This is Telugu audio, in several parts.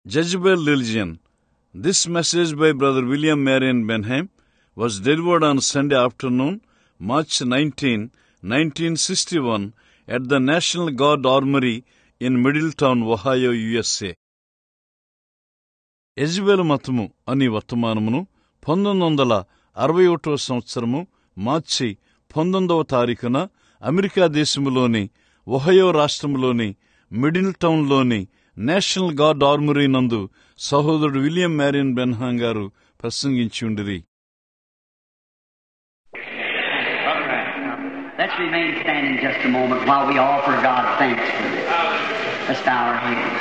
Jezebel Religion. This message by Brother William Marion Benham was delivered on Sunday afternoon, March 19, 1961, at the National Guard Armory in Middletown, Ohio, USA. యెజబెలు మతము అని వర్తమానమును 1961 సంవత్సరము మార్చి 19వ తారీఖున అమెరికా దేశములోని ఒహయో రాష్ట్రములోని మిడిల్టౌన్లోని నేషనల్ గార్డ్ ఆర్మరీ నందు సహోదరుడు విలియం మ్యారియన్ బెన్హాం గారు ప్రసంగించి ఉండిరి. Let's remain standing just a moment while we offer God thanks for this. Let's bow our heads.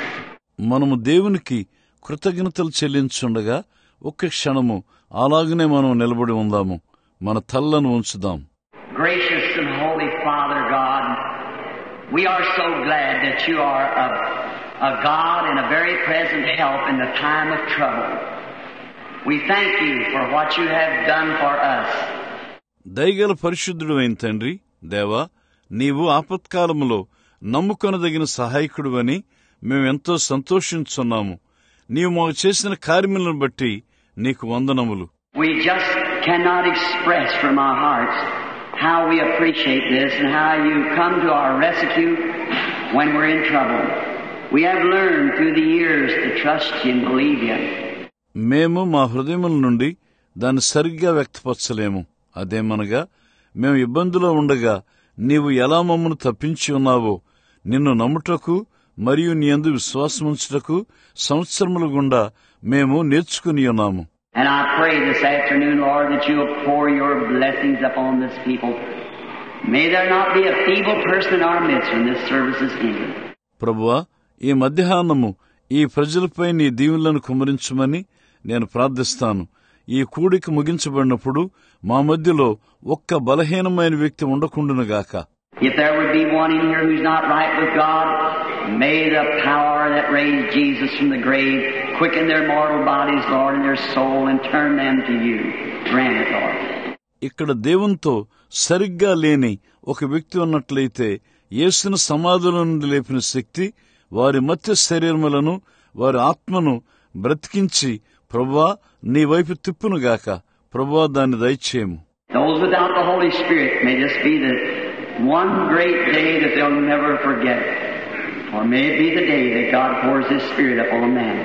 మనము దేవునికి కృతజ్ఞతలు చెల్లించుండగా ఒక్క క్షణము అలాగనే మనం నిలబడి ఉందాము. మన తల్లను ఉంచుదాం. Gracious and holy Father God, we are so glad that you are a God and a very present help in the time of trouble. We thank you for what you have done for us. దయగల పరిశుద్ధుడు అయిన తండ్రి, దేవా, నీవు ఆపత్కాలములో నమ్ముకొనదగిన సహాయకుడు అని మేమెంతో సంతోషించున్నాము. నీవు మాకు చేసిన కార్యములను బట్టి నీకు వందనములు. We just cannot express from our hearts how we appreciate this and how you come to our rescue when we're in trouble. We have learned through the years to trust you and believe you. మేము మా హృదయముల నుండి దాన్ని సరిగ్గా వ్యక్తపరచలేము. అదేమనగా, మేము ఇబ్బందులో ఉండగా నీవు ఎలా మమ్మను తప్పించి ఉన్నావో నిన్ను నమ్ముటకు మరియు నీ యందు విశ్వాసముంచుటకు సంవత్సరముల గుండా మేము నేర్చుకుని ఉన్నాము. And I pray this afternoon, Lord, that you will pour your blessings upon this people. May there not be a feeble person in our midst when this service is ended. ప్రభువా, ఈ మధ్యాహ్నము ఈ ప్రజలపై నీ దీవెనలను కుమ్మరించమని నేను ప్రార్థిస్తాను. ఈ కూడిక ముగించబడినప్పుడు మా మధ్యలో ఒక్క బలహీనమైన వ్యక్తి ఉండకుండునుగాక. If there would be one in here who's not right with God, may the power that raised Jesus from the grave quicken their mortal bodies, Lord, and their soul, and turn them to you. Grant it, Lord. ఇక్కడ దేవునితో సరిగ్గా లేని ఒక వ్యక్తి ఉన్నట్లయితే యేసును సమాధుల నుండి లేపిన శక్తి వారి మధ్య శరీరములను వారి ఆత్మను బ్రతికించి ప్రభువా నీ వైపు తిప్పునుగాక. ప్రభువా, దాన్ని దయచేయము. Those without the Holy Spirit, may this be the one great day that they'll never forget. Or may it be the day that God pours His Spirit upon man.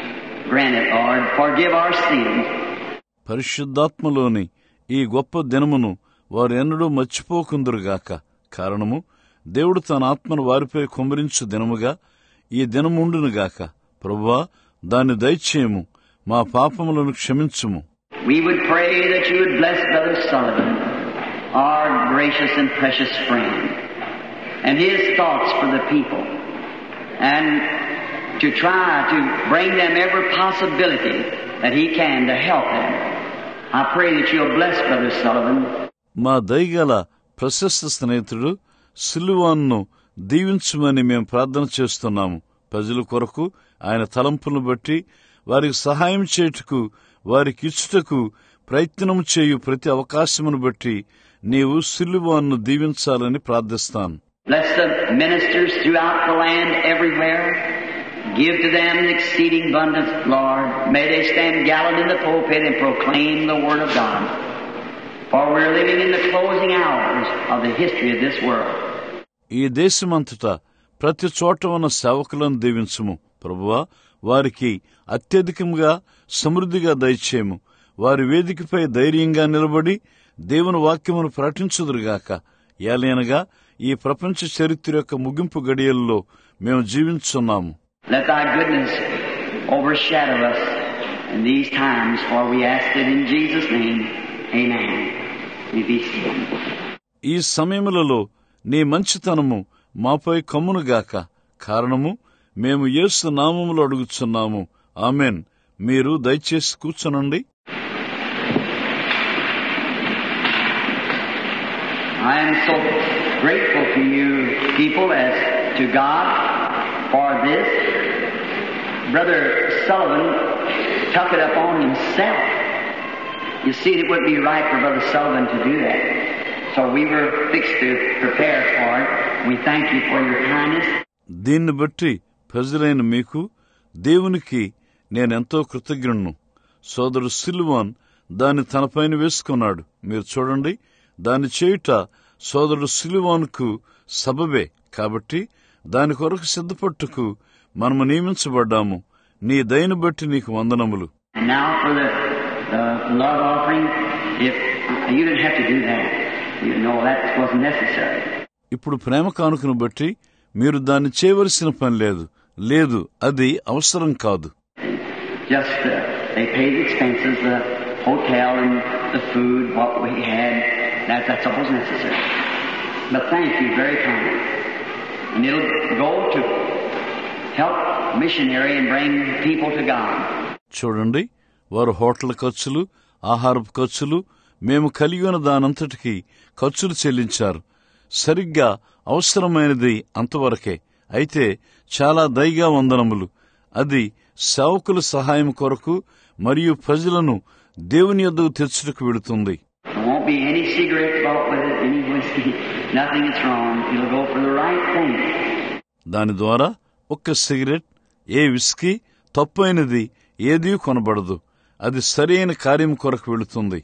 Grant it, Lord. Forgive our sins. పరిశుద్ధాత్మలోని ఈ గొప్ప దినమును వారు ఎన్నడూ మర్చిపోకుందురుగాక. కారణము, దేవుడు తన ఆత్మను వారిపై కుమ్మరించు దినముగా ఈ దినముండునుగాక. ప్రభువా, దాన్ని దయచేయము. మా పాపములను క్షమించుము. We would pray that you would bless Brother Sullivan, our gracious and precious friend, and his thoughts for the people, and to try to bring them every possibility that he can to help them. I pray that you'll bless Brother Sullivan. మా దయగల ప్రశస్త స్నేహితుడు సిల్వాన్ను దీవించుమని మేము ప్రార్థన చేస్తున్నాము. ప్రజల కొరకు ఆయన తలంపులను బట్టి వారికి సహాయం చేయుటకు వారికి ఇచ్చుటకు ప్రయత్నం చేయు ప్రతి అవకాశమును బట్టి నీవు సిల్వాన్ను దీవించాలని ప్రార్థిస్తాను. Bless the ministers throughout the land everywhere. Give to them exceeding abundance, Lord. May they stand gallant in the pulpit and proclaim the word of God. For we're living in the closing hours of the history of this world. ఈ దేశమంతటా ప్రతి చోట ఉన్న సేవకులను దీవించుము. ప్రభువా, వారికి అత్యధికంగా సమృద్ధిగా దయచేయము. వారి వేదికపై ధైర్యంగా నిలబడి దేవుని వాక్యమును ప్రకటించుదురుగాక. ఏలైనగా ఈ ప్రపంచ చరిత్ర యొక్క ముగింపు గడియల్లో మేము జీవించున్నాము. Let thy goodness overshadow us in these times, for we ask it in Jesus' name. Amen. We be seated. ఈ సమయములలో నీ మంచితనము మాపై కమ్మునుగాక. కారణము, మేము యేసు నామములో అడుగుచున్నాము. ఆమెన్. మీరు దయచేసి కూర్చోనండి. I am so grateful to you people as to God for this. Brother Sullivan took it upon himself. You see, it wouldn't be right for Brother Sullivan to do that. So we were fixed to prepare for it. We thank you for your kindness. దీన్ని బట్టి ప్రజలైన మీకు దేవునికి నేనెంతో కృతజ్ఞుణ్ణు. సోదరుడు సిల్వాన్ దాన్ని తనపైన వేసుకున్నాడు. మీరు చూడండి, దాన్ని చేయుట సోదరుడు సిల్వాన్కు సబబే. కాబట్టి దాని కొరకు సిద్ధపట్టుకు మనము నియమించబడ్డాము. నీ దయను బట్టి నీకు వందనములు. ఇప్పుడు ప్రేమ కానుకను బట్టి మీరు దాన్ని చేయవలసిన పని లేదు. లేదు, అది అవసరం కాదు. They pay the expenses, the hotel and the food, what we had. That's all was necessary. But thank you very kindly. And it'll go to help missionary and bring people to God. చూడండి, వారు హోటల్ ఖర్చులు, ఆహారపు ఖర్చులు, మేము కలిగి ఉన్న దానంతటికీ ఖర్చులు చెల్లించారు. సరిగ్గా అవసరమైనది అంతవరకే. అయితే చాలా దయగా వందనములు. అది సేవకుల సహాయం కొరకు మరియు ప్రజలను దేవుని యొద్దకు తెచ్చుటకు వెళుతుంది. దాని ద్వారా ఒక్క సిగరెట్, ఏ విస్కీ, తప్పైనది ఏదీ కొనబడదు. అది సరైన కార్యం కొరకు వెళుతుంది.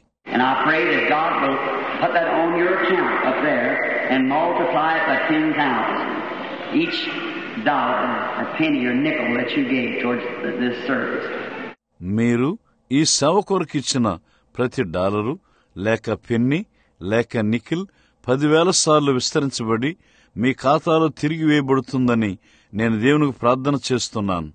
మీరు ఈ సేవ కొరకు ఇచ్చిన ప్రతి డాలరు లేక పెన్నీ లేక నికిల్ 10,000 సార్లు విస్తరించబడి మీ ఖాతాలో తిరిగి వేయబడుతుందని నేను దేవునికి ప్రార్థన చేస్తున్నాను.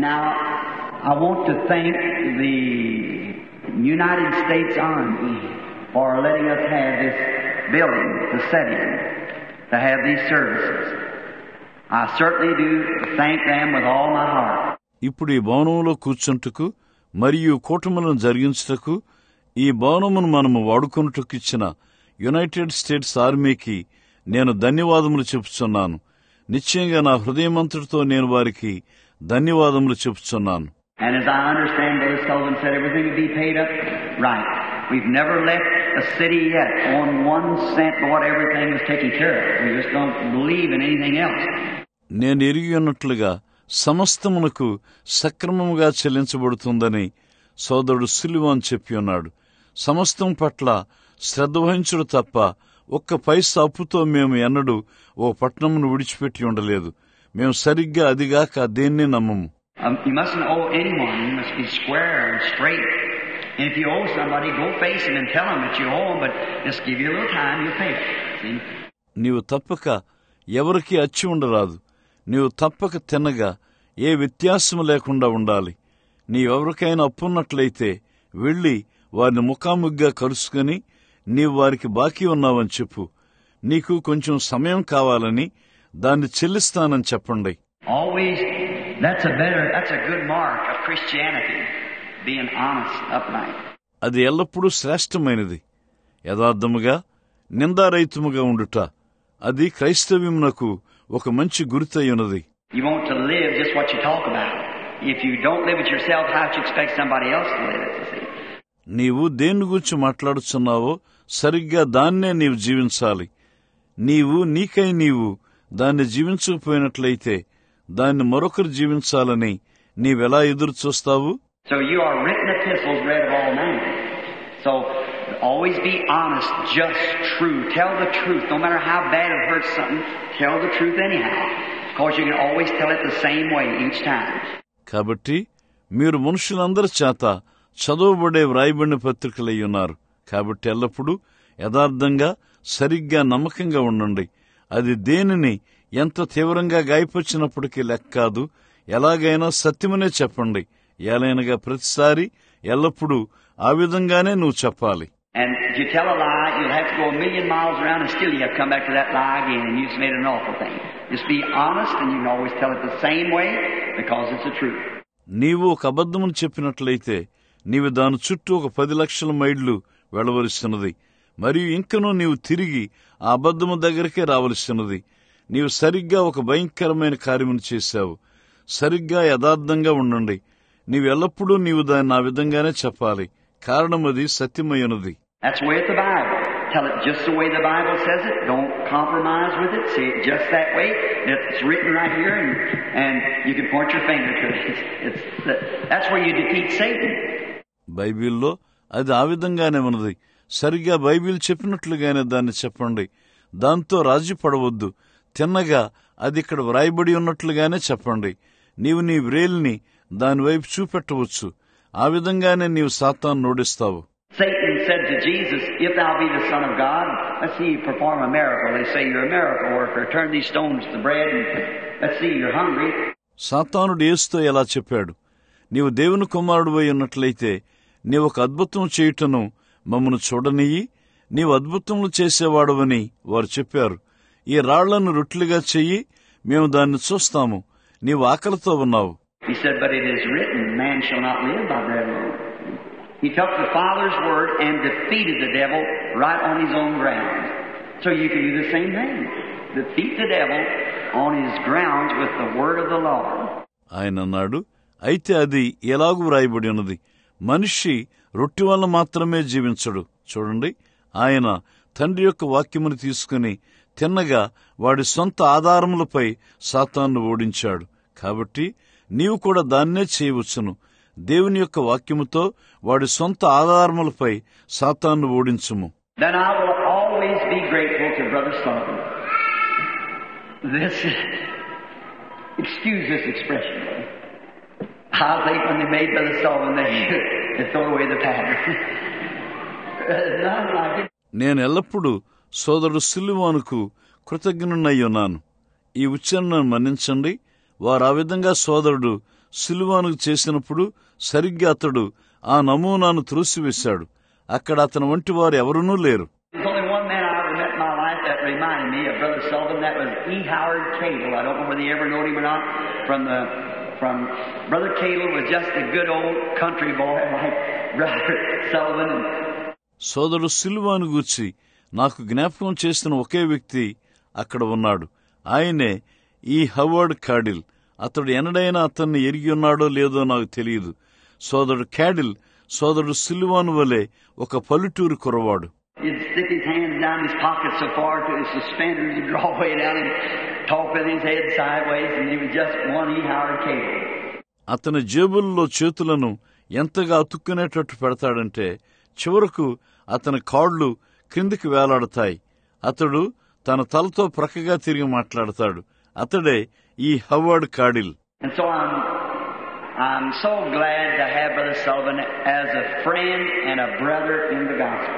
United States Army for letting us have this building to set in, to have these services. I certainly do thank them with all my heart. ఇప్పుడు ఈ భవనంలో కూర్చుంటకు మరియు కూటములను జరిగించుటకు ఈ భవనమును మనము వాడుకొనుటకు ఇచ్చిన యునైటెడ్ స్టేట్స్ ఆర్మీకి నేను ధన్యవాదములు చెప్పుచున్నాను. నిశ్చయంగా నా హృదయమంతటితో నేను వారికి ధన్యవాదములు చెప్పుచున్నాను. And as I understand, Brother Sullivan said everything would be paid up right. We've never left a city yet on 1 cent for what everything was taken care of. We just don't believe in anything else. నేను ఎరిగి ఉన్నట్లుగా సమస్తమునకు సక్రమముగా చెల్లించబడుతుందని సోదరుడు సిల్వాన్ చెప్పి ఉన్నాడు. సమస్తం పట్ల శ్రద్ధ వహించుడు తప్ప ఒక్క పైసా అప్పుతో మేము ఎన్నడూ ఓ పట్టణమును విడిచిపెట్టి ఉండలేదు. మేము సరిగ్గా అదిగాక దేన్ని నమ్మము. You mustn't owe anyone. You must be square and straight. And if you owe somebody, go face them and tell them that you owe them, but just give you a little time, you'll pay. See? నీవు తప్పక ఎవరికి అచ్చి ఉండరాదు. నీవు తప్పక తిన్నగా ఏ వ్యత్యాసం లేకుండా ఉండాలి. నీవెవరికైనా అప్పున్నట్లయితే వెళ్లి వారిని ముఖాముఖిగా కలుసుకుని నీవు వారికి బాకీ ఉన్నావని చెప్పు. నీకు కొంచెం సమయం కావాలని దాన్ని చెల్లిస్తానని చెప్పండి. Always, that's a good mark of Christianity, being honest, upright. అది ఎల్లప్పుడూ శ్రేష్టమైనది. యథార్థముగా నిందారహితముగా ఉండుట అది క్రైస్తవ్యమునకు ఒక మంచి గుర్తై ఉన్నది. You want to live just what you talk about. If you don't live it yourself, how do you expect somebody else to live it? See? నీవు దేని గురించి మాట్లాడుచున్నావో సరిగ్గా దాన్నే నీవు జీవించాలి. నీవు నీకై నీవు దాన్ని జీవించకపోయినట్లయితే దాన్ని మరొకరు జీవించాలని నీవెలా ఎదురు చూస్తావు? So you are written epistles read of all men. So always be honest, just, true. Tell the truth. No matter how bad it hurts something, tell the truth anyhow. Because you can always tell it the same way each time. కాబట్టి మీరు మనుషులందరి చేత చదవబడే వ్రాయబడిన పత్రికలై ఉన్నారు. కాబట్టి ఎల్లప్పుడూ యథార్థంగా సరిగ్గా నమ్మకంగా ఉండండి. అది దేనిని ఎంత తీవ్రంగా గాయపరిచినప్పటికీ లెక్క కాదు. ఎలాగైనా సత్యమనే చెప్పండి. ఏలైనగా ప్రతిసారి ఎల్లప్పుడూ ఆ విధంగానే నువ్వు చెప్పాలి. And if you tell a lie, you'll have to go 1,000,000 miles around and still you have to come back to that lie again and you've made an awful thing. Just be honest and you can always tell it the same way because it's the truth. నీవు ఒక అబద్ధమును చెప్పినట్లయితే నీవు దాని చుట్టూ ఒక 10,00,000 మైళ్ళు వెళ్లవలసినది. మరియు ఇంకనూ నీవు తిరిగి ఆ అబద్ధము దగ్గరికే రావలసినది. నీవు సరిగ్గా ఒక భయంకరమైన కార్యమును చేశావు. సరిగ్గా యథార్థంగా ఉండండి. నీవెల్లప్పుడూ నీవు దాన్ని ఆ విధంగానే చెప్పాలి. కారణం అది సత్యమయ్యున్నది. That's the way it's the Bible. Tell it just the way the Bible says it. Don't compromise with it. See it just that way. It's written right here, and you can point your finger to it. That's where you defeat Satan. బైబిల్లో అది ఆ విధంగానే ఉన్నది. సరిగ్గా బైబిల్ చెప్పినట్లుగానే దాన్ని చెప్పండి. దాంతో రాజీ పడవద్దు. తిన్నగా అది ఇక్కడ వ్రాయబడి ఉన్నట్లుగానే చెప్పండి. నీవు నీ వ్రేలిని దానివైపు చూపెట్టవచ్చు. ఆ విధంగానే నీవు సాతాను ఓడిస్తావు. Satan said to Jesus, "If thou be the Son of God, let's see you perform a miracle." They say you're a miracle worker. Turn these stones to bread, and let's see you're hungry. సాతానుడు యేసుతో ఎలా చెప్పాడు, నీవు దేవుని కుమారుడివై ఉన్నట్లయితే నీవు ఒక అద్భుతం చేయుటను మమ్మను చూడనియ్యి, నీవు అద్భుతములు చేసేవాడువని వారు చెప్పారు. ఈ రాళ్లను రొట్టెలుగా చెయ్యి, మేము దాన్ని చూస్తాము. నీవు ఆకలితో ఉన్నావు. He said, "But it is written, man shall not live by bread alone." He took the Father's word and defeated the devil right on his own ground. So you can do the same thing. Defeat the devil on his grounds with the word of the Lord. ఆయన అన్నాడు, అయితే అది ఎలాగూ వ్రాయబడి ఉన్నది, మనిషి రొట్టె వల్ల మాత్రమే జీవించడు. చూడండి, ఆయన తండ్రి యొక్క వాక్యమును తీసుకుని తిన్నగా వాడి సొంత ఆధారములపై సాతాను ఓడించాడు. కాబట్టి నీవు కూడా దాన్నే చేయవచ్చును. దేవుని యొక్క వాక్యముతో వాడి సొంత ఆధారములపై సాతాను ఓడించుము. Then I will always be grateful to Brother Sullivan. Excuse this expression. I think when they made Brother Sullivan, they throw away the pattern. నేను ఎల్లప్పుడూ సోదరుడు సిల్వానుకు కృతజ్ఞునయ్యున్నాను. ఈ ఉచ్చారణను మన్నించండి. వారు ఆ విధంగా సోదరుడు సిల్వానుకు చేసినప్పుడు సరిగ్గా అతడు ఆ నమూనాను త్రోసివేశాడు. అక్కడ అతని వంటి వారు ఎవరూనూ లేరు. There's only one man I ever met in my life that reminded me of Brother Sullivan. That was E. Howard Cadle. I don't know whether you ever know him or not. From Brother Cadle was just a good old country boy like Brother Sullivan. సోదరుడు సిల్వాను గూర్చి నాకు జ్ఞాపకం చేసిన ఒకే వ్యక్తి అక్కడ ఉన్నాడు. ఆయనే ఈ హవర్డ్ కాడిల్. అతడు ఎన్నడైనా అతన్ని ఎరిగి ఉన్నాడో లేదో నాకు తెలియదు. సోదరుడు క్యాడిల్ సోదరుడు సిల్వాను వలె ఒక పల్లెటూరు కురవాడు. He'd stick his hands down his pockets so far to his suspenders and draw way down and talk with his head sideways, and he was just one E. Howard Cadle. అతని జేబుల్లో చేతులను ఎంతగా అతుక్కునేటట్టు పెడతాడంటే చివరకు అతని కాళ్ళు క్రిందికి వేలాడతాయి. అతడు తన తలతో ప్రక్కగా తిరిగి మాట్లాడతాడు. అతడే ఈ హవర్డ్ కాడిల్. And so I'm so glad to have Brother Sullivan as a friend and a brother in the gospel.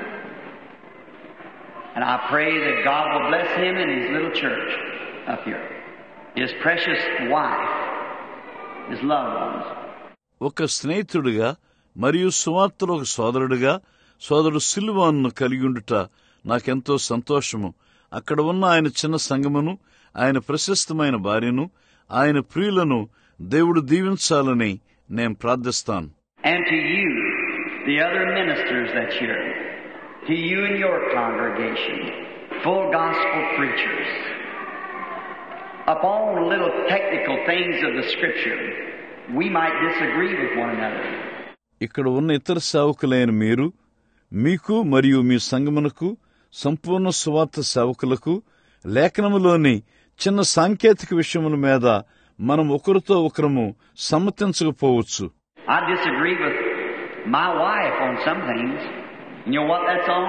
And I pray that God will bless him and his little church up here. His precious wife, his loved ones. ఒక స్నేహితుడిగా మరియు సువార్తలో ఒక సోదరుడిగా సోదరుడు సిల్వాను కలిగియుండుట నాకెంతో సంతోషము. అక్కడ ఉన్న ఆయన చిన్న సంఘమును, ఆయన ప్రశస్తమైన భార్యను, ఆయన ప్రియులను దేవుడు దీవించాలని నేను ప్రార్థిస్తాను. And to you, the other ministers that's here, to you and your congregation, full gospel preachers, upon little technical things of the Scripture, we might disagree with one another. ఇక్కడ ఉన్న ఇతర సేవకులైన మీరు, మీకు మరియు మీ సంఘమునకు, సంపూర్ణ సువార్త సేవకులకు లేఖనములోని చిన్న సాంకేతిక విషయముల మీద మనం ఒకరితో ఒకరము సమ్మతించకపోవచ్చు. I disagree with my wife on some things. You know what that's on?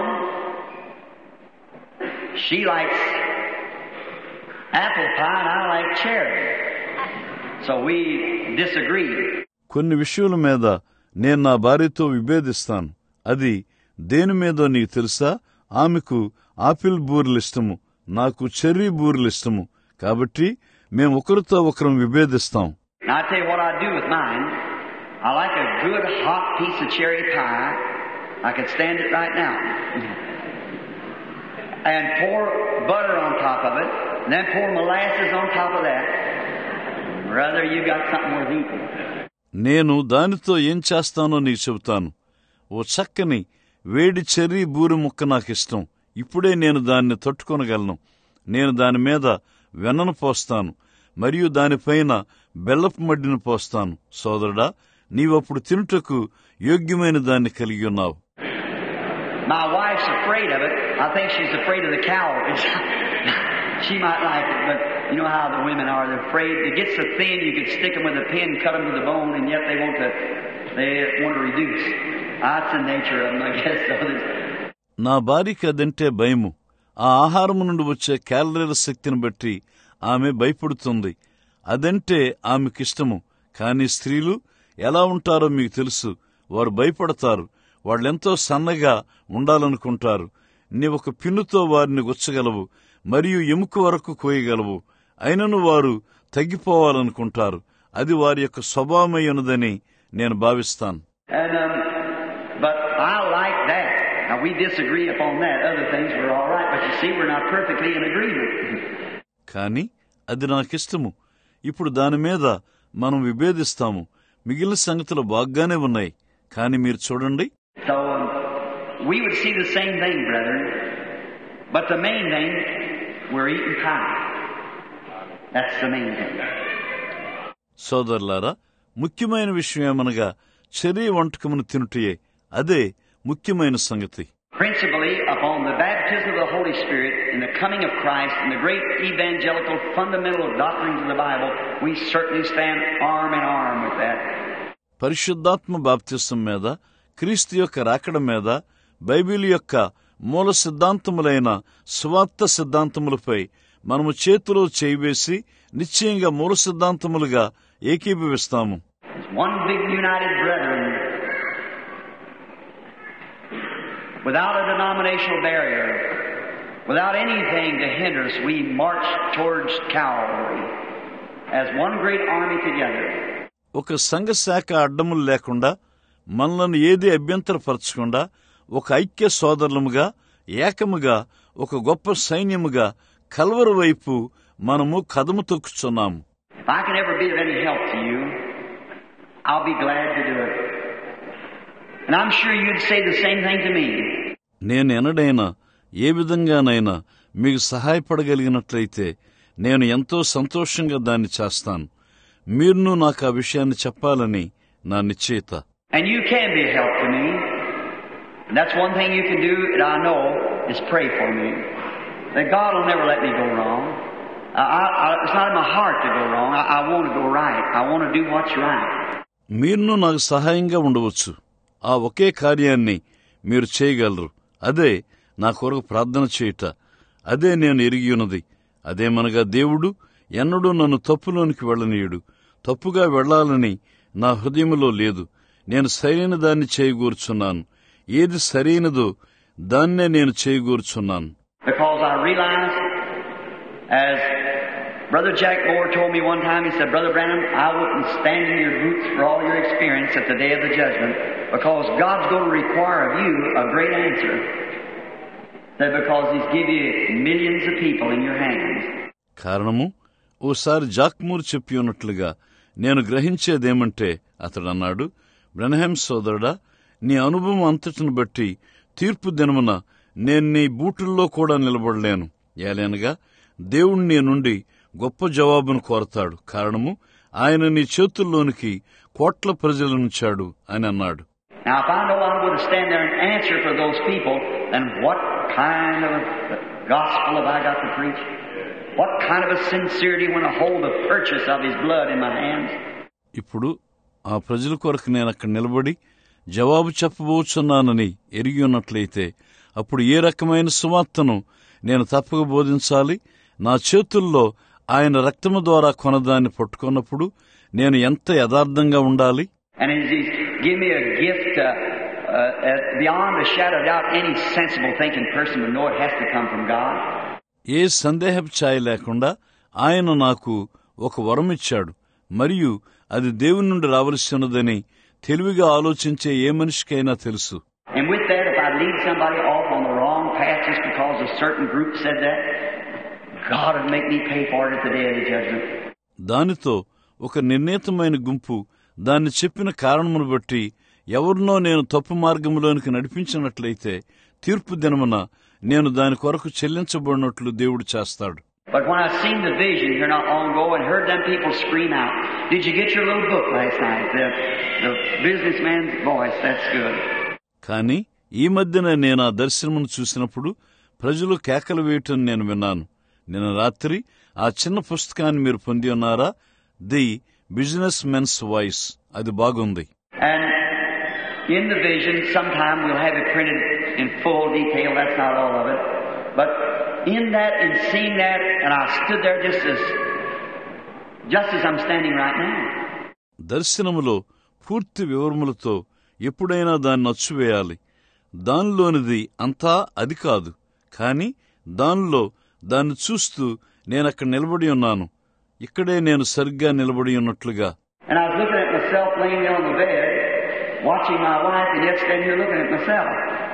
She likes apple pie and I like cherry. So we disagree. కొన్ని విషయాల మీద నేను నా భార్యతో విభేదిస్తాను. అది దేని మీదో నీకు తెలుసా? ఆమెకు ఆపిల్ బూరెలిష్టము, నాకు చెర్రీ బూరెలిష్టము. కాబట్టి మేము ఒకరితో ఒకరం విభేదిస్తాం. Now I tell you what I do with mine. I like a good hot piece of cherry pie. I can stand it right now. And pour butter on top of it, and then pour molasses on top of that. Brother, you got something worth eating. నేను దానితో ఏం చేస్తానో నీకు చెబుతాను. ఓ చక్కని వేడి చెర్రీ బూరె ముక్క నాకిష్టం. ఇప్పుడే నేను దాన్ని తట్టుకొనగలను. నేను దాని మీద వెన్నను పోస్తాను మరియు దానిపైన బెల్లపు మడ్డిని పోస్తాను. సోదరుడా, నీవప్పుడు తినుటకు యోగ్యమైన దాన్ని కలిగి ఉన్నావు. My wife's afraid of it. I think she's afraid of the cow. She might like it, but you know how the women are. They're afraid. It gets so thin, you could stick them with a pin, cut them to the bone, and yet they want to reduce. That's the nature of them, I guess. నా భార్యకి అదంటే భయము. ఆ ఆహారము నుండి వచ్చే క్యాలరీల శక్తిని బట్టి ఆమె భయపడుతుంది. అదంటే ఆమెకిష్టము. కానీ స్త్రీలు ఎలా ఉంటారో మీకు తెలుసు. వారు భయపడతారు. వాళ్ళెంతో సన్నగా ఉండాలనుకుంటారు. నీవొక పిన్నుతో వారిని గుచ్చగలవు, మరియు ఎముక వరకు కోయగలవు. అయినను వారు తగ్గిపోవాలనుకుంటారు. అది వారి యొక్క స్వభావమై ఉన్నదని నేను భావిస్తాను. But I like that. Now we disagree upon that. Other things were all right, but you see, we're not perfectly in agreement. కానీ అది నాకిష్టము. ఇప్పుడు దాని మీద మనం విభేదిస్తాము. మిగిలిన సంగతులు బాగానే ఉన్నాయి. కానీ మీరు చూడండి. So we would see the same thing, brethren. But the main thing, we're eating pie. That's the main thing. సోదరులారా, ముఖ్యమైన విషయం ఏమనగా చెర్రీ వంటకమును తినుటయే. అదే ముఖ్యమైన సంగతి. Principally upon the baptism of the Holy Spirit and the coming of Christ and the great evangelical fundamental doctrines of the Bible, we certainly stand arm in arm with that. పరిశుద్ధాత్మ బాప్తిసం మీద, క్రీస్తు యొక్క రాకడ మీద, బైబిల్ యొక్క మూల సిద్ధాంతములైన సువార్త సిద్ధాంతములపై మనము చేతిలో చేయివేసి నిశ్చయంగా మూల సిద్ధాంతములుగా ఏకీభవిస్తాము. One big united brethren, without a denominational barrier, without anything to hinder us, we march towards Calvary as one great army together. ఒక సంఘ శాఖ అడ్డములు లేకుండా, మనలను ఏది అభ్యంతరపరచకుండా, ఒక ఐక్య సోదరులముగా, ఏకముగా, ఒక గొప్ప సైన్యముగా కల్వరి వైపు మనము కదము తొక్కుచున్నాము. If I can ever be of any help to you, I'll be glad to do it. And I'm sure you'd say the same thing to me. నేను ఎన్నడైనా ఏ విధంగానైనా మీకు సహాయపడగలిగినట్లయితే నేను ఎంతో సంతోషంగా దాన్ని చేస్తాను. మీరును నాకు ఆ విషయాన్ని చెప్పాలని నా నిశ్చయిత. And you can be a help to me. And that's one thing you can do that I know is pray for me. That God will never let me go wrong. It's not in my heart to go wrong. I want to go right. I want to do what's right. మీరును నాకు సహాయంగా ఉండవచ్చు. ఆ ఒకే కార్యాన్ని మీరు చేయగలరు. అదే నా కొరకు ప్రార్థన చేయుట. అదే నేను ఎరిగియున్నది. అదేమనగా దేవుడు ఎన్నడూ నన్ను తప్పులోనికి వెళ్ళనీయుడు. తప్పుగా వెళ్లాలని నా హృదయములో లేదు. నేను సరైన దాన్ని చేయగూర్చున్నాను. ఏది సరైనదో దాన్నే నేను చేయగూర్చున్నాను. Because I realized, as Brother Jack Moore told me one time, he said, Brother Branham, I wouldn't stand in your boots for all your experience at the day of the judgment, because God's going to require of you a great answer. That because He's given you millions of people in your hands. కారణము ఓసారి జాక్మూర్ చెప్పి ఉన్నట్లుగా నేను గ్రహించేదేమంటే, అతడన్నాడు, బ్రనహాం సోదరుడా, నీ అనుభవం అంతటిని బట్టి తీర్పు దినమున నేను నీ బూటుల్లో కూడా నిలబడలేను. ఏలైనగా దేవుడు నీ నుండి గొప్ప జవాబును కోరతాడు. కారణము ఆయన నీ చేతుల్లోనికి కోట్ల ప్రజలనుంచాడు అని అన్నాడు. Now, if I know I'm going to stand there and answer for those people, then what kind of a gospel have I got to preach? What kind of a sincerity when I hold the purchase of His blood in my hands? ఇప్పుడు ఆ ప్రజల కొరకు నేను అక్కడ నిలబడి జవాబు చెప్పబోచున్నానని ఎరిగి ఉన్నట్లయితే అప్పుడు ఏ రకమైన సువార్తను నేను తప్పక బోధించాలి? నా చేతుల్లో ఆయన రక్తము ద్వారా కొనదాన్ని పట్టుకున్నప్పుడు నేను ఎంత యథార్థంగా ఉండాలి? And He's given me a gift beyond a shadow of doubt, any sensible thinking person would know it has to come from God. ఏ సందేహపు ఛాయ లేకుండా ఆయన నాకు ఒక వరం ఇచ్చాడు, మరియు అది దేవుని నుండి రావలసినదని తెలివిగా ఆలోచించే ఏ మనిషికైనా తెలుసు. And with that, if I lead somebody off on the wrong path just because a certain group said that, God would make me pay for it at the day of the judgment. దానితో ఒక నిర్ణీతమైన గుంపు దాన్ని చెప్పిన కారణమును బట్టి ఎవరినో నేను తప్పు మార్గంలోనికి నడిపించినట్లయితే తీర్పు దినమున నేను దాని కొరకు చెల్లించబడినట్లు దేవుడు చేస్తాడు. But when I seen the vision here not long ago and heard them people scream out, "Did you get your little book last night?" The businessman's voice, that's good. కానీ ఈ మధ్యన నేను ఆ దర్శనమును చూసినప్పుడు ప్రజలు కేకలు వేయటం నేను విన్నాను. నిన్న రాత్రి ఆ చిన్న పుస్తకాన్ని మీరు పొంది ఉన్నారా? The business men's voice. అది బాగుంది. And in the vision, sometime we'll have it printed in full detail. That's not all of it. But in that and seeing that, and I stood there just as I'm standing right now. దర్శనములో పూర్తి వివరములతో ఎప్పుడైనా దాన్ని అచ్చువేయాలి. దానిలోనిది అంతా అది కాదు, కాని దానిలో దాన్ని చూస్తూ నేనక్కడ నిలబడి ఉన్నాను. ఇక్కడే నేను సరిగ్గా నిలబడి ఉన్నట్లుగా. And I was looking at myself laying there on the bed, watching my wife, and yet standing here looking at myself.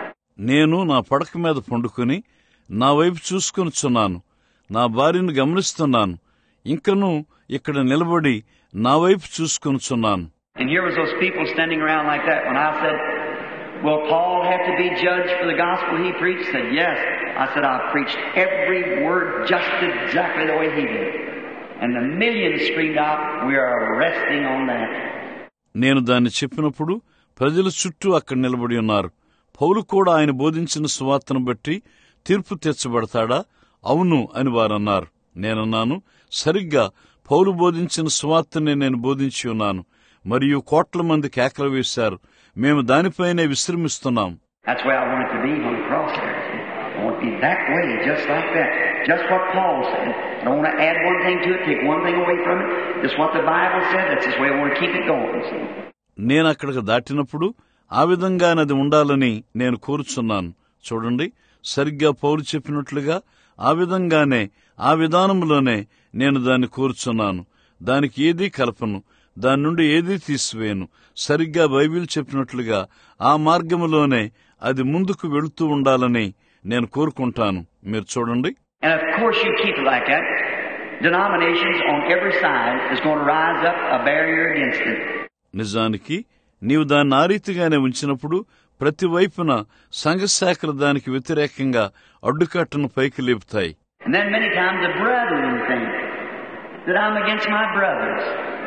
నేను నా పడక మీద పండుకొని నా వైపు చూసుకొనిచున్నాను. నా భార్యను గమనిస్తున్నాను. ఇంకనూ ఇక్కడ నిలబడి నా వైపు చూసుకొనిచున్నాను. And here was those people standing around like that. When I said, will Paul have to be judged for the gospel he preached? Said, yes. I said, I preached every word just exactly the way he did. And the millions screamed out, we are resting on that. నేను దాన్ని చెప్పినప్పుడు ప్రజల చుట్టూ అక్కడ నిలబడి ఉన్నారు. పౌలు కూడా ఆయన బోధించిన సువార్తను బట్టి తీర్పు తీర్చబడతాడా? అవును అని వారన్నారు. నేనన్నాను, సరిగ్గా పౌలు బోధించిన సువార్తనే నేను బోధించి ఉన్నాను. మరియు కోట్ల మంది కేకలు వేశారు, మేము దానిపైనే విశ్రమిస్తున్నాం. That's where I want it to be on the cross there. I want it to be that way, just like that. Just what Paul said. I don't want to add one thing to it, take one thing away from it. Just what the Bible said, that's just the way I want to keep it going. నేను అక్కడికి దాటినప్పుడు ఆ విధంగానది ఉండాలని నేను కోరుచున్నాను. చూడండి, సరిగ్గా పౌలు చెప్పినట్లుగా ఆ విధంగానే, ఆ విధానంలోనే నేను దాన్ని కోరుచున్నాను. దానికి ఏదీ కలపను, దాని నుండి ఏదీ తీసివేయను. సరిగ్గా బైబిల్ చెప్పినట్లుగా ఆ మార్గములోనే అది ముందుకు వెళుతూ ఉండాలని నేను కోరుకుంటాను. మీరు చూడండి. And of course you keep it like that. Denominations on every side is going to rise up a barrier against it. నిజానికి నీవు దాన్ని ఆ రీతిగానే ఉంచినప్పుడు ప్రతి వైపున సంఘశాఖలు దానికి వ్యతిరేకంగా అడ్డుకట్టను పైకి లేపుతాయి. And then many times the brethren think that I'm against my brothers.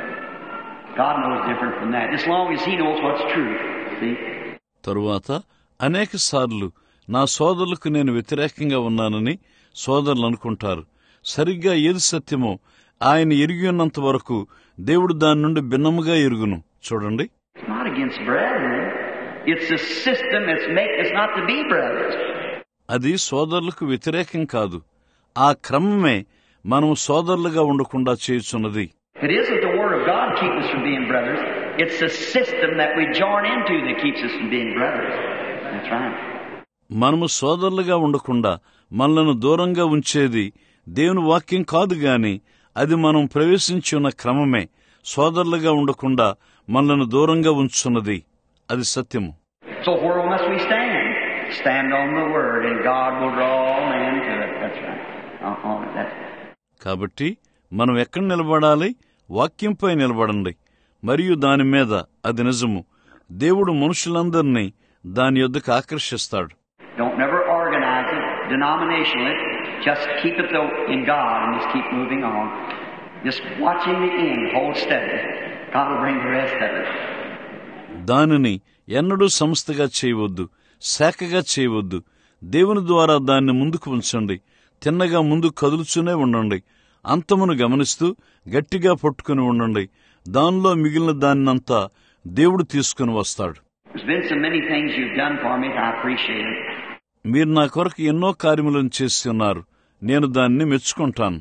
God knows different from that, as long as He knows what's true. See? తరువాత అనేక సార్లు నా సోదరులకు నేను వ్యతిరేకంగా ఉన్నానని సోదరులు అనుకుంటారు. సరిగ్గా ఏది సత్యమో ఆయన ఎరిగి ఉన్నంత వరకు దేవుడు దాని నుండి భిన్నముగా ఎరుగును. చూడండి. It's not against brethren. It's a system that's making us not to be brothers. అది సోదరులకు వ్యతిరేకం కాదు. ఆ క్రమమే మనం సోదరులుగా ఉండకుండా చేయుచున్నది. It isn't the word of God keeps us from being brothers. It's the system that we join into that keeps us from being brothers. That's right. మనము సోదరులుగా ఉండకుండా మనలను దూరంగా ఉంచేది దేవుని వాక్యం కాదు గాని అది మనం ప్రవేశించి ఉన్న క్రమమే సోదరులుగా ఉండకుండా మనలను దూరంగా ఉంచున్నది. అది సత్యము. So where must we stand? Stand on the word and God will draw all men to it. That's right. కాబట్టి మనం ఎక్కడ నిలబడాలి? వాక్యంపై నిలబడండి. మరియు దాని మీద అది నిజము. దేవుడు మనుషులందరినీ దాని యొద్దకు ఆకర్షిస్తాడు. Don't never organize it denominationally. Just keep it though in God and just keep moving on. Just watching the end. Hold steady. God will bring the rest of it. దానిని ఎన్నడూ సంస్థగా చేయవద్దు, శాఖగా చేయవద్దు. దేవుని ద్వారా దాన్ని ముందుకు ఉంచండి. తిన్నగా ముందుకు కదులుతూనే ఉండండి. అంతమును గమనిస్తూ గట్టిగా పట్టుకుని ఉండండి. దానిలో మిగిలిన దాన్నంతా దేవుడు తీసుకుని వస్తాడు. మీరు నా కొరకు ఎన్నో కార్యములను చేసి ఉన్నారు. నేను దాన్ని మెచ్చుకుంటాను.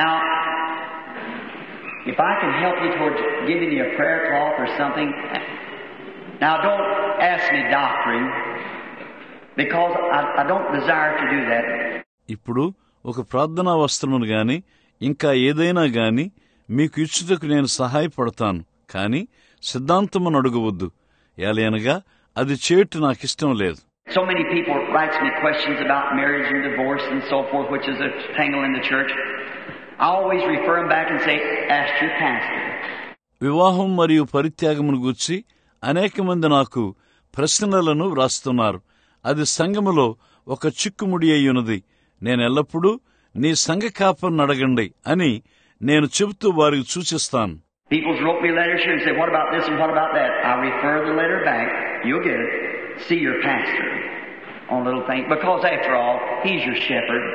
If I can help you towards giving you a prayer cloth or something, now don't ask me doctrine, because I don't desire to do that. ఇప్పుడు ఒక ప్రార్థనా వస్త్రమును గాని ఇంకా ఏదైనా గాని మీకు ఇచ్చుటకు నేను సహాయపడతాను, కాని సిద్ధాంతమును అడగవద్దు. ఏలయనగా అది చేయటం నాకిష్టం లేదు. So many people writes me questions about marriage and divorce and so forth, which is a tangle in the church. I always refer them back and say, ask your pastor. వివాహం మరియు పరిత్యాగమును గూర్చి అనేక మంది నాకు ప్రశ్నలను వ్రాస్తున్నారు. అది సంఘములో ఒక చిక్కుముడి అయ్యున్నది. నేను ఎల్లప్పుడూ నీ సంఘ కాపరిని అడగండి అని నేను చెబుతూ వారికి సూచిస్తాను. People wrote me letters here and say, what about this and what about that? I refer the letter back. You'll get it. see your pastor on little things. Because after all, he's your shepherd.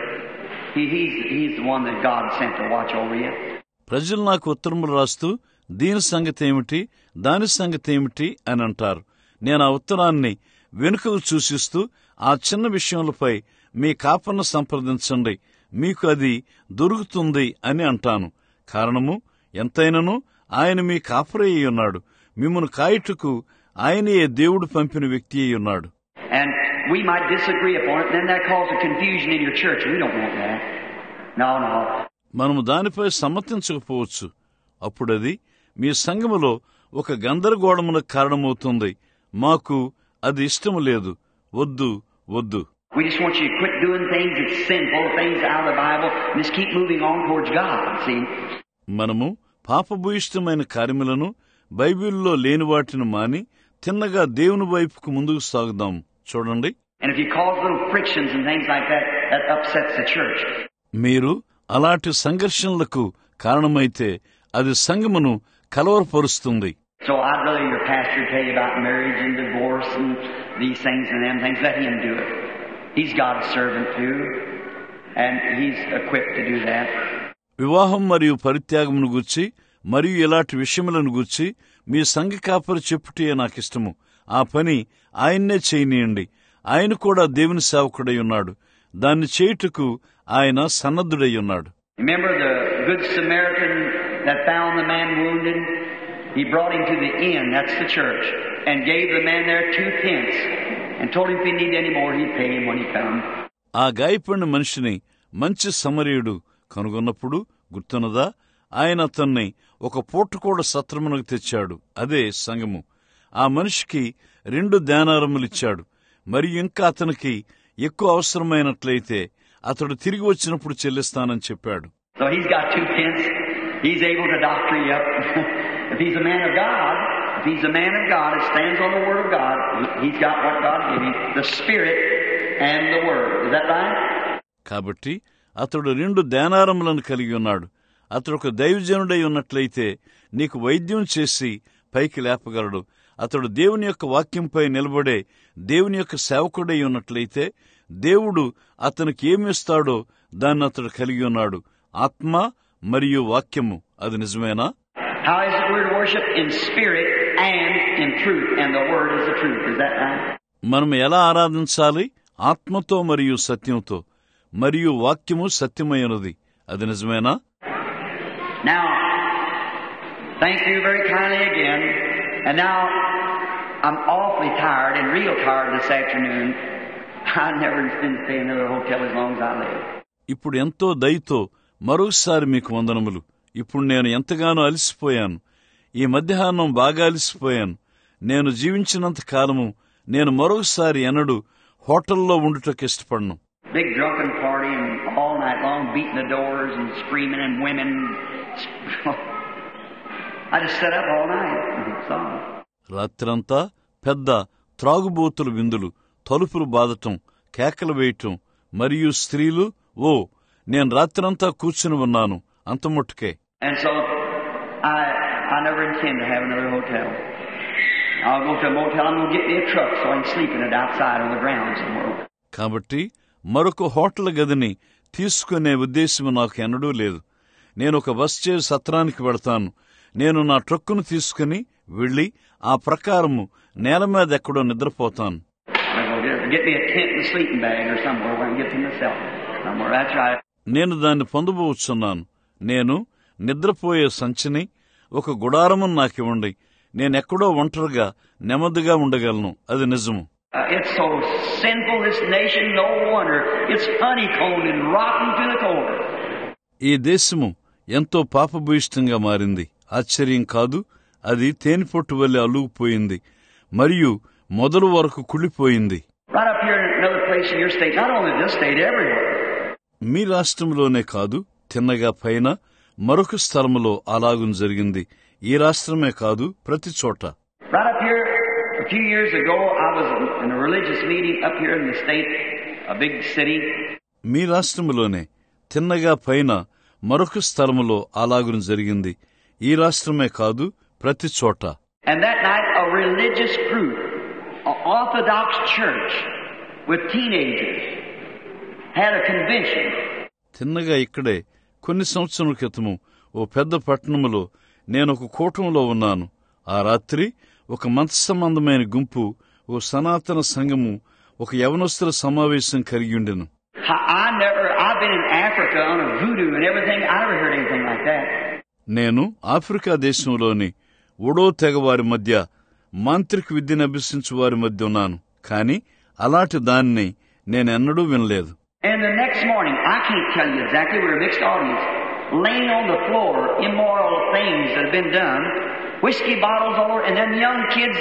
He's the one that God sent to watch over you. ప్రజలు నాకు ఉత్తరములు రాస్తూ దీని సంగతి ఏమిటి, దాని సంగతి ఏమిటి అని అంటారు. నేను ఆ ఉత్తరాన్ని వెనుకకు సూచిస్తూ ఆ చిన్న విషయములపై మీ కాపర్ను సంప్రదించండి, మీకు అది దొరుకుతుంది అని అంటాను. కారణము ఎంతైనను ఆయన మీ కాపరి అయి ఉన్నాడు. మిమ్మను కాయుటకు ఆయనే దేవుడు పంపిన వ్యక్తి అయి ఉన్నాడు. And we might disagree upon it, then that causes confusion in your church. We don't want that. No. మనము దానిపై సమ్మతించకపోవచ్చు. అప్పుడది మీ సంఘములో ఒక గందరగోళమునకు కారణమవుతుంది. మాకు అది ఇష్టము లేదు. వద్దు. We just want you to quit doing things that's sinful, things out of the Bible, and just keep moving on towards God. See? మనము పాపభూయిష్టమైన కార్యములను బైబిల్లో లేని వాటిని మాని తిన్నగా దేవుని వైపుకు ముందుకు సాగుదాం. చూడండి. And if you cause little frictions and things like that, that upsets the church. మీరు అలాంటి సంఘర్షణలకు కారణమైతే అది సంఘమును కలవరపరుస్తుంది. So I'd rather your pastor tell you about marriage and divorce and these things and them things. Let him do it. He's God's servant too, and he's equipped to do that. వివాహం మరియు పరిత్యాగమును గూర్చి మరియు ఇలాంటి విషయములను గూర్చి మీ సంఘ కాపరి చెప్పుటే నాకిష్టము. ఆ పని ఆయన్నే చేయనీయండి. ఆయన కూడా దేవుని సేవకుడై ఉన్నాడు. దాన్ని చేయుటకు ఆయన సన్నద్ధుడై ఉన్నాడు. Remember the good Samaritan that found the man wounded? He brought him to the inn, that's the church, and gave the man there 2 pence and told him if he needed any more, he'd pay him when he come. ఆ గాయపడిన మనిషిని మంచి సమరయుడు కనుగొన్నప్పుడు గుర్తున్నదా, ఆయన అతన్ని ఒక పూటకూడ సత్రమునకు తెచ్చాడు. అదే సంఘము. ఆ మనిషికి 2 దేనారములిచ్చాడు. మరియు ఇంకా అతనికి ఎక్కువ అవసరమైనట్లయితే అతడు తిరిగి వచ్చినప్పుడు చెల్లిస్తానని చెప్పాడు. So he's got 2 pence. He's able to doctor you up. If he's a man of God, it stands on the Word of God. He's got what God gave him, the Spirit and the Word. Is that right? కాబట్టి అతడు 2 దేనారములను కలిగి ఉన్నాడు. అతడు ఒక దైవజనుడై ఉన్నట్లయితే నీకు వైద్యం చేసి పైకి లేపగలడు. అతడు దేవుని యొక్క వాక్యంపై నిలబడే దేవుని యొక్క సేవకుడై ఉన్నట్లయితే దేవుడు అతనికి ఏమిస్తాడో దాన్ని అతడు కలిగి ఉన్నాడు. ఆత్మ మరియు వాక్యము. అది నిజమేనా? How is it we're to worship? In spirit and in truth. And the Word is the truth. Is that right? మనం ఎలా ఆరాధించాలి? ఆత్మతో మరియు సత్యంతో. మరియు వాక్యము సత్యమైనది. అది నిజమేనా? Now, thank you very kindly again. And now, I'm awfully tired and real tired this afternoon. I've never been to stay in another hotel as long as I live. ఇప్పుడు ఎంతో దయతో మరొకసారి మీకు వందనములు. ఇప్పుడు నేను ఎంతగానో అలసిపోయాను. ఈ మధ్యాహ్నం బాగా అలసిపోయాను. నేను జీవించినంత కాలము నేను మరొకసారి ఎన్నడూ హోటల్లో ఉండుటకు ఇష్టపడను. Big drunken party and all night long beating the doors and screaming and women. I just sat up all night. రాత్రంతా పెద్ద త్రాగుబోతుల విందులు, తలుపులు బాదటం, కేకలు వేయటం మరియు స్త్రీలు. నేను రాత్రంతా కూర్చుని ఉన్నాను. అంత ముట్టుకే. And so I never intend to have another hotel. I'll go to a motel. I'm going to get me a truck so I can sleep in it outside on the ground somewhere. కాబట్టి మరొక హోటల్ గదిని తీసుకునే ఉద్దేశం నాకు ఎన్నడూ లేదు. నేను ఒక బస్ చేసి సత్రానికి వెళతాను. నేను నా ట్రక్కును తీసుకుని వెళ్లి ఆ ప్రకారము నేల మీద ఎక్కడో నిద్రపోతాను. నేను దాన్ని పొందబోచున్నాను. నేను నిద్రపోయే సంచిని, ఒక గుడారమును నాకివ్వండి. నేనెక్కడో ఒంటరిగా నెమ్మదిగా ఉండగలను. అది నిజము. It's so sinful, this nation, no wonder. It's honeycombed and rotten to the core. ఈ దేశము ఎంతో పాపభూయిష్టంగా మారింది. ఆశ్చర్యం కాదు. అది తేనెపొట్టు వల్లే అలుగుపోయింది మరియు మొదలు వరకు కుళ్ళిపోయింది. Right up here in another place in your state, not only this state, everywhere. మీ రాష్ట్రంలోనే కాదు, తిన్నగా పైన మరొక స్థలములో అలాగుం జరిగింది. ఈ రాష్ట్రమే కాదు, ప్రతి చోట. Right up here, a few years ago, I was in a religious meeting up here in the state, a big city. మీ రాష్ట్రములోనే తిన్నగా పైన మరొక స్థలములో అలాగుం జరిగింది. ఈ రాష్ట్రమే కాదు, ప్రతి చోట. And that night, a religious group Orthodox church with teenagers had a convention. తిన్నగా ఇక్కడే కొన్ని సంవత్సరాల క్రితము ఓ పెద్ద పట్టణములో నేను ఒక కూటంలో ఉన్నాను. ఆ రాత్రి ఒక మత సంబంధమైన గుంపు, ఓ సనాతన సంఘము ఒక యవనస్తుల సమావేశం కలిగి ఉండెను. I've been in Africa on a voodoo and everything. I never heard anything like that. నేను ఆఫ్రికా దేశంలోని ఓడో తెగవారి మధ్య మాంత్రిక విద్యను అభ్యసించు వారి మధ్య ఉన్నాను, కానీ అలాంటి దాన్ని నేనెన్నడూ వినలేదు. And the next morning, I can't tell you exactly, we were a mixed audience, laying on the floor, immoral things that have been done, whiskey bottles all over, and then young kids,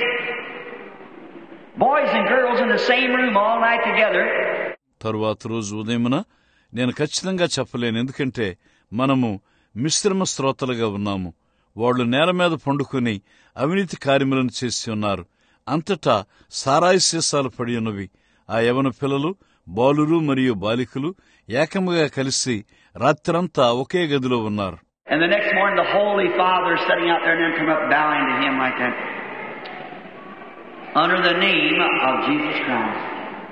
boys and girls in the same room all night together. తరువాత రోజు ఉదయమున నేను ఖచ్చితంగా చెప్పలేను, ఎందుకంటే మనము మిశ్రమ శ్రోతలుగా ఉన్నాము. వాళ్లు నేల మీద పండుకుని అవినీతి కార్యములను చేసి ఉన్నారు. అంతటా సారాయి సీసాలు పడి ఉన్నవి. ఆ యవన పిల్లలు, బాలురు మరియు బాలికలు ఏకముగా కలిసి రాత్రంతా ఒకే గదిలో ఉన్నారు. And the next morning the Holy Father sitting out there and then come up bowing to him like that. Under the name of Jesus Christ.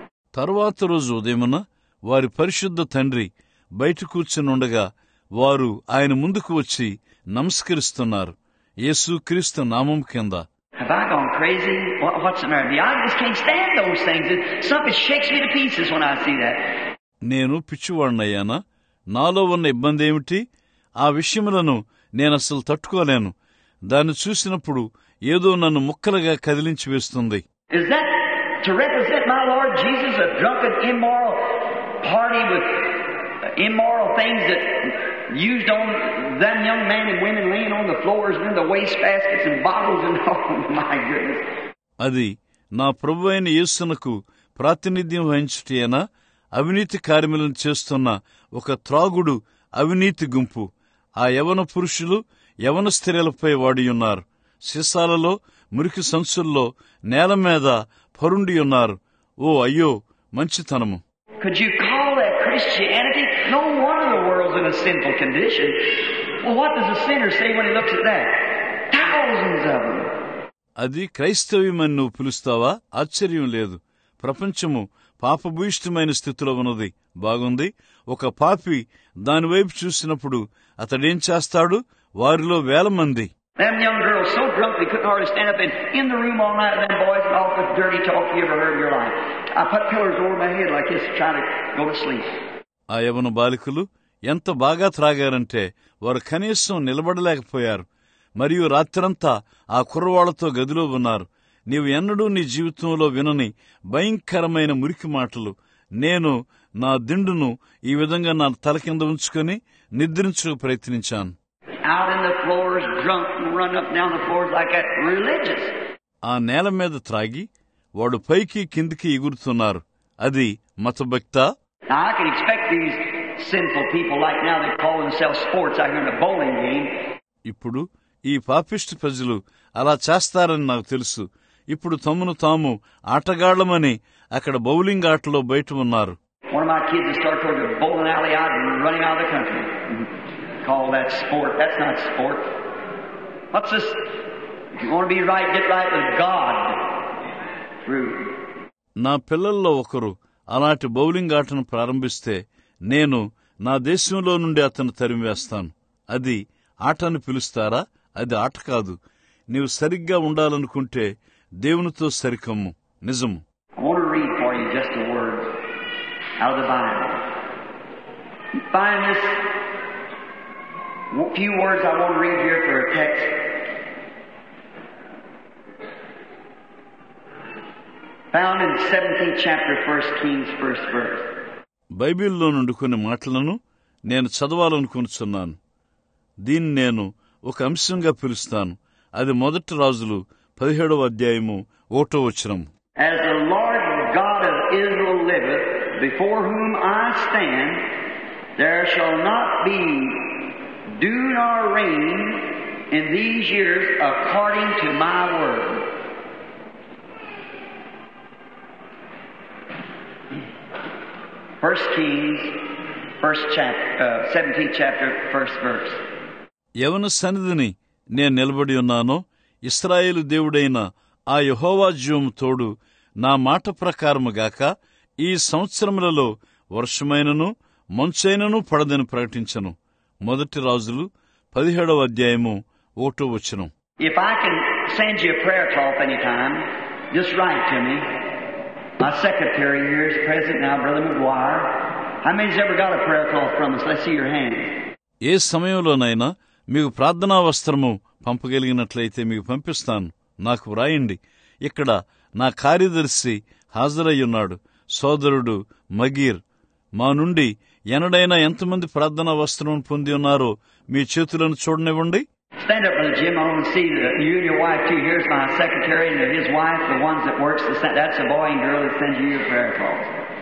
తరువాత రోజు ఉదయమున వారి పరిశుద్ధ తండ్రి బయట కూర్చుని ఉండగా వారు ఆయన ముందుకు వచ్చి నమస్కరిస్తున్నారు. యేసు క్రీస్తు నామం కింద. Have I gone crazy? What's the matter? I just can't stand those things. Something shakes me to pieces when I see that. నేను పిచ్చివాడినయ్యానా? నాలో ఉన్న ఇబ్బంది ఏమిటి? ఆ విషయములను నేనసలు తట్టుకోలేను. దాన్ని చూసినప్పుడు ఏదో నన్ను ముక్కలుగా కదిలించి వేస్తుంది. Is that to represent my Lord Jesus, a drunken, immoral party with immoral things that used on them young men and women laying on the floors and in the wastebaskets and bottles and oh my goodness. అది నా ప్రభు అయిన యేసునకు ప్రాతినిధ్యం వహించుటేనా? అవినీతి కార్యములను చేస్తున్న ఒక త్రాగుడు అవినీతి గుంపు. ఆ యవన పురుషులు యవన స్త్రీలపై వాడియున్నారు. సీసాలలో, మురికి సంచుల్లో నేల మీద పరుండి ఉన్నారు. ఓ అయ్యో, మంచితనము! Could you call that Christianity? No wonder the world's in a sinful condition. Well, what does the sinner say when he looks at that? Thousands of them. అది క్రైస్తవ్యమని నువ్వు పిలుస్తావా? ఆశ్చర్యం లేదు. ప్రపంచము పాపభూయిష్టమైన స్థితిలో ఉన్నది. బాగుంది. ఒక పాపి దానివైపు చూసినప్పుడు అతడేం చేస్తాడు? వారిలో వేల మంది. Them young girls so drunk they couldn't hardly stand up and in the room all night with them boys and all the dirty talk you ever heard in your life. I put pillows over my head like this trying to go to sleep. ఆ యవన బాలికలు ఎంత బాగా త్రాగారంటే వారు కనీసం నిలబడలేకపోయారు. మరియు రాత్రంతా ఆ కుర్రవాళ్లతో గదిలో ఉన్నారు. నీవు ఎన్నడూ నీ జీవితంలో వినని భయంకరమైన మురికి మాటలు. నేను నా దిండును ఈ విధంగా నా తల కింద ఉంచుకొని నిద్రించడానికి ప్రయత్నించాను. Out in the floors, drunk and run up down the floors like that, religious. ఆ నేల మీద త్రాగి వాడు పైకి కిందికి ఎగురుతున్నారు. అది మతభక్త? Now I can expect these sinful people like now they call themselves sports out here in the bowling game. ఇప్పుడు ఈ పాపిష్టి ప్రజలు అలా చేస్తారని నాకు తెలుసు. ఇప్పుడు తమను తాము ఆటగాళ్లమని అక్కడ బౌలింగ్ ఆటలో బయట ఉన్నారు. One of my kids has started toward the bowling alley out and running out of the country. Call that sport. That's not sport. What's this? If you want to be right, get right with God. True. నా పిల్లల్లో ఒకరు అలాంటి బౌలింగ్ ఆటను ప్రారంభిస్తే నేను నా దేశంలో నుండి అతను తరిమివేస్తాను. అది ఆటను పిలుస్తారా? అది ఆట కాదు. నీవు సరిగ్గా ఉండాలనుకుంటే దేవునితో సరికమ్ము. నిజము. I want to read for you just a word out of the Bible. You find this few words I want to read here for a text. Found in 17th chapter, 1 Kings, 1st verse. బైబిల్లో నుండి కొన్ని మాటలను నేను చదవాలనుకుంటున్నాను. దీన్ని నేను ఒక అంశంగా పిలుస్తాను. అది మొదటి రాజులు 17వ అధ్యాయము 1వ వచనం. As the Lord God of Israel liveth, before whom I stand, there shall not be dew nor rain in these years according to my word. 1 Kings, 17th chapter, 1st verse. ఎవని సన్నిధిని నేను నిలబడి ఉన్నానో ఇశ్రాయేలు దేవుడైన ఆ యెహోవా జీవము తోడు నా మాట ప్రకారముగాక ఈ సంవత్సరములలో వర్షమైనను మంచైనను పడదని ప్రకటించను. 1 రాజులు 17వ అధ్యాయము 1వ వచనం. If I can send you a prayer cloth anytime, just write to me. My secretary here is present now, Brother McGuire. How many's ever got a prayer cloth from us? Let's see your hand. ఏ సమయంలోనైనా మీకు ప్రార్థనా వస్త్రము పంపగలిగినట్లయితే మీకు పంపిస్తాను. నాకు వ్రాయండి. ఇక్కడ నా కార్యదర్శి హాజరయ్యున్నాడు, సోదరుడు మగీర్. మా నుండి ఎనడైనా ఎంతమంది ప్రార్థనా వస్త్రం పొంది ఉన్నారో మీ చేతులను చూడనివ్వండి. Stand up, Brother Jim. I want to see you and your wife too. Here's my secretary and his wife, the ones that works. That's a boy and girl that sends you your prayer calls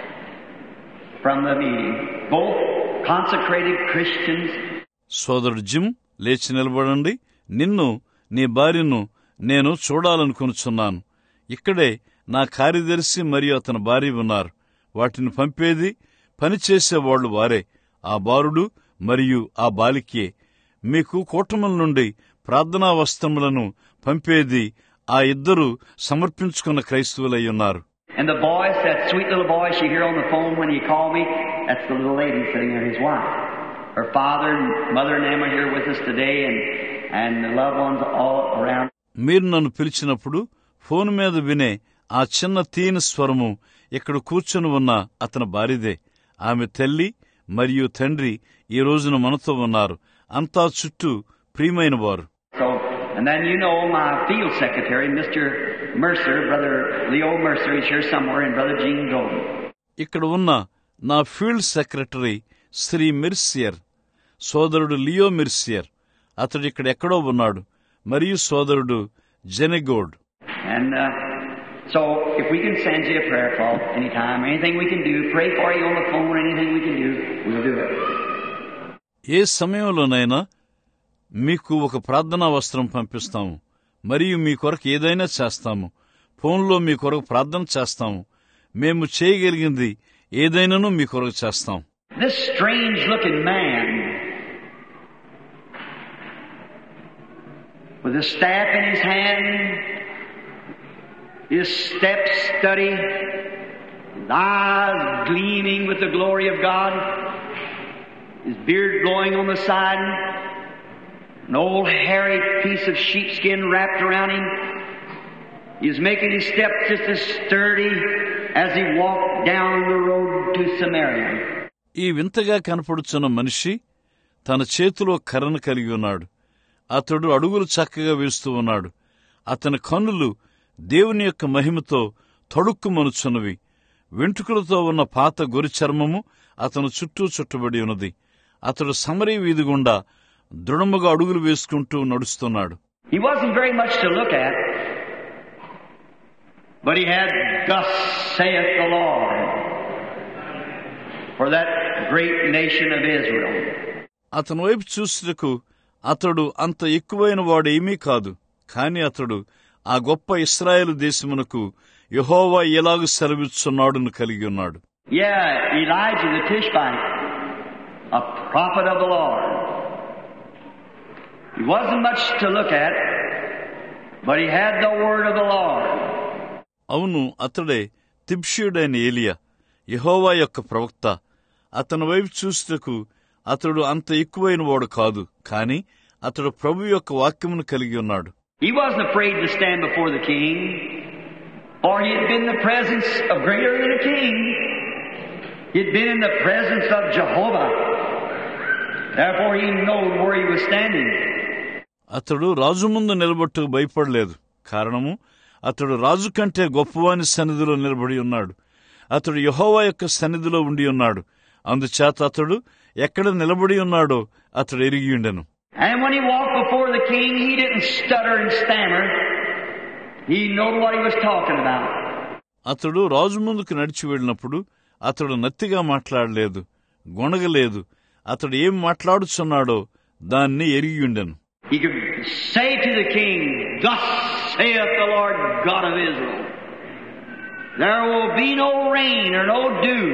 from the meeting. Both consecrated Christians. సోదరుడు జిమ్, లేచి నిలబడండి. నిన్ను, నీ భార్యను నేను చూడాలనుకొనుచున్నాను. ఇక్కడే నా కార్యదర్శి మరియు అతని భార్య ఉన్నారు. వాటిని పంపేది, పనిచేసేవాళ్లు వారే, ఆ బాలుడు మరియు ఆ బాలికే. మీకు కూటముల నుండి ప్రార్థనా వస్త్రములను పంపేది ఆ ఇద్దరు సమర్పించుకున్న క్రైస్తవులయ్యున్నారు. And the voice, that sweet little voice you hear on the phone when you call me, that's the little lady sitting there, his wife. Her father and mother and them are here with us today, and the loved ones all around. మీరు నన్ను పిలిచినప్పుడు ఫోన్ మీద వినే ఆ చిన్న తీని స్వరము ఇక్కడ కూర్చొని ఉన్న అతని భార్యదే. ఆమె తల్లి మరియు తండ్రి ఈ రోజున మనతో ఉన్నారు. అంతా చుట్టూ ప్రియమైన వారు. So, and then you know my field secretary, Mr. Mercer, Brother Leo Mercer, is here somewhere, and Brother Gene Golden. ఇక్కడ ఉన్న నా ఫీల్డ్ సెక్రటరీ శ్రీ మిర్సియర్, సోదరుడు లియో మిర్సియర్, అతడు ఇక్కడ ఎక్కడో ఉన్నాడు, మరియు సోదరుడు జెనెగోడ్. And so, if we can send you a prayer call anytime, anything we can do, pray for you on the phone, anything we can do, we'll do it. ఏ సమయంలోనైనా మీకు ఒక ప్రార్థనా వస్త్రం పంపిస్తాము, మరియు మీ కొరకు ఏదైనా చేస్తాము. ఫోన్లో మీ కొరకు ప్రార్థన చేస్తాము. మేము చేయగలిగింది ఏదైనాను మీ కొరకు చేస్తాం. This strange-looking man with a staff in his hand, his steps steady, his eyes gleaming with the glory of God, his beard blowing on the side, an old hairy piece of sheepskin wrapped around him. He was making his steps just as sturdy as he walked down the road to Samaria. ఈ వింతగా కనపడుచున్న మనిషి తన చేతిలో కర్రను కలిగి ఉన్నాడు. అతడు అడుగులు చక్కగా వేస్తూ ఉన్నాడు. అతని కన్నులు దేవుని యొక్క మహిమతో తడుక్కుమనుచున్నవి. వెంట్రుకలతో ఉన్న పాత గొరి చర్మము అతను చుట్టూ చుట్టబడి ఉన్నది. అతడు సమరీ వీధి గుండా దృఢముగా అడుగులు వేసుకుంటూ నడుస్తున్నాడు. He wasn't very much to look at, but he had, "Thus saith the Lord," for that great nation of Israel. అతని వైపు చూసుటకు అతడు అంత ఎక్కువైన వాడేమీ కాదు. కాని అతడు ఆ గొప్ప ఇశ్రాయేలు దేశమునకు యెహోవా ఎలాగు సెలవిస్తున్నాడును కలిగి ఉన్నాడు. Yeah, Elijah the Tishbite, a prophet of the Lord. He wasn't much to look at, but he had the word of the Lord. అవును, అతడే తిబ్షీయుడైన ఏలియా, యెహోవా యొక్క ప్రవక్త. అతని వైపు చూసుటకు అతడు అంత ఎక్కువైన వాడు కాదు, కాని అతడు ప్రభు యొక్క వాక్యమును కలిగి ఉన్నాడు. He wasn't afraid to stand before the king, for he had been in the presence of greater than a king. He had been in the presence of Jehovah. Therefore he knew where he was standing. అతడు రాజు ముందు నిలబట్టుకు భయపడలేదు. కారణము, అతడు రాజు కంటే గొప్పవాని సన్నిధిలో నిలబడి ఉన్నాడు. అతడు యెహోవా యొక్క సన్నిధిలో ఉండి ఉన్నాడు. అందుచేత అతడు ఎక్కడ నిలబడి ఉన్నాడో అతడు ఎరిగి ఉండెను. And when he walked before the king, he didn't stutter and stammer. He knew what he was talking about. అతడు రాజు ముందుకు నడిచి వెళ్ళినప్పుడు అతడు నత్తిగా మాట్లాడలేదు, గొణగలేదు. అతడు ఏం మాట్లాడుచున్నాడో దాన్ని ఎరిగి ఉండెను. He could say to the king, "Thus saith the Lord God of Israel, there will be no rain or no dew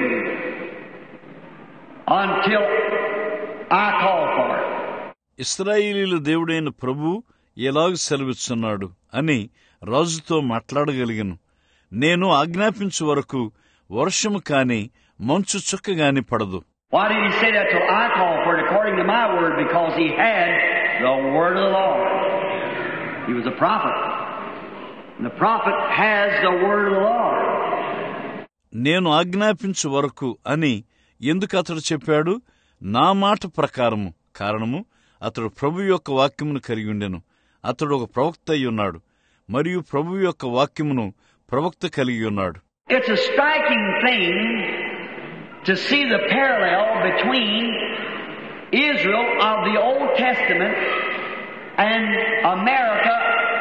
until I call for it." ఇశ్రాయేలీయుల దేవుడైన ప్రభు ఎలాగ సెలవిస్తున్నాడు అని రాజుతో మాట్లాడగలిగను. నేను ఆజ్ఞాపించు వరకు వర్షము కాని మంచు చుక్క గాని పడదు. Why did he say that till I call for it according to my word? Because he had the word of the Lord. He was a prophet. And the prophet has the word of the Lord. నేను ఆజ్ఞాపించు వరకు అని ఎందుకు అతడు చెప్పాడు? నా మాట ప్రకారము. కారణము, అతడు ప్రభు యొక్క వాక్యమును కలిగి ఉండెను. అతడు ఒక ప్రవక్త అయి ఉన్నాడు, మరియు ప్రభు యొక్క వాక్యమును ప్రవక్త కలిగి ఉన్నాడు. It's a striking thing to see the parallel between Israel of the Old Testament and America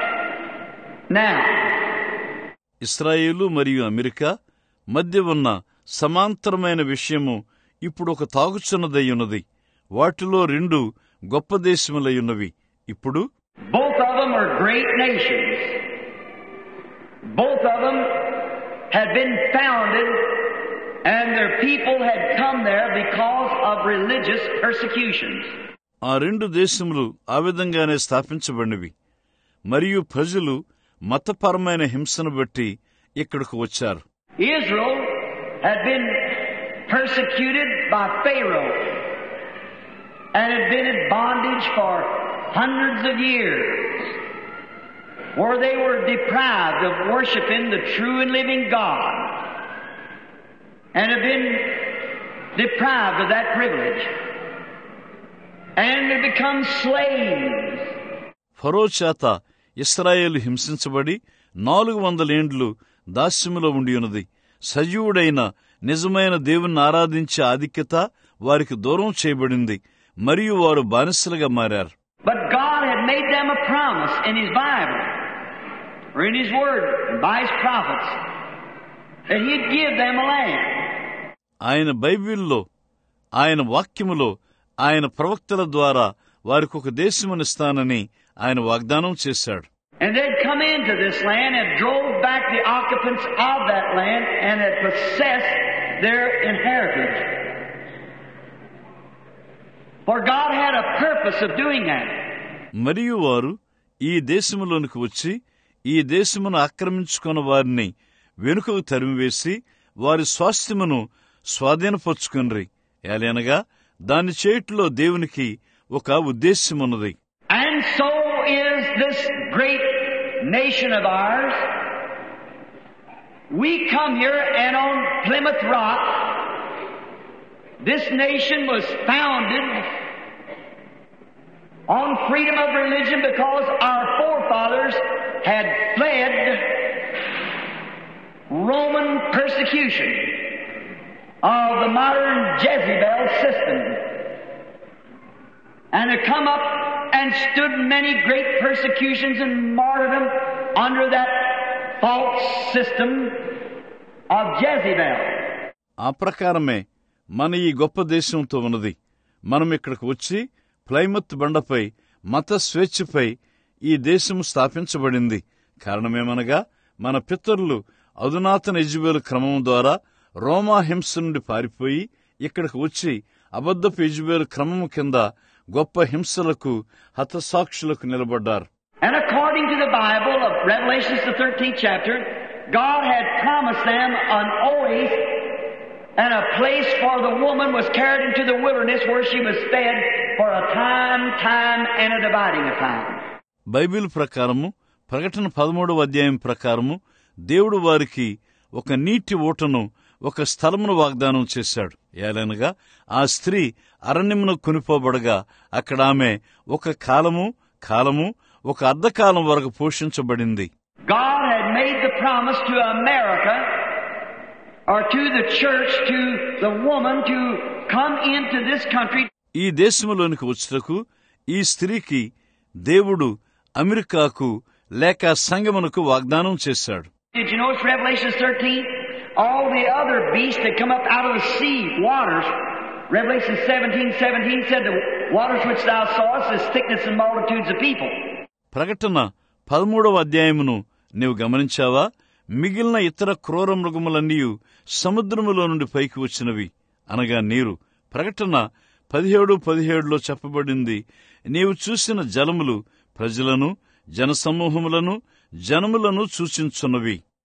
now. ఇశ్రాయేలు మరియు అమెరికా మధ్య ఉన్న సమాంతరమైన విషయము ఇప్పుడు ఒక తాగుచున్నదయ్యున్నది. వాటిలో రెండు గొప్ప దేశములయ్యున్నవి. ఇప్పుడు both of them are great nations. Both of them had been founded and their people had come there because of religious persecutions. ఆ రెండు దేశములు ఆ విధంగానే స్థాపించబడినవి, మరియు ప్రజలు మతపరమైన హింసను బట్టి ఇక్కడకు వచ్చారు. Israel had been persecuted by Pharaoh and had been in bondage for hundreds of years, where they were deprived of worshiping the true and living God, and have been deprived of that privilege, and have become slaves. ఫరో చేత ఇశ్రాయేలు హింసించబడి 400 ఏండ్లు దాస్యములో ఉండియున్నది. సజీవుడైన నిజమైన దేవుణ్ణి ఆరాధించే ఆధిక్యత వారికి దూరం చేయబడింది, మరియు వారు బానిసలుగా మారారు. But God had made them a promise in His Bible, or in His Word, by His prophets, that He'd give them a land. ఆయన బైబిల్లో, ఆయన వాక్యములో, ఆయన ప్రవక్తల ద్వారా వారికి ఒక దేశమునిస్తానని ఆయన వాగ్దానం చేశాడు. And they'd come into this land and drove back the occupants of that land and had possessed their inheritance. For God had a purpose of doing that. మరియు వారు ఈ దేశములోనికి వచ్చి ఈ దేశమును ఆక్రమించుకున్న వారిని వెనుకకు తరిమివేసి వారి స్వాస్థ్యమును స్వాధీనపరుచుకుని, ఏలైనగా దాన్ని చేయట్లో దేవునికి ఒక ఉద్దేశ్యమున్నది. And so is this great nation of ours. We come here, and on Plymouth Rock, this nation was founded on freedom of religion because our forefathers had fled Roman persecution of the modern Jezebel system, and had come up and stood many great persecutions and martyrdom under that false system of Jezebel. ఆ ప్రకారమే మన ఈ గొప్ప దేశంతో ఉన్నది. మనం ఇక్కడికి వచ్చి ప్లైమత్ బండపై మత స్వేచ్ఛపై ఈ దేశము స్థాపించబడింది. కారణమేమనగా మన పితరులు అధునాతన యెజబెలు క్రమం ద్వారా రోమా హింస నుండి పారిపోయి ఇక్కడికి వచ్చి అబద్ధపు యెజబెలు క్రమము కింద గొప్ప హింసలకు హతసాక్షులకు నిలబడ్డారు. And according to the Bible of Revelation, the 13th chapter, God had promised them an oasis and a place for the woman was carried into the wilderness where she was fed for a time and a dividing of time. Bible ప్రకారము ప్రకటన 13వ అధ్యాయం ప్రకారము దేవుడు వారికి ఒక నీటి ఊటను, ఒక స్థలమును వాగ్దానం చేశాడు. ఏలనగా ఆ స్త్రీ అరణ్యమును కొనిపోబడగా అక్కడ ఆమె ఒక కాలము ఒక అర్ధకాలం వరకు పోషించబడింది. God had made the promise to America, or to the church, to the woman, to come into this country. ఈ దేశములోనికి వచ్చుటకు ఈ స్త్రీకి దేవుడు అమెరికాకు లేక సంగమునకు వాగ్దానం చేశాడు. Did you notice Revelation 13? All the other beasts that come up out of the sea waters. Revelation 17:17 said, the waters which thou sawest is thickness and multitudes of people. ప్రకటన 13వ అధ్యాయమును నీవు గమనించావా? మిగిలిన ఇతర క్రూర మృగములన్నీ సముద్రములో నుండి పైకి వచ్చినవి, అనగా నీరు. ప్రకటన 17:17లో చెప్పబడింది, నీవు చూసిన జలములు ప్రజలను, జనసమూహములను, జనములను సూచించున్నవి. All the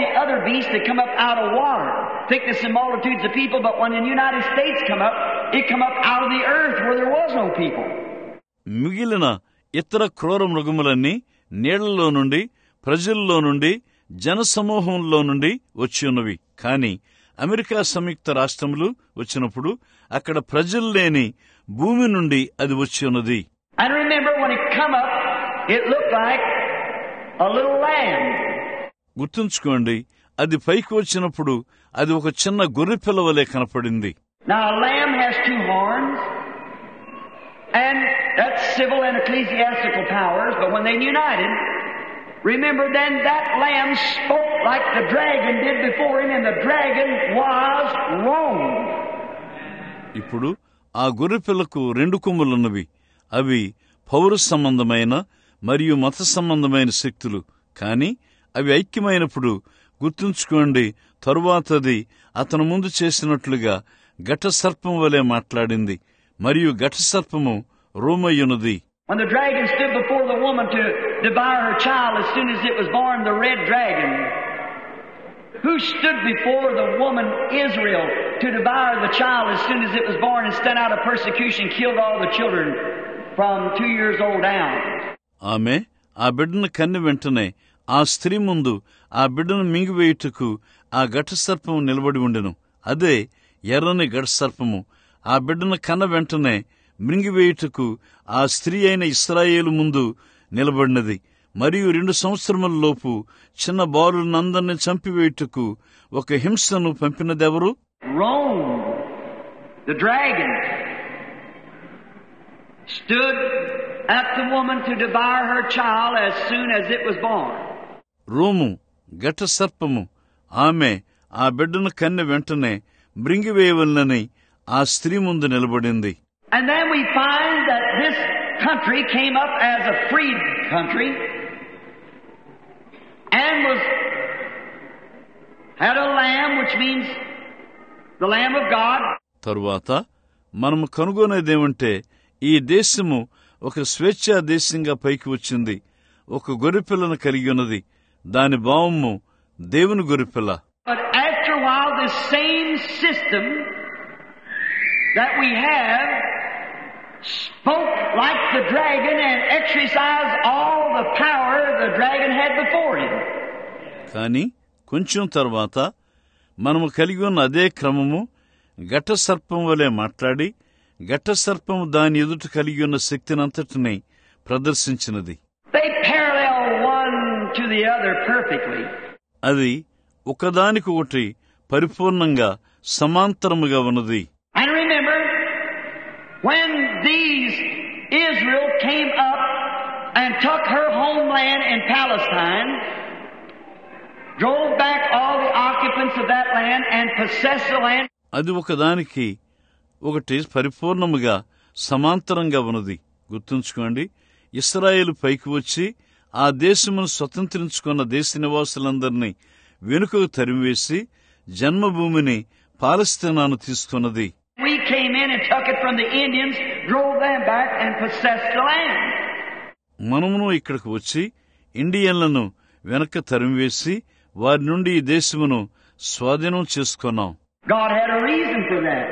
the other beasts that come up out of water, thickness and multitudes of people, but when the United States come up, it come up out of the earth where there was no people. మిగిలిన ఇతర క్రూర మృగములన్నీ నీళ్లలో నుండి, ప్రజల్లో నుండి, జనసమూహంలో నుండి వచ్చి ఉన్నవి. కాని అమెరికా సంయుక్త రాష్ట్రములు వచ్చినప్పుడు అక్కడ ప్రజలు లేని భూమి నుండి అది వచ్చి ఉన్నది. And remember, when it come up, it looked like a little lamb. గుర్తుంచుకోండి, అది పైకి వచ్చినప్పుడు అది ఒక చిన్న గొర్రె పిల్ల వలె కనపడింది. Now a lamb has 2 horns, and that's civil and ecclesiastical powers, but when they united, remember then that lamb spoke like the dragon did before him, and the dragon was Rome. ఇప్పుడు ఆ గొర్రె పిల్లకు 2 కొమ్ములున్నవి. అవి పౌర సంబంధమైన మరియు మత సంబంధమైన శక్తులు. కాని అవి ఐక్యమైనప్పుడు గుర్తుంచుకోండి, తరువాతది అతను ముందు చేసినట్లుగా ఘట సర్పం వలె మాట్లాడింది, మరియు ఘట సర్పము రోమయ్యున్నది. When the dragon stood before the woman to devour her child as soon as it was born, the red dragon, who stood before the woman Israel to devour the child as soon as it was born and sent out a persecution, killed all the children from 2 years old down. ఆమె ఆ బిడ్డను కన్ని వెంటనే ఆ స్త్రీ ముందు ఆ బిడ్డను మింగివేయుటకు ఆ ఘట సర్పము నిలబడి ఉండెను. అదే ఎర్రని ఘట సర్పము ఆ బిడ్డను కన్న వెంటనే మృంగివేయుటకు ఆ స్త్రీ అయిన ఇశ్రాయేలు ముందు నిలబడినది. మరియు 2 సంవత్సరముల లోపు చిన్న బాలునందరినీ చంపివేయుటకు ఒక హింసను పంపినదెవరు? Rome, the dragon, stood at the woman to devour her child as soon as it was born. Rome ఘట సర్పము ఆమె ఆ బిడ్డను కన్నె వెంటనే మృంగివేయవలనని ఆ స్త్రీ ముందు నిలబడింది. And then we find that this country came up as a freed country and had a lamb, which means the Lamb of God. తరువాత మనము కనుగొనేదేమంటే ఈ దేశము ఒక స్వేచ్ఛా దేశంగా పైకి వచ్చింది. ఒక గొర్రెపిల్లను కలిగి ఉన్నది. దాని భావము దేవుని గొర్రెపిల్ల. But after a while, this same system that we have spoke like the dragon and exercised all the power the dragon had before him. కాని కొంచెం తర్వాత మనము కలిగి ఉన్న అదే క్రమము ఘట సర్పం వలె మాట్లాడి ఘట సర్పము దాని ఎదుట కలిగి ఉన్న శక్తినంతటిని ప్రదర్శించినది. They parallel one to the other perfectly. అది ఒకదానికొకటి పరిపూర్ణంగా సమాంతరముగా ఉన్నది. And remember, when these Israel came up and took her homeland in Palestine, drove back all the occupants of that land and possessed the land. అది ఒకదానికి ఒకటి పరిపూర్ణముగా సమాంతరంగా ఉన్నది. గుర్తుంచుకోండి, ఇశ్రాయేలు పైకి వచ్చి ఆ దేశమును స్వతంత్రించుకున్న దేశ నివాసులందరినీ వెనుకకు తరిమివేసి జన్మభూమిని పాలస్తీనాను తీసుకున్నది. We came in and took it from the Indians, drove them back and possessed the land. మనమును ఇక్కడికి వచ్చి ఇండియన్లను వెనక తరిమివేసి వారి నుండి ఈ దేశమును స్వాధీనం చేసుకున్నాం. God had a reason for that.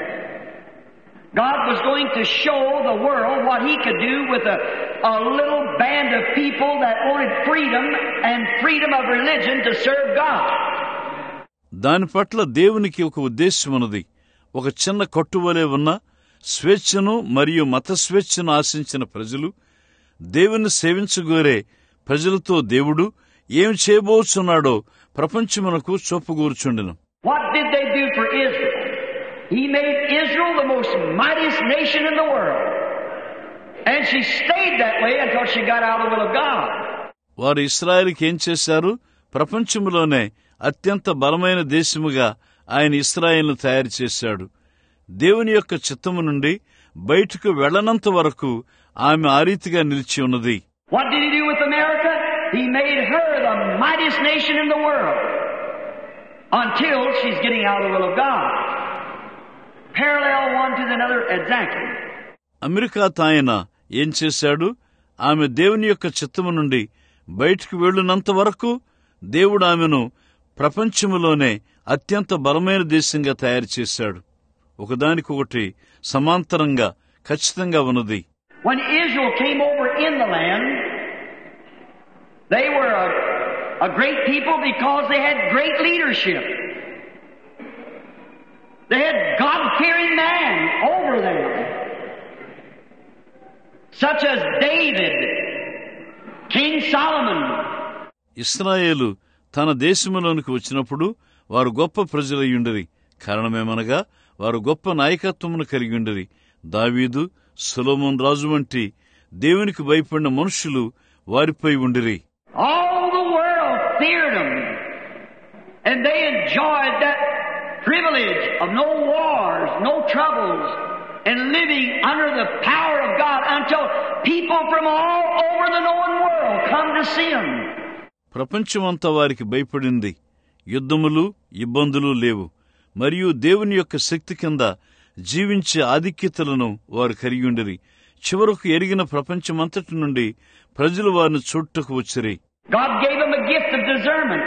God was going to show the world what He could do with a little band of people that wanted freedom and freedom of religion to serve God. దాని పట్ల దేవునికి ఒక ఉద్దేశం ఉన్నది. ఒక చిన్న కట్టువలే ఉన్న స్వేచ్ఛను మరియు మత స్వేచ్ఛను ఆశించిన ప్రజలు, దేవుని సేవించగోరే ప్రజలతో దేవుడు ఏం చేయబోతున్నాడో ప్రపంచమునకు చూపగూర్చుండెను. What did they do for Israel? He made Israel the most mightiest nation in the world. And she stayed that way until she got out of the will of God. వారు ఇశ్రాయేలుకి ఏం చేశారు? ప్రపంచంలోనే అత్యంత బలమైన దేశముగా ఆయన ఇశ్రాయేలును తయారు చేశాడు. దేవుని యొక్క చిత్తము నుండి బయటకు వెళ్లనంత వరకు ఆమె ఆ రీతిగా నిలిచి ఉన్నది. What did He do with America? He made her the mightiest nation in the world until she's getting out of the will of God. Parallel one to another exactly. America తాయన ఏం చేశాడు? ఆమె దేవుని యొక్క చిత్తము నుండి బయటకు వెళ్ళినంత వరకు దేవుడు ఆమెను ప్రపంచములోనే అత్యంత బలమైన దేశంగా తయారు చేశాడు. ఒకదానికొకటి సమాంతరంగా ఖచ్చితంగా ఉన్నది. When Israel came over in the land, they were a great people because they had great leadership. They had God-fearing man over them, such as David, King Solomon. ఇశ్రాయేలు తన దేశములోనికి వచ్చినప్పుడు వారు గొప్ప ప్రజలయ్యుండిరి. కారణమేమనగా వారు గొప్ప నాయకత్వమును కలిగిండిరి. దావీదు, సొలొమోను రాజు వంటి దేవునికి భయపడిన మనుషులు వారిపై ఉండిరి. All the world feared them, and they enjoyed that privilege of no wars, no troubles, and living under the power of God until people from all over the known world come to see Him. ప్రపంచమంతా వారికి భయపడింది. యుద్ధములు, ఇబ్బందులు లేవు. మరియు దేవుని యొక్క శక్తి కింద జీవించే ఆధిక్యతలను వారు కలిగిండిరి. చివరకు ఎరిగిన ప్రపంచమంతటి నుండి ప్రజలు వారిని చూడటకు వచ్చిరి. God gave him a gift of discernment.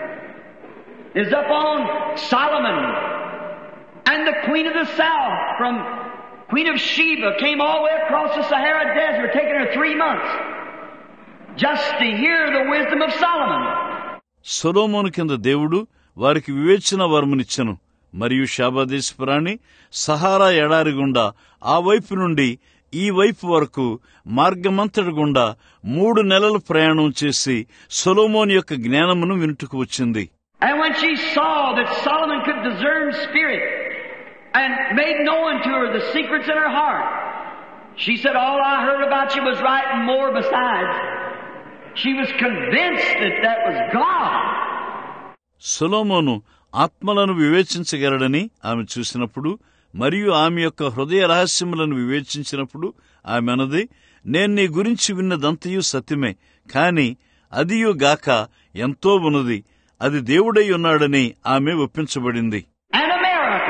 Is upon Solomon, and the Queen of the South from Queen of Sheba came all the way across the Sahara Desert, taking her 3 months just to hear the wisdom of Solomon. సొలొమోను కింద దేవుడు వారికి వివేచన వరమునిచ్చెను. మరియు శాబాదేశపురాణి సహారా ఎడారి గుండా ఆ వైపు నుండి ఈ వైపు వరకు మార్గమంతటి గుండా 3 నెలల ప్రయాణం చేసి సొలొమోను యొక్క జ్ఞానమును వినుటకు వచ్చింది. And when she saw that Solomon could discern spirit and made known to her the secrets in her heart, she said, all I heard about you was right and more besides. She was convinced that that was God. సొలొమోను ఆత్మలను వివేచించగలడని ఆమె చూసినప్పుడు మరియు ఆమె యొక్క హృదయ రహస్యములను వివేచించినప్పుడు ఆమె అన్నది, నేను నీ గురించి విన్నదంతయు సత్యమే, కాని అదియు గాక ఎంతో ఉన్నది, అది దేవుడై ఉన్నాడని ఆమె ఒప్పించబడింది. And America,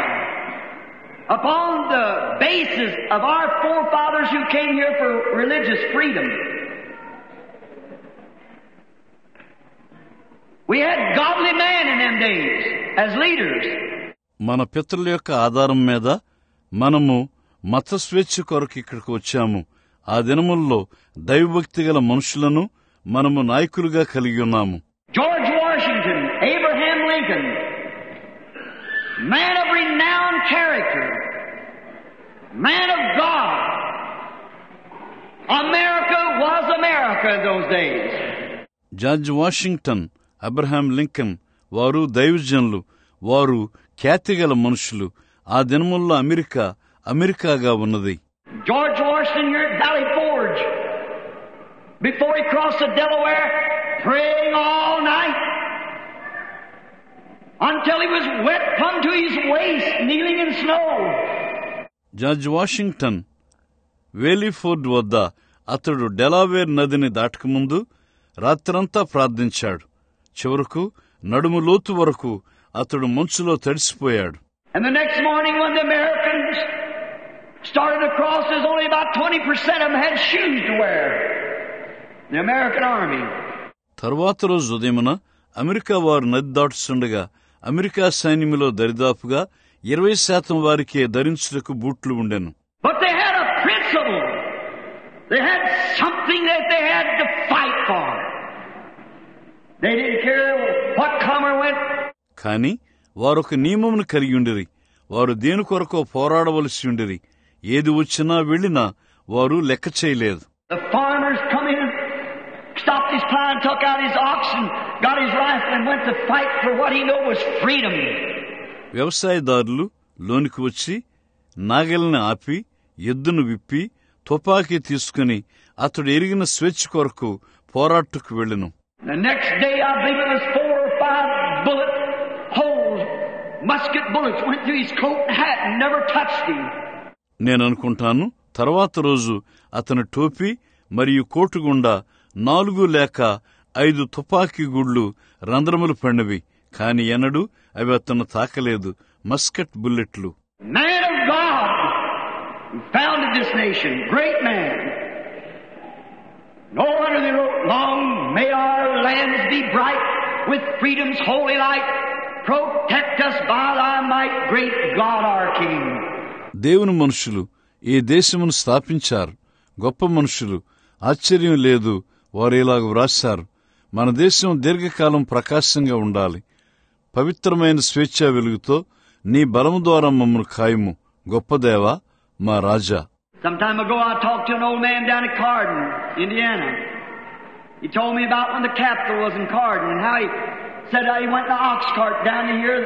upon the basis of our forefathers who came here for religious freedom, we had godly men in them days as leaders. మన పితరుల యొక్క ఆధారం మీద మనము మత స్వేచ్ఛ కొరకు ఇక్కడికి వచ్చాము. ఆ దినముల్లో దైవభక్తి గల మనుషులను మనము నాయకులుగా కలిగి ఉన్నాము. George Washington, Abraham Lincoln, man of renowned character, man of God. America was America in those days. George Washington, Abraham Lincoln వారు దైవజనులు, వారు ఖ్యాతిగల మనుషులు. ఆ దినముల్లో అమెరికా అమెరికాగా ఉన్నది. George Washington here at Valley Forge, before he crossed the Delaware, praying all night until he was wet plumb to his waist, kneeling in snow. George Washington Valley Forge వద్ద అతడు డెలావేర్ నదిని దాటకముందు రాత్రంతా ప్రార్థించాడు. చివరకు నడుము లోతు వరకు అతడు మంచులో తడిసిపోయాడు. And the next morning when the Americans started to cross, there's only about 20% of them had shoes to wear. The American Army. తరువాత రోజు ఉదయమున అమెరికా వారు నది దాటుతుండగా అమెరికా సైన్యములో దరిదాపుగా 20% వారికే ధరించుటకు బూట్లు ఉండెను. But they had a principle. They had something that they had to fight for. They didn't care what come or went. కాని వారొక నియమమును కలిగి ఉండిరి. వారు దేని కొరకో పోరాడవలసి ఉండిరి. ఏది వచ్చినా వెళ్లినా వారు లెక్క చేయలేదు. The farmers come in, stopped his plow, took out his ox and got his rifle and went to fight for what he knew was freedom. వ్యవసాయదారులు లోనికి వచ్చి నాగలిని ఆపి ఎద్దును విప్పి తుపాకీ తీసుకుని అతడు ఎరిగిన స్వేచ్ఛ కొరకు పోరాటకు వెళ్లెను. The next day, I believe it was 4 or 5 bullet holes, musket bullets went through his coat and hat and never touched him. నేననుకుంటాను తర్వాత రోజు అతని టోపీ మరియు కోటు గుండా 4 లేక 5 తుపాకీ గుళ్ళు రంధ్రములు పడినవి, కాని ఎన్నడూ అవి అతను తాకలేదు. మస్కట్ బుల్లెట్లు. Man of God who founded this nation, great man. No wonder they wrote, long may our lands be bright with freedom's holy light. Protect us by thy might, great God our King. దేవుని మనుషులు ఈ దేశమును స్థాపించారు. గొప్ప మనుషులు, ఆశ్చర్యం లేదు, వారు ఇలాగ వ్రాశారు: మన దేశం దీర్ఘకాలం ప్రకాశంగా ఉండాలి. పవిత్రమైన స్వేచ్ఛా వెలుగుతో నీ బలము ద్వారా మమ్మను ఖాయము. గొప్ప దేవా, మా రాజా. Some time ago I talked to an old man down at Carden, Indiana. He told me about when the Capitol was in Carden and how he said how he went in the ox cart down to hear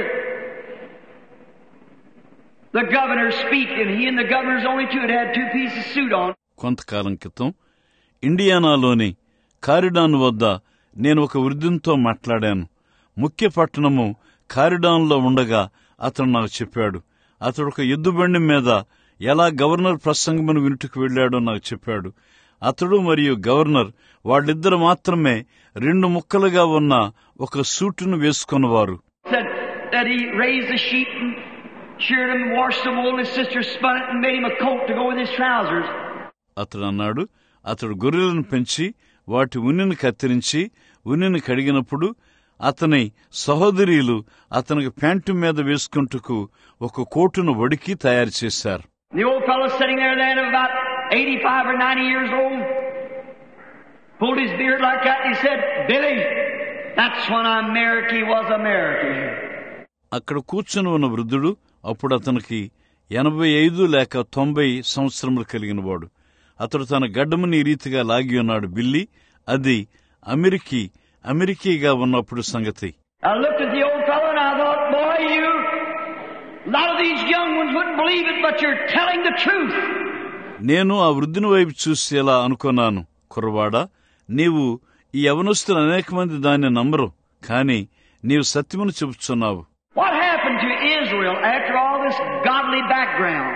the governor speak, and he and the governor's only two had two pieces of suit on. కొంతకాలం క్రితం ఇండియానాలోని కారిడాన్ వద్ద నేను ఒక వృద్ధునితో మాట్లాడాను. ముఖ్య పట్టణము కారిడాన్లో ఉండగా అతను నాకు చెప్పాడు. అతడు ఒక ఎద్దుబండి మీద ఎలా గవర్నర్ ప్రసంగమును వినుటకు వెళ్లాడో నాకు చెప్పాడు. అతడు మరియు గవర్నర్ వాళ్ళిద్దరు మాత్రమే 2 ముక్కలుగా ఉన్న ఒక సూటును వేసుకున్నవారు. అతడు అన్నాడు, అతడు గొర్రెలను పెంచి వాటి ఉన్నిని కత్తిరించి ఉన్నిని కడిగినప్పుడు అతని సహోదరీలు అతనికి ప్యాంటు మీద వేసుకుంటూ ఒక కోటును వడికి తయారు చేశారు. The old fellow sitting there then about 85 or 90 years old pulled his beard like that and he said, "Billy, that's when America was America." అక్కడ కూర్చుని ఉన్న వృద్ధుడు అప్పుడు అతనికి 85 లేక 90 సంవత్సరములు కలిగిన వాడు. అతడు తన గడ్డముని ఈ రీతిగా లాగి ఉన్నాడు. బిల్లి, అది అమెరికీగా ఉన్నప్పుడు సంగతి. I looked at the old fellow and I thought, boy, a lot of these young ones wouldn't believe it, but you're telling the truth. నేను ఆ వృద్ధుని వైపు చూసి ఎలా అనుకున్నాను, కుర్రవాడా, నీవు ఈ యవనస్తులు అనేక మంది దాన్ని నమ్మరు, కానీ నీవు సత్యమును చెబుతున్నావు. What happened to Israel after all this godly background?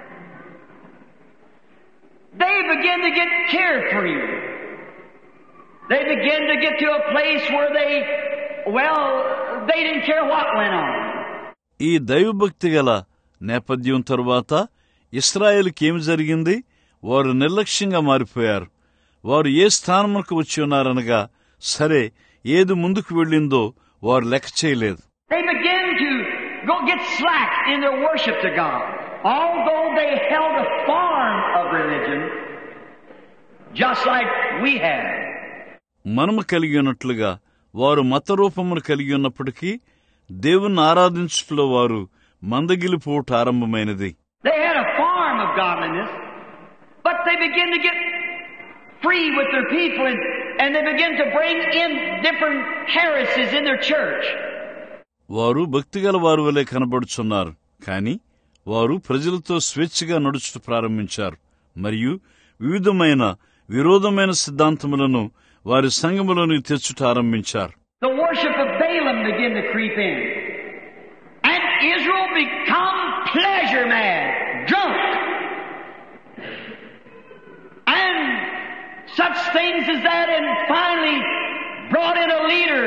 They began to get carefree. They began to get to a place where they didn't care what went on. ఈ దైవభక్తి గల నేపథ్యం తరువాత ఇశ్రాయేలుకి ఏమి జరిగింది? వారు నిర్లక్ష్యంగా మారిపోయారు. వారు ఏ స్థానమునకు వచ్చి ఉన్నారనగా సరే ఏది ముందుకు వెళ్ళిందో వారు లెక్క చేయలేదు. They began to get slack in their worship to God, although they held a form of religion just like we have. మనము కలిగి ఉన్నట్లుగా వారు మత రూపమును కలిగి ఉన్నప్పటికీ దేవుణ్ణి ఆరాధించుటలో వారు మందగిలిపోవట ఆరంభమైనది. They had a form of godliness, but they began to get free with their people and they began to bring in different heresies in their church. వారు భక్తిగల వారు వలె కనబడుచున్నారు, కానీ వారు ప్రజలతో స్వేచ్ఛగా నడుచుట ప్రారంభించారు మరియు విరోధమైన సిద్ధాంతములను వారి సంఘములోనికి తెచ్చుట ఆరంభించారు. The worship of Balaam began to creep in. And Israel become pleasure mad, drunk. And such things as that, and finally brought in a leader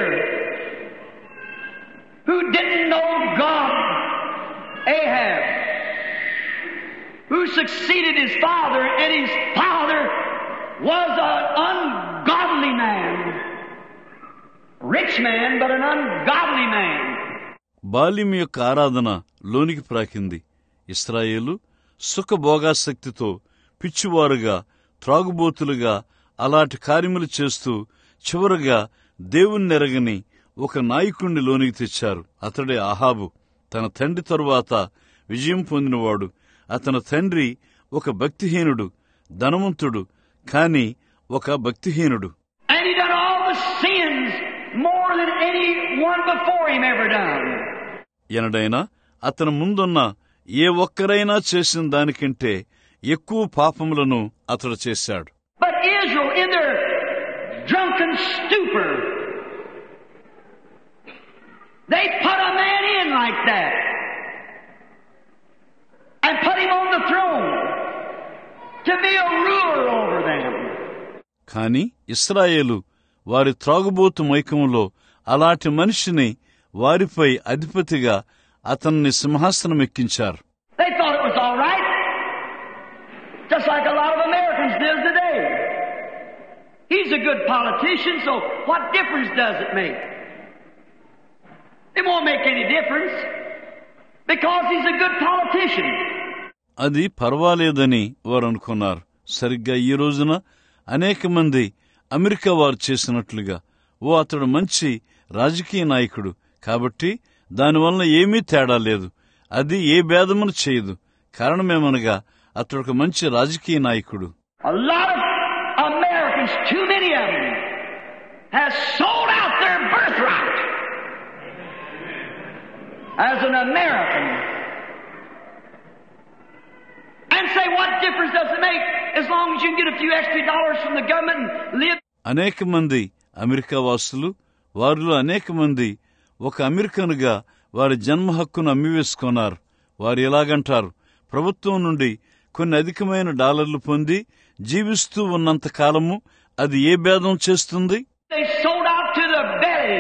who didn't know God, Ahab, who succeeded his father, and his father was an ungodly man. Rich man, but an ungodly man. బాలిం యొక్క ఆరాధన లోనికి ప్రాకింది. ఇశ్రాయేలు సుఖభోగాసక్తితో పిచ్చివారుగా, త్రాగుబోతులుగా అలాంటి కార్యములు చేస్తూ చివరగా దేవుణ్ణెరగని ఒక నాయకుణ్ణి లోనికి తెచ్చారు. అతడే అహాబు. తన తండ్రి తరువాత విజయం పొందినవాడు. అతని తండ్రి ఒక భక్తిహీనుడు, ధనవంతుడు, కాని ఒక భక్తిహీనుడు. And he done all the sins more than anyone before him ever done. ఎనడైనా అతని ముందున్న ఏ ఒక్కరైనా చేసిన దానికంటే ఎక్కువ పాపములను అతడు చేశాడు. But Israel, in their drunken stupor, they put a man in like that and put him on the throne to be a ruler over them. కాని ఇశ్రాయేలు వారి త్రాగుబోతు మైకములో అలాంటి మనిషిని వారిపై అధిపతిగా అతన్ని సింహాసనం ఎక్కించారు. They thought it was all right, just like a lot of Americans do today. He's a good politician, so what difference does it make? It won't make any difference because he's a good politician. అది పర్వాలేదని వారు అనుకున్నారు. సరిగ్గా ఈ రోజున అనేక మంది అమెరికా వారు చేసినట్లుగా అతడు మంచి రాజకీయ నాయకుడు కాబట్టి దానివల్ల ఏమీ తేడా లేదు, అది ఏ భేదమును చేయదు. కారణమేమనగా అతడు ఒక మంచి రాజకీయ నాయకుడు. A lot of Americans, too many of them, have sold out their birthright as an American and say, what difference does it make as long as you can get a few extra dollars from the government and live? అనేక మంది అమెరికా వాసులు, వారిలో అనేక మంది ఒక అమెరికన్గా వారి జన్మ హక్కును అమ్మివేసుకున్నారు. వారు ఎలాగంటారు, ప్రభుత్వం నుండి కొన్ని అధికమైన డాలర్లు పొంది జీవిస్తూ ఉన్నంత కాలము అది ఏ భేదం చేస్తుంది? They sold out to the belly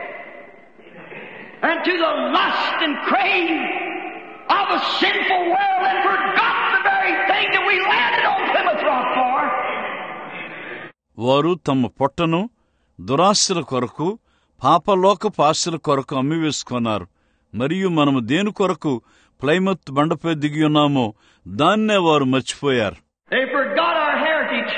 and to the lust and crave of a sinful world and forgot the very thing that we landed on Plymouth Rock for. వారు తమ పొట్టను దురాశల కొరకు, పాపలోకపు ఆశల కొరకు అమ్మివేసుకున్నారు. మరియు మనము దేని కొరకు ప్లైమత్ బండపై దిగి ఉన్నామో దాన్నే వారు మర్చిపోయారు. They forgot our heritage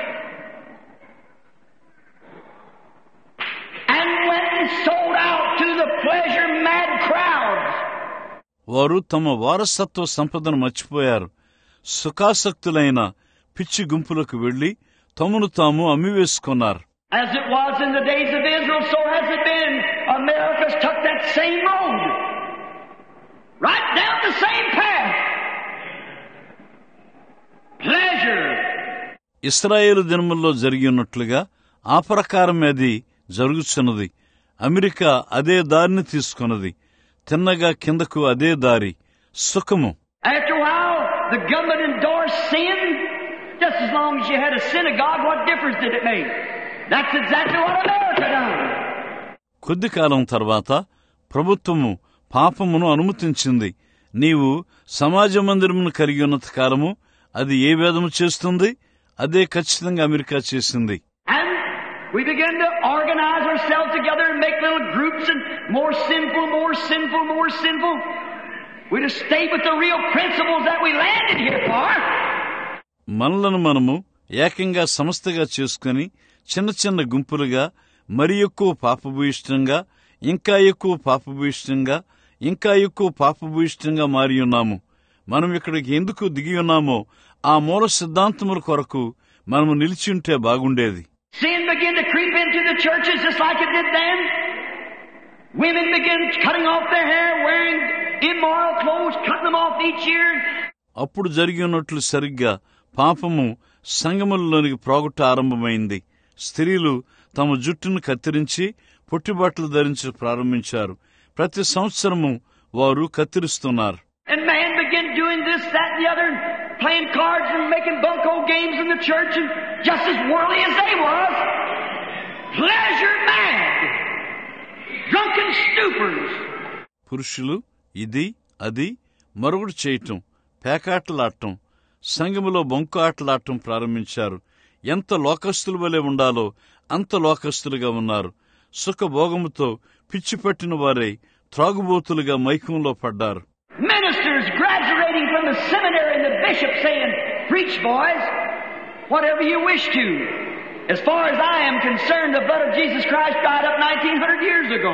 and went and sold out to the pleasure-mad crowds. వారు తమ వారసత్వ సంపదను మర్చిపోయారు. సుఖాసక్తులైన పిచ్చి గుంపులకు వెళ్లి తమను తాము అమ్మివేసుకున్నారు. As it was in the days of Israel, so has it been. America's took that same road, right down the same path. Pleasure. ఇశ్రాయేలు దినముల్లో జరిగి ఉన్నట్లుగా ఆ ప్రకారం అది జరుగుతున్నది. అమెరికా అదే దారిని తీసుకున్నది. తిన్నగా కిందకు అదే దారి, సుఖము. After a while, the government endorsed sin. Just as long as you had a synagogue, what difference did it make? That's exactly what America done. కొద్ది కాలం తర్వాత ప్రభుత్వము పాపమును అనుమతించింది. నీవు సమాజ మందిరమును కలిగి ఉన్నంత కాలము అది ఏ భేదము చేస్తుంది? అదే ఖచ్చితంగా అమెరికా చేసింది. And we began to organize ourselves together and make little groups and more sinful, more sinful, more sinful. We just stayed with the real principles that we landed here for. మనలను మనము ఏకంగా సంస్థగా చేసుకుని చిన్న చిన్న గుంపులుగా మరి ఎక్కువ పాపభూయిష్టంగా, ఇంకా ఎక్కువ పాపభూయిష్టంగా, ఇంకా ఎక్కువ పాపభూయిష్టంగా మారి ఉన్నాము. మనం ఇక్కడికి ఎందుకు దిగి ఉన్నామో ఆ మూల సిద్ధాంతముల కొరకు మనము నిలిచి ఉంటే బాగుండేది. Sin began to creep into the churches just like it did then. Women began cutting off their hair, wearing immoral clothes, cutting them off each year. అప్పుడు జరిగి ఉన్నట్లు సరిగ్గా పాపము సంగములలోనికి ప్రోగుట ఆరంభమైంది. స్త్రీలు తమ జుట్టును కత్తిరించి పొట్టిబట్టలు ధరించడం ప్రారంభించారు. ప్రతి సంవత్సరము వారు కత్తిరిస్తున్నారు. And man began doing this, that, and the other, and playing cards and making bunco games in the church, and just as worldly as they was. Pleasure mad, drunken stupors. పురుషులు ఇది అది మరొకటి చేయటం, పేకాటలాడటం, సంఘములో బొంకు ఆటలాడటం ప్రారంభించారు. ఎంత లోకస్తుల వలె ఉండాలో అంత లోకస్తులుగా ఉన్నారు. సుఖభోగముతో పిచ్చిపట్టిన వారై త్రాగుబోతులుగా మైకంలో పడ్డారు. Ministers graduating from the seminary and the bishop saying, "Preach, boys, whatever you wish to. As far as I am concerned, the blood of Jesus Christ dried up 1900 years ago."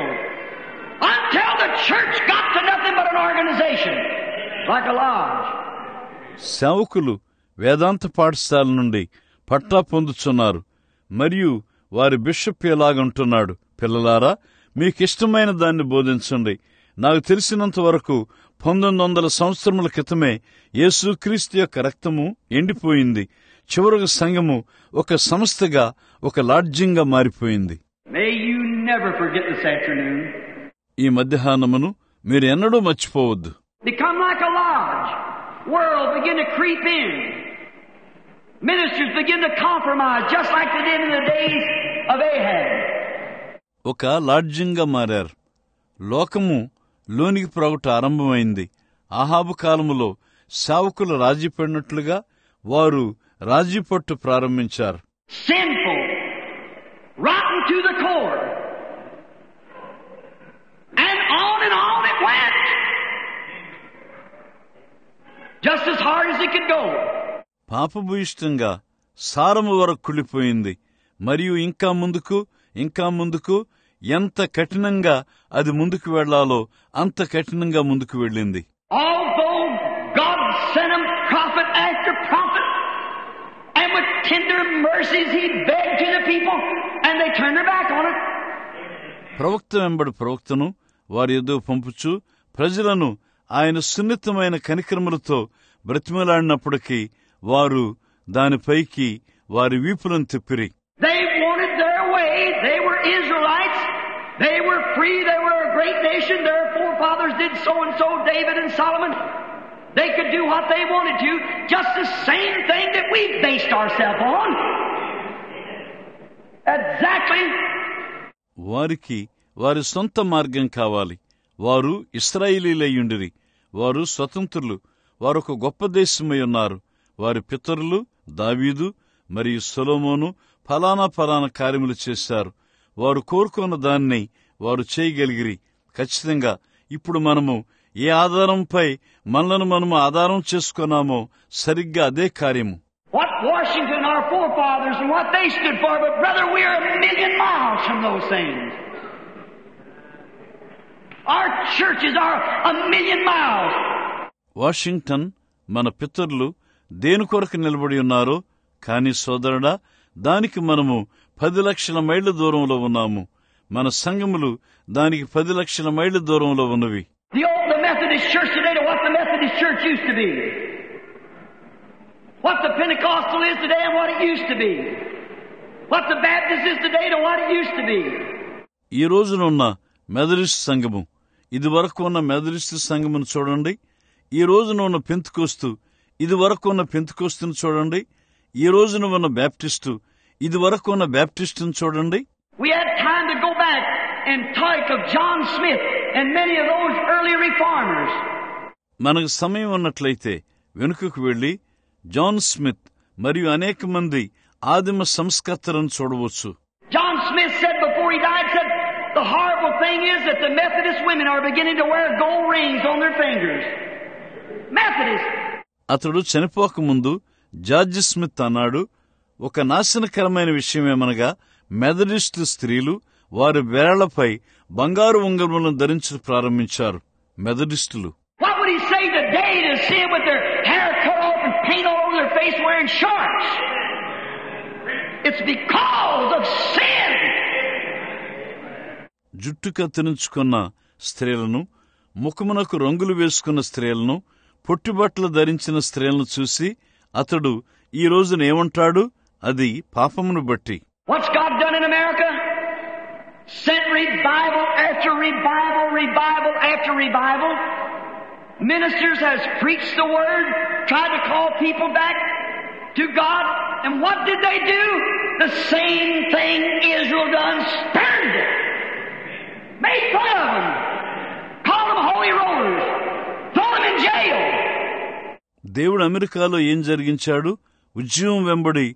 Until the church got to nothing but an organization, like a lodge. సేవకులు వేదాంత పాఠశాల నుండి పట్టా పొందుచున్నారు. మరియు వారి బిషప్ ఎలాగంటున్నాడు, పిల్లలారా, మీకిష్టమైన దాన్ని బోధించండి. నాకు తెలిసినంత వరకు 1900 సంవత్సరముల క్రితమే యేసుక్రీస్తు యొక్క రక్తము ఎండిపోయింది. చివరకు సంఘము ఒక సంస్థగా, ఒక లాడ్జింగ్గా మారిపోయింది. May you never forget this afternoon. ఈ మధ్యాహ్నమును మీరు ఎన్నడూ మర్చిపోవద్దు. Become like a lodge. World begin to creep in. Ministers begin to compromise, just like they did in the days of Ahab. ఒక లాడ్జింగ్గా మారారు. లోకము లోనికి ప్రోగుట ఆరంభమైంది. ఆహాబు కాలములో సేవకులు రాజీ పడినట్లుగా వారు రాజీ పట్టు ప్రారంభించారు. Sinful, rotten to the core, and on just as hard as it could go. పాపభూయిష్టంగా సారము వరకు కుళ్ళిపోయింది. మరియు ఇంకా ముందుకు ఎంత కఠినంగా అది ముందుకు వెళ్లాలో అంత కఠినంగా ముందుకు వెళ్ళింది. Although God sent him prophet after prophet, and with tender mercies he begged to the people, and they turned their back on it. ప్రవక్త వెంబడి ప్రవక్తను వారి ఎదుగు పంపుచు ప్రజలను ఆయన సున్నితమైన కనికరములతో బ్రతిమలాడినప్పటికీ వారు దానిపైకి వారి వీపులను Tippiri. They wanted their way. They were Israelites. They were free. They were a great nation. Their forefathers did so and so, David and Solomon. They could do what they wanted to. Just the same thing that we based ourselves on. Exactly. వారికి వారి సొంత మార్గం కావాలి. వారు ఇశ్రాయేలీయుండిరి. వారు స్వతంత్రులు. వారొక గొప్ప దేశమై ఉన్నారు. వారి పితరులు దావీదు మరియు సొలొమోను ఫలానా కార్యములు చేశారు. వారు కోరుకున్న దాన్ని వారు చేయగలిగిరి. ఖచ్చితంగా ఇప్పుడు మనము ఏ ఆధారంపై మనము ఆధారం చేసుకున్నామో సరిగ్గా అదే కార్యము. What Washington, our forefathers, and what they stood for, but brother, we are 1,000,000 miles from those things. Our churches are 1,000,000 miles. Washington మన పితరులు దేని కొరకు నిలబడి ఉన్నారో, కాని సోదరుడా, దానికి మనము 10 లక్షల మైళ్ల దూరంలో ఉన్నాము. మన సంఘములు దానికి 10 లక్షల మైళ్ల దూరంలో ఉన్నవి. The Methodist Church today to what the Methodist Church used to be. What the Pentecostal is today and what it used to be. What the Baptist is today to what it used to be. ఈ రోజునున్న మెథడిస్ట్ సంఘము ఇది వరకు ఉన్న మెథడిస్ట్ సంఘమును చూడండి. ఈ రోజున ఉన్న పెంతెకోస్తు ఇది వరకు ఉన్న పెంతెకోస్తును చూడండి. ఈ రోజున ఉన్న బ్యాప్టిస్టు ఇది వరకు ఉన్న బ్యాప్టిస్టును చూడండి. We had time to go back and talk of John Smith and many of those early reformers. మనకు సమయం ఉన్నట్లయితే వెనుకకు వెళ్లి జాన్ స్మిత్ మరియు అనేక మంది ఆదిమ సంస్కర్తలను చూడవచ్చు. John Smith said before he died, said the horrible thing is that the Methodist women are beginning to wear gold rings on their fingers. Methodist. అతడు చనిపోకముందు జార్జ్ స్మిత్ అన్నాడు, ఒక నాశనకరమైన విషయమేమనగా మెథడిస్టు స్త్రీలు వారి వేళ్లపై బంగారు ఉంగరములను ధరించడం ప్రారంభించారు. మెథడిస్టులు. What would he say today to see them with their hair cut off and paint all over their face wearing shorts? It's because of sin. జుట్టు కత్తిరించుకున్న స్త్రీలను, ముఖమునకు రంగులు వేసుకున్న స్త్రీలను, పొట్టిబట్టలు ధరించిన స్త్రీలను చూసి అతడు ఈ రోజున ఏమంటాడు? అది పాపమును బట్టి. What's God done in America? Sent revival after revival, revival after revival. Ministers has preached the word, tried to call people back to God, and what did they do? The same thing Israel done, spurned it, made fun of them, called them holy rollers, throw them in jail. దేవుడు అమెరికాలో ఏం జరిగించాడు? ఉద్యమం వెంబడి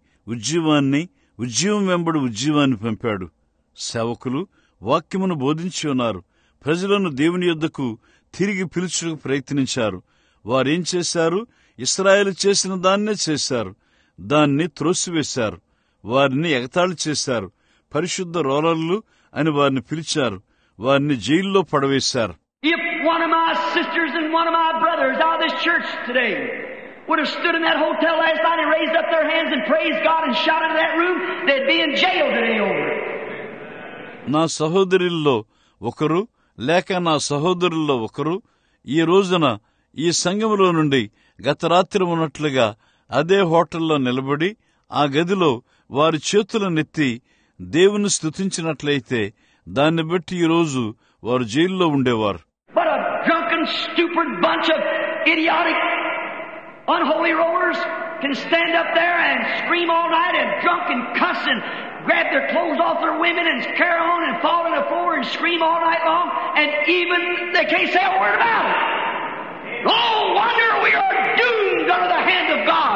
ఉద్యమాన్ని పంపాడు. సేవకులు వాక్యమును బోధించి ఉన్నారు. ప్రజలను దేవుని యొద్దకు తిరిగి పిలుచుటకు ప్రయత్నించారు. వారేం చేశారు? ఇశ్రాయేలు చేసిన దాన్నే చేశారు. దాన్ని త్రోసివేశారు. వారిని ఎగతాళి చేశారు. పరిశుద్ధ రోలర్లు అని వారిని పిలిచారు. వారిని జైల్లో పడవేశారు. If one of my sisters and one of my brothers out of this church today would have stood in that hotel last night and raised up their hands and praised God and shouted in that room, they'd be in jail today over it. నా సహోదరుల్లో ఒకరు లేక నా సహోదరుల్లో ఒకరు ఈ రోజున ఈ సంఘములో నుండి గత రాత్రి ఉన్నట్లుగా అదే హోటల్లో నిలబడి ఆ గదిలో వారి చేతులనెత్తి దేవుని స్తుతించినట్లయితే దాన్ని బట్టి ఈ రోజు వారు జైల్లో ఉండేవారు. But a drunken, stupid bunch of idiotic, unholy rollers can stand up there and scream all night and drunk and cuss and grab their clothes off their women and carry on and fall on the floor and scream all night long, and even they can't say a word about it. No wonder we are doomed under the hand of God.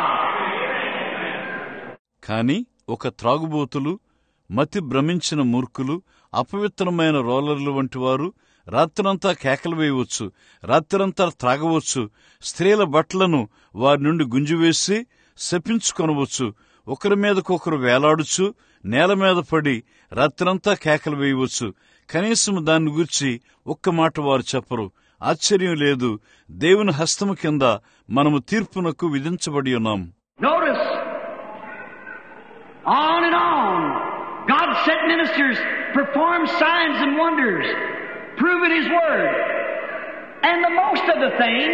కాని ఒక త్రాగుబోతులు, మతి భ్రమించిన మూర్ఖులు, అపవిత్రమైన రోలర్లు వంటి వారు రాత్రంతా కేకలు వేయవచ్చు, రాత్రంతా త్రాగవచ్చు, స్త్రీల బట్టలను వారి నుండి గుంజివేసి శపించుకొనవచ్చు, ఒకరి మీదకొకరు వేలాడుచు నేల మీద పడి రాత్రంతా కేకలు వేయవచ్చు. కనీసం దాన్ని గూర్చి ఒక్క మాట వారు చెప్పరు. ఆశ్చర్యం లేదు, దేవుని హస్తము కింద మనము తీర్పునకు విధించబడి ఉన్నాం. Notice, on and on, God sent ministers, performed signs and wonders, proving His word. And the most of the thing,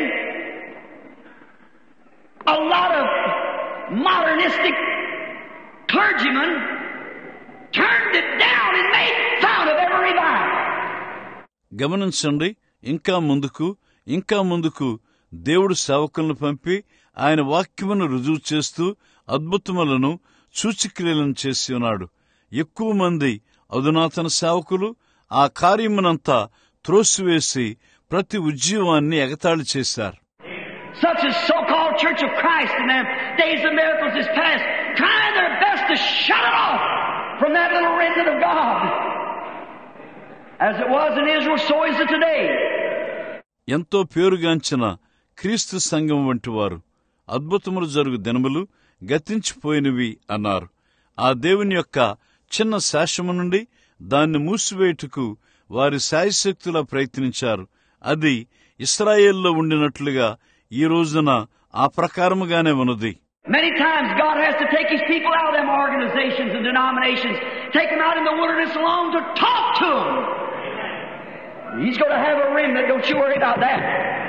a lot of modernistic clergymen turned it down and made fun of every revival. గమనించండి, ఇంకా ముందుకు దేవుడు సేవకులను పంపి ఆయన వాక్యమును రుజువు చేస్తూ అద్భుతములను సూచక్రియలను చేసి ఉన్నాడు. ఎక్కువ మంది అధునాతన సేవకులు ఆ కార్యమునంతా త్రోసివేసి ప్రతి ఉద్యమాన్ని ఎగతాళి చేశారు. Such as so-called Church of Christ in them days of miracles is past, trying their best to shut it off from that little remnant of God. As it was in Israel, so is it today. ఎంతో పేరుగాంచిన క్రీస్తు సంఘం వంటి వారు అద్భుతములు జరుగు దినములు గతించిపోయినవి అన్నారు. ఆ దేవుని యొక్క చిన్న శాసము నుండి దాన్ని మూసివేయుటకు వారి శాయశక్తులా ప్రయత్నించారు. అది ఇశ్రాయేల్లో ఉండినట్లుగా ఈ రోజున ఆ ప్రకారముగానే ఉన్నది. Many times God has to take His people out of them organizations and denominations, take them out in the wilderness alone to talk to them. He's going to have a remnant, don't you worry about that.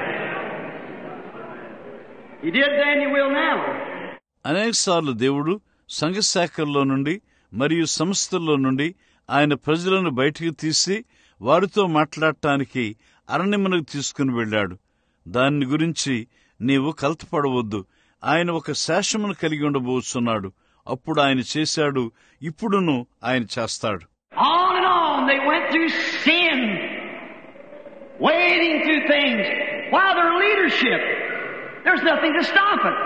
He did then, He will now. అనేకసార్లు దేవుడు సంఘశాఖల్లో నుండి మరియు సంస్థల్లో నుండి ఆయన ప్రజలను బయటికి తీసి వారితో మాట్లాడటానికి అరణ్యమునకు తీసుకుని వెళ్ళాడు. దాన్ని గురించి నీవు కలతపడవద్దు. ఆయన ఒక శాసమును కలిగి ఉండబోతున్నాడు. అప్పుడు ఆయన చేశాడు, ఇప్పుడును ఆయన చేస్తాడు. On and on they went through sin, wading through things, while their leadership, there's nothing to stop it.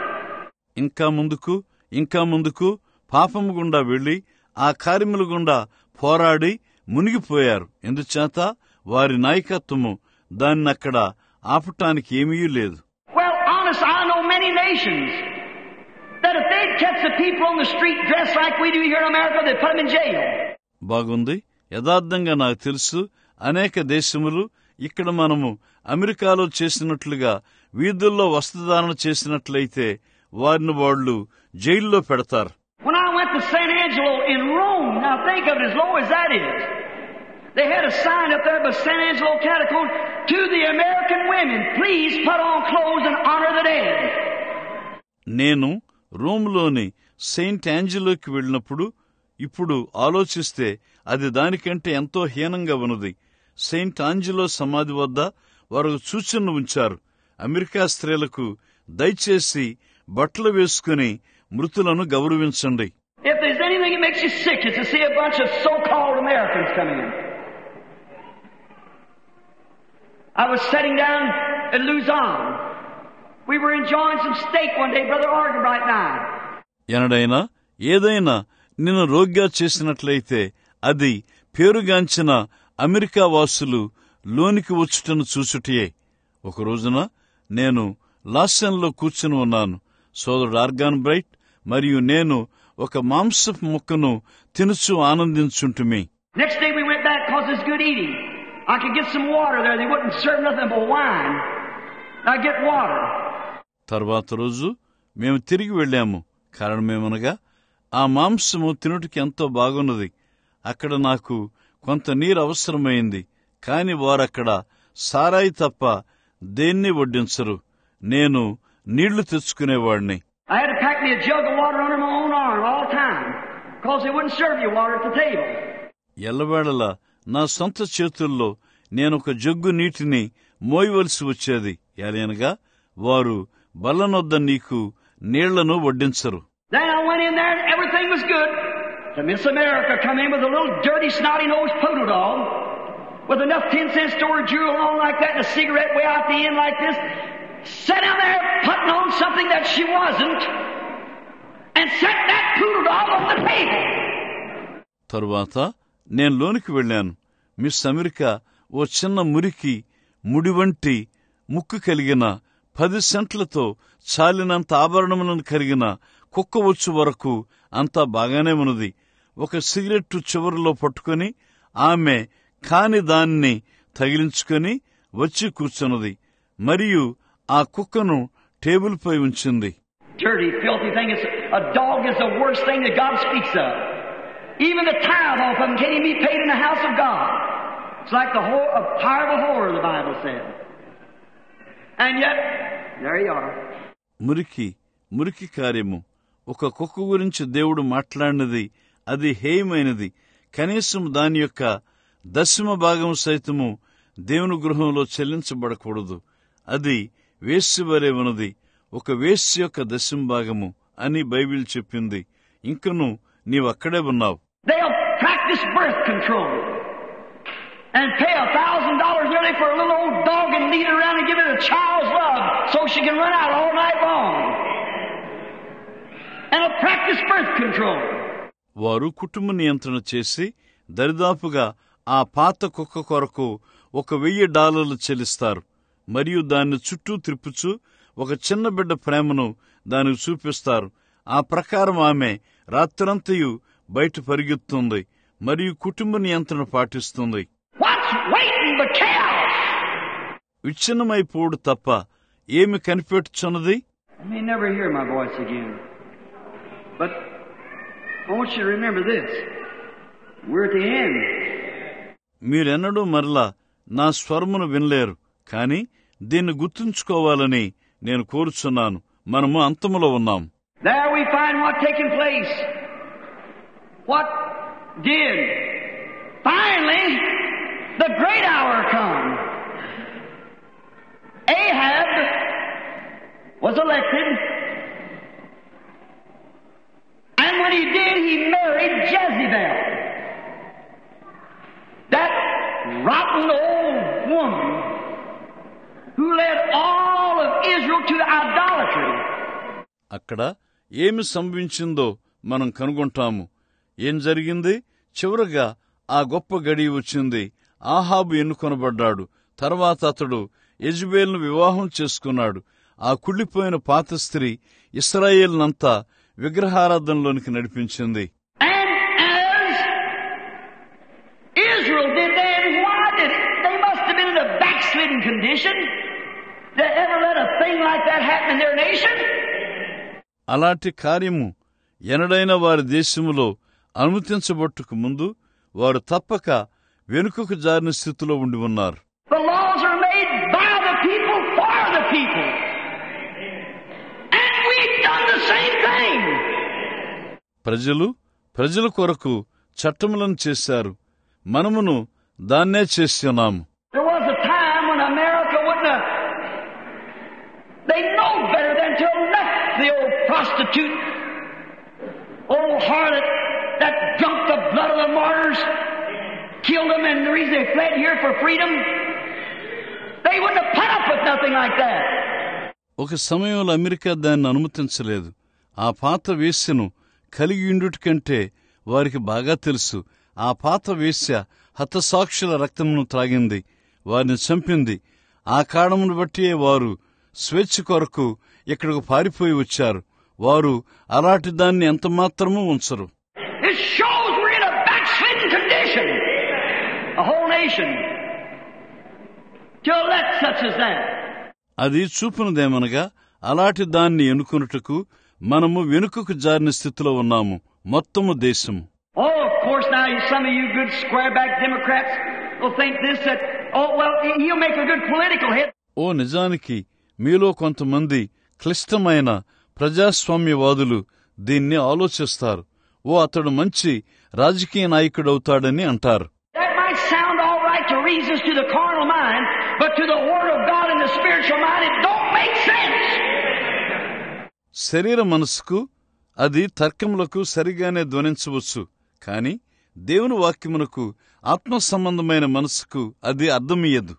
ఇంకా ముందుకు పాపము గుండా వెళ్లి ఆ కార్యముల గుండా పోరాడి మునిగిపోయారు. ఎందుచేత వారి నాయకత్వము దాన్ని అక్కడ ఆపటానికి ఏమీ లేదు. Well, honest, I know many nations that if they'd catch the people on the street dressed like we do here in America, they'd put them in jail. బాగుంది. యథార్థంగా నాకు తెలుసు, అనేక దేశములు ఇక్కడ మనము అమెరికాలో చేసినట్లుగా వీధుల్లో వస్త్రధారణ చేసినట్లయితే వారిని వాళ్ళు జైల్లో పెడతారు. When I went to San Angelo in Rome, now think of it as low as that is. They had a sign up there by San Angelo Catacomb to the American women, please put on clothes and honor the dead. నేను రోమ్లోని సెయింట్ యాంజెలోకి వెళ్ళినప్పుడు ఇప్పుడు ఆలోచిస్తే అది దానికంటే ఎంతో హీనంగా ఉన్నది. సెయింట్ ఆంజెలో సమాధి వద్ద వారు సూచనలు ఉంచారు. అమెరికా స్త్రీలకు దయచేసి బట్టలు వేసుకుని మృతులను గౌరవించండి. If there's anything that makes you sick, it's to see a bunch of so-called Americans coming in. I was sitting down at Luzon. We were enjoying some steak one day, Brother Argenbright and I. ఎనడైనా ఏదైనా నిన్ను రోగ్గా చేసినట్లయితే అది పేరుగాంచిన అమెరికా వాసులు లోనికి వచ్చుటను చూచుటయే. ఒక రోజున నేను లాసన్లో కూర్చుని ఉన్నాను. సోదరుడు ఆర్గాన్ బ్రైట్ మరియు నేను ఒక మాంసపు ముక్కను తినుచు ఆనందించుంటుమి. Next day we went back because it's good eating. I could get some water there. They wouldn't serve nothing but wine. I get water. తర్వాత రోజు మేము తిరిగి వెళ్ళాము. కారణమేమనగా ఆ మాంసము తినుటికి ఎంతో బాగున్నది. అక్కడ నాకు కొంత నీరు అవసరమైంది. కాని వారక్కడ సారాయి తప్ప దేన్ని వడ్డించరు. నేను నీళ్లు తెచ్చుకునేవాడిని. I had to pack me a jug of water under my own arm all the time because they wouldn't serve you water at the table. ఎల్లవేళలా నా సొంత చేతుల్లో నేనొక జగ్గు నీటిని మోయవలసి వచ్చేది. ఎలయనగా వారు బల్లనొద్ద నీకు నీళ్లను వడ్డించరు. Then I went in there and everything was good. To Miss America come in with a little dirty, snotty-nosed poodle dog with enough 10-cent store jewel on like that and a cigarette way out the end like this, sat down there putting on something that she wasn't and set that poodle dog on the table. తరువాత నేను లోనికి వెళ్ళాను. మిస్ అమెరికా ఓ చిన్న మురికి ముడి వంటి ముక్కు కలిగిన 10 సెంట్లతో చాలినంత ఆభరణములను కలిగిన కుక్క వచ్చు వరకు అంతా బాగానే ఉన్నది. ఒక సిగరెట్టు చివరిలో పట్టుకుని ఆమె కాని దాన్ని తగిలించుకొని వచ్చి కూర్చున్నది. మరియు ఆ కుక్కను టేబుల్ పై ఉంచింది. Dirty, filthy thing. A dog is the worst thing that God speaks of. Even the tithe off of them can't even be paid in the house of God. It's like the power of a whore, the Bible said. And yet, there you are. మురికి కార్యము. ఒక కుక్క గురించి దేవుడు మాట్లాడినది అది హేయమైనది. కనీసం దాని యొక్క 10వ భాగం సైతము దేవుని గృహంలో చెల్లించబడకూడదు. అది వేశ్య వలె ఉన్నది. ఒక వేశ్య యొక్క 10వ భాగము అని బైబిల్ చెప్పింది. ఇంకను నీవక్కడే ఉన్నావు. They'll practice birth control and pay $1,000 nearly for a little old dog and lead it around and give it a child's love so she can run out all night long. And they'll practice birth control. వారు కుటుంబ నియంత్రణ చేసి దరిదాపుగా ఆ పాత కుక్క కొరకు $1,000 చెల్లిస్తారు. మరియు దాన్ని చుట్టూ త్రిప్పుచు ఒక చిన్న బిడ్డ ప్రేమను దానికి చూపిస్తారు. ఆ ప్రకారం ఆమె రాత్రంతయు బయట పరిగెత్తుంది మరియు కుటుంబ నియంత్రణ పాటిస్తుంది. విచ్ఛిన్నమైపోడు తప్ప ఏమి కనిపెట్టుచున్నది? మీరెన్నడూ మరలా నా స్వరమును వినలేరు. కాని దీన్ని గుర్తుంచుకోవాలని నేను కోరుచున్నాను. మనము అంతములో ఉన్నాం. There we find what taking place. What did? Finally, the great hour come. Ahab was elected, and when he did, he married Jezebel, that rotten old woman who led all of Israel to idolatry. అక్కడ ఏమి సంభవించిందో మనం కనుగొంటాము. ఏం జరిగింది? చివరగా ఆ గొప్ప గడియ వచ్చింది. ఆహాబు ఎన్నుకొనబడ్డాడు. తర్వాత అతడు యెజబెల్ను వివాహం చేసుకున్నాడు. ఆ కుళ్ళిపోయిన పాత స్త్రీ ఇశ్రాయేలునంతా విగ్రహారాధనలోనికి నడిపించింది. అలాంటి కార్యము ఎనడైనా వారి దేశములో అనుమతించబట్టుకు ముందు వారు తప్పక వెనుకకు జారిన స్థితిలో ఉండి ఉన్నారు. ప్రజల కొరకు చట్టములను చేశారు. మనమును దాన్నే చేస్తున్నాము. They know better than to elect the old prostitute, old harlot that drunk the blood of the martyrs, killed them, and the reason they fled here for freedom, they wouldn't have put up with nothing like that. ఒక సమయంలో అమెరికా దాన్ని అనుమతించలేదు. ఆ పాత వేశ్యను కలిగి ఉండుట కంటే వారికి బాగా తెలుసు. ఆ పాత వేశ్య హతసాక్షుల రక్తమును త్రాగింది, వారిని చంపింది. ఆ కారణమును బట్టి వారు స్వేచ్ఛ కొరకు ఇక్కడకు పారిపోయి వచ్చారు. వారు అలాంటి దాన్ని ఎంత మాత్రమూ ఉంచరు. అది చూపునదేమనగా అలాంటి దాన్ని ఎన్నుకొనుటకు మనము వెనుకకు జారిన స్థితిలో ఉన్నాము. మొత్తము దేశము. ఓ నిజానికి మీలో కొంతమంది క్లిష్టమైన ప్రజాస్వామ్యవాదులు దీన్ని ఆలోచిస్తారు. అతడు మంచి రాజకీయ నాయకుడవుతాడని అంటారు. శరీర మనసుకు అది తర్కములకు సరిగానే ధ్వనించవచ్చు. కాని దేవుని వాక్యమునకు ఆత్మ సంబంధమైన మనసుకు అది అర్థమయ్యదు.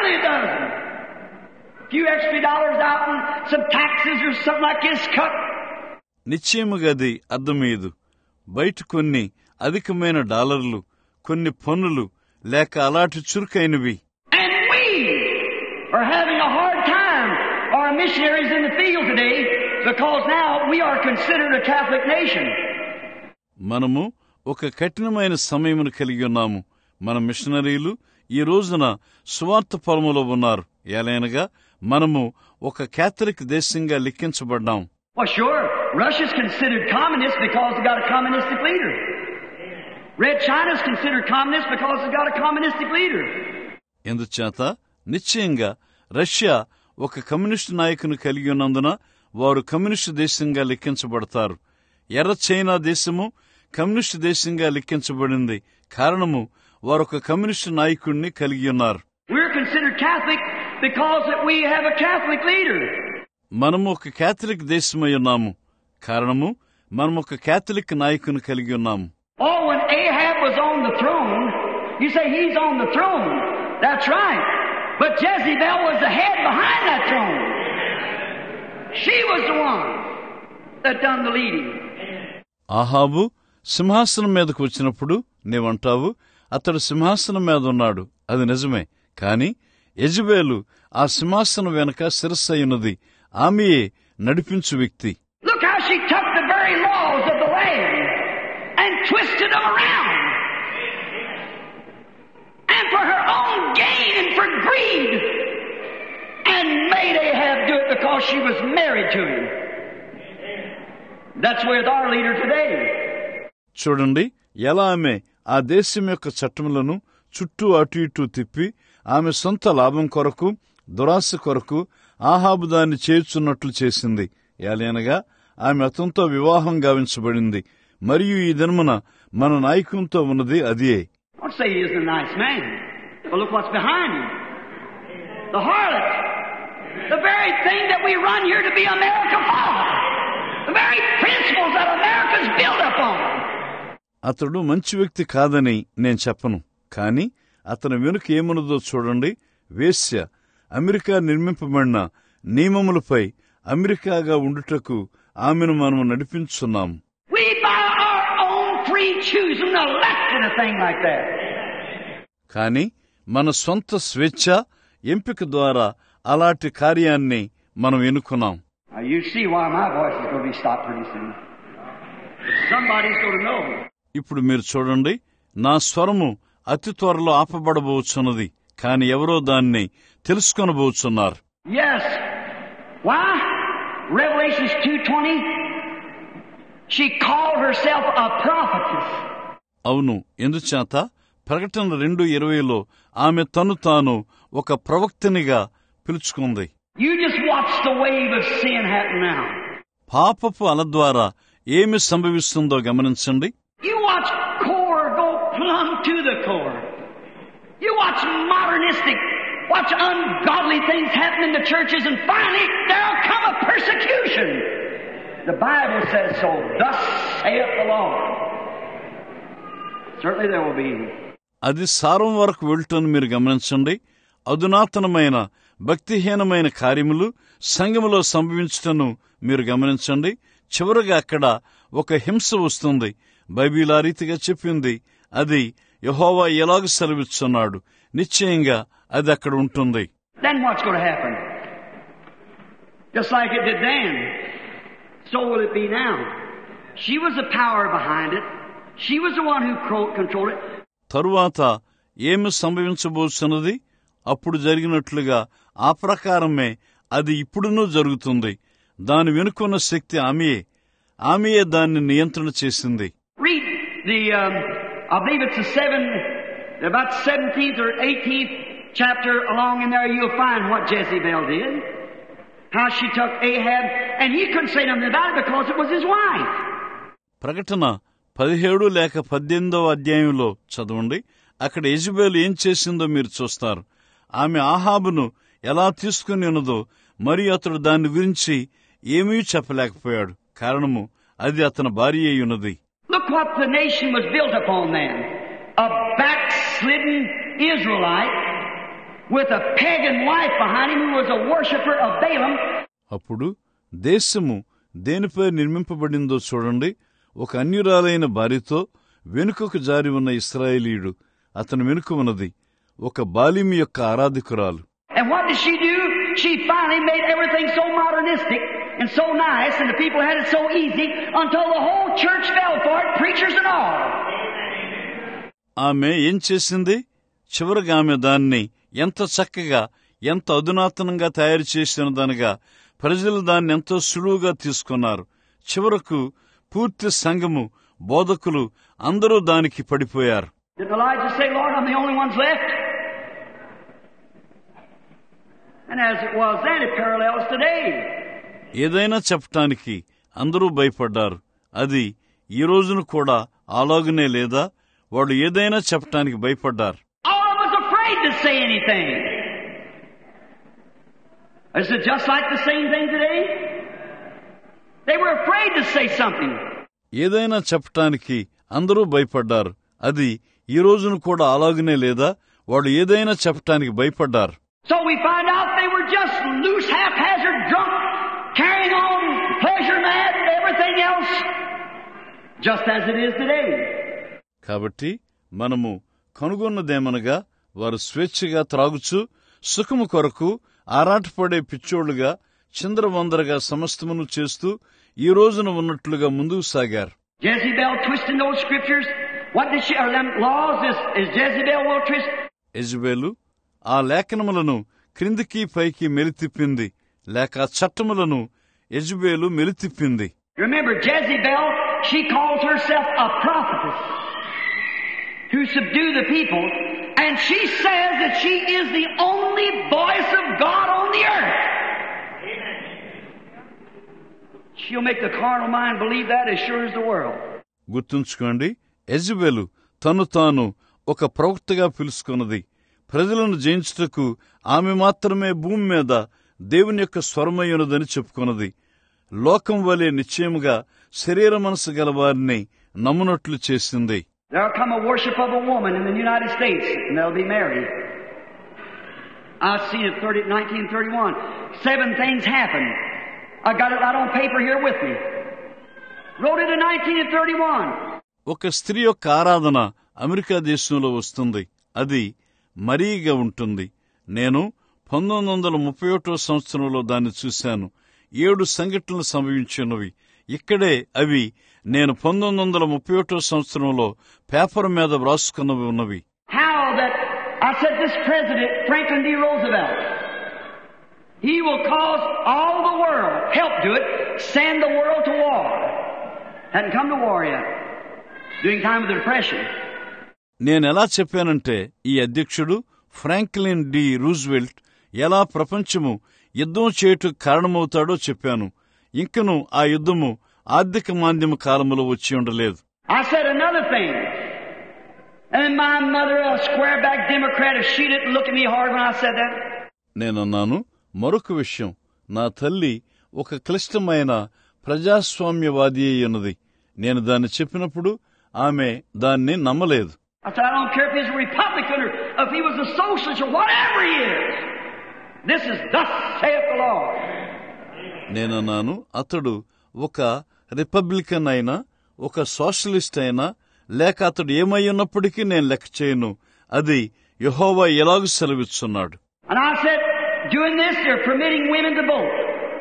నిశ్చయముగా అది అర్థమయ్యదు. బయట కొన్ని అధికమైన డాలర్లు, కొన్ని పన్నులు లేక అలాంటి చురుకైనవి. And we are having a hard time, our missionaries in the field today, because now we are considered a Catholic nation. మనము ఒక కఠినమైన సమయమును కలిగి ఉన్నాము. మన మిషనరీలు ఈ రోజున సువార్త పొలములో ఉన్నారు. ఏలైనగా మనము ఒక క్యాథలిక్ దేశంగా లెక్కించబడ్డాం. Well, sure, Russia's considered communist because it got a communistic leader. Red China's considered communist because it got a communistic leader. ఎందుచేత నిశ్చయంగా రష్యా ఒక కమ్యూనిస్టు నాయకుని కలిగి ఉన్నందున వారు కమ్యూనిస్టు దేశంగా లెక్కించబడతారు. ఎర్ర చైనా దేశము కమ్యూనిస్టు దేశంగా లెక్కించబడింది. కారణము వారు ఒక కమ్యూనిస్టు నాయకుడిని కలిగి ఉన్నారు. We're considered Catholic because we have a Catholic leader. మనము ఒక క్యాథలిక్ దేశమై ఉన్నాము. కారణము మనము ఒక క్యాథలిక్ నాయకుని కలిగి ఉన్నాము. Oh, when Ahab was on the throne, you say he's on the throne. That's right. But Jezebel was the head behind that throne. She was the one that done the leading. ఆహాబు సింహాసనం మీదకు వచ్చినప్పుడు నీవంటావు అతడు సింహాసనం మీద ఉన్నాడు. అది నిజమే. కాని యెజబెలు ఆ సింహాసనం వెనక శిరస్సైనది. ఆమెయే నడిపించు వ్యక్తి. Look how she took the very laws of the land and twisted them around. And for her own gain and for greed. And made Ahab do it because she was married to him. That's with our leader today. చూడండి ఎలా ఆమె ఆ దేశం యొక్క చట్టములను చుట్టూ అటు ఇటు తిప్పి ఆమె సొంత లాభం కొరకు దురాశ కొరకు ఆహాబు దాన్ని చేర్చున్నట్లు చేసింది. ఏలైనగా ఆమె అతనితో వివాహం గావించబడింది. మరియు ఈ దినమున మన నాయకునితో ఉన్నది అదే. Don't say he isn't a nice man. But look what's behind him. The harlot. The very thing that we run here to be America for. The very principles that America's built upon. అతడు మంచి వ్యక్తి కాదని నేను చెప్పను. కాని అతని వెనుక ఏమున్నదో చూడండి. వేశ్య. అమెరికా నిర్మింపబడిన నియమములపై అమెరికాగా ఉండుటకు ఆమెను మనము నడిపించున్నాము. We by our own free choosing elected a thing like that. కాని మన సొంత స్వేచ్ఛ ఎంపిక ద్వారా అలాంటి కార్యాన్ని మనం ఎన్నుకున్నాం. Now you see why my voice is going to be stopped pretty soon. Somebody's going to know. ఇప్పుడు మీరు చూడండి నా స్వరము అతి త్వరలో ఆపబడబోచున్నది. కాని ఎవరో దాన్ని తెలుసుకొనబోచున్నారు. Yes. Why? Revelations 2:20. She called herself a prophetess. అవును. ఎందుచేత ప్రకటన 2:20లో ఆమె తను తాను ఒక ప్రవక్తనిగా పిలుచుకుంది. You just watch the wave of sin happen now. పాపపు అల ద్వారా ఏమి సంభవిస్తుందో గమనించండి. You watch core go plumb to the core. You watch modernistic, watch ungodly things happen in the churches, and finally there'll come a persecution. The Bible says so. Thus saith the Lord. Certainly there will be. అది సారం వరకు వెళ్తున్న మీరు గమనించండి. అధునాతనమైన భక్తిహీనమైన కార్యములు సంఘములో సంభవించటను మీరు గమనించండి. చివరగా అక్కడ ఒక హింస వస్తుంది. బైబిల్ ఆ రీతిగా చెప్పింది. అది యెహోవా ఎలాగ సెలవిస్తున్నాడు. నిశ్చయంగా అది అక్కడ ఉంటుంది. Then what's going to happen? Just like it did then, so will it be now. She was the power behind it. She was the one who controlled it. తరువాత ఏమి సంభవించబోతున్నది? అప్పుడు జరిగినట్లుగా ఆ ప్రకారమే అది ఇప్పుడునూ జరుగుతుంది. దాని వెనుకున్న శక్తి ఆమెయే దాన్ని నియంత్రణ చేసింది. Read I believe it's about 17th or 18th chapter along in there. You'll find what Jezebel did. How she took Ahab, and he couldn't say nothing about it because it was his wife. ప్రకటన 17 లేక 18వ అధ్యాయంలో చదవండి. అక్కడ యెజబెలు ఏం చేసిందో మీరు చూస్తారు. ఆమె ఆహాబును ఎలా తీసుకుని ఉన్నదో మరియు అతడు దాని గురించి ఏమీ చెప్పలేకపోయాడు. కారణము అది అతని భార్య అయి ఉన్నది. Look what the nation was built upon then. A backslidden Israelite with a pagan wife behind him who was a worshipper of Balaam. అప్పుడు దేశము దేనిపై నిర్మింపబడిందో చూడండి. ఒక అన్యురాలైన భార్యతో వెనుకకు జారి ఉన్న ఇశ్రాయేలీయుడు, అతని వెనుక ఉన్నది ఒక బాలిమి యొక్క ఆరాధికురాలు. And what did she do? She finally made everything so modernistic and so nice, and the people had it so easy until the whole church fell for it, preachers and all. ఆమె ఏం చేసింది? చివరిగా ఆమె దాన్ని ఎంత చక్కగా, ఎంత అధునాతనంగా తయారు చేసినదనగా ప్రజలు దాన్ని ఎంతో సులువుగా తీసుకున్నారు. చివరకు పూర్తి సంఘము, బోధకులు అందరూ దానికి పడిపోయారు. Did Elijah say, Lord, I'm the only ones left? And as it was then, it parallels today. ఏదైనా చెప్పటానికి అందరూ భయపడ్డారు. అది ఈ రోజును కూడా అలాగునే లేదా? వాడు ఏదైనా చెప్పటానికి భయపడ్డారు. All of us afraid to say anything. Is it just like the same thing today? They were afraid to say something. ఏదైనా చెప్పటానికి అందరూ భయపడ్డారు. అది ఈ రోజును కూడా అలాగనే లేదా? వాడు ఏదైనా చెప్పటానికి భయపడ్డారు. So we find out they were just loose, haphazard, drunk, carrying on, pleasure mad, and everything else, just as it is today. కాబట్టి మనము కనుగొన్నదేమనగా వారు స్వేచ్ఛగా త్రాగుచు సుఖము కొరకు ఆరాటపడే పిచ్చోళ్లుగా చిందరవందరగా సమస్తమును చేస్తూ ఈ రోజున ఉన్నట్లుగా ముందుకు సాగారు. Jezebel twisting those scriptures. What did she, or them laws is Jezebel will twist? యెజబెలు ఆ లేఖనములను క్రిందికి పైకి మెలితిప్పింది, లేక చట్టములను యెజబెలు మెలితిప్పింది. Remember Jezebel, she calls herself a prophetess to subdue the people, and she says that she is the only voice of God on the earth. She'll make the carnal mind believe that as sure as the world. గుర్తుంచుకోండి, యెజబెలు తను తాను ఒక ప్రవక్తగా పిలుచుకున్నది. ప్రజలను జయించుటకు ఆమె మాత్రమే భూమి మీద దేవుని యొక్క స్వరమయ్యున్నదని చెప్పుకున్నది. లోకం వలె నిశ్చయముగా శరీర మనసు గల వారిని నమ్మునట్లు చేసింది. There'll come a worship of a woman in the United States, and they'll be married. I've seen it 1931. 7 things happened. I got it right on paper here with me. Wrote it in 1931. ఒక స్త్రీ యొక్క ఆరాధన అమెరికా దేశంలో వస్తుంది. అది మరీగా ఉంటుంది. నేను 1931 సంవత్సరంలో దాన్ని చూశాను. 7 సంఘటనలు సంభవించినవి. ఇక్కడే అవి నేను 1931 సంవత్సరంలో పేపర్ మీద వ్రాసుకున్నవి ఉన్నవి. How that I said this President Franklin D. Roosevelt, he will cause all the world, help do it, send the world to war. Hadn't come to war yet. During time of the Depression. నేనెలా చెప్పానంటే, ఈ అధ్యక్షుడు ఫ్రాంక్లిన్ డి రూజ్వెల్ట్ ఎలా ప్రపంచము యుద్ధం చేయుటకు కారణమవుతాడో చెప్పాను. ఇంకను ఆ యుద్ధము ఆర్థిక మాంద్యమ కాలంలో వచ్చి ఉండలేదు. I said another thing. And my mother, a square back Democrat, if she didn't look at me hard when I said that. నేనన్నాను మరొక విషయం. నా తల్లి ఒక క్లిష్టమైన ప్రజాస్వామ్యవాది అయ్యున్నది. నేను దాన్ని చెప్పినప్పుడు ఆమె దాన్ని నమ్మలేదు. I said, I don't care if he's a Republican or if he was a socialist or whatever he is. This is thus saith the Lord. నేనన్నాను, అతడు ఒక రిపబ్లికన్ అయినా, ఒక సోషలిస్ట్ అయినా, లేక అతడు ఏమై ఉన్నప్పటికీ నేను లెక్క చేయను. అది యెహోవా ఎలాగూ సెలవిస్తున్నాడు. And I said, doing this, they're permitting women to vote.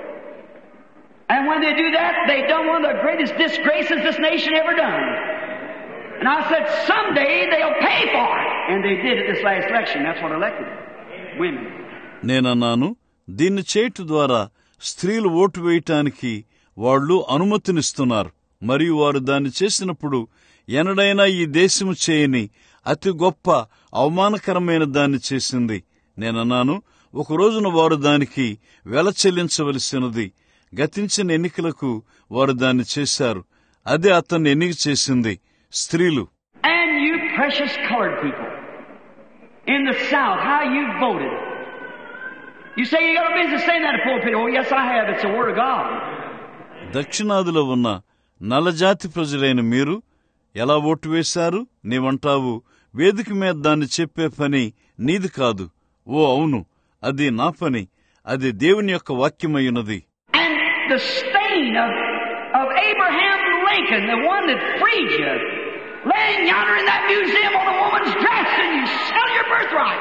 And when they do that, they've done one of the greatest disgraces this nation ever done. And I said, someday they'll pay for it. And they did at this last election. That's what elected women. నేనన్నాను, దీన్ని చేయటం ద్వారా స్త్రీలు ఓటు వేయటానికి వాళ్లు అనుమతినిస్తున్నారు. మరియు వారు దాన్ని చేసినప్పుడు ఎన్నడైనా ఈ దేశము చేయని అతి గొప్ప అవమానకరమైన దాన్ని చేసింది. నేనన్నాను, ఒక రోజున వారు దానికి వెల చెల్లించవలసినది. గతించిన ఎన్నికలకు వారు దాన్ని చేశారు. అదే అతన్ని ఎన్నిక చేసింది, స్త్రీలు. And you precious colored people in the South, how you voted. You say you got a business saying that to pulpit. Oh, yes, I have. It's the Word of God. దక్షిణాదిలో ఉన్న నల్లజాతి ప్రజలైన మీరు ఎలా ఓటు వేశారు? నీవంటావు, వేదిక మీద దాన్ని చెప్పే పని నీది కాదు. ఓ అవును, అది నా పని. అది దేవుని యొక్క వాక్యమయ్యున్నది. And the stain of Abraham Lincoln, the one that freed you, laying yonder in that museum on a woman's dress, and you sell your birthright.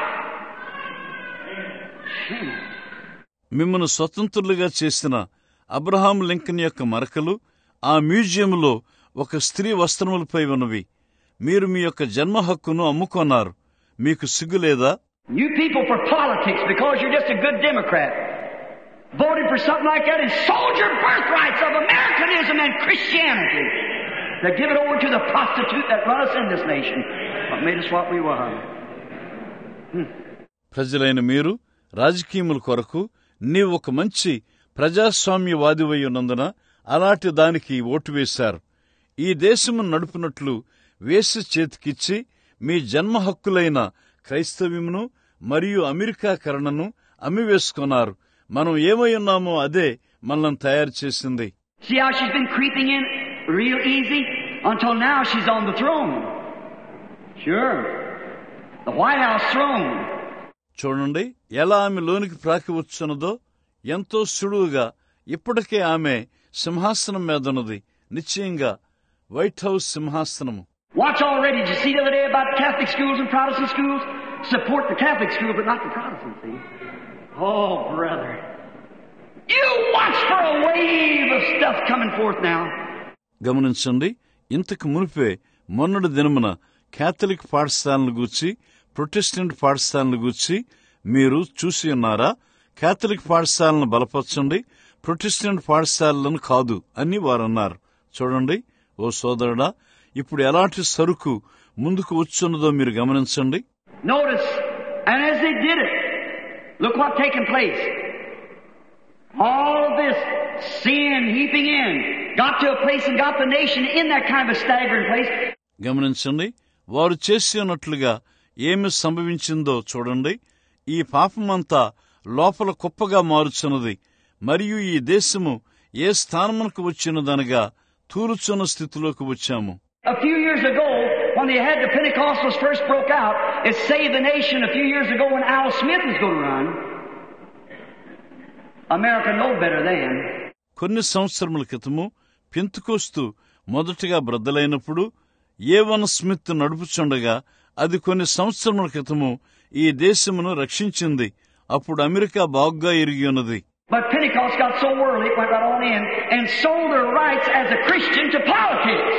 మిమ్మల్ని స్వతంత్రులుగా చేసిన అబ్రహాం లింకన్ యొక్క మరకలు ఆ మ్యూజియంలో ఒక స్త్రీ వస్త్రములపై ఉన్నవి. మీరు మీ యొక్క జన్మ హక్కును అమ్ముకొన్నారు. మీకు సిగ్గులేదా? You people for politics, because you're just a good Democrat, voted for something like that and sold your birthrights of Americanism and Christianity to give it over to the prostitute that run us in this nation, what made us what we were. ప్రజలైన మీరు రాజకీయముల కొరకు నీవు ఒక మంచి ప్రజాస్వామ్యవాదివై ఉన్నందున అలాంటి దానికి ఓటు వేశారు. ఈ దేశమును నడుపునట్లు వేసి చేతికిచ్చి మీ జన్మ హక్కులైన క్రైస్తవ్యమును మరియు అమెరికాకరణను అమ్మివేసుకున్నారు. మనం ఏమై ఉన్నామో అదే మనల్ని తయారు చేసింది. See how she's been creeping in real easy until now she's on the throne. Sure. The White House throne. చూడండి ఎలా ఆమె లోనికి ప్రాకి వచ్చున్నదో. ఎంతో సులువుగా ఇప్పటికే ఆమె సింహాసనం మీదున్నది. నిశ్చయంగా వైట్ హౌస్ సింహాసనము. Watch already. Did you see the other day about Catholic schools and Protestant schools? Support the Catholic school, but not the Protestant, see? Oh, brother. You watch for a wave of stuff coming forth now. గమనించండి, ఇంతకు మునిపే మొన్నటి దినమున కేథలిక్ పాఠశాలను గూర్చి, ప్రొటెస్టెంట్ పాఠశాలను గూర్చి మీరు చూసి ఉన్నారా? కేథలిక్ పాఠశాలను బలపరచండి, ప్రొటెస్టెంట్ పాఠశాలను కాదు అని వారన్నారు. చూడండి ఓ సోదరుడా, ఇప్పుడు ఎలాంటి సరుకు ముందుకు వచ్చున్నదో మీరు గమనించండి. Notice, and as they did it, look what taken place. All this sin heaping in got to a place and got the nation in that kind of a staggering place. గమనించండి, వారు చేసి ఉన్నట్లుగా ఏమి సంభవించిందో చూడండి. ఈ పాపమంతా లోపల కుప్పగా మారుచున్నది మరియు ఈ దేశము ఏ స్థానమునకు వచ్చినదనగా తూరుచున్న స్థితిలోకి వచ్చాము. A few years ago, when they had the Pentecostals first broke out, it saved the nation a few years ago when Al Smith was going to run. America know better then. కొన్ని సంవత్సరముల క్రితము పెంతెకోస్తు మొదటగా బ్రద్దలైనప్పుడు ఏవన్ స్మిత్ నడుపుచుండగా అది కొన్ని సంవత్సరముల క్రితము ఈ దేశమును రక్షించింది. అప్పుడు అమెరికా బాగుగా ఎరిగి ఉన్నది. But Pentecost got so worldly, it went right on in and sold their rights as a Christian to politics.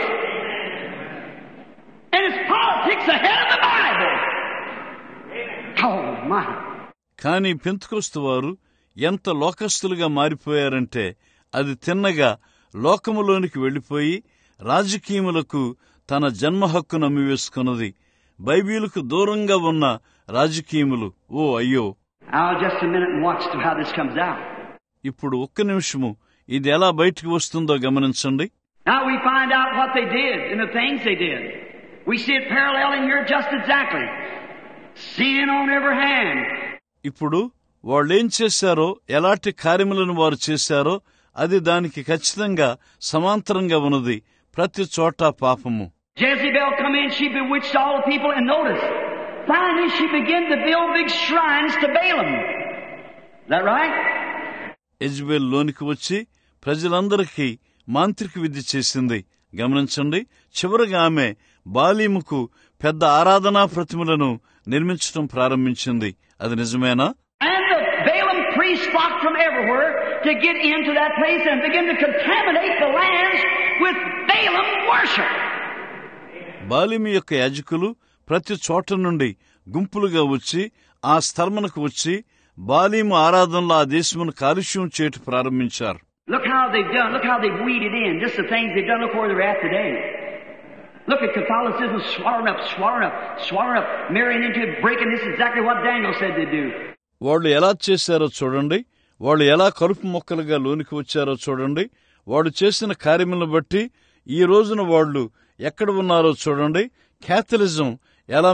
And it's politics ahead of the Bible. Oh my. కానీ పెంతెకోస్తు వారు ఎంత లోకస్తులుగా మారిపోయారంటే అది తిన్నగా లోకములోనికి వెళ్లిపోయి రాజకీయములకు తన జన్మ హక్కును అమ్మివేసుకున్నది. బైబిలుకు దూరంగా ఉన్న రాజకీయములు. ఓ అయ్యో. Now just a minute and watch how this comes out. ఇప్పుడు ఒక్క నిమిషము ఇది ఎలా బయటికి వస్తుందో గమనించండి. Now we find out what they did and the things they did. We see it paralleling here just exactly. Sin on every hand. ఇప్పుడు వాళ్ళేం చేశారో, ఎలాంటి కార్యములను వారు చేశారో అది దానికి ఖచ్చితంగా సమాంతరంగా ఉన్నది. ప్రతి చోట పాపము. Jezebel come in, she bewitched all the people, and notice, finally she began to build big shrines to Balaam. Is that right? Jezebel లోనికి వచ్చి ప్రజలందరికీ మాంత్రిక విద్య చేసింది. గమనించండి, చివరిగా ఆమె బాలీముకు పెద్ద ఆరాధనా ప్రతిమలను నిర్మించడం ప్రారంభించింది. అది నిజమేనా? And the Balaam priests flocked from everywhere to get into that place and begin to contaminate the lands with Balaam worship. బాలీము యొక్క యాజకులు ప్రతి చోట నుండి గుంపులుగా వచ్చి ఆ స్థలమునకు వచ్చి బాలీము ఆరాధనలో ఆ దేశమును కాలుష్యం చేయటం ప్రారంభించారు. Look how they've done. Look how they've weeded in. Just the things they've done. Look where they're at today. Look at Catholicism swallowing up, marrying into it, breaking. This is exactly what Daniel said they'd do. వాళ్ళు ఎలా చేశారో చూడండి. వాళ్ళు ఎలా కలుపు మొక్కలుగా లోనికి వచ్చారో చూడండి. వాడు చేసిన కార్యములను బట్టి ఈ రోజున వాళ్ళు ఎక్కడ ఉన్నారో చూడండి. క్యాథలిజం ఎలా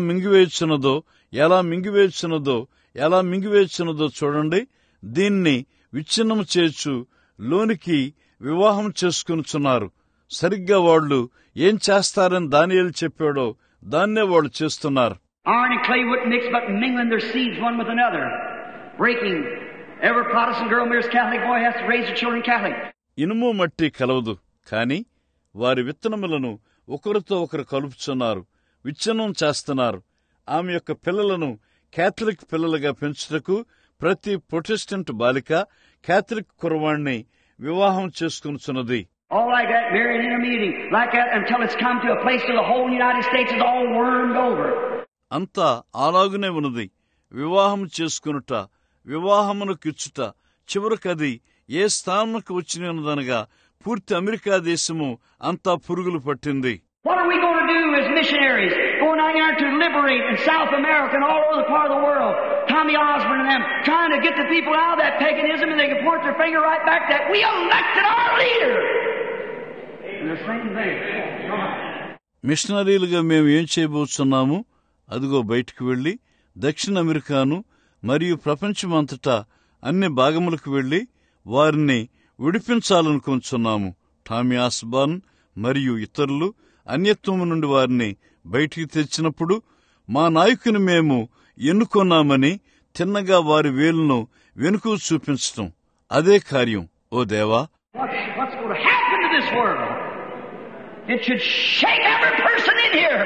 మింగివేయుచున్నదో చూడండి. దీన్ని విచ్ఛిన్నం చేయొచ్చు, లోనికి వివాహం చేసుకునిచున్నారు. సరిగ్గా వాళ్ళు ఏం చేస్తారని దానియేలు చెప్పాడో దాన్నే వాళ్ళు చేస్తున్నారు. Iron and clay wouldn't mix, but mingling their seeds one with another, breaking. Every Protestant girl marries Catholic boy has to raise their children Catholic. ఇనుము మట్టి కలవదు, కాని వారి విత్తనములను ఒకరితో ఒకరు కలుపుచున్నారు, విచ్ఛిన్నం చేస్తున్నారు. ఆమె యొక్క పిల్లలను కేథలిక్ పిల్లలుగా పెంచుటకు ప్రతి ప్రొటెస్టెంట్ బాలిక కేథలిక్ కురవాణ్ణి వివాహం చేసుకునుచున్నది. All like that, marrying intermediate, like that until it's come to a place where the whole United States is all wormed over. అంతా అలాగునే ఉన్నది. వివాహం చేసుకునుట, వివాహమునకు ఇచ్చుట, చివరికది ఏ స్థానంకు వచ్చినదనగా పూర్తి అమెరికా దేశము అంతా పురుగులు పట్టింది. What are we going to do as missionaries going out here to liberate in South America and all over the part of the world? Tommy Osborne and them trying to get the people out of that paganism, and they can point their finger right back that we elected our leader. And the same thing. మిషనరీలుగా మేము ఏం చేయబోతున్నాము? అదిగో బయటికి వెళ్లి దక్షిణ అమెరికాను మరియు ప్రపంచమంతటా అన్ని భాగములకు వెళ్లి వారిని విడిపించాలనుకుంటున్నాము. టామీ ఆస్బార్న్ మరియు ఇతరులు అన్యత్వము నుండి వారిని బయటికి తెచ్చినప్పుడు మా నాయకుని మేము ఎన్నుకొన్నామని తిన్నగా వారి వేలును వెనుక చూపించటం అదే కార్యం. ఓ దేవా, What's going to happen to this world? It should shake every person in here.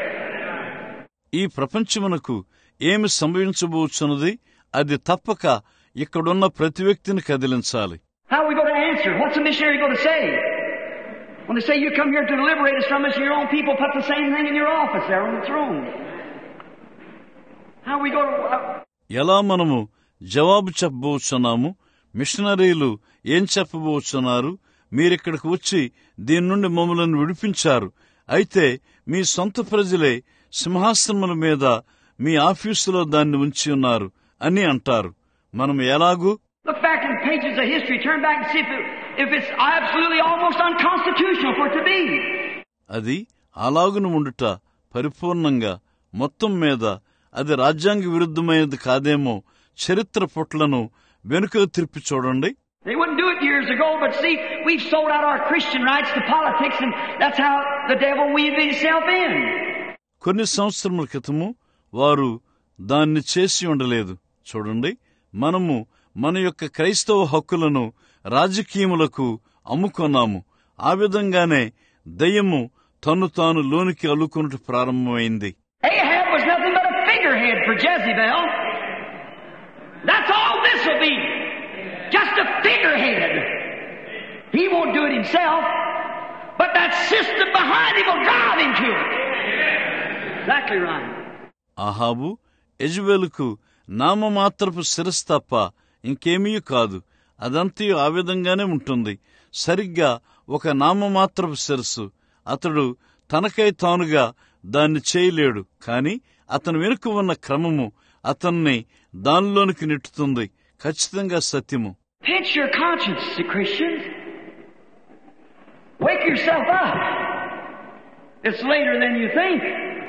ఈ ప్రపంచమునకు ఏమి సంభవించబోతున్నది? అది తప్పక ఇక్కడున్న ప్రతి వ్యక్తిని కదిలించాలి. How are we going to answer? What's a missionary going to say? When they say you come here to liberate us from us, your own people put the same thing in your office there on the throne. How are we going to... ఎలా మనము జవాబు చెప్పబోతున్నాము? మిషనరీలు ఏం చెప్పబోతున్నారు? మీరిక్కడికి వచ్చి దీని నుండి మమ్మల్ని విడిపించారు, అయితే మీ సొంత ప్రజలే సింహాసనముల మీద మీ ఆఫీసులో దాన్ని ఉంచి ఉన్నారు అని అంటారు. మనం ఎలాగూ Look back in the pages of history, turn back and see if it's absolutely almost unconstitutional for it to be. అది అలాగును ఉండుట పరిపూర్ణంగా మొత్తం మీద అది రాజ్యాంగ విరుద్ధమైనది కాదేమో చరిత్ర పుట్లను వెనుక తిరిపి చూడండి. They wouldn't do it years ago, but see, we've sold out our Christian rights to politics, and that's how the devil weaved himself in. కొన్ని సంవత్సరముల క్రితము వారు దాన్ని చేసి ఉండలేదు. చూడండి, మనము మన యొక్క క్రైస్తవ హక్కులను రాజకీయములకు అమ్ముకొన్నాము. ఆ విధంగానే దయ్యము తను తాను లోనికి అల్లుకొనుట ప్రారంభమైంది. Ahab was nothing but a figurehead for Jezebel. That's all this will be. Just a figurehead. He won't do it himself, but that system behind him will drive him to it. Exactly right. అహాబు యెజబెలుకు నామమాత్రపు శిరస్సు తప్ప ఇంకేమీ కాదు. అదంతయు ఆ విధంగానే ఉంటుంది. సరిగ్గా ఒక నామమాత్రపు శిరస్సు. అతడు తనకై తానుగా దాన్ని చేయలేడు, కాని అతను వెనుక ఉన్న క్రమము అతన్ని దానిలోనికి నెట్టుతుంది. ఖచ్చితంగా సత్యము. Pinch your conscience, Christians. Wake yourself up. It's later than you think.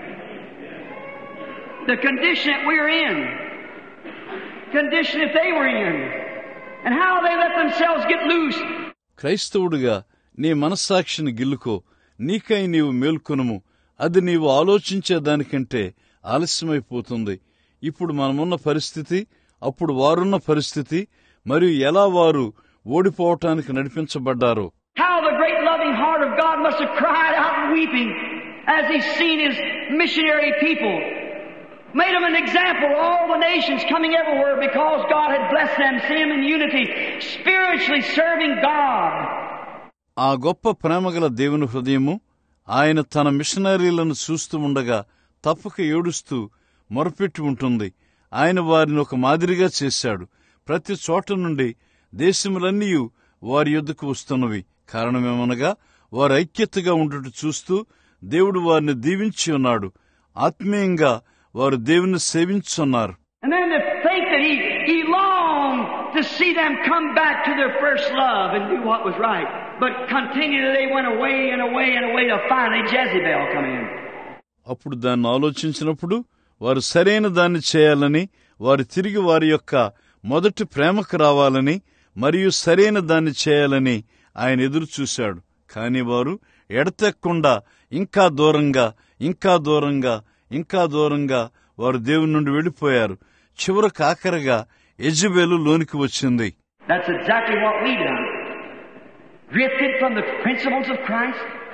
The condition that we're in, condition that they were in, and how they let themselves get loose. క్రైస్తవుడిగా నీ మనస్సాక్షిని గిల్లుకో, నీకై నీవు మేల్కొనుము. అది నీవు ఆలోచించేదానికంటే ఆలస్యమైపోతుంది. ఇప్పుడు మనమున్న పరిస్థితి, అప్పుడు వారున్న పరిస్థితి, మరియు ఎలా వారు ఓడిపోవటానికి నడిపించబడ్డారో. How the great loving heart of God must have cried out weeping as He's seen His missionary people. Made them an example of all the nations coming everywhere because God had blessed them, see them in unity, spiritually serving God. ఆ గొప్ప ప్రేమగల దేవుని హృదయము ఆయన తన మిషనరీలను చూస్తూ ఉండగా తప్పక ఏడుస్తూ మొరపెట్టి ఉంటుంది. ఆయన వారిని ఒక మాదిరిగా చేశాడు. ప్రతి చోట నుండి దేశములన్నీ వారి యొద్దకు వస్తున్నవి. కారణమేమనగా వారు ఐక్యతగా ఉండుట చూస్తూ దేవుడు వారిని దీవించి ఉన్నాడు. ఆత్మీయంగా వారు దేవుని సేవించున్నారు. And then to think that he longed to see them come back to their first love and do what was right. But continually they went away and away and away till finally Jezebel come in. అప్పుడు దాన్ని ఆలోచించినప్పుడు వారు సరైన దాన్ని చేయాలని, వారు తిరిగి వారి యొక్క మొదటి ప్రేమకు రావాలని మరియు సరైన దాన్ని చేయాలని ఆయన ఎదురు చూశాడు. కాని వారు ఎడతెక్కకుండా ఇంకా దూరంగా, ఇంకా దూరంగా, ఇంకా దూరంగా వారు దేవుని నుండి వెళ్లిపోయారు. చివరకు ఆఖరిగా యెజబెలు లోనికి వచ్చింది. That's exactly what we done. Drifted from the principles of Christ.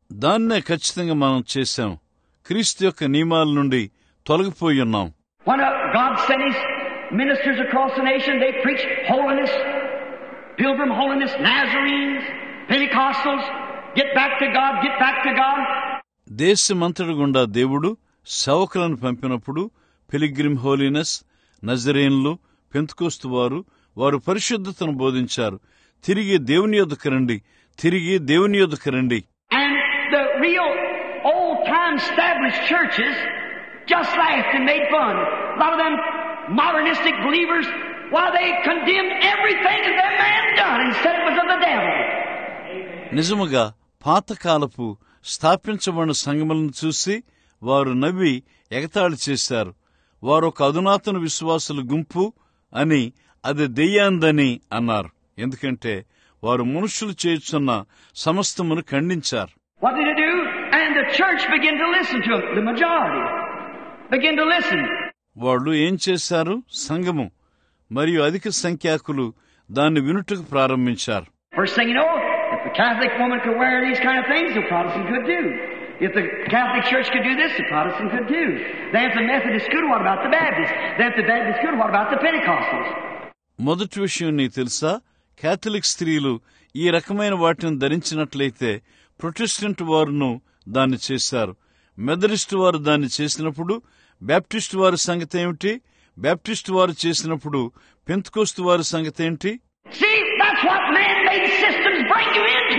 దాన్నే ఖచ్చితంగా మనం చేశాం. క్రీస్తు యొక్క నియమాల నుండి తొలగిపోయి ఉన్నాం. When God sent His ministers across the nation, they preached holiness, pilgrim holiness, Nazarenes, Pentecostals, get back to God, get back to God. దేశమంతటి గుండా దేవుడు సేవకులను పంపినప్పుడు పిలిగ్రిమ్ హోలీనెస్, నజరేన్లు, పెంతెకోస్తు వారు పరిశుద్ధతను బోధించారు. తిరిగి దేవుని యొద్దకు రండి, తిరిగి దేవుని యొద్దకు రండి. And the real old-time established churches just laughed and made fun. A lot of them modernistic believers, while they condemned everything that that man done and said it was of the devil. నిజముగా పాతకాలపు స్థాపించబడిన సంఘములను చూసి వారు నవ్వి ఎగతాళి చేశారు. వారు ఒక అధునాతన విశ్వాసుల గుంపు అని, అది దెయ్యాందని అన్నారు. ఎందుకంటే వారు మనుషులు చేయుచున్న సమస్తమును ఖండించారు. What did it do? And the church began to listen to them. The majority began to listen. వాళ్ళు ఏం చేశారు? సంఘము మరియు అధిక సంఖ్యాకులు దాన్ని వినుటకు ప్రారంభించారు. First thing you know, if the Catholic woman could wear these kind of things, the Protestant could do. If the Catholic Church could do this, the Protestant could do. Then if the Methodists could, what about the Baptists? Then if the Baptists could, what about the Pentecostals? మొదటి విషయం నీకు తెలుసా? కేథలిక్ స్త్రీలు ఈ రకమైన వాటిని ధరించినట్లయితే ప్రొటెస్టెంట్ వారును దాన్ని చేశారు. మెథడిస్ట్ వారు దాన్ని చేసినప్పుడు బ్యాప్టిస్ట్ వారి సంగతి ఏమిటి? బ్యాప్టిస్ట్ వారు చేసినప్పుడు పెంతెకోస్తు వారి సంగతి ఏంటి? See, that's what man-made systems bring you into.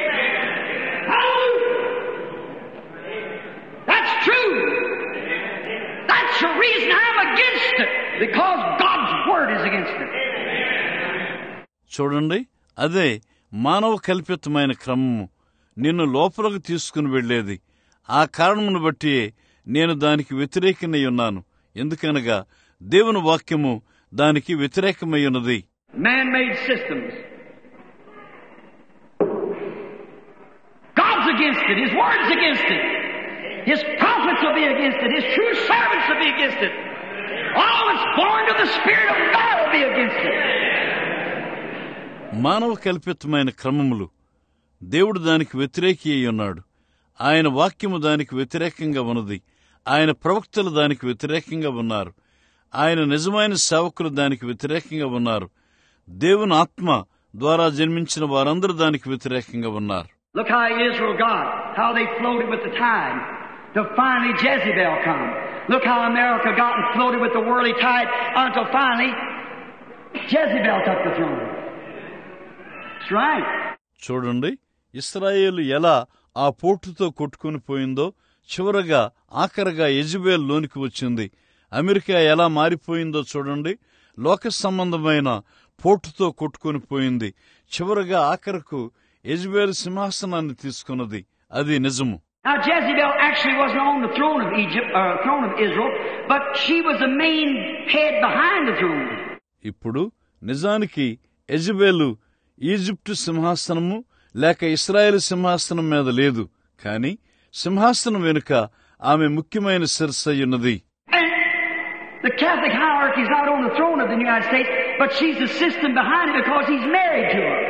That's true. That's the reason I'm against it, because God's word is against it. చూడండి, అదే మానవ కల్పితమైన క్రమము నిన్ను లోపలకు తీసుకుని వెళ్లేది. ఆ కారణమును బట్టి నేను దానికి వ్యతిరేకమై ఉన్నాను. ఎందుకనగా దేవుని వాక్యము దానికి వ్యతిరేకమై ఉన్నది. Man-made systems. God's against it. His word's against it. His prophets will be against it. His true servants will be against it. All that's born of the Spirit of God will be against it. మానవ కల్పితమైన క్రమములు దేవుడు దానికి వ్యతిరేకి అయి ఉన్నాడు. ఆయన వాక్యము దానికి వ్యతిరేకంగా ఉన్నది. ఆయన ప్రవక్తలు దానికి వ్యతిరేకంగా ఉన్నారు. ఆయన నిజమైన సేవకులు దానికి వ్యతిరేకంగా ఉన్నారు. దేవుని ఆత్మ ద్వారా జన్మించిన వారందరూ దానికి వ్యతిరేకంగా ఉన్నారు. Look how Israel got, how they floated with the tide, till finally Jezebel come. Look how America got and floated with the worldly tide until finally Jezebel took the throne. That's right. చూడండి, ఇశ్రాయేలు ఎలా ఆ పోటుతో కొట్టుకుని పోయిందో, చివరగా ఆఖరగా యెజెబెల్ లోనికి వచ్చింది. అమెరికా ఎలా మారిపోయిందో చూడండి. లోక సంబంధమైన పోటుతో కొట్టుకుని పోయింది. చివరగా ఆఖరకు యెజెబెల్ సింహాసనాన్ని తీసుకున్నది. అది నిజము. Now Jezebel actually wasn't on the throne of throne of Israel, but she was the main head behind the throne. ఇప్పుడు నిజానికి యెజెబెలు ఈజిప్టు సింహాసనము లేక ఇశ్రాయేలు సింహాసనం మీద లేదు, కాని సింహాసనం వెనుక ఆమె ముఖ్యమైన శిరస్సయ్యున్నది. The Catholic hierarchy is not on the throne of the United States, but she's the system behind it because he's married to her.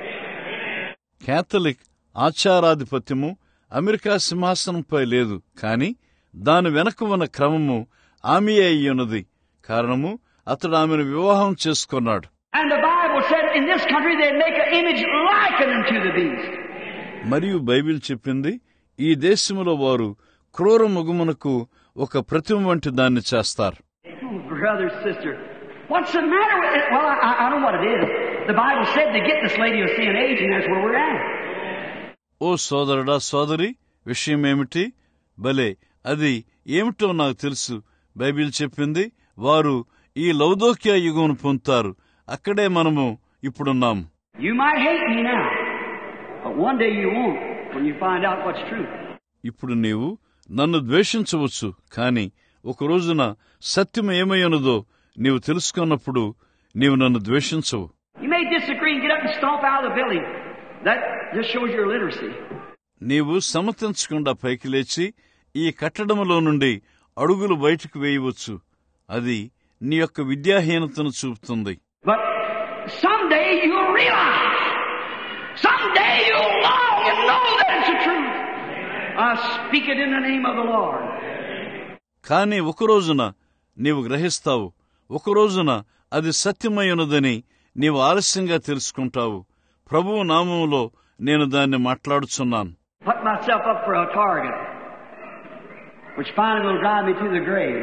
Catholic ఆచారాధిపత్యము అమెరికా సింహాసనంపై లేదు, కాని దాని వెనక ఉన్న క్రమము ఆమె అయ్యున్నది. కారణము అతడు ఆమెను వివాహం చేసుకున్నాడు. And the Bible said in this country they'd make an image likened unto the beast. మరియు బైబిల్ చెప్పింది, ఈ దేశములో వారు క్రూర మృగమునకు ఒక ప్రతిమ వంటి దాన్ని చేస్తారు. Brother, sister, what's the matter with it? Well, I know what it is. The Bible said to get this lady of sin age, and that's where we're at. ఓ సోదరుడా, సోదరి, విషయం ఏమిటి? భలే, అది ఏమిటో నాకు తెలుసు. బైబిల్ చెప్పింది, వారు ఈ లౌదోక్య యుగమును పొందుతారు. అక్కడే మనము ఇప్పుడున్నాం. You might hate me now, but one day you won't when you find out what's true. ఇప్పుడు నీవు నన్ను ద్వేషించవచ్చు, కాని ఒక రోజున సత్యం ఏమయ్యనుదో నీవు తెలుసుకున్నప్పుడు నీవు నన్ను ద్వేషించవు. You may disagree and get up and stomp out of the building. That just shows your literacy. నీవు సమ్మతించకుండా పైకి లేచి ఈ కట్టడములో నుండి అడుగులు బయటకు వేయవచ్చు. అది నీ యొక్క విద్యాహీనతను చూపుతుంది. But someday you'll realize. Someday you'll long and know that it's the truth. I speak it in the name of the Lord. కానీ ఒక రోజున నీవు గ్రహిస్తావు, ఒక రోజున అది సత్యమై ఉన్నదని నీవు ఆలస్యంగా తెలుసుకుంటావు. ప్రభువు నామములో నేను దాన్ని మాట్లాడుచున్నాను. Put myself up for a target, which finally will drive me to the grave.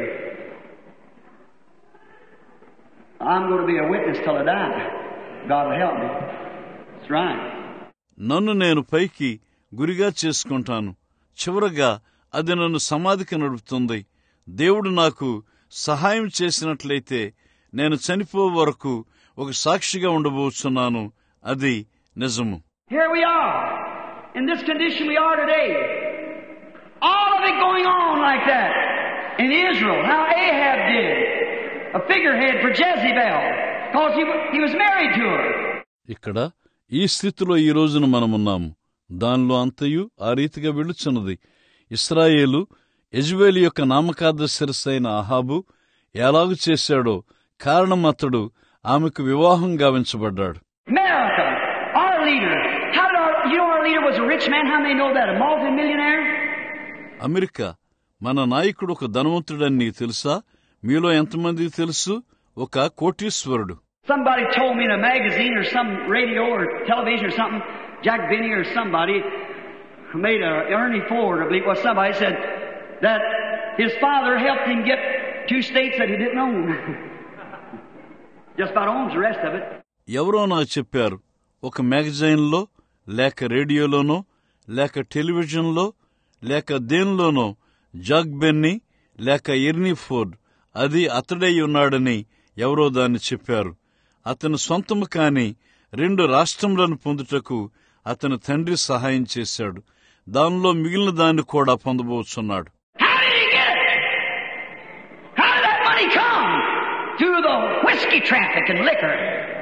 I'm going to be a witness till I die. God will help me. That's right. నన్ను నేను పైకి గురిగా చేసుకుంటాను. చివరగా అది నన్ను సమాధికి నడుపుతుంది. దేవుడు నాకు సహాయం చేసినట్లయితే నేను చనిపో వరకు ఒక సాక్షిగా ఉండబోతున్నాను. అది నిజము. Here we are. In this condition we are today. All of it going on like that. In Israel, how Ahab did. A figurehead for Jezebel. Because he was married to her. ఇక్కడ ఈ స్థితిలో ఈ రోజున మనమున్నాము. దానిలో అంతయు ఆ రీతిగా వెళుచున్నది. ఇశ్రాయేలు యెజబెలు యొక్క నామకార్థ శిరస్సైన అహాబు ఎలాగు చేశాడో కారణం అతడు ఆమెకు వివాహం గావించబడ్డాడు. America, our leader. Our leader was a rich man. How many know that? A multi-millionaire? America మన నాయకుడు ఒక ధనవంతుడని నీకు తెలుసా? మీలో ఎంతమందికి తెలుసు? ఒక కోటీశ్వరుడు. Somebody told me in a magazine or some radio or television or something, Jack Benny or somebody made Ernie Ford, I believe, or somebody said that his father helped him get 2 states that he didn't own. Just about owns the rest of it. ఎవరో నాకు చెప్పారు, ఒక మ్యాగజైన్లో లేక రేడియోలోనో లేక టెలివిజన్లో లేక దేనిలోనో జాక్ బెన్నీ లేక ఎర్నీ ఫోర్డ్ అది అతడై ఉన్నాడని ఎవరో దాన్ని చెప్పారు. అతని సొంతము కాని 2 రాష్ట్రములను పొందుటకు అతని తండ్రి సహాయం చేశాడు. దానిలో మిగిలిన దాన్ని కూడా పొందబోతున్నాడు. Through the whiskey traffic and liquor.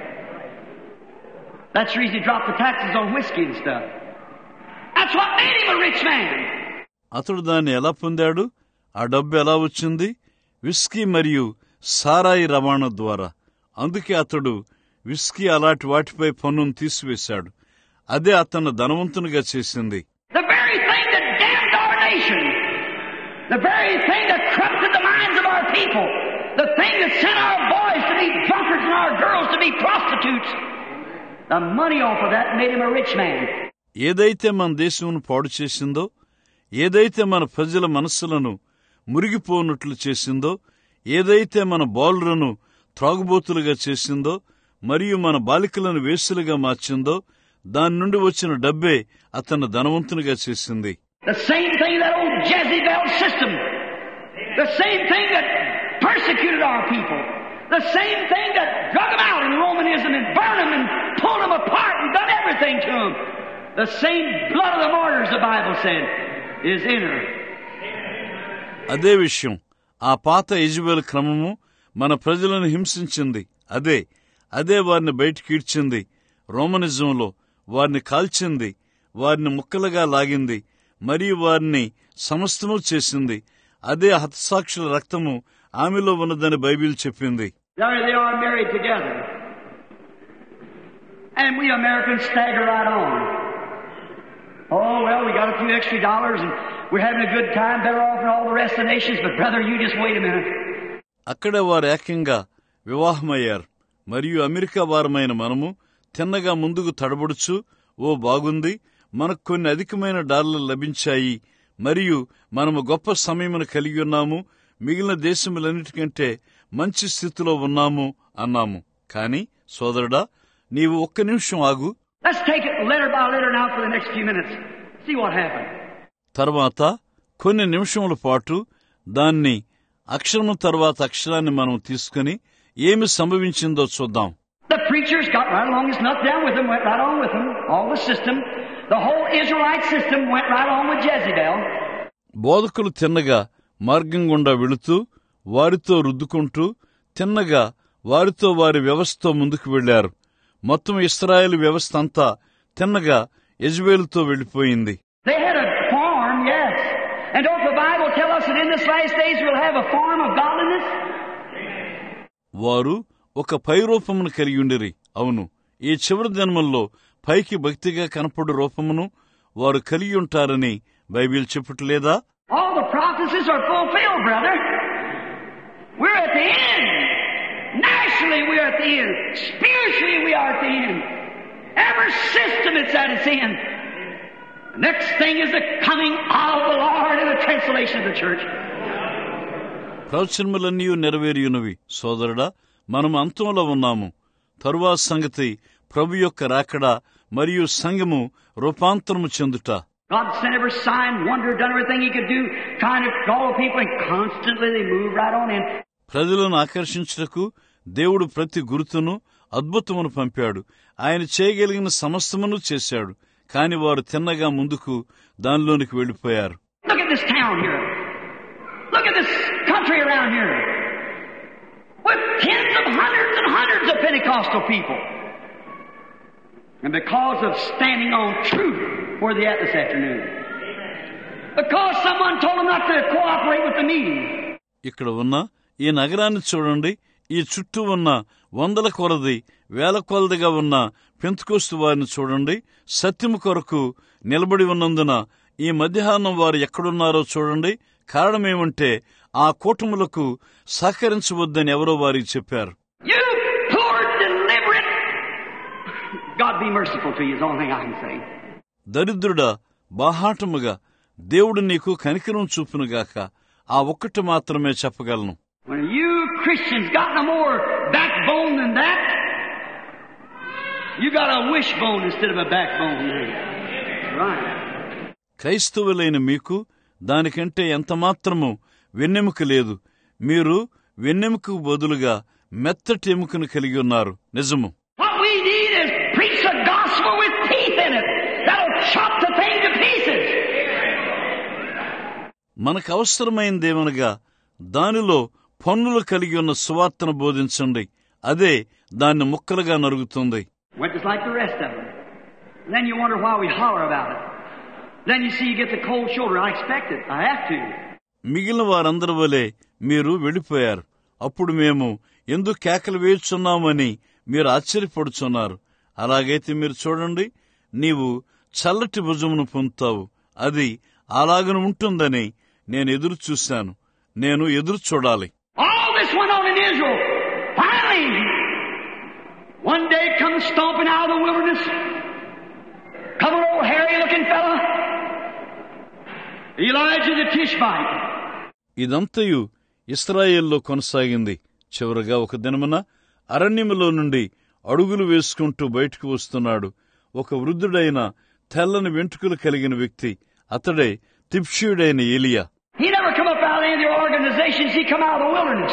That's the reason he dropped the taxes on whiskey and stuff. That's what made him a rich man. అతడు దాన్ని ఎలా పొందాడు? ఆ డబ్బు ఎలా వచ్చింది? విస్కీ మరియు సారాయి రవాణా ద్వారా. అందుకే అతడు విస్కీ అలాంటి వాటిపై పన్నును తీసివేశాడు. అదే అతను ధనవంతునిగా చేసింది. The very thing that damned our nation, the very thing that corrupted the minds of our people, the thing that sent our boys to be drunkards and our girls to be prostitutes, the money off of that made him a rich man. ఏదైతే మన దేశమును పాడు చేసిందో, ఏదైతే మన ప్రజల మనస్సులను మురిగిపోనట్లు చేసిందో, ఏదైతే మన బాలులను త్రాగుబోతులుగా చేసిందో మరియు మన బాలికలను వేశ్యలుగా మార్చిందో దాని నుండి వచ్చిన డబ్బే అతన్ని ధనవంతునిగా చేసింది. The same thing that old Jezebel system, the same thing that persecuted our people, the same thing that drug them out in Romanism and burned them and pulled them apart and done everything to them, the same blood of the martyrs, the Bible said, is in her. అదే విషయం, ఆ పాత యెజబెలు క్రమము మన ప్రజలను హింసించింది. అదే వారిని బయటికి ఈడ్చింది. రోమనిజంలో వారిని కాల్చింది, వారిని ముక్కలుగా లాగింది మరియు వారిని సమస్తము చేసింది. అదే హతసాక్షుల రక్తము ఆమెలో ఉన్నదని బైబిల్ చెప్పింది. There they are married together. And we Americans stagger right on. Oh, well, we got a few extra dollars and we're having a good time, better off than all the rest of the nations, but brother, you just wait a minute. అక్కడే వారు ఏకంగా వివాహమయ్యారు. మరియు అమెరికా వారమైన మనము తిన్నగా ముందుకు తడబడుచు, ఓ బాగుంది, మనకు కొన్ని అధికమైన డాలర్లు లభించాయి మరియు మనము గొప్ప సమయమును కలిగి ఉన్నాము, మిగిలిన దేశములన్నిటికంటే మంచి స్థితిలో ఉన్నాము అన్నాము. కాని సోదరుడా, నీవు ఒక్క నిమిషం ఆగు. Let's take it letter by letter now for the next few minutes. See what happened. తర్వాత కొన్ని నిమిషముల పాటు దాన్ని అక్షరము తర్వాత అక్షరాన్ని మనం తీసుకుని ఏమి సంభవించిందో చూద్దాం. The preachers got right along, it's not down with them, went right on with them. All the system, the whole Israelite system went right on with Jezebel. బోధకులు తిన్నగా మార్గం గుండా వెళుతూ వారితో రుద్దుకుంటూ తిన్నగా వారితో వారి వ్యవస్థతో ముందుకు వెళ్లారు. మొత్తం ఇశ్రాయేలు వ్యవస్థ అంతా తిన్నగా యెజబెలుతో వెళ్లిపోయింది. They had a farm, yes. And don't the Bible tell us that in this last days we'll have a farm of godliness? వారు ఒక పైరూపమును కలిగి ఉండిరి. అవును, ఈ చివరి దినముల్లో పైకి భక్తిగా కనపడు రూపమును వారు కలిగి ఉంటారని బైబిల్ చెప్పట్లేదా? All the prophecies are fulfilled, brother. We're at the end. Nationally, we are at the end. Spiritually, we are at the end. Every system is at its end. The next thing is the coming of the Lord and the translation of the church. ప్రవచనములన్నీ నెరవేరియున్నవి సోదరుడా, మనం అంతంలో ఉన్నాము. తరువాత సంగతి ప్రభు యొక్క రాకడ మరియు సంఘము రూపాంతరము చెందుట. God sent every sign, wonder, done everything He could do, trying to draw people, and constantly they move right on in. ప్రజలను ఆకర్షించుటకు దేవుడు ప్రతి గుర్తును అద్భుతమును పంపాడు. ఆయన చేయగలిగిన సమస్తమును చేశాడు. కాని వారు తిన్నగా ముందుకు దానిలోనికి వెళ్లిపోయారు. Look at this town here. Look at this country around here. With tens of hundreds and hundreds of Pentecostal people. And because of standing on truth, where they at this afternoon? Because someone told them not to cooperate with the meeting. ఇక్కడ ఉన్న ఈ నగరాన్ని చూడండి. ఈ చుట్టూ ఉన్న వందల కొలది వేల కొలదిగా ఉన్న పెంతెకోస్తు వారిని చూడండి. సత్యము కొరకు నిలబడి ఉన్నందున ఈ మధ్యాహ్నం వారు ఎక్కడున్నారో చూడండి. కారణమేమంటే ఆ కూటములకు సహకరించవద్దని ఎవరో వారికి చెప్పారు. You poor deliberate. God be merciful to you is the only thing I can say. దరిద్రుడా, బాహాటముగా దేవుడు నీకు కనికరం చూపునుగాక. ఆ ఒక్కటి మాత్రమే చెప్పగలను. When you Christians got no more backbone than that, you got a wishbone instead of a backbone. Right. క్రైస్తవులైన మీకు దానికంటే ఎంత మాత్రము వెన్నెముక లేదు. మీరు వెన్నెముకకు బదులుగా మెత్తటి ఎముకను కలిగి ఉన్నారు. నిజము. What we need is preach the gospel with teeth in it. That'll chop the thing to pieces. మనకు అవసరమైనదేమనగా దానిలో పన్నులు కలిగి ఉన్న సువార్తను బోధించండి. అదే దాన్ని ముక్కలుగా నరుగుతుంది. Went just like the rest of them. And then you wonder why we holler about it. Then you see you get the cold shoulder. I expect it. I have to. మిగిలిన వారందరి వలె మీరు వెళ్ళిపోయారు. అప్పుడు మేము ఎందుకు కేకలు వేయుచున్నామని మీరు ఆశ్చర్యపడుచున్నారు. అలాగైతే మీరు చూడండి, నీవు చల్లటి భుజమును పొందుతావు. అది అలాగను ఉంటుందని నేను ఎదురు చూశాను. నేను ఎదురు చూడాలి. All this went on in Israel. Finally, one day comes stomping out of the wilderness. Come an old hairy-looking fella. Elijah the Tishbite. ఇదంతయు ఇశ్రాయేల్లో కొనసాగింది. చివరగా ఒక దినమున అరణ్యములో నుండి అడుగులు వేసుకుంటూ బయటకు వస్తున్నాడు ఒక వృద్ధుడైన తెల్లని వెంట్రుకలు కలిగిన వ్యక్తి. అతడే తిబ్షీయుడైన ఏలియా. He never come up out of any of the organizations. He come out of the wilderness.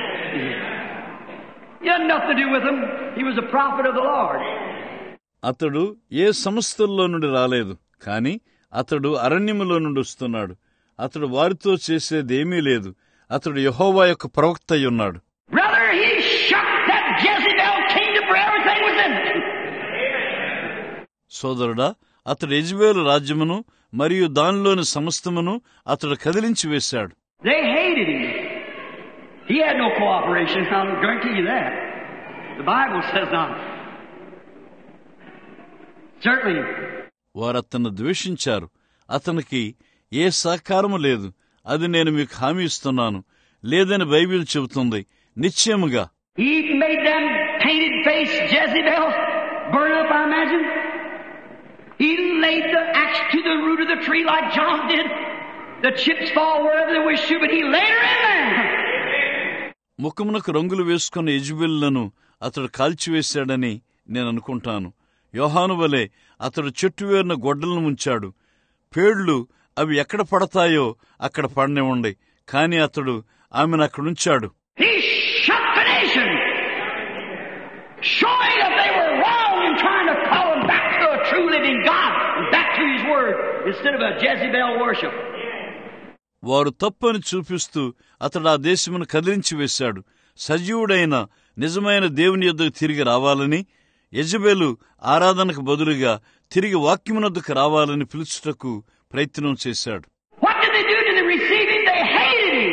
He had nothing to do with them. He was a prophet of the Lord. అతడు ఏ సంస్థల్లో నుండి రాలేదు. కాని అతడు అరణ్యములో నుండి వస్తున్నాడు. అతడు వారితో చేసేదేమీ లేదు. అతడు యెహోవా యొక్క ప్రవక్త అయి ఉన్నాడు. Brother, he shook that Jezebel kingdom for everything was in it. సోదరుడా, అతడు యెజబెలు రాజ్యమును మరియు దానిలోని సమస్తమును అతడు కదిలించి వేశాడు. They hated him. He had no cooperation. I'll guarantee you that. The Bible says not. Certainly. వారు అతన్ని ద్వేషించారు. అతనికి ఏ సహకారము లేదు. అది నేను మీకు హామీ ఇస్తున్నాను. లేదని బైబిల్ చెబుతుంది. నిశ్చయముగా He made them painted face Jezebel burn up, I imagine. He laid the axe to the root of the tree like John did. The chips fall wherever they wish to, but he laid her in there. ముఖమునకు రంగులు వేసుకున్న యెజబెలులను అతడు కాల్చివేశాడని నేను అనుకుంటాను. యోహాను వలె అతడు చెట్టు వేరున గొడ్డలను ముంచాడు. పేళ్లు అవి ఎక్కడ పడతాయో అక్కడ పడనివ్వండి. కాని అతడు ఆమెను అక్కడుంచాడు. He shook the nation, showing that they were wrong in trying to call them back to a true living God and back to His Word instead of a Jezebel worship. వారు తప్పని చూపిస్తూ అతడు ఆ దేశమును కదిలించి వేశాడు. సజీవుడైన నిజమైన దేవుని యొద్దకు తిరిగి రావాలని, యెజబెలు ఆరాధనకు బదులుగా తిరిగి వాక్యమునొద్దకు రావాలని పిలుచుటకు ప్రయత్నం చేశాడు. What did they do to receive him? They hated him.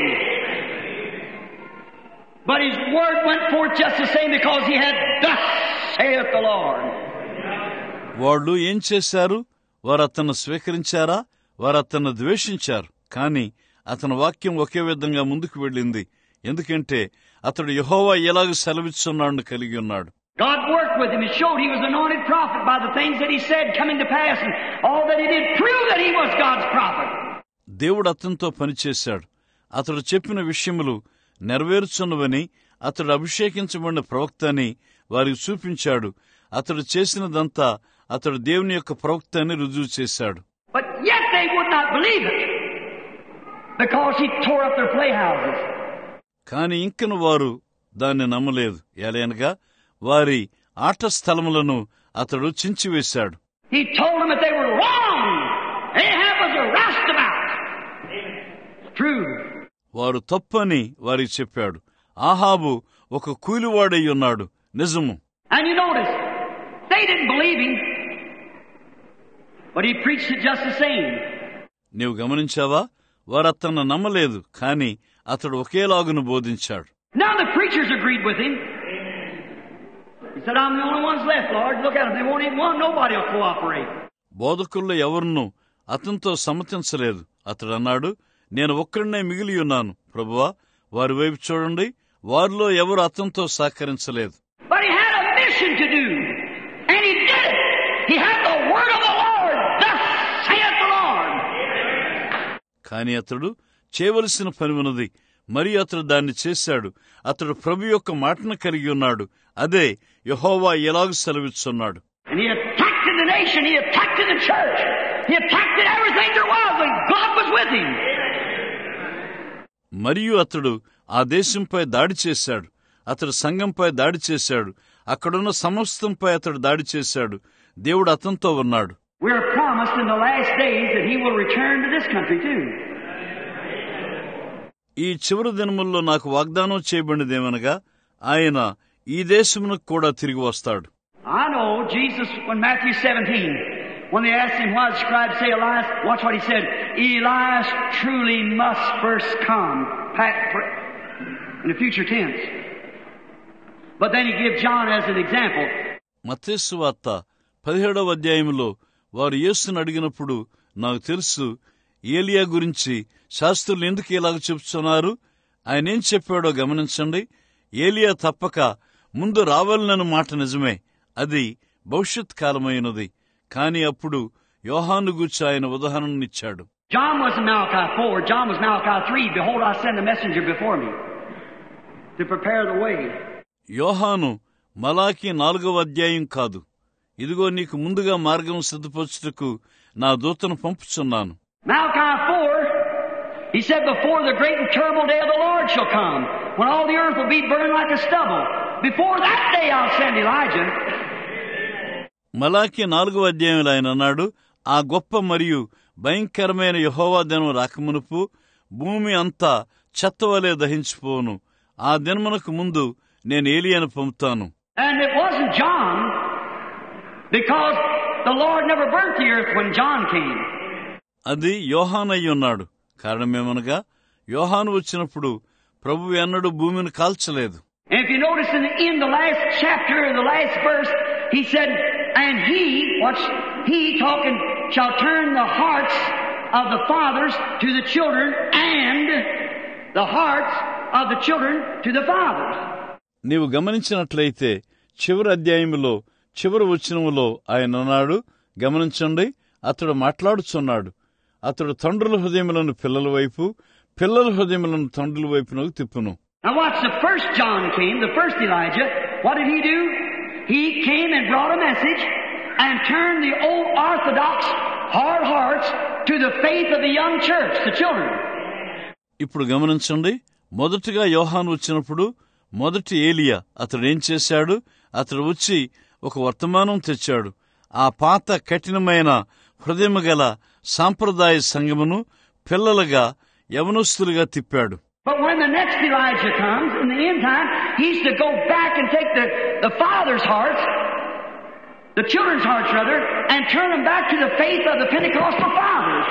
But his word went forth just the same because he had thus saith the Lord. వాళ్ళు ఏం చేశారు? వారు అతన్ని స్వీకరించారా? వారు అతన్ని ద్వేషించారు. కాని అతని వాక్యం ఒకే విధంగా ముందుకు వెళ్ళింది. ఎందుకంటే అతడు యెహోవా ఎలాగ సెలవిస్తున్నాడని కలిగి ఉన్నాడు. God worked with him and showed he was an anointed prophet by the things that he said coming to pass, and all that he did proved that he was God's prophet. దేవుడు అతనితో పనిచేశాడు. అతడు చెప్పిన విషయములు నెరవేర్చున్నవని, అతడు అభిషేకించబడిన ప్రవక్త అని వారికి చూపించాడు. అతడు చేసినదంతా అతడు దేవుని యొక్క ప్రవక్త అని రుజువు చేశాడు. But yet they would not believe it because he tore up their playhouses. కాని ఇంకను వారు దాన్ని నమ్మలేదు. ఎలాగనగా వారి ఆట స్థలములను అతడు చించివేశాడు. He told them that they were wrong. Ahab was a roustabout. True. వారు తప్పని వారికి చెప్పాడు. ఆహాబు ఒక కూలివాడై ఉన్నాడు. నిజము. And you notice, they didn't believe him, but he preached it just the same. నీవు గమనించావా? వారు అతన్ని నమ్మలేదు, కాని అతడు ఒకేలాగును బోధించాడు. Now the preachers agreed with him. He said, I'm the only ones left, Lord. Look at them. They won't even want. Nobody will cooperate. బోధకుల్లో ఎవరును అతనితో సమ్మతించలేదు. అతడు అన్నాడు, నేను ఒక్కడినే మిగిలి ఉన్నాను ప్రభువా, వారి వైపు చూడండి, వారిలో ఎవరు అతనితో సహకరించలేదు. But he had a mission to do, and he did it. He had the word of the Lord. Thus saith the Lord. కాని అతడు చేయవలసిన పని ఉన్నది, మరియు అతడు దాన్ని చేశాడు. అతడు ప్రభు యొక్క మాటను కలిగి ఉన్నాడు. అదే యెహోవా ఎలాగ సెలవిస్తున్నాడు. And he attacked the nation. He attacked the church. He attacked everything there was, and God was with him. మరియు అతడు ఆ దేశంపై దాడి చేశాడు. అతడు సంఘంపై దాడి చేశాడు. అక్కడున్న సమస్తంపై అతడు దాడి చేశాడు. దేవుడు అతనితో ఉన్నాడు. We are promised in the last days that he will return to this country too. ఈ చివరి దినముల్లో నాకు వాగ్దానం చేయబడినదేమనగా ఆయన ఈ దేశమునకు కూడా తిరిగి వస్తాడు. I know Jesus, when Matthew 17, when they asked him why the scribes say Elias, watch what he said. Elias truly must first come. In the future tense. But then he gave John as an example. మత్తయి సువార్త 17వ అధ్యాయంలో వారు యేసును అడిగినప్పుడు, నాకు తెలుసు ఏలియా గురించి శాస్త్రులు ఎందుకు ఇలాగ చెప్తున్నారు, ఆయన ఏం చెప్పాడో గమనించండి. ఏలియా తప్పక ముందు రావాలన్న మాట నిజమే, అది భవిష్యత్ కాలమైనది. కాని అప్పుడు యోహాను గూర్చి ఆయన ఉదాహరణనిచ్చాడు. John was in Malachi 4. John was Malachi 3. Behold, I send a messenger before me to prepare the way. యోహాను మలాకి 4వ అధ్యాయం కాదు. ఇదిగో నీకు ముందుగా మార్గం సిద్ధపరచుటకు నా దూతను పంపుచున్నాను. Malachi 4, he said, before the great and terrible day of the Lord shall come, when all the earth will be burned like a stubble. Before that day I'll send Elijah. మలాకి 4వ అధ్యాయంలో ఆయన అన్నాడు, ఆ గొప్ప మరియు భయంకరమైన యెహోవా దినం రాకమునుపు భూమి అంతా చెత్తవలే దహించిపోను. ఆ దినమునకు ముందు నేను ఏలియాను పంపుతాను. And it wasn't John, because the Lord never burnt the earth when John came. అది యోహాను అయి ఉన్నాడు. కారణమేమనగా యోహాను వచ్చినప్పుడు ప్రభువు ఎన్నడూ భూమిని కాల్చలేదు. And if you notice in the last chapter, in the last verse, he said, and he talking, shall turn the hearts of the fathers to the children, and the hearts of the children to the fathers. నీవు గమనించినట్లయితే చివరి అధ్యాయములో చివరి వచనములో ఆయన అన్నాడు, గమనించండి, అతడు మాట్లాడుచున్నాడు. అతడు తండ్రుల హృదయములను పిల్లల వైపు, పిల్లల హృదయములను తండ్రుల వైపునకు తిప్పును. Now watch, the first John came, the first Elijah. What did he do? He came and brought a message and turned the old orthodox hard hearts to the faith of the young church, the children. ఇప్పుడు గమనించండి, మొదటిగా యోహాను వచ్చినప్పుడు మొదటి ఏలియా అతడు ఏం చేశాడు? అతడు వచ్చి ఒక వర్తమానం తెచ్చాడు. ఆ పాత కఠినమైన హృదయము గల సాంప్రదాయ సంఘమును పిల్లలుగా యవనస్తులుగా తిప్పాడు. But when the next Elijah comes, in the end time, he's to go back and take the father's hearts, the children's hearts rather, and turn them back to the faith of the Pentecostal fathers.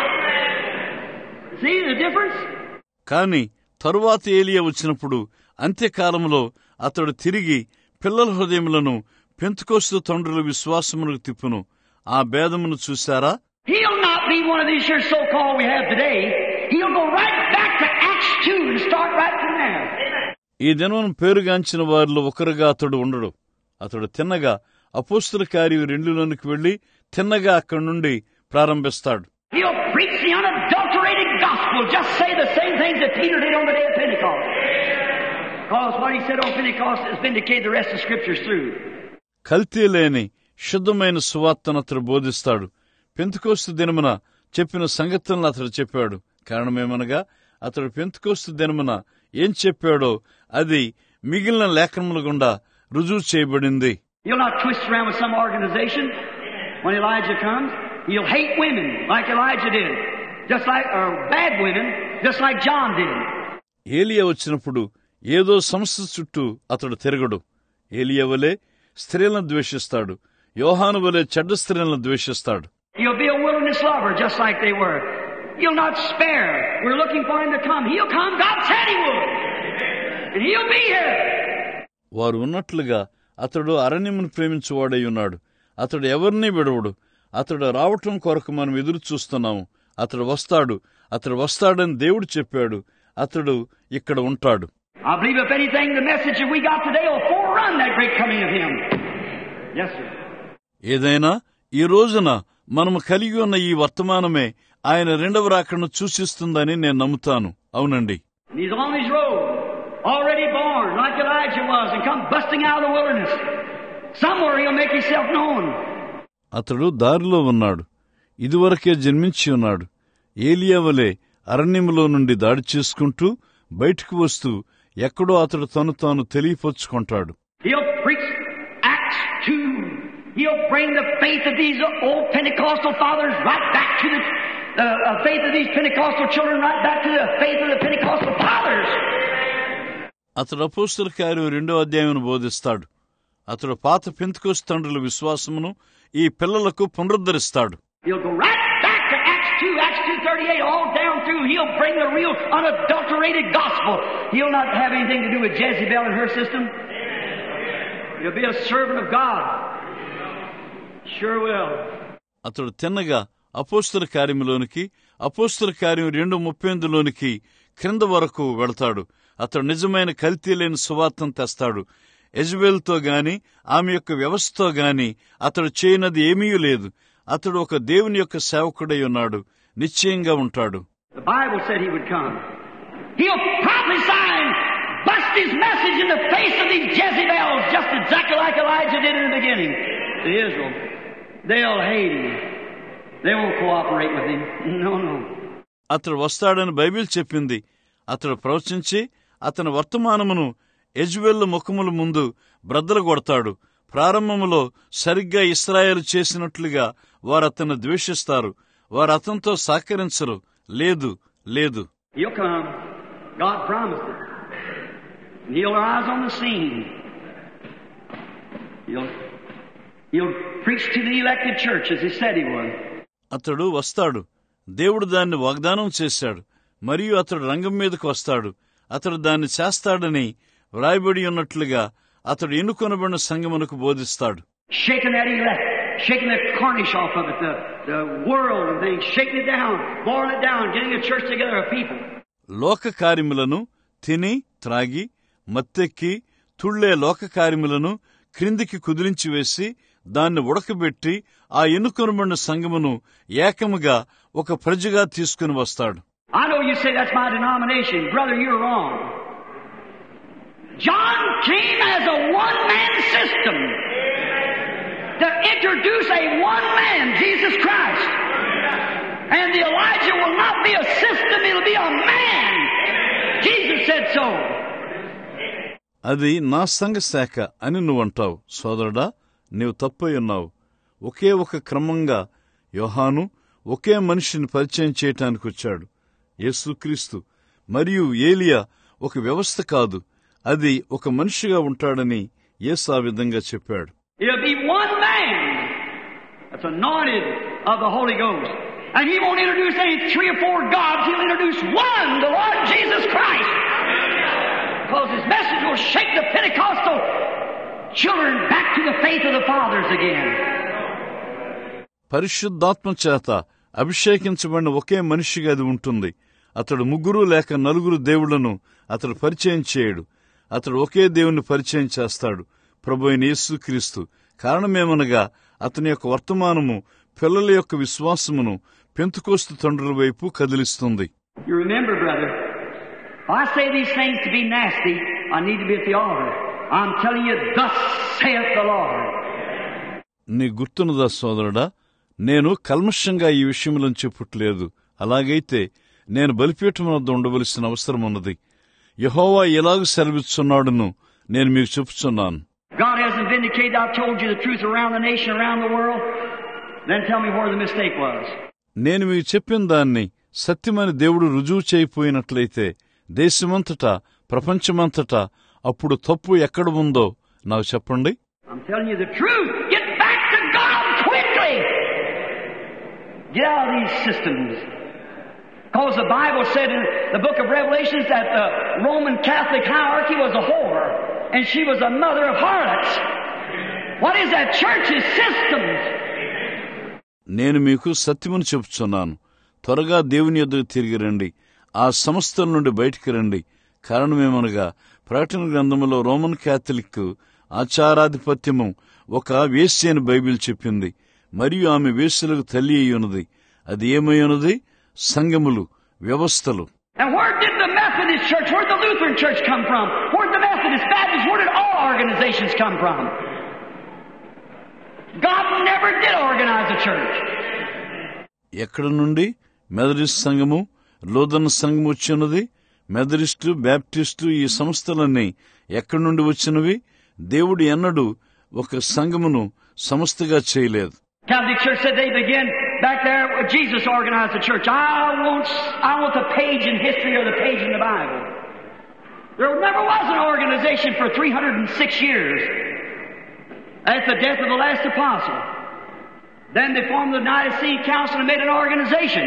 See the difference? కాని తరువాత ఏలియా వచ్చినప్పుడు అంత్యకాలంలో అతడు తిరిగి పిల్లల హృదయములను పెంతెకోస్తు తండ్రుల విశ్వాసమునకు తిప్పును. ఆ భేదమును చూశారా? He'll not be one of these here so call we have today, he'll go right back to Acts 2 and start right from there. ఈ దినం పేరుగాంచిన వారిలో ఒకరుగా అతడు ఉండడు. అతడు తిన్నగా అపోస్తల కార్యం 2లోనికి వెళ్లి తిన్నగా అక్కడి నుండి ప్రారంభిస్తాడు. He'll preach the unadulterated gospel, just say the same things that Peter did on the day of Pentecost. Because what he said on Pentecost has vindicated the rest of the scriptures through. కల్తీ లేని శుద్ధమైన సువార్తను అతడు బోధిస్తాడు. పెంతెకోస్తు దినమున చెప్పిన సంగతులను అతడు చెప్పాడు. కారణమేమనగా అతడు పెంతెకోస్తు దినమున ఏం చెప్పాడో అది మిగిలిన లేఖనముల గుండా రుజువు చేయబడింది. He'll not twist around with some organization. When Elijah comes, he'll hate women like Elijah did, just like bad women, just like John did. ఏలియా వచ్చినప్పుడు ఏదో సంస్థ చుట్టూ అతడు తిరగడు. ఏలియా వలె స్త్రీలను ద్వేషిస్తాడు. యోహాను వలె చెడ్డ స్త్రీలను ద్వేషిస్తాడు. He'll be a wilderness lover, just like they were. He'll not spare. We're looking for him to come. He'll come. God said he would. And he'll be here. వారు ఉన్నట్లుగా అతడు అరణ్యమును ప్రేమించువాడై ఉన్నాడు. అతడు ఎవరినీ విడవడు. అతడు రావటం కొరకు మనం ఎదురు చూస్తున్నాము. అతడు వస్తాడని దేవుడు చెప్పాడు. అతడు ఇక్కడ ఉంటాడు. I believe if anything, the message that we got today will forerun that great coming of him. Yes, sir. ఏదైనా ఈ రోజున మనము కలిగి ఉన్న ఈ వర్తమానమే ఆయన రెండవ రాకడను సూచిస్తుందని నేను నమ్ముతాను. అవునండి. He's on his road, already born, like Elijah was, and come busting out of the wilderness. Somewhere he'll make himself known. అతడు దారిలో ఉన్నాడు. ఇదివరకే జన్మించి ఉన్నాడు. ఏలియా వలె అరణ్యములో నుండి దాడి చేసుకుంటూ బయటకు వస్తూ ఎక్కడో అతడు తాను తెలియపరుచుకుంటాడు. He'll preach Acts 2. He'll bring the faith of these old Pentecostal fathers right back to the faith of these Pentecostal children, right back to the faith of the Pentecostal fathers. అతడు అపోస్తల కార్యం 2వ అధ్యాయం బోధిస్తాడు. అతడు పాత పెంతెకోస్తు తండ్రుల విశ్వాసమును ఈ పిల్లలకు పునరుద్ధరిస్తాడు. He'll go right back to Acts 2, Acts 2:38, all down through. He'll bring the real unadulterated gospel. He'll not have anything to do with Jezebel and her system. He'll be a servant of God. Sure will. అతడు తిన్నగా అపోస్తల కార్యములోనికి, అపోస్తల కార్యం 2:38లోనికి క్రింద వరకు వెళతాడు. అతడు నిజమైన కల్తీ లేని సువార్తను తెస్తాడు. యెజబెల్తో గాని ఆమె యొక్క వ్యవస్థతో గాని అతడు చేయనది ఏమీ లేదు. అతడు ఒక దేవుని యొక్క సేవకుడై ఉన్నాడు. నిశ్చయంగా ఉంటాడు. The Bible said he would come. He'll prophesy and bust his message in the face of these Jezebels, just exactly like Elijah did in the beginning to Israel. They'll hate him. They won't cooperate with him. No. అతడు వస్తాడని బైబిల్ చెప్పింది. అతడు ప్రవచించి అతని వర్తమానమును యెజబెలు ముఖముల ముందు బ్రద్దలు కొడతాడు. ప్రారంభములో సరిగ్గా ఇశ్రాయేలు చేసినట్లుగా వారు అతన్ని ద్వేషిస్తారు. వారు అతనితో సహకరించరు. లేదు. He'll come. God promised it. And he'll rise on the scene. He'll preach to the elected church as he said he would. అతడు వస్తాడు. దేవుడు దాన్ని వాగ్దానం చేశాడు. మరియు అతడు రంగం మీదకు వస్తాడు. అతడు దాన్ని చేస్తాడని వ్రాయబడి ఉన్నట్లుగా అతడు ఎన్నుకొనబడిన సంఘమునకు బోధిస్తాడు. Shaking that elect, shaking the cornish off of it, the world and things, shaking it down, boiling it down, getting a church together of people. లోక కార్యములను తిని త్రాగి మత్తెక్కి తుళ్లే లోక కార్యములను క్రిందికి కుదిరించి వేసి దాన్ని ఉడకబెట్టి ఆ ఎన్నుకొనబడిన సంఘమును ఏకముగా ఒక ప్రజగా తీసుకుని వస్తాడు. I know you say that's my denomination. Brother, you're wrong. John came as a one-man system to introduce a one-man, Jesus Christ. And the Elijah will not be a system, it'll be a man. Jesus said so. అది నా సంఘ శాఖ అని నువ్వంటావు. సోదరుడా, నీవు తప్పై ఉన్నావు. ఒకే ఒక క్రమంగా యోహాను ఒకే మనిషిని పరిచయం చేయటానికి వచ్చాడు. యేసుక్రీస్తు మరియు ఏలియా ఒక వ్యవస్థ కాదు, అది ఒక మనిషిగా ఉంటాడని యేసు ఆ విధంగా చెప్పాడు. It'll be one man that's anointed of the Holy Ghost. And he won't introduce any 3 or 4 gods. He'll introduce one, the Lord Jesus Christ. Because his message will shake the Pentecostal children back to the faith of the fathers again. పరిశుద్ధాత్మ చేత అభిషేకించబడిన ఒకే మనిషిగా అది ఉంటుంది. అతడు 3 లేక 4 దేవుళ్లను అతడు పరిచయం చేయడు. అతడు ఒకే దేవుని పరిచయం చేస్తాడు, ప్రభువైన యేసుక్రీస్తు. కారణమేమనగా అతని యొక్క వర్తమానము పిల్లల యొక్క విశ్వాసమును పెంతుకోస్తు తండ్రుల వైపు కదిలిస్తుంది. You remember, brother, if I say these things to be nasty, I need to be at the altar. I'm telling you, thus saith the Lord. నీ గుర్తున్నదా సోదరుడా, నేను కల్మషంగా ఈ విషయంలో చెప్పుట్లేదు. అలాగైతే నేను బలిపీఠం వద్ద ఉండవలసిన అవసరం ఉన్నది. యెహోవా ఎలాగ సెలవిస్తున్నాడును నేను మీకు చెప్పుచున్నాను. God hasn't vindicated. I've told you the truth around the nation, around the world. Then tell me where the mistake was. నేను మీకు చెప్పిన దాన్ని సత్యమని దేవుడు రుజువు చేయిపోయినట్లయితే దేశమంతటా, ప్రపంచమంతటా అప్పుడు తప్పు ఎక్కడ ఉందో నాకు చెప్పండి. I'm telling you the truth. Get back to God quickly. Get out of these systems. Because the Bible said in the book of Revelations that the Roman Catholic hierarchy was a whore, and she was a mother of harlots. What is that? Church's systems. నేను మీకు సత్యమని చెప్తున్నాను. త్వరగా దేవుని యొద్దకు తిరిగి రండి. ఆ సంస్థల నుండి బయటికి రండి. కారణమేమనగా ప్రకటన గ్రంథములో రోమన్ క్యాథలిక్ ఆచారాధిపత్యము ఒక వేశ్య అని బైబిల్ చెప్పింది. మరియు ఆమె వేశ్యలకు తల్లి అయి ఉన్నది. అది ఏమై ఉన్నది? సంఘములు, వ్యవస్థలు. And where did the Methodist Church, where did the Lutheran Church come from? Where did the Methodist, Baptist, where did all organizations come from? God never did organize a church. ఎక్కడ నుండి మెథడిస్ట్ సంఘము, లూథరన్ సంఘము వచ్చినది? మెథడిస్టు, బ్యాప్టిస్టు ఈ సంస్థలన్నీ ఎక్కడి నుండి వచ్చినవి? దేవుడు ఎన్నడూ ఒక సంఘమును సంస్థగా చేయలేదు. Catholic Church said they began back there when Jesus organized the church. I want the page in history or the page in the Bible. There never was an organization for 306 years. That's the death of the last apostle. Then they formed the Nicene Council and made an organization.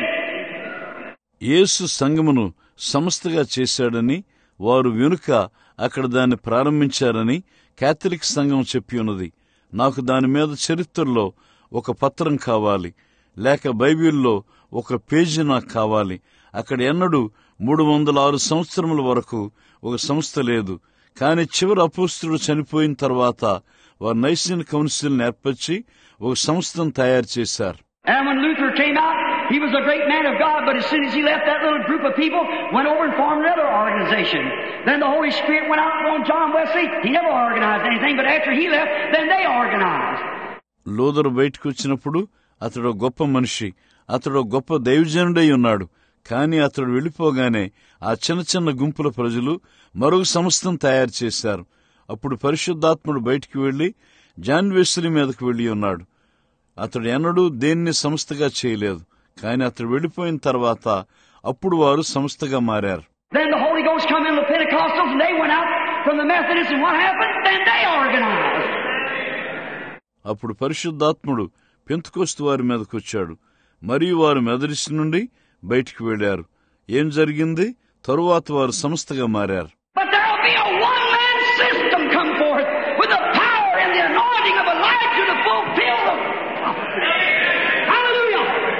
యేసు సంఘమును సంస్థగా చేశాడని వారు వెనుక అక్కడ దాన్ని ప్రారంభించారని కేథలిక్ సంఘం చెప్పి ఉన్నది. నాకు దాని మీద చరిత్రలో ఒక పత్రం కావాలి, లేక బైబిల్లో ఒక పేజీ నాకు కావాలి. అక్కడ ఎన్నడూ 306 సంవత్సరముల వరకు ఒక సంస్థ లేదు. కాని చివరి అపోస్తలుడు చనిపోయిన తర్వాత వారు నైసిన్ కౌన్సిల్ ఏర్పరిచి ఒక సంస్థను తయారు చేశారు. And when Luther came out, he was a great man of God, but as soon as he left that little group of people, went over and formed another organization. Then the Holy Spirit went out on John Wesley. He never organized anything, but after he left, then they organized. Luther బయటకు వచ్చినప్పుడు అతడు గొప్ప మనిషి, అతడు గొప్ప దైవజనుడై ఉన్నాడు. కాని అతడు వెళ్లిపోగానే ఆ చిన్న చిన్న గుంపుల ప్రజలు మరొక సంస్థను తయారు చేశారు. అప్పుడు పరిశుద్ధాత్ముడు బయటికి వెళ్లి జాన్ వెస్లీ మీదకు వెళ్లి ఉన్నాడు. అతడు ఎన్నడూ దేన్ని సంస్థగా చేయలేదు. కాని అతడు వెళ్లిపోయిన తర్వాత అప్పుడు వారు సంస్థగా మారారు. Then the Holy Ghost come in the Pentecostals and they went out from the Methodists and what happened? Then they organized. అప్పుడు పరిశుద్ధాత్ముడు పెంతెకోస్తు వారి మీదకు వచ్చాడు. మరియు వారు మెథడిస్ట్ నుండి బయటికి వెళ్లారు. ఏం జరిగింది? తరువాత వారు సంస్థగా మారారు. But there will be a one-man system come forth with the power and the anointing of Elijah to fulfill the prophecy. Hallelujah!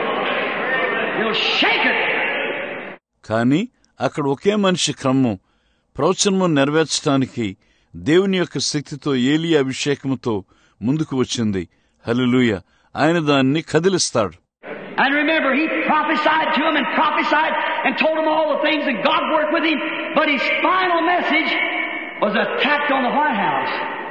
You'll shake it. కానీ అక్కడ ఒకే మనిషి క్రమం ప్రవచనము నెరవేర్చడానికి దేవుని యొక్క శక్తితో ఏలియా అభిషేకముతో ముందుకు వచ్చింది. హల్లెలూయా! ఆయన దాన్ని కదిలిస్తాడు. And remember, he prophesied to him and prophesied and told him all the things that God worked with him, but his final message was attacked on the White House.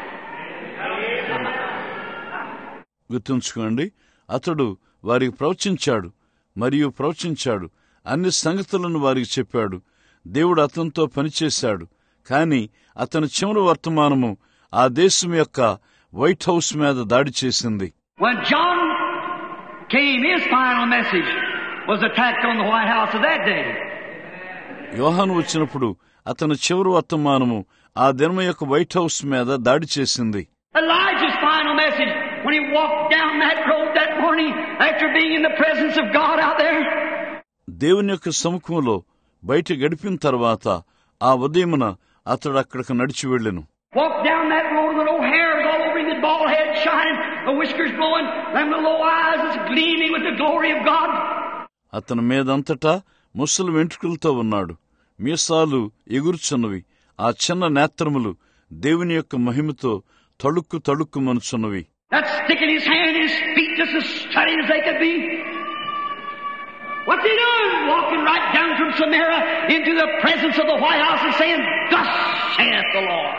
గుర్తుంచుకోండి, అతడు వారికి ప్రవచించాడు మరియు ప్రవచించాడు, అన్ని సంగతులను వారికి చెప్పాడు. దేవుడు అతనితో పనిచేశాడు. కాని అతని చివరి వర్తమానము ఆ దేశం యొక్క వైట్ హౌస్ మీద దాడి చేసింది. When John came, his final message was attacked on the White House of that day. యోహాను వచ్చినప్పుడు అతని చివరి వర్తమానము ఆ దినము యొక్క వైట్ హౌస్ మీద దాడి చేసింది. Elijah's final message when he walked down that road that morning after being in the presence of God out there. దేవుని యొక్క సముఖంలో బయట గడిపిన తర్వాత ఆ ఉదయమున అతడు అక్కడికి నడిచి వెళ్ళెను. Walked down that road with no hairs all over him, his bald head shining, the whiskers blowing, them little eyes is gleaming with the glory of God. అతని మీదంతటా ముసలి వెంట్రుకలతో ఉన్నాడు. మీసాలు ఎగురుచున్నవి. ఆ చిన్న నేత్రములు దేవుని యొక్క మహిమతో తళుక్కు తళుక్కుమనుచున్నవి. That stick in his hand, his feet just as steady as they could be. What's he doing? Walking right down from Samaria into the presence of the White House and saying, "Thus saith the Lord."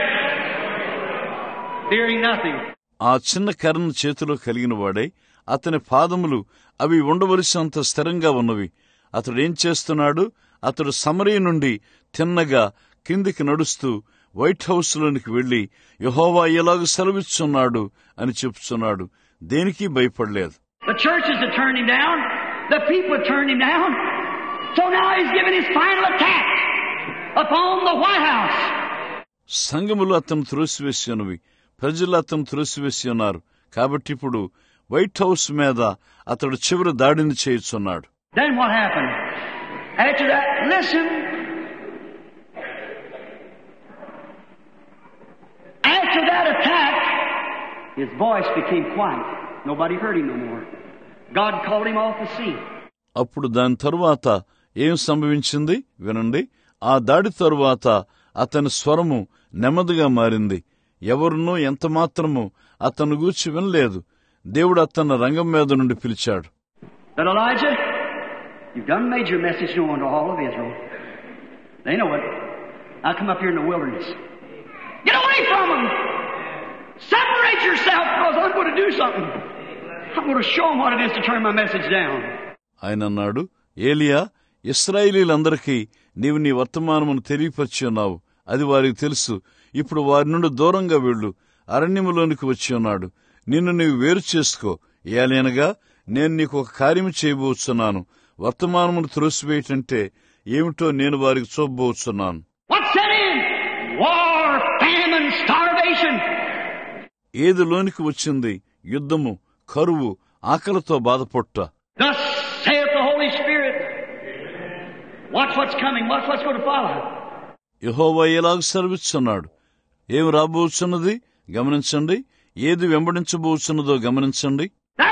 Fearing nothing. ఆ చిన్న కర్రను చేతిలో కలిగిన వాడై అతని పాదములు అవి ఉండవలసినంత స్థిరంగా ఉన్నవి. అతడేం చేస్తున్నాడు? అతడు సమరయ నుండి తిన్నగా కిందికి నడుస్తూ వైట్ హౌస్ లోనికి వెళ్లి యెహోవా ఎలాగ సెలవిస్తున్నాడు అని చెప్తున్నాడు. దేనికి భయపడలేదు. The churches had turned him down. The people had turned him down. So now he's giving his final attack upon the White House. సంఘములు అతను త్రోసివేసి ఉన్నవి. ప్రజలు అతను త్రోసివేసి ఉన్నారు. కాబట్టి ఇప్పుడు వైట్ హౌస్ మీద అతడు చివరి దాడిని చేయుచున్నాడు. Then what happened? After that, listen. After that attack, his voice became quiet. Nobody heard him no more. God called him off the scene. అప్పుడు దాని తరువాత ఏం సంభవించింది వినండి. ఆ దాడి తరువాత అతని స్వరము నెమ్మదిగా మారింది. ఎవరునూ ఎంతమాత్రము అతను గూర్చి వినలేదు. దేవుడు అతన్ని రంగం మీద నుండి పిలిచాడు. But Elijah, you've done made your message known to all of Israel. They know it. I'll come up here in the wilderness. Get away from them! Separate yourself, because I'm going to do something. I'm going to show them what it is to turn my message down. ఆయన అన్నాడు, ఏలియా, ఇశ్రాయేలీలందరికీ నీవు నీ వర్తమానమును తెలియపరిచి ఉన్నావు. అది వారికి తెలుసు. ఇప్పుడు వారి నుండి దూరంగా వెళ్ళు. అరణ్యములోనికి వచ్చి ఉన్నాడు. నిన్ను నీవు వేరు చేసుకో. ఏలైనగా నేను నీకు ఒక కార్యము చేయబోతున్నాను. వర్తమానమును త్రోసివేయటంటే ఏమిటో నేను వారికి చూపబోతున్నాను. ఏదిలోనికి వచ్చింది? యుద్ధము, కరువు, ఆకలితో బాధపొట్ట. యెహోవా ఎలాగ సెలవిస్తున్నాడు? ఏమి రాబోతున్నది గమనించండి. ఏది వెంబడించబోతున్నదో గమనించండి.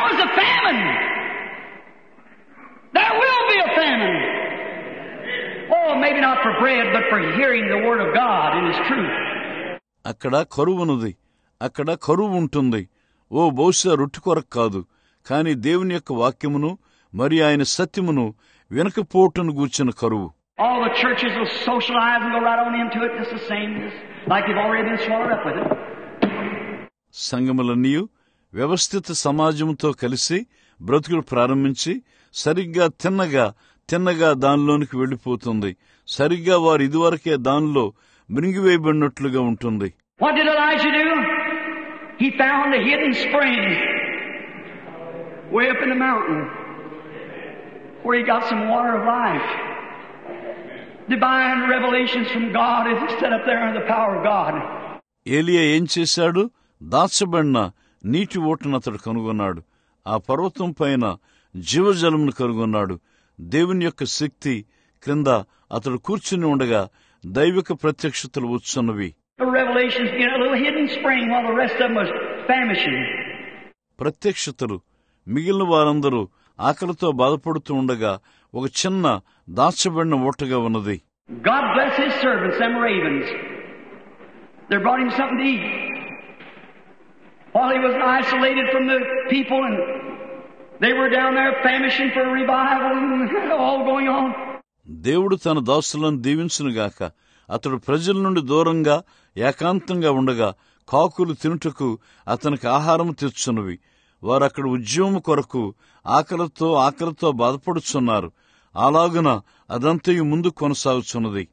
అక్కడ కరువున్నది. అక్కడ కరువు ఉంటుంది. ఓ బహుశా రొట్టె కొరకు కాదు, కాని దేవుని యొక్క వాక్యమును మరి ఆయన సత్యమును వినకపోవటను గూర్చిన కరువు. All the churches will socialize and go right on into it just the same, like they've already been swallowed up with it. సంఘములన్నీ వ్యవస్థిత సమాజంతో కలిసి బ్రతుకులు ప్రారంభించి సరిగ్గా తిన్నగా దానిలోనికి వెళ్లిపోతుంది. సరిగ్గా వారు ఇదివరకే దానిలో మృంగివేయబడినట్లుగా ఉంటుంది. What did Elijah do? He found a hidden spring way up in the mountain where he got some water of life. Divine revelations from God as he stood up there in the power of God. ఏలియా ఏం చేశాడు? దాచబడిన నీటి ఓటను అతడు కనుగొన్నాడు. ఆ పర్వతం పైన జీవజలమును కనుగొన్నాడు. దేవుని యొక్క శక్తి క్రింద అతడు కూర్చుని ఉండగా దైవిక ప్రత్యక్షతలు వచ్చున్నవి. ప్రత్యక్షతలు మిగిలిన వారందరూ ఆకలితో బాధపడుతూ ఉండగా ఒక చిన్న దాచబడిన ఓటగా ఉన్నది. God bless his servants, them ravens. They brought him something to eat. While he was isolated from the people and they were down there famishing for revival and all going on. దేవుడు తన దాసులను దీవించునుగాక. అతడు ప్రజల నుండి దూరంగా ఏకాంతంగా ఉండగా కాకులు తినుటకు అతనికి ఆహారం తెచ్చున్నవి. వారు అక్కడ ఉద్యమం కొరకు ఆకలితో బాధపడుచున్నారు. అలాగున అదంతయు ముందు కొనసాగుచున్నది.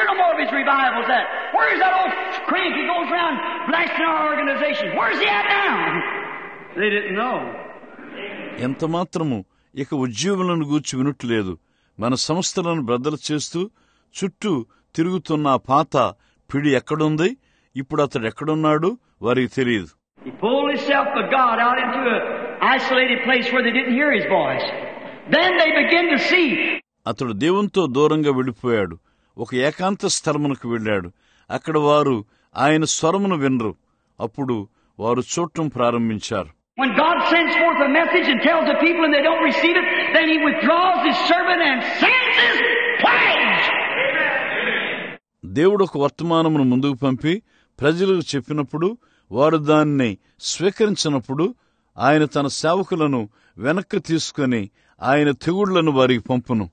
ఎంత మాత్రము ఇక ఉద్యోగులను గూర్చి వినుట్లేదు. మన సంస్థలను బ్రద్దలు చేస్తూ చుట్టూ తిరుగుతున్న పాత పిడి ఎక్కడుంది? ఇప్పుడు అతడు ఎక్కడున్నాడు? వారికి తెలియదు. He pulled himself but God out into an isolated place where they didn't hear his voice. Then they begin to see. అతడు దేవునితో దూరంగా వెళ్ళిపోయాడు. ఒక ఏకాంత స్థలమునకు వెళ్ళాడు. అక్కడ వారు ఆయన స్వరమును వినరు. అప్పుడు వారు చూడటం ప్రారంభించారు. When God sends forth a message and tells the people and they don't receive it, then He withdraws His servant and sends His plagues. దేవుడు ఒక వర్తమానమును ముందుకు పంపి ప్రజలకు చెప్పినప్పుడు వారు దాన్ని స్వీకరించినప్పుడు ఆయన తన సేవకులను వెనక్కి తీసుకుని ఆయన తెగుళ్లను వారికి పంపును.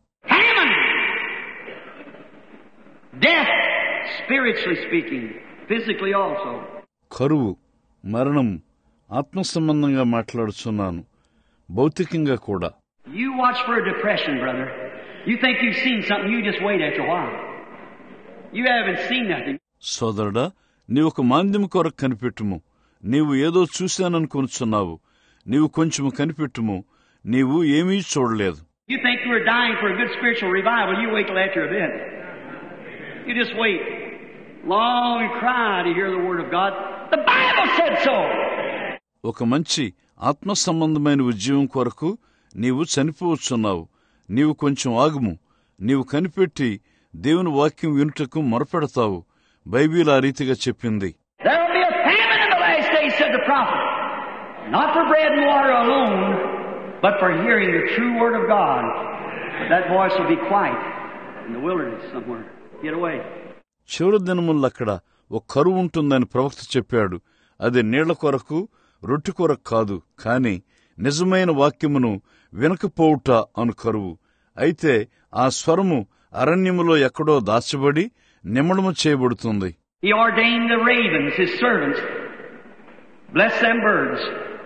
Death, spiritually speaking, physically also. కరువు, మరణం, ఆత్మ సంబంధంగా మాట్లాడుచున్నాను, భౌతికంగా కూడా. You watch for a depression, brother. You think you've seen something, you just wait after a while. You haven't seen nothing. సోదరుడా, నీవు ఒక మాంద్యం కొరకు కనిపెట్టుము. నీవు ఏదో చూశాననుకొనుచున్నావు. నీవు కొంచెము కనిపెట్టుము. నీవు ఏమీ చూడలేదు. You think you were dying for a good spiritual revival, you wait till after a bit. You just wait long and cry to hear the word of God. The Bible said so. ఒక మంచి ఆత్మ సంబంధమైన ఉద్యమం కొరకు నీవు చనిపోవచ్చున్నావు. నీవు కొంచెం ఆగుము. నీవు కనిపెట్టి దేవుని వాక్యం వినుటకు మొరపెడతావు. బైబిల్ ఆ రీతిగా చెప్పింది. There will be a famine in the last days, said the prophet. Not for bread and water alone, but for hearing the true word of God. But that voice will be quiet in the wilderness somewhere. Get away. చివరి దినముల్లో అక్కడ ఒక కరువు ఉంటుందని ప్రవక్త చెప్పాడు. అది నీళ్ల కొరకు, రొట్టె కొరకు కాదు, కాని నిజమైన వాక్యమును వినకపోవుట అను కరువు. అయితే ఆ స్వరము అరణ్యములో ఎక్కడో దాచబడి నిమడము చేయబడుతుంది. He ordained the ravens, His servants. Bless them birds.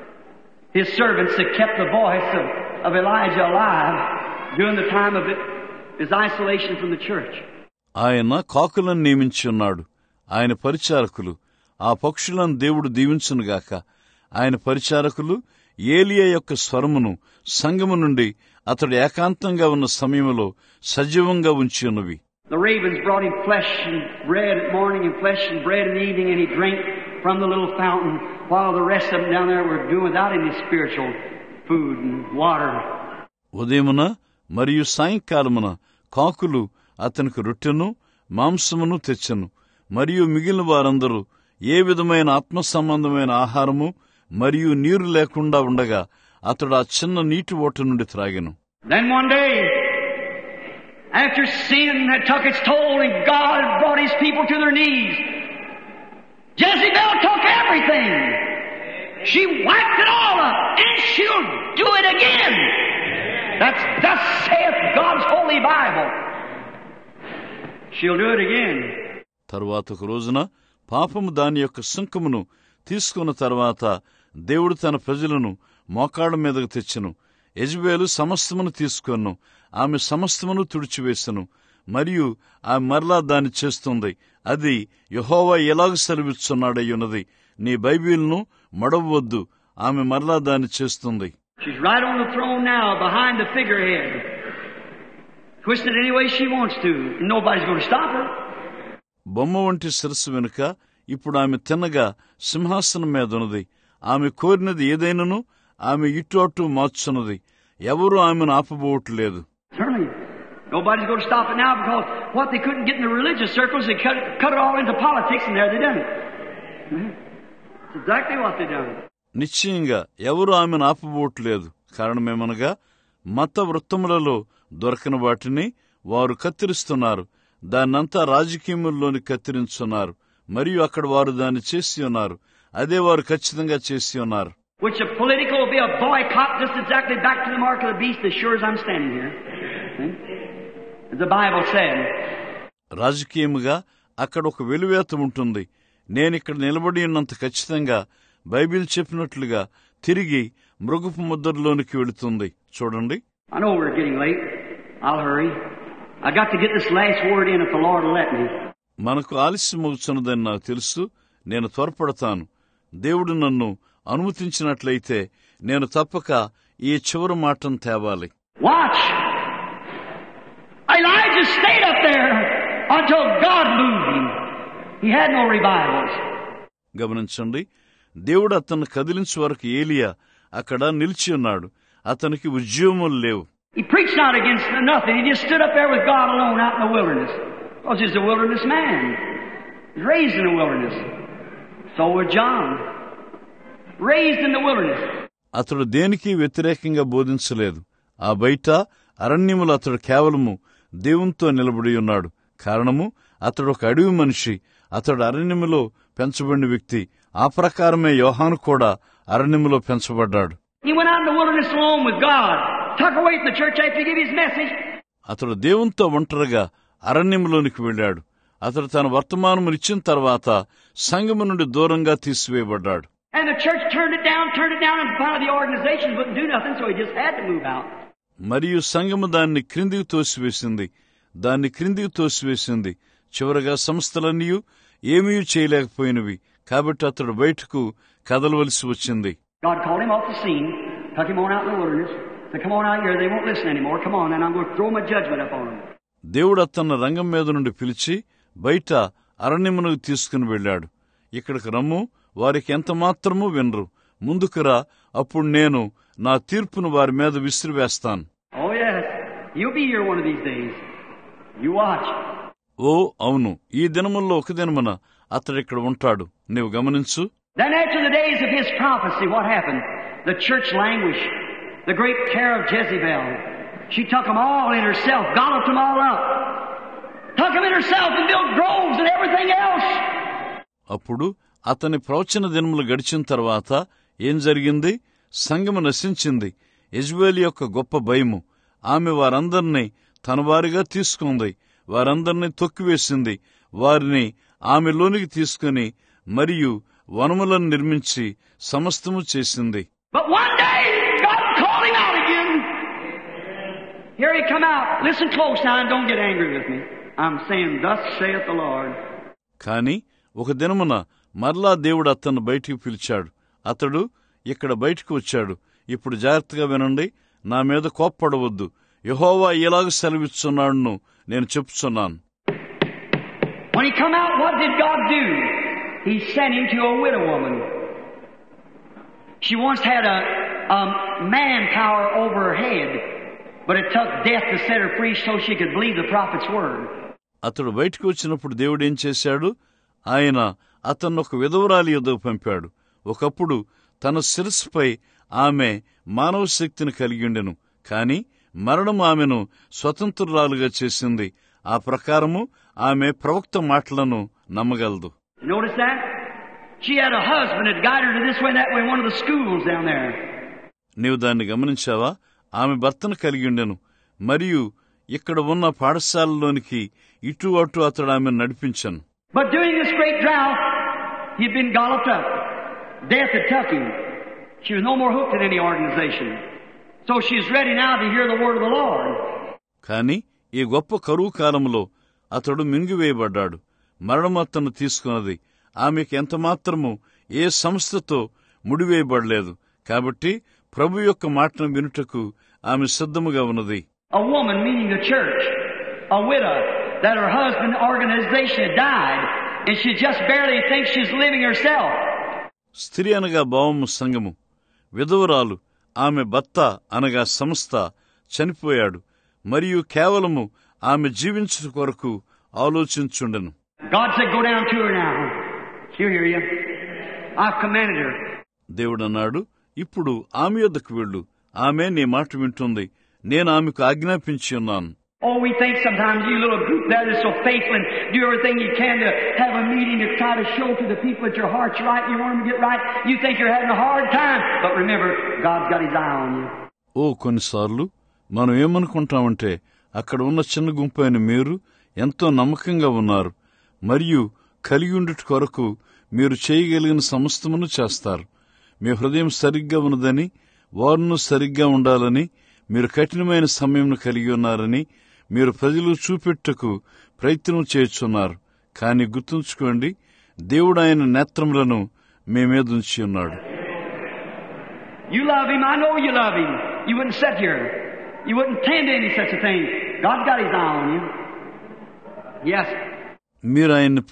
His servants that kept the voice of Elijah alive during the time of his isolation from the church. ఆయన కాకులను నియమించి ఉన్నాడు. ఆయన పరిచారకులు. ఆ పక్షులను దేవుడు దీవించునుగాక. ఆయన పరిచారకులు ఏలియా యొక్క స్వరమును సంఘము నుండి అతడు ఏకాంతంగా ఉన్న సమయంలో సజీవంగా ఉంచి ఉన్నవి. The ravens brought him flesh and bread at morning and flesh and bread in the evening, and he drank from the little fountain, while the rest of them down there were doing without any spiritual food and water. ఉదయమున మరియు సాయంకాలమున కాకులు అతనికి రొట్టెను మాంసమును తెచ్చెను. మరియు మిగిలిన వారందరూ ఏ విధమైన ఆత్మ సంబంధమైన ఆహారము మరియు నీరు లేకుండా ఉండగా అతడు ఆ చిన్న నీటి ఓట నుండి త్రాగెను. Then one day, after sin had took its toll and God had brought His people to their knees, Jezebel took everything. She wiped it all up, and she'll do it again. That's thus saith God's holy Bible. She'll do it again. తరువాత ఒక రోజున పాపము దాని యొక్క సుంకమును తీసుకున్న తర్వాత దేవుడు తన ప్రజలను మోకాళ్ళ మీదకు తెచ్చెను. యెజబెలు సమస్తమును తీసుకొను. ఆమె సమస్తమును తుడిచివేసెను. మరియు ఆమె మరలా దాన్ని చేస్తుంది. అది యెహోవా ఎలాగ సెలవిస్తున్నాడయ్యున్నది. నీ బైబిల్ను మడవవద్దు. ఆమె మరలా దాన్ని చేస్తుంది. She's right on the throne now, behind the figurehead. Twist it any way she wants to, and nobody's going to stop her. బొమ్మ వంటి శిరస్సు వెనుక ఇప్పుడు ఆమె తిన్నగా సింహాసనం మీద ఉన్నది. ఆమె కోరినది ఏదైనాను ఆమె ఇటు అటు మార్చున్నది. ఎవరూ ఆమెను ఆపబోవట్లేదు. Certainly, nobody's going to stop it now, because what they couldn't get in the religious circles, they cut it all into politics, and there they done it. That's exactly what they done. నిశ్చయంగా ఎవరు ఆమెను ఆపబోవట్లేదు. కారణమేమనగా మత వృత్తములలో దొరకని వాటిని వారు కత్తిరిస్తున్నారు. దాన్నంతా రాజకీయముల్లోని కత్తిరించున్నారు. మరియు అక్కడ వారు దాన్ని చేసి ఉన్నారు. అదే వారు ఖచ్చితంగా చేసి ఉన్నారు. Which a political will be a boycott, just exactly back to the mark of the beast, as sure as I'm standing here. As the Bible said. రాజకీయముగా అక్కడ ఒక వెలువేత ఉంటుంది. నేనిక్కడ నిలబడి ఉన్నంత ఖచ్చితంగా బైబిల్ చెప్పినట్లుగా తిరిగి మృగపు ముద్రలోనికి వెళుతుంది. చూడండి. I know we're getting late. I'll hurry. I got to get this last word in if the Lord will let me. మనకు ఆలస్యం అవుతున్నదని నాకు తెలుసు. నేను త్వరపడతాను. దేవుడు నన్ను అనుమతించినట్లయితే నేను తప్పక ఈ చివరి మాటను తేవాలి. Watch! Elijah stayed up there until God moved him. He had no revivals. గమనించండి. దేవుడు అతన్ని కదిలించే వరకు ఏలియా అక్కడ నిలిచి ఉన్నాడు. అతనికి ఉద్యమములు లేవు. He preached not against nothing. He just stood up there with God alone out in the wilderness. Because he's a wilderness man. He's raised in the wilderness. So was John. Raised in the wilderness. అతడు దేనికి వ్యతిరేకంగా బోధించలేదు. ఆ బయట అరణ్యములో అతడు కేవలము దేవునితో నిలబడి ఉన్నాడు. కారణము, అతడు ఒక అడవి మనిషి. అతడు అరణ్యములో పెంచబడిన వ్యక్తి. ఆ ప్రకారమే యోహాను కూడా అరణ్యములో పెంచబడ్డాడు. అతడు దేవునితో ఒంటరిగా అరణ్యములోనికి వెళ్ళాడు. అతడు తన వర్తమానమును ఇచ్చిన తర్వాత సంఘము నుండి దూరంగా తీసివేయబడ్డాడు. మరియు సంఘము దాన్ని క్రిందికి తోసివేసింది. చివరగా సంస్థలన్నీ ఏమీ చేయలేకపోయినవి. కాబట్టి అతడు బయటకు కదలవలసి వచ్చింది. దేవుడు అతన్ని రంగం మీద నుండి పిలిచి బయట అరణ్యమునకు తీసుకుని వెళ్ళాడు. ఇక్కడికి రమ్ము, వారికి ఎంత మాత్రమూ వినరు. ముందుకురా, అప్పుడు నేను నా తీర్పును వారి మీద విసిరివేస్తాను. ఓ అవును, ఈ దినముల్లో ఒక దినమున అతడిక్కడ ఉంటాడు. నీవు గమనించు. Then after the days of his prophecy, what happened? The church languished. The great terror of Jezebel. She took them all in herself, golloped them all up. Took them in herself and built groves and everything else. అప్పుడు అతని ప్రవచన దినములు గడిచిన తర్వాత ఏం జరిగింది? సంఘము నశించింది. యెజబెల్ యొక్క గొప్ప భయము. ఆమె వారందరినీ తన వారిగా తీసుకుంది. వారందరినీ తొక్కివేసింది. వారిని ఆమెలోనికి తీసుకుని మరియు వనములను నిర్మించి సమస్తము చేసింది. But one day God called him out again. Here he come out. Listen close now and don't get angry with me. I'm saying thus saith the Lord. కానీ ఒక దినమున మరలా దేవుడు అతన్ని బయటికి పిలిచాడు. అతడు ఇక్కడ బయటకు వచ్చాడు. ఇప్పుడు జాగ్రత్తగా వినండి. నా మీద కోప్పడవద్దు. యెహోవా ఇలాగ సెలవిస్తున్నాడును నేను చెప్తున్నాను. When he come out, what did God do? He sent him to a widow woman. She once had a manpower over her head, but it took death to set her free so she could believe the prophet's word. అతడు బయటకు వచ్చినప్పుడు దేవుడు ఏం చేశాడు? ఆయన అతన్ని ఒక విధవరాలి యొద్దకు పంపాడు. ఒకప్పుడు తన శిరస్సుపై ఆమె మానవ శక్తిని కలిగి ఉండెను. కాని మరణం ఆమెను స్వతంత్రురాలుగా చేసింది. ఆ ప్రకారము ఆమె ప్రవక్త మాటలను నమ్మగలదు. Notice that? She had a husband that guided her this way and that way in one of the schools down there. నీవు దాన్ని గమనించావా? ఆమె భర్తను కలిగి ఉండెను. మరియు ఇక్కడ ఉన్న పాఠశాలలోనికి ఇటు అటు అతడు ఆమెను నడిపించను. But during this great drought, he'd been golloped up. Death had took him. She was no more hooked in any organization. So she's ready now to hear the word of the Lord. కానీ ఈ గొప్ప కరువు కాలంలో అతడు మింగివేయబడ్డాడు. మరణం అతను తీసుకున్నది. ఆమెకి ఎంతమాత్రము ఏ సంస్థతో ముడివేయబడలేదు. కాబట్టి ప్రభు యొక్క మాటను వినుటకు ఆమె సిద్ధముగా ఉన్నది. A woman, meaning the church, a widow, that her husband's organization had died, and she just barely thinks she's living herself. స్త్రీ అనగా భావము సంఘము. విధవరాలు ఆమె భర్త అనగా సంస్థ చనిపోయాడు. మరియు కేవలము ఆమె జీవించుట కొరకు ఆలోచించుండెను. God said, go down to her now. She'll hear you. I've commanded her. దేవుడు అన్నాడు, ఇప్పుడు ఆమె యొద్దకు వెళ్ళు. ఆమె నీ మాట వింటుంది. నేను ఆమెకు ఆజ్ఞాపించి ఉన్నాను. Oh, we think sometimes you little group there that's so faithful and do everything you can to have a meeting to try to show to the people that your heart's right, you want them to get right. You think you're having a hard time. But remember, God's got his eye on you. కొన్నిసార్లు మనం ఏమనుకుంటామంటే అక్కడ ఉన్న చిన్న గుంపు అయిన మీరు ఎంతో నమ్మకంగా ఉన్నారు మరియు కలిగి ఉండుట కొరకు మీరు చేయగలిగిన సమస్తమును చేస్తారు. మీ హృదయం సరిగ్గా ఉన్నదని, వారును సరిగ్గా ఉండాలని, మీరు కఠినమైన సమయంను కలిగి ఉన్నారని మీరు ప్రజలు చూపెట్టుకు ప్రయత్నం చేస్తున్నారు. కానీ గుర్తుంచుకోండి, దేవుడు ఆయన నేత్రములను మీ మీద ఉంచి ఉన్నాడు. You love him. I know you love him. You wouldn't sit here. You wouldn't tend to any such a thing. God's got his eye on you. Yes. మీరు ఆయన్ని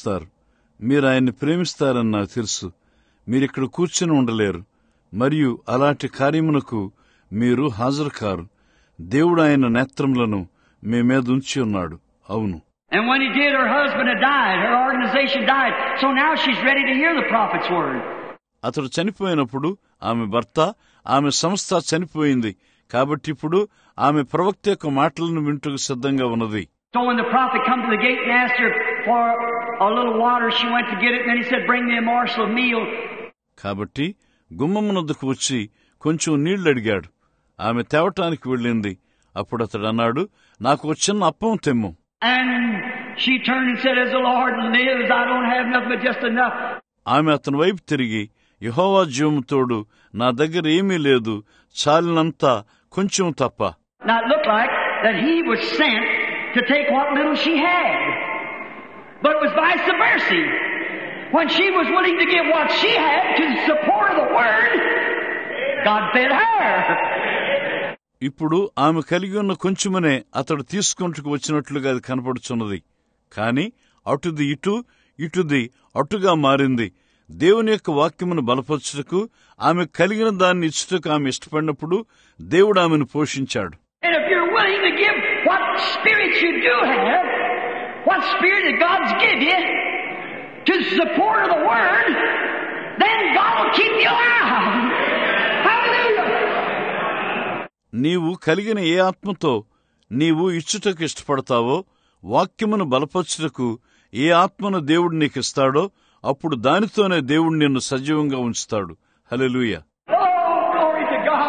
ప్రేమిస్తారని నాకు తెలుసు. మీరిక్కడ కూర్చొని ఉండలేరు మరియు అలాంటి కార్యమునకు మీరు హాజరు కారు. దేవుడు ఆయన నేత్రములను మీ మీద ఉంచి ఉన్నాడు. అవును. And when he did, her husband had died. Her organization died. So now she's ready to hear the prophet's word. అతడు చనిపోయినప్పుడు ఆమె భర్త, ఆమె సంస్థ చనిపోయింది. కాబట్టి ఇప్పుడు ఆమె ప్రవక్త యొక్క మాటలను వింటూ సిద్ధంగా ఉన్నది. So when the prophet come to the gate and asked her for a little water, she went to get it, and then he said, "Bring me a morsel of meal." కాబట్టి గుమ్మమునొద్దకు వచ్చి కొంచెం నీళ్లు అడిగాడు. ఆమె తేవటానికి వెళ్ళింది. అప్పుడు అతడు అన్నాడు, నాకు ఒక చిన్న appam తెమ్ము. And she turned and said, "As the Lord lives, I don't have nothing but just enough." ఆమె అతని వైపు తిరిగి, యెహోవా జీవము తోడు, నా దగ్గర ఏమీ లేదు, చాలినంత కొంచెం తప్ప. Now it looked like that he was sent to take what little she had. But it was vice versa. When she was willing to give what she had to the support of the word, God fed her. ఇప్పుడు ఆమె కలిగి ఉన్న కొంచెమనే అతడు తీసుకుంటూ వచ్చినట్లుగా అది కనపడుచున్నది. కాని అటుది ఇటు, ఇటుది అటుగా మారింది. దేవుని యొక్క వాక్యమును బలపరచుటకు ఆమె కలిగిన దాన్ని ఇచ్చుటకు ఆమె ఇష్టపడినప్పుడు దేవుడు ఆమెను పోషించాడు. And if you're willing to give what spirit you do have, what spirit that God's give you to the support of the word, then God will keep you alive. Hallelujah. నీవు కలిగిన ఏ ఆత్మతో నీవు ఇచ్చుటకు ఇష్టపడతావో, వాక్యమును బలపరచుటకు ఏ ఆత్మను దేవుడు నీకిస్తాడో, అప్పుడు దానితోనే దేవుడు నిన్ను సజీవంగా ఉంచుతాడు. హల్లెలూయా. Oh, glory to God.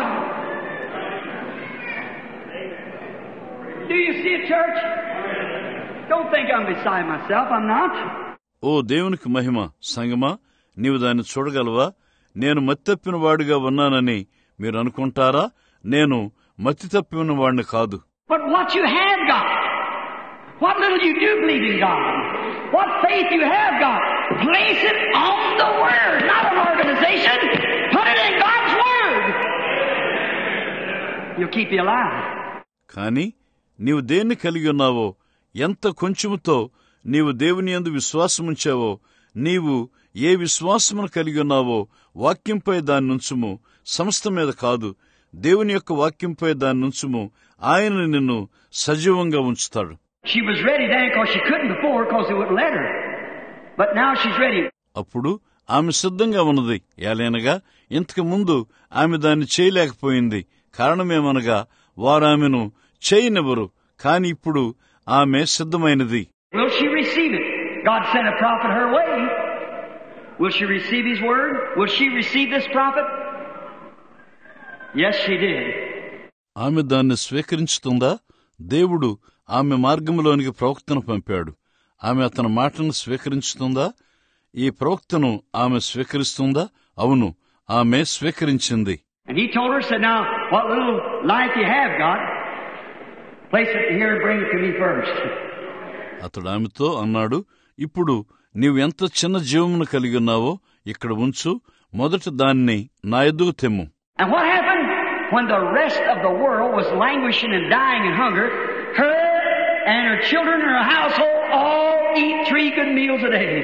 Do you see it, church? Don't think I'm beside myself. I'm not. ఓ దేవునికి మహిమ. సంగమా, నీవు దాన్ని చూడగలవా? నేను మతి తప్పిన వాడిగా ఉన్నానని మీరు అనుకుంటారా? నేను మతి తప్పిన వాడిని కాదు. But what you have got, what little you do believe in God, what faith you have got, place it on the Word, not an organization. Put it in God's Word. You'll keep you alive. కాని నీవు దేన్ని కలిగి ఉన్నావో, ఎంత కొంచెముతో నీవు దేవుని యందు విశ్వాసముంచావో, నీవు ఏ విశ్వాసమును కలిగి ఉన్నావో వాక్యంపై దాన్ని ఉంచుము, సంస్థ మీద కాదు. దేవుని యొక్క వాక్యంపై దాన్ని ఉంచుము. ఆయన నిన్ను సజీవంగా ఉంచుతాడు. She was ready then because she couldn't before because they wouldn't let her. But now she's ready. అప్పుడు ఆమె సిద్ధంగా ఉన్నది. ఏలైనగా ఇంతకు ముందు ఆమె దాన్ని చేయలేకపోయింది. కారణమేమనగా వారు ఆమెను చేయనివ్వరు. కాని ఇప్పుడు ఆమె సిద్ధమైనది. Will she receive it? God sent a prophet her way. Will she receive his word? Will she receive this prophet? Yes, she did. ఆమె దాన్ని స్వీకరించుతుందా? దేవుడు ఆమె మార్గంలోనికి ప్రవక్తను పంపాడు. ఆమె అతని మాటను స్వీకరించుతుందా? ఈ ప్రవక్తను ఆమె స్వీకరిస్తుందా? అవును, ఆమె స్వీకరించింది. And he told her, said, "Now, what little life you have got, place it here and bring it to me first." అతడు ఆమెతో అన్నాడు, ఇప్పుడు నీవు ఎంత చిన్న జీవమును కలిగి ఉన్నావో ఇక్కడ ఉంచు, మొదట దాన్ని నా ఎదుగు తెమ్ము. And what happened? When the rest of the world was languishing and dying in hunger, her and her children and her household all eat 3 good meals a day.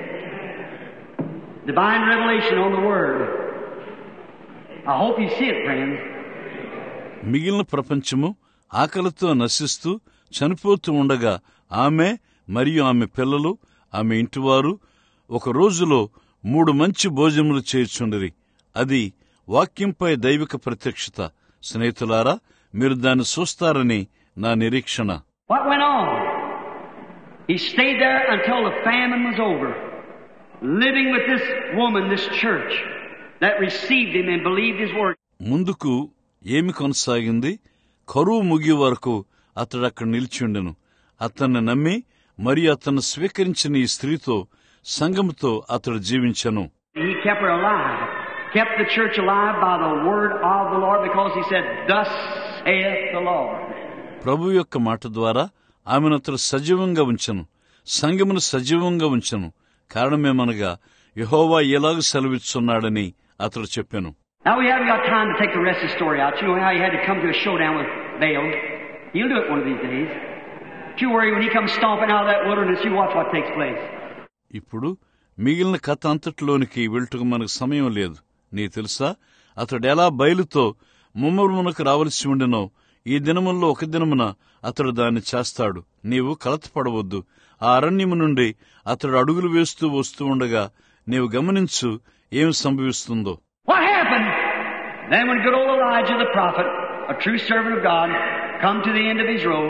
Divine revelation on the Word. I hope you see it, friends. మిగిలిన ప్రపంచము ఆకలితో నశిస్తూ చనిపోతూ ఉండగా ఆమె మరియు ఆమె పిల్లలు, ఆమె ఇంటివారు ఒక రోజులో 3 మంచి భోజనములు చేయుచుండిరి. అది వాక్యంపై దైవిక ప్రత్యక్షత. స్నేహితులారా, మీరు దాన్ని చూస్తారని నా నిరీక్షణ. What went on? He stayed there until the famine was over, living with this woman, this church, that received him and believed his word. ముందుకు ఏమి కొనసాగింది? కరువు ముగి వరకు అతడు అక్కడ నిలిచిండెను. అతన్ని నమ్మి మరియు అతన్ని స్వీకరించిన ఈ స్త్రీతో, సంఘముతో అతడు జీవించెను. He kept her alive, kept the church alive by the word of the Lord, because he said, "Thus saith the Lord." ప్రభు యొక్క మాట ద్వారా ఆమెను అతడు సజీవంగా ఉంచెను, సంఘమును సజీవంగా ఉంచెను. కారణమేమనగా యెహోవా ఎలాగ సెలవిస్తున్నాడని అతడు చెప్పెను. Now we haven't got time to take the rest of the story out. You know how he had to come to a showdown with Baal. He'll do it one of these days. Don't you worry, when he comes stomping out of that wilderness, you watch what takes place. ఇప్పుడు మిగిలిన కథ అంతటిలోనికి వెళ్తుకు మనకు సమయం లేదు. నీ తెలుసా అతడు ఎలా బయలుతో ముమ్మరుమునకు రావలసి ఉండెనో ఈ దినముల్లో ఒక దినమున అతడు దాన్ని చేస్తాడు. నీవు కలతపడవద్దు. ఆ అరణ్యము నుండి అతడు అడుగులు వేస్తూ వస్తూ ఉండగా నీవు గమనించు ఏమి సంభవిస్తుందో. What happened? Then when good old Elijah the prophet, a true servant of God, come to the end of his road,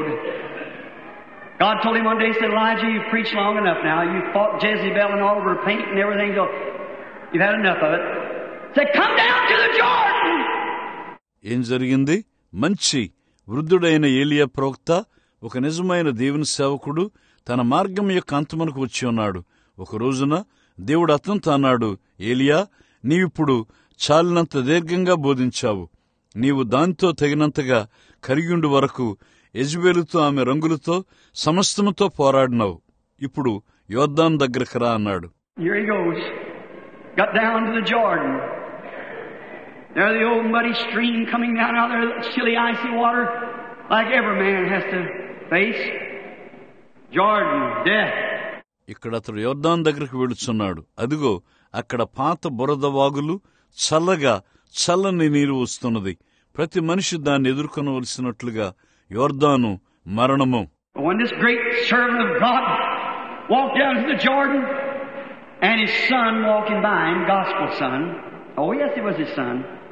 God told him one day, he said, Elijah, you've preached long enough now. You've fought Jezebel and all of her paint and everything. So you've had enough of it. Said, come down to the Jordan. ఏం జరిగింది? మంచి వృద్ధుడైన ఏలియా ప్రవక్త, ఒక నిజమైన దేవుని సేవకుడు, తన మార్గం యొక్క అంతమునకు వచ్చి ఉన్నాడు. ఒక రోజున దేవుడు అతనితో అన్నాడు, ఏలియా, నీవిప్పుడు చాలినంత దీర్ఘంగా బోధించావు. నీవు దానితో తగినంతగా కరిగిండు వరకు యెజబెలుతో, ఆమె రంగులతో, సమస్తముతో పోరాడినావు. ఇప్పుడు యోర్దాను దగ్గరకు రా అన్నాడు. Here he goes. Got down to the Jordan. There's the old muddy stream coming down out there, chilly, icy water, like every man has to face. Jordan, death. ఇక్కడ అతడు యోర్దాను దగ్గరకు వెళుచున్నాడు. అదిగో అక్కడ పాత బురద వాగులు, చల్లగా చల్లని నీరు వస్తున్నది. ప్రతి మనిషి దాన్ని ఎదుర్కొనవలసినట్లుగా యోర్దాను మరణము. When this great servant of God walked down to the Jordan, and his son walking by him, gospel son. Oh yes, it was his son.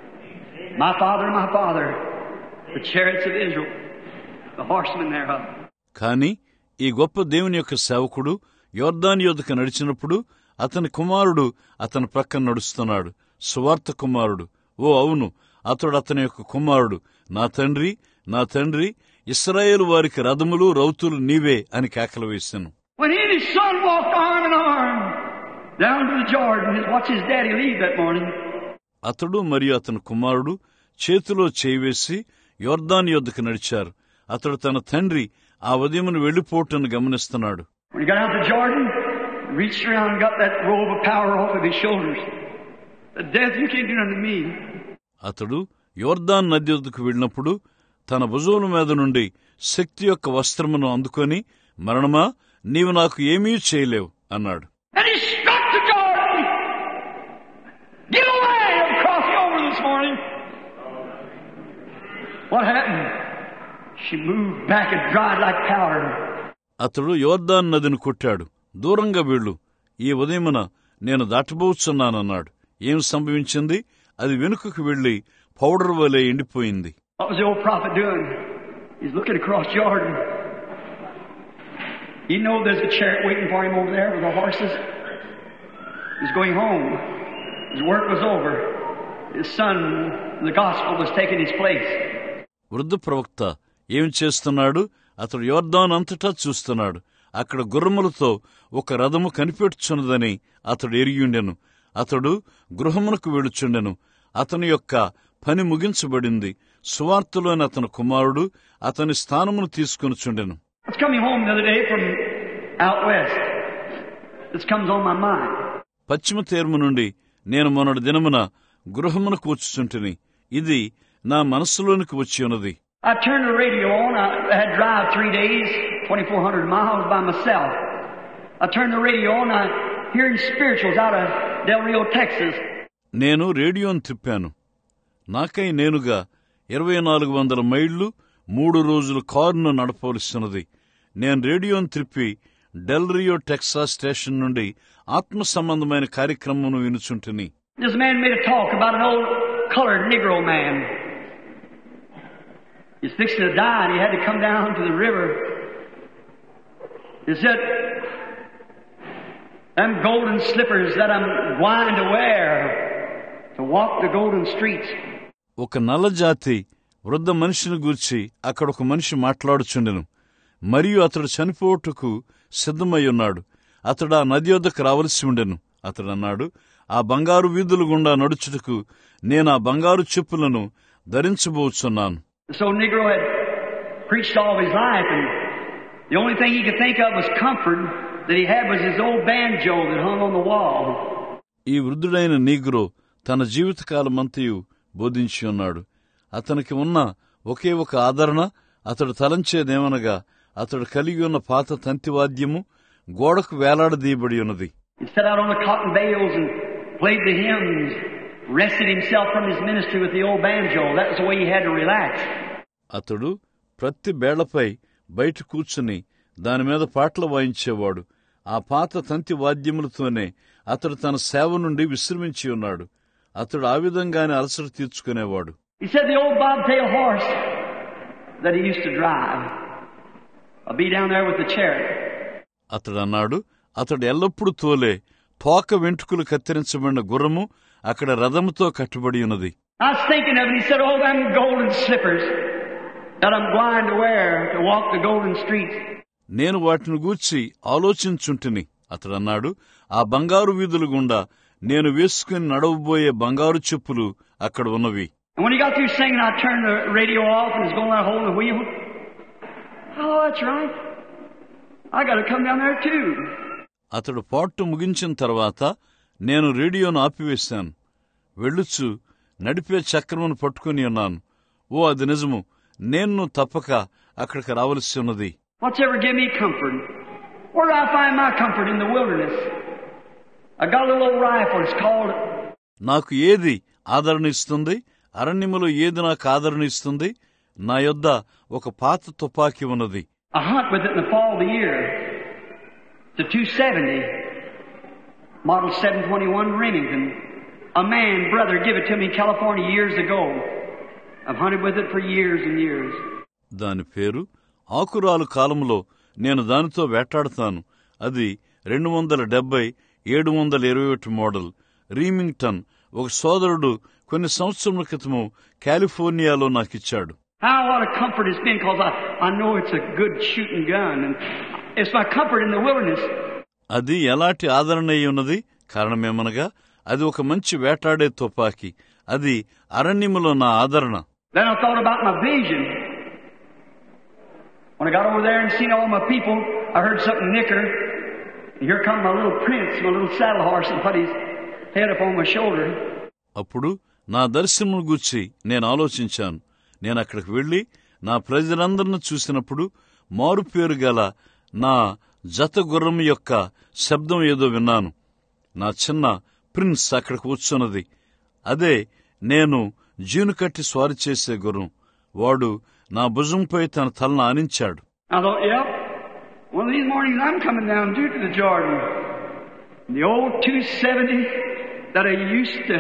My father, the chariots of Israel, the horsemen thereof. కాని ఈ గొప్ప దేవుని యొక్క సేవకుడు యోర్దాను యొద్దకు నడిచినప్పుడు అతని కుమారుడు అతని ప్రక్కన నడుస్తున్నాడు. సువార్త కుమారుడు. ఓ అవును, అతడు అతని యొక్క కుమారుడు. నా తండ్రి, నా తండ్రి, ఇశ్రాయేలు వారికి రథములు రౌతులు నీవే అని కేకలు వేశాను. When he and his son walked arm in arm down to the Jordan, watch his daddy leave that morning. అతడు మరియు అతని కుమారుడు చేతిలో చేయివేసి యోర్దాను యొద్దకు నడిచారు. అతడు తన తండ్రి ఆ ఉదయమును వెళ్లిపోవటాన్ని గమనిస్తున్నాడు. When he got out the Jordan, reached around and got that robe of power off of his shoulders. The death you can't do unto me. అతడు యోర్దాను నది యొద్దకు వెళ్ళినప్పుడు తన భుజముల మీద నుండి శక్తి యొక్క వస్త్రమును అందుకొని, మరణమా, నీవు నాకు ఏమీ చేయలేవు అన్నాడు. And he struck the Jordan. Get away! I'm crossing over this morning. What happened? She moved back and dried like powder. అతడు యోర్దాను నదిని కొట్టాడు. దూరంగా వెళ్ళు, ఈ ఉదయమున నేను దాటబోచున్నానన్నాడు. ఏం సంభవించింది? అది వెనుకకు వెళ్లి పౌడర్ వలె ఎండిపోయింది. What was the old prophet doing? He's looking across Jordan. He knows there's a chariot waiting for him over there with the horses. He's going home. His work was over. His son, the gospel, was taking his place. వృద్ధ ప్రవక్త ఏం చేస్తున్నాడు? అతడు యోర్దాను అంతటా చూస్తున్నాడు. అక్కడ గుర్రములతో ఒక రథము కనిపెట్టుచున్నదని అతడు ఎరిగిండెను. అతడు గృహమునకు వెళుచుండెను. అతని యొక్క పని ముగించబడింది. సువార్తలోని అతని కుమారుడు అతని స్థానమును తీసుకొనిచుండెను. It's coming home the other day from out west. This comes on my mind. పశ్చిమ తీర్ము నుండి నేను మొన్నటి దినమున గృహమునకు వచ్చుచుంటిని. ఇది నా మనస్సులోనికి వచ్చి ఉన్నది. I turned the radio on. I had to drive 3 days, 2,400 miles by myself. I turned the radio on. I hearing spirituals out of Del Rio, Texas. నేను రేడియోను తిప్పాను. నాకై నేనుగా 2,400 మైళ్లు 3 రోజులు కారును నడపవలసినది. నేను రేడియోను తిప్పి డెల్ రియో టెక్సాస్ స్టేషన్ నుండి ఆత్మ సంబంధమైన కార్యక్రమం వినుచుంటిని. This man made a talk about an old colored Negro man. He's fixing to die and he had to come down to the river. He said, them golden slippers that I'm going to wear to walk the golden streets. ఒక నల్లజాతి వృద్ధ మనిషిని గూర్చి అక్కడ ఒక మనిషి మాట్లాడుచుండెను. మరియు అతడు చనిపోటుకు సిద్ధమై ఉన్నాడు. అతడు ఆ నది వద్దకు రావలసి ఉండెను. అతడు అన్నాడు, ఆ బంగారు వీధుల గుండా నడుచుటకు నేను ఆ బంగారు చెప్పులను ధరించబోచున్నాను. So Negro had preached all his life, and the only thing he could think of was comfort that he had was his old banjo that hung on the wall. ఈ వృద్ధుడైన నీగ్రో తన జీవితకాలమంతయు బోధించి ఉన్నాడు. అతనికి ఉన్న ఒకే ఒక ఆదరణ అతడు తలంచేదేమనగా అతడు కలిగి ఉన్న పాత తంతివాద్యము గోడకు వేలాడదీయబడి ఉన్నది. He sat out on the cotton bales and played the hymns, rested himself from his ministry with the old banjo. That was the way he had to relax. అతడు ప్రతి బేళ్లపై బయట కూర్చుని దాని మీద పాటలు వాయించేవాడు. ఆ పాత తంతి వాద్యములతోనే అతడు తన సేవ నుండి విశ్రమించి ఉన్నాడు. అతడు ఆ విధంగానే అలసట తీర్చుకునేవాడు. He said the old bobtail horse that he used to drive will be down there with the chariot. అతడు అన్నాడు, అతడు ఎల్లప్పుడూ తోలే తోక వెంట్రుకలు కత్తిరించబడిన గుర్రము అక్కడ రథముతో కట్టుబడి ఉన్నది. I was thinking of it. He said, "Oh, them golden slippers that I'm blind to wear to walk the golden streets." నేను వాటిని గూర్చి ఆలోచించుంటిని. అతడు అన్నాడు, ఆ బంగారు వీధుల గుండా నేను వేసుకుని నడవబోయే బంగారు చెప్పులు అక్కడ ఉన్నవి. And when he got through singing, I turned the radio off and was going out holding the wheel. Oh, that's right. I got to come down there too. అతడు పాటు ముగించిన తర్వాత నేను రేడియోను ఆపివేశాను. వెళ్ళుచు నడిపే చక్రమును పట్టుకుని ఉన్నాను. ఓ, అది నిజము, నేను తప్పక అక్కడికి రావలసి ఉన్నది. What's ever give me comfort? Where do I find my comfort? In the wilderness. I got a little old rifle. It's called... నాకు ఏది ఆదరణ ఇస్తుంది? అరణ్యములో ఏది నాకు ఆదరణ ఇస్తుంది? నా యొద్ద ఒక పాత తుపాకీ ఉన్నది. I hunt with it in the fall of the year. It's a 270, model 721 Remington. A man, brother, gave it to me in California years ago. I've hunted with it for years and years. దాని పేరు ఆకురాలు కాలంలో నేను దానితో వేటాడతాను. అది 270 721 మోడల్ రీమింగ్టన్. ఒక సోదరుడు కొన్ని సంవత్సరముల క్రితము కాలిఫోర్నియాలో నాకిచ్చాడు. How what a comfort it's been, because I know it's a good shooting gun, and it's my comfort in the wilderness. అది ఎలాంటి ఆదరణ అయి ఉన్నది? కారణమేమనగా అది ఒక మంచి వేటాడే తుపాకీ. అది అరణ్యములో నా ఆదరణ. Then I thought about my vision. When I got over there and seen all my people, I heard something nicker. And here come my little prince, my little saddle horse, and put his head up on my shoulder. అప్పుడు నా దర్శనమును గూర్చి నేను ఆలోచించాను. నేను అక్కడికి వెళ్లి నా ప్రజలందరిని చూసినప్పుడు మారు పేరు గల నా జత గుర్రం యొక్క శబ్దం ఏదో విన్నాను. నా చిన్న ప్రిన్స్ అక్కడికి కూర్చున్నది. అదే నేను జీను కట్టి స్వారీ చేసే గుర్రం. వాడు నా భుజంపై తన తలను ఆనించాడు. I thought, yep, one of these mornings I'm coming down too to the Jordan. The old 270 that I used to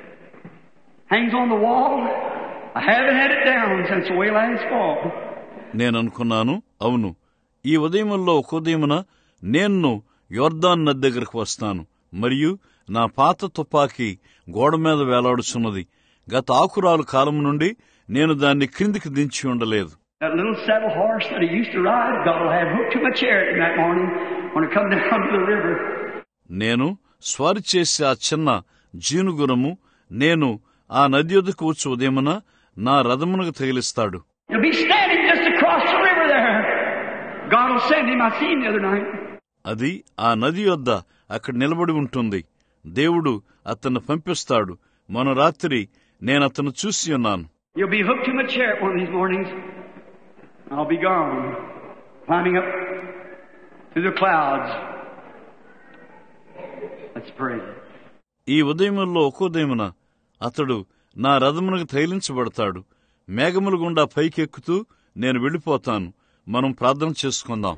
hangs on the wall. I haven't had it down since way last fall. నేననుకున్నాను, అవును, ఈ ఉదయంలో ఒక ఉదయమున నేను యోర్దాన్ నది దగ్గరకు వస్తాను మరియు నా పాత తుపాకీ గోడ మీద వేలాడుచున్నది. గత ఆకురాలు కాలం నుండి నేను దాన్ని క్రిందికి దించి ఉండలేదు. That little saddle horse that I used to ride, God will have hooked to my chariot that morning when I come down to the river. నేను స్వారీ చేసే ఆ చిన్న జీనుగురము నేను ఆ నది యొద్దకు వచ్చి ఉదయమున నా రథమునకు తగిలిస్తాడు. He'll be standing just across the river there. God will send him. I seen him the other night. అది ఆ నది యొద్ద అక్కడ నిలబడి ఉంటుంది. దేవుడు అతన్ని పంపిస్తాడు. మొన్న రాత్రి నేను అతను చూసి ఉన్నాను. You'll be hooked to my chariot one of these mornings. I'll be gone, climbing up through the clouds. Let's pray. ఈ ఉదయములో ఒక ఉదయమున అతడు నా రథమునకు తగిలించబడతాడు. మేఘముల గుండా పైకెక్కుతూ నేను వెళ్ళిపోతాను. మనం ప్రార్థన చేసుకుందాం.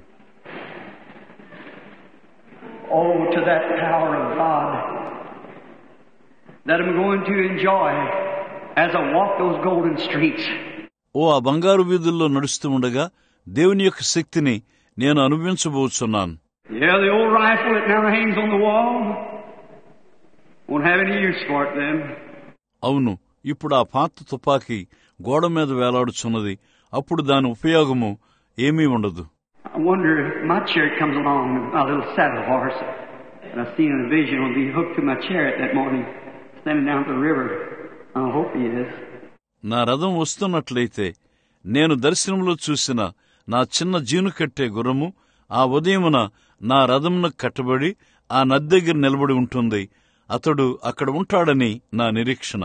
Oh, to that power of God that I'm going to enjoy as I walk those golden streets. ఓ, ఆ బంగారు వీధుల్లో నడుస్తూ ఉండగా దేవుని యొక్క శక్తిని నేను అనుభవించబోతున్నాను. Yeah, the old rifle that now hangs on the wall won't have any use for it then. అవును, ఇప్పుడు ఆ పాత తుపాకీ గోడ మీద వేలాడుచున్నది. అప్పుడు దాని ఉపయోగము ఏమీ ఉండదు. I wonder if my chariot comes along, my little saddle horse, and I've seen in a vision will be hooked to my chariot that morning, standing down the river. I hope he is. నా రథం వస్తున్నట్లయితే నేను దర్శనంలో చూసిన నా చిన్న జీను కట్టే గుర్రము ఆ ఉదయమున నా రథమునకు కట్టబడి ఆ నది దగ్గర నిలబడి ఉంటుంది. అతడు అక్కడ ఉంటాడని నా నిరీక్షణ.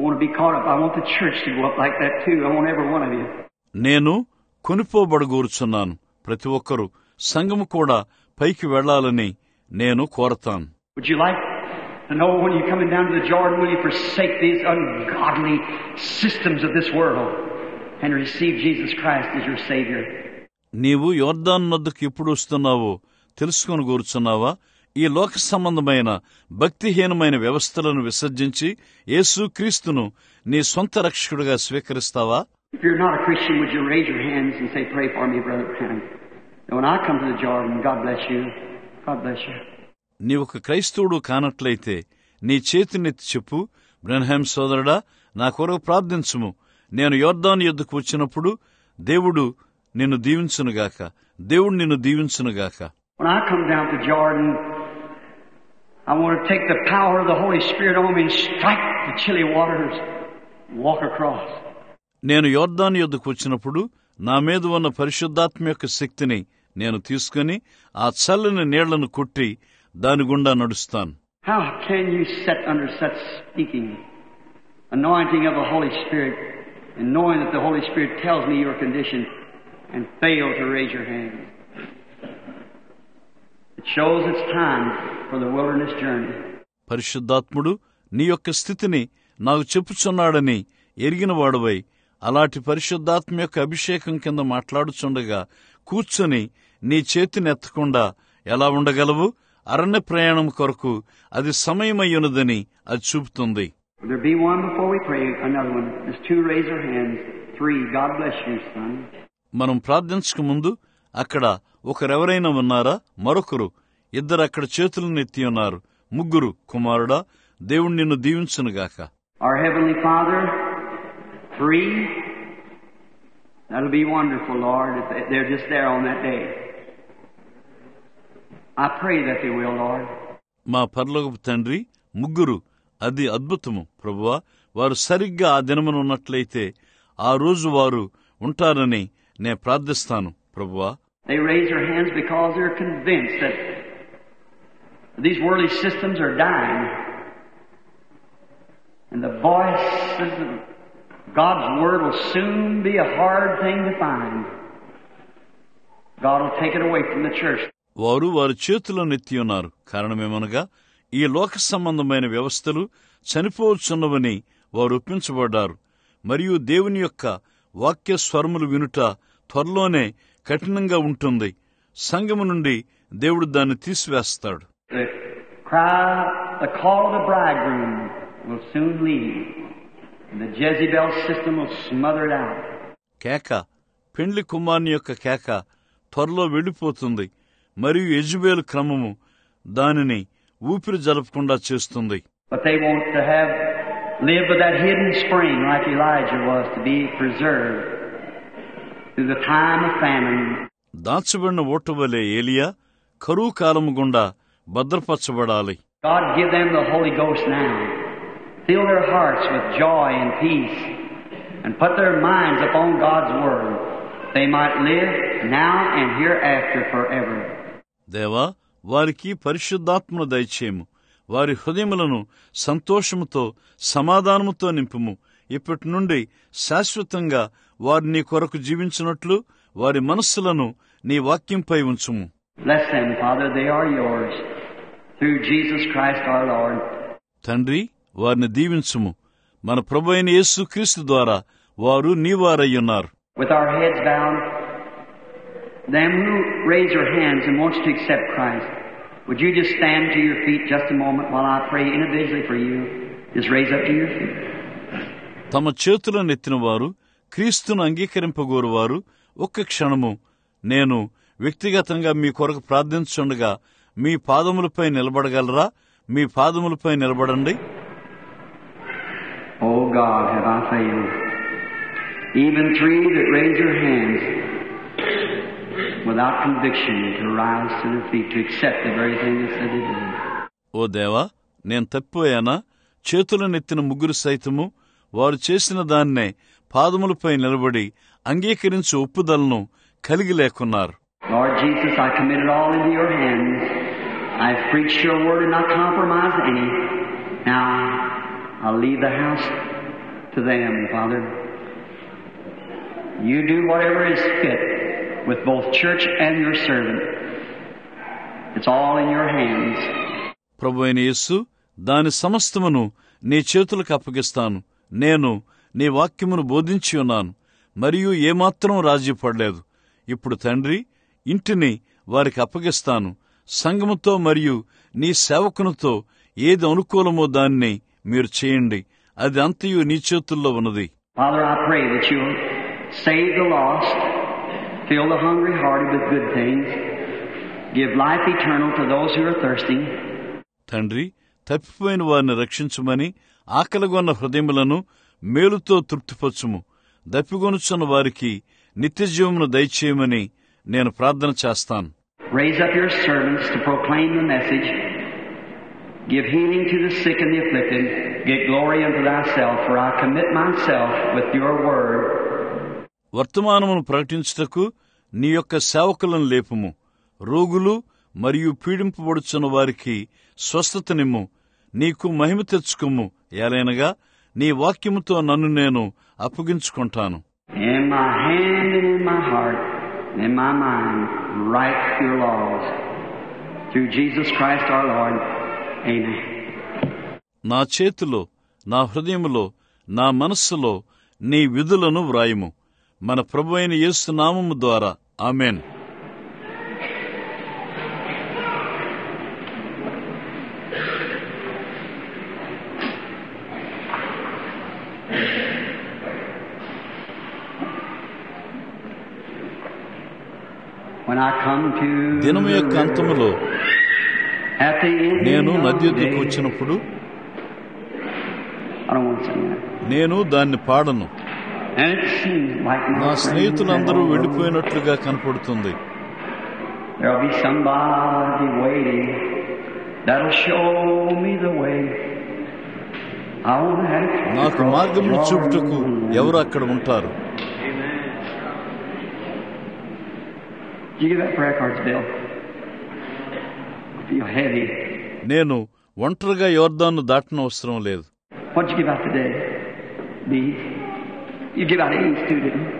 నేను కొనిపోబడగూరుచున్నాను. ప్రతి ఒక్కరూ సంఘము కూడా పైకి వెళ్లాలని నేను కోరతాను. Would you like to know when you're coming down to the Jordan, will you forsake these ungodly systems of this world and receive Jesus Christ as your Savior? నీవు యోర్దాను నదుకు ఎప్పుడు వస్తున్నావో తెలుసుకొని కోరుచున్నావా? ఈ లోక సంబంధమైన భక్తిహీనమైన వ్యవస్థలను విసర్జించి యేసుక్రీస్తును నీ సొంత రక్షకుడిగా స్వీకరిస్తావా? If you're not a Christian, would you raise your hands and say, "Pray for me, Brother Branham"? And when I come to the Jordan, God bless you. God bless you. నీవొక క్రైస్తవుడు కానట్లయితే నీ చేతినెత్తి చెప్పు, బ్రన్హామ్ సోదరుడా, నా కొరకు ప్రార్థించుము. నేను యోర్దాను యొద్దకు వచ్చినప్పుడు దేవుడు నిన్ను దీవించునుగాక, దేవుడు నిన్ను దీవించునుగాక. When I come down to Jordan, I want to take the power of the Holy Spirit on me and strike the chilly waters, walk across. నేను యోర్దాను యొద్దకు వచ్చినప్పుడు నా మీద ఉన్న పరిశుద్ధాత్మ యొక్క శక్తిని నేను తీసుకుని ఆ చల్లని నీళ్లను కొట్టి దాని గుండా నడుస్తాను. How can you sit under such speaking, anointing of the Holy Spirit, and knowing that the Holy Spirit tells me your condition, and fail to raise your hand? It shows it's time for the wilderness journey. పరిశుద్ధాత్ముడు నీ యొక్క స్థితిని నాకు చెప్పుచున్నాడని ఎరిగిన వాడువై అలాంటి పరిశుద్ధాత్మ యొక్క అభిషేకం కింద మాట్లాడుచుండగా కూర్చొని నీ చేతిని ఎత్తకుండా ఎలా ఉండగలవు? అరణ్య ప్రయాణం కొరకు అది సమయమయ్యున్నదని అది చూపుతుంది. There be one before we pray, another one. There's two, raise your hands. Three, God bless you, son. మనం ప్రార్థించక ముందు అక్కడ ఒకరెవరైనా ఉన్నారా? మరొకరు, ఇద్దరు అక్కడ చేతులను ఎత్తి ఉన్నారు. ముగ్గురు, కుమారుడా, దేవుడు నిన్ను దీవించునుగాక. Our Heavenly Father, three. That'll be wonderful, Lord, if they're just there on that day. I pray that they will, Lord. మా పరలోకపు తండ్రి, ముగ్గురు, అది అద్భుతము ప్రభువా. వారు సరిగ్గా ఆ దినమున ఉన్నట్లయితే ఆ రోజు వారు ఉంటారని నే ప్రార్థిస్తాను ప్రభువా. They raise their hands because they're convinced that these worldly systems are dying, and the voice of God's Word will soon be a hard thing to find. God will take it away from the church. వారి చేతులను ఎత్తి ఉన్నారు. కారణమేమనగా ఈ లోక సంబంధమైన వ్యవస్థలు చనిపోవచ్చున్నవని వారు ఒప్పించబడ్డారు. మరియు దేవుని యొక్క వాక్య స్వరములు వినుట త్వరలోనే కఠినంగా ఉంటుంది. సంఘము నుండి దేవుడు దాన్ని తీసివేస్తాడు. The call of the bridegroom will soon leave, and the Jezebel system will smother it out. కేక, పెండ్లి కుమారుని యొక్క కేక త్వరలో వెళ్లిపోతుంది. మరియు యెజబెలు క్రమము దానిని ఊపిరి జరపకుండా చేస్తుంది. But they want to live with that hidden spring like Elijah was, to be preserved through the time of famine. దాచబడిన ఓటవలే ఏలియా కరువు కాలము గుండా భద్రపరచబడాలి. God give them the Holy Ghost now. Fill their hearts with joy and peace, and put their minds upon God's Word. They might live now and hereafter forever. దేవా, వారికి పరిశుద్ధాత్మను దయచేయము. వారి హృదయములను సంతోషముతో సమాధానముతో నింపుము. ఇప్పటి నుండి శాశ్వతంగా వారు నీ కొరకు జీవించినట్లు వారి మనస్సులను నీ వాక్యంపై ఉంచుము. Bless them, Father, they are yours. Through Jesus Christ our Lord. తండ్రి, వారిని దీవించుము. మన ప్రభువైన యేసుక్రీస్తు ద్వారా వారు నీవారయ్యున్నారు. With our heads bowed, them who raise your hands and wants to accept Christ, would you just stand to your feet just a moment while I pray individually for you? Just raise up to your feet. తమ చేతులను ఎత్తిన వారు, క్రీస్తును అంగీకరింపగోరువారు ఒక్క క్షణము నేను వ్యక్తిగతంగా మీ కొరకు ప్రార్థించుండగా మీ పాదములపై నిలబడగలరా? మీ పాదములపై నిలబడండి. Oh God, have I failed? Even three that raise your hands without conviction to rise to their feet to accept the very thing that said they did. ఓ దేవా, నేను తప్పిపోయానా? చేతులనెత్తిన ముగ్గురు సైతము వారు చేసిన దాన్నే పాదములపై నిలబడి అంగీకరించే ఒప్పుదలను కలిగి లేకున్నారు. Lord Jesus, I commit it all into your hands. I've preached your word and not compromised any. Now, I'll leave the house to them, Father. You do whatever is fit with both church and your servant. It's all in your hands. ప్రభువైన యేసు, దాని సమస్తమును నీ చేతులకు అప్పగిస్తాను. నేను నీ వాక్యమును బోధించి ఉన్నాను మరియు ఏమాత్రం రాజీ పడలేదు. ఇప్పుడు తండ్రి, ఇంటిని వారికి అప్పగిస్తాను. సంఘముతో మరియు నీ సేవకునితో ఏది అనుకూలమో దాన్ని మీరు చేయండి. అది అంతయు నీ చేతుల్లో ఉన్నది. Father, I pray that you'll save the lost, fill the hungry-hearted with good things, give life eternal to those who are thirsty. తండ్రి, తప్పిపోయిన వారిని రక్షించుమని, ఆకలిగొన్న హృదయములను మేలుతో తృప్తిపరచుము, దప్పిగొనుచున్న వారికి నిత్యజీవమును దయచేయమని నేను ప్రార్థన చేస్తాను. Raise up your servants to proclaim the message. Give healing to the sick and the afflicted. Get glory unto thyself, for I commit myself with your word. వర్తమానమును ప్రకటించుటకు నీ యొక్క సేవకులను లేపుము. రోగులు మరియు పీడింపబడుచున్న వారికి స్వస్థతనిమ్ము. నీకు మహిమ తెచ్చుకుము. ఏలైనగా నీ వాక్యముతో నన్ను నేను అప్పగించుకుంటాను. In my hand and in my heart and in my mind, write your laws. Through Jesus Christ our Lord. Amen. నా చేతిలో, నా హృదయములో, నా మనస్సులో నీ విధులను వ్రాయుము. మన ప్రభువైన యేసు నామము ద్వారా. ఆమేన్. దినము యొక్క అంతములో నేను నది యొద్దకు వచ్చినప్పుడు నేను దాన్ని పాడను. నా స్నేహితులందరూ వెళ్లిపోయినట్లుగా కనపడుతుంది. నాకు మార్గమును చూపుటకు ఎవరు అక్కడ ఉంటారు? నేను ఒంటరిగా యోర్దాను దాటన అవసరం లేదు. You give out A's too, didn't you?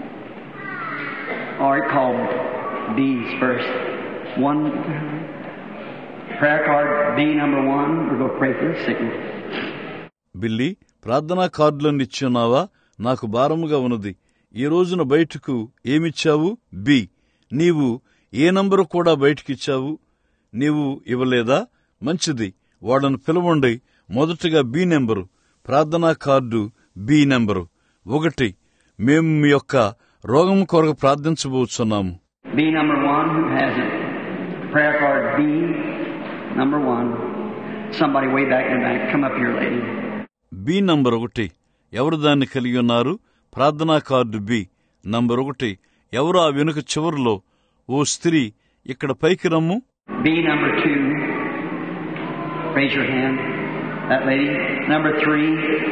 Or it called B's first. One prayer card, B number 1. We're going to pray for the sickness. బిల్లి, ప్రార్థనా కార్డులను ఇచ్చున్నావా? నాకు భారముగా ఉన్నది. ఈ రోజున బయటకు ఏమిచ్చావు? బి. నీవు ఏ నంబరు కూడా బయటకిచ్చావు? నీవు ఇవ్వలేదా? మంచిది, వాళ్ళను పిలవండి. మొదటగా బి నెంబరు, ప్రార్థనా కార్డు బి నెంబరు 1. మేము మీ యొక్క రోగం కొరకు ప్రార్థించబోతున్నాము. B number 1, who has it? Prayer card B number 1. Somebody way back in the back. Come up here, lady. B number 1. ఎవరు దాన్ని కలిగి ఉన్నారు? ప్రార్థనా కార్డు బి నంబర్ 1. ఎవరు ఆ వెనుక చివరిలో? ఓ స్త్రీ, ఇక్కడ పైకి రమ్ము. B number 2. Raise your hand. That lady. Number 3.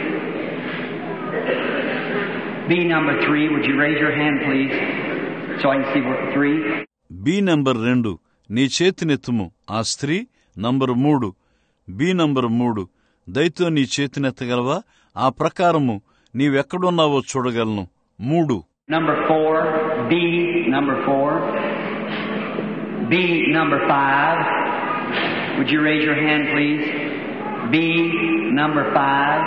B number 3, would you raise your hand, please, so I can see what 3. B number 2, నీ చేతినెత్తుము. ఆ స్త్రీ నంబర్ 3. బి నంబర్ 3, దయతో నీ చేతినెత్తగలవా? ఆ ప్రకారము నీవెక్కడున్నావో చూడగలను. 3. Number 4, B number 4. B number 5, would you raise your hand, please? B number 5.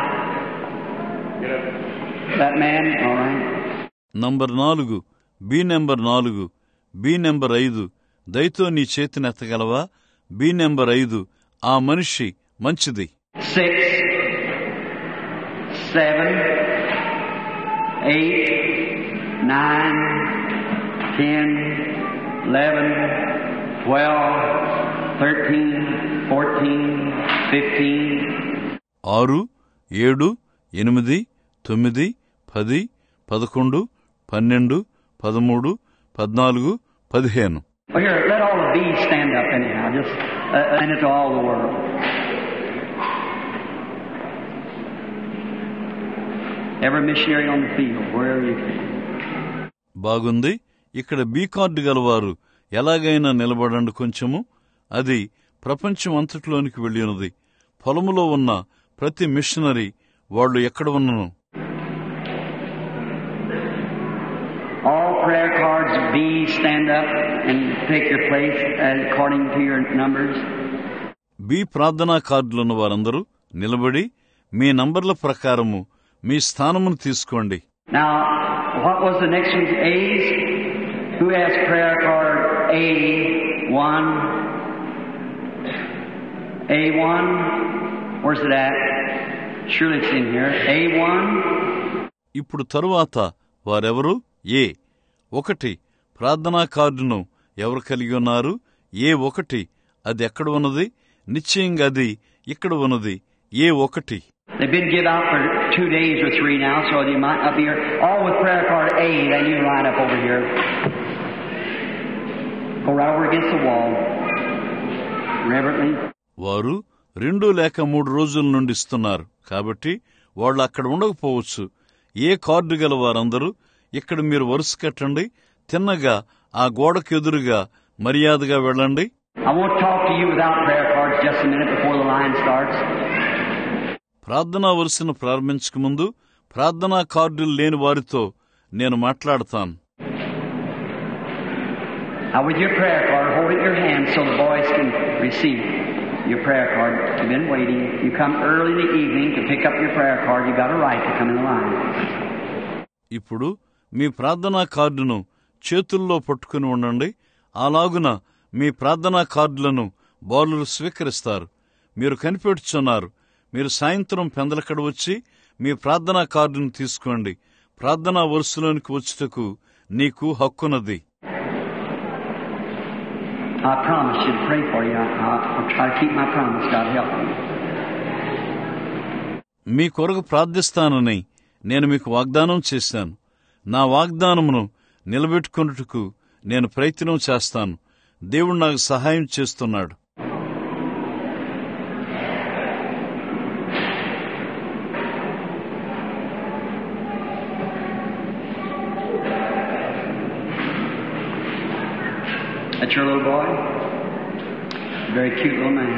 That man, all right. Number 4, B number 4. B number 5, దయతో నీ చేతినెత్తగలవా? బి నంబర్ 5, ఆ మనిషి. మంచిది. 6, 7, 8, 9, 10, 11, 12, 13, 14, 15. 6, 7, 8, 9, 10, 11, 12, 13, 14, 15. Well, here, let all the bees stand up anyhow. Just send it to all the world. Every missionary on the field, wherever you can. బాగుంది. ఇక్కడ బి కార్డు గలవారు ఎలాగైనా నిలబడండి కొంచెము. అది ప్రపంచం అంతట్లోనికి వెళ్ళి ఉన్నది. పొలములో ఉన్న ప్రతి మిషనరీ వాళ్ళు ఎక్కడ ఉన్నను. All prayer cards B, stand up and take your place according to your numbers. B ప్రార్థనా కార్డులున్న వారందరూ నిలబడి మీ నంబర్ల ప్రకారము మీ స్థానమును తీసుకోండి. Now, what was the next one? A's? Who has prayer card A1, A1. Where's it at? Surely it's in here. A1. ఇప్పుడు తరువాత వారెవరు? A1 ప్రార్థనా కార్డును ఎవరు కలిగి ఉన్నారు? A1 అది ఎక్కడ ఉన్నది? నిశ్చయంగా అది ఇక్కడ ఉన్నది. A1. They've been given out for 2 days or 3 now, so they might not be here. All with prayer card A, then you line up over here. Go right over against the wall. Reverently. వారు 2 లేక 3 రోజుల నుండి ఇస్తున్నారు కాబట్టి వాళ్ళు అక్కడ ఉండకపోవచ్చు. ఏ కార్డు గల వారందరూ ఇక్కడ మీరు వరుస కట్టండి. తిన్నగా ఆ గోడకు ఎదురుగా మర్యాదగా వెళ్ళండి. I won't talk to you without prayer cards just a minute before the line starts. ప్రార్థనా వరుసను ప్రారంభించక ముందు ప్రార్థనా కార్డులు లేని వారితో నేను మాట్లాడతాను. Now with your prayer card, hold it in your hand so the boys can receive your prayer card. You've been waiting. You come early in the evening to pick up your prayer card. You got a right to come in the line. ఇప్పుడు మీ ప్రార్థనా కార్డును చేతుల్లో పట్టుకుని ఉండండి. అలాగున మీ ప్రార్థనా కార్డులను బాలురు స్వీకరిస్తారు. మీరు కనిపెట్టుచున్నారు. మీరు సాయంత్రం పెందలకడ వచ్చి మీ ప్రార్థనా కార్డును తీసుకోండి. ప్రార్థనా వరుసలోనికి వచ్చుటకు నీకు హక్కున్నది. I promise you to pray for you. I'll try to keep my promise. God help me. మీ కొరకు ప్రార్థిస్తానని నేను మీకు వాగ్దానం చేశాను. నా వాగ్దానమును నిలబెట్టుకొనుటకు నేను ప్రయత్నం చేస్తాను. దేవుడు నాకు సహాయం చేస్తున్నాడు. That's your little boy? Very cute little man.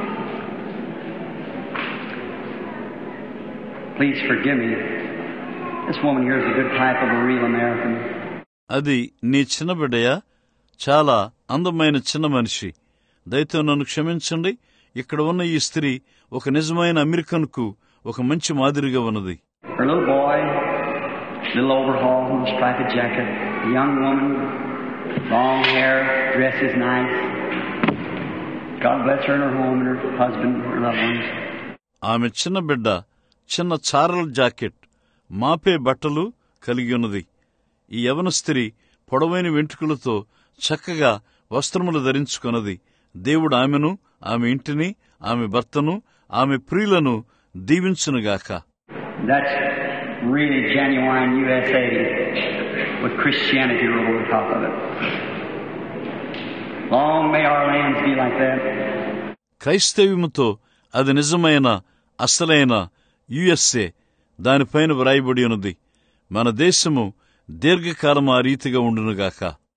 Please forgive me. This woman here is a good type of a real American. అది నీ చిన్న బిడ్డయా? చాలా అందమైన చిన్న మనిషి. దయతో నన్ను క్షమించండి. ఇక్కడ ఉన్న ఈ స్త్రీ ఒక నిజమైన అమెరికన్కు ఒక మంచి మాదిరిగా ఉన్నది. Her little boy, little overhaul, striped jacket, young woman, long hair, dress is nice. God bless her and her home and her husband, her loved ones. ఆమె చిన్న బిడ్డ చిన్న చారల్ జాకెట్, మాపే బట్టలు కలిగి ఉన్నది. ఈ యవన స్త్రీ పొడవైన వెంట్రుకలతో చక్కగా వస్త్రములు ధరించుకున్నది. దేవుడు ఆమెను, ఆమె ఇంటిని, ఆమె భర్తను, ఆమె ప్రియులను దీవించునుగాక. That's really genuine USA with Christianity over the top of it. Long may our lands be like that. క్రైస్తవ్యముతో అది నిజమైన అసలైన USA దానిపైన వ్రాయబడి ఉన్నది. మన దేశము దీర్ఘకాలం ఆ రీతిగా ఉండునుగాక.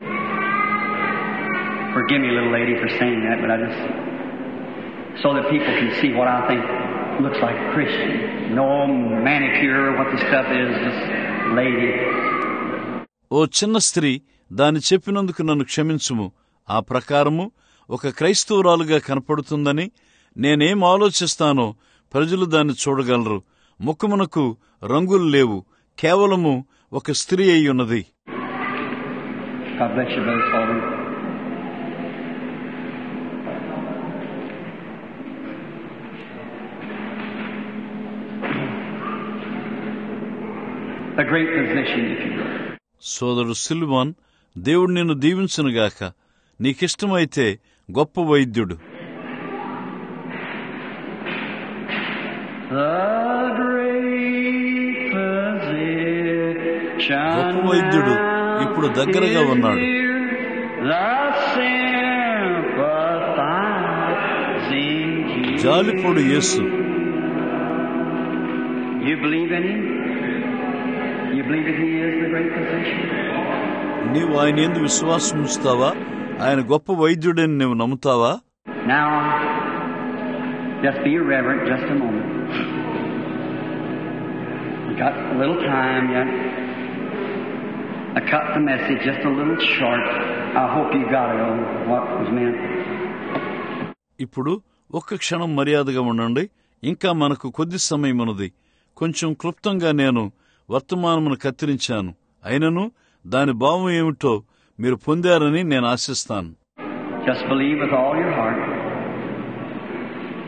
Forgive me, little lady, for saying that, but I just so that people can see what I think looks like Christian. No manicure, what the stuff is, just lady. ఓ చిన్న స్త్రీ దాన్ని చెప్పినందుకు నన్ను క్షమించుము. ఆ ప్రకారము ఒక క్రైస్తవురాలుగా కనపడుతుందని నేనేం ఆలోచిస్తానో ప్రజలు దాన్ని చూడగలరు. ముఖమునకు రంగులు లేవు, కేవలము ఒక స్త్రీ అయి ఉన్నది. God bless you both, Father. A great position, if you will. సోదరుడు సిల్వాన్, దేవుడు నిన్ను దీవించునుగాక. నీకిష్టమైతే గొప్ప వైద్యుడు. గొప్ప వైద్యుడు ఇప్పుడు దగ్గరగా ఉన్నాడు. జాలిపొడు యేసు. నీవు ఆయన యందు విశ్వాసం ఉంచుతావా? ఆయన గొప్ప వైద్యుడని నువ్వు నమ్ముతావా? Now, just be reverent just a moment. We got a little time yet. I cut the message just a little short. I hope you got it on what was meant. ఇప్పుడు ఒక్క క్షణం మర్యాదగా ఉండండి. ఇంకా మనకు కొద్ది సమయం ఉన్నది. కొంచెం క్లుప్తంగా నేను వర్తమానమును కత్తిరించాను. అయినను దాని భావం ఏమిటో మీరు పొందారని నేను ఆశిస్తాను. Just believe with all your heart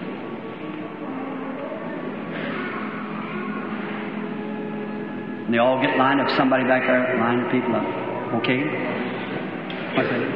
And they all get lined up. Somebody back there line the people up. Okay? What's that?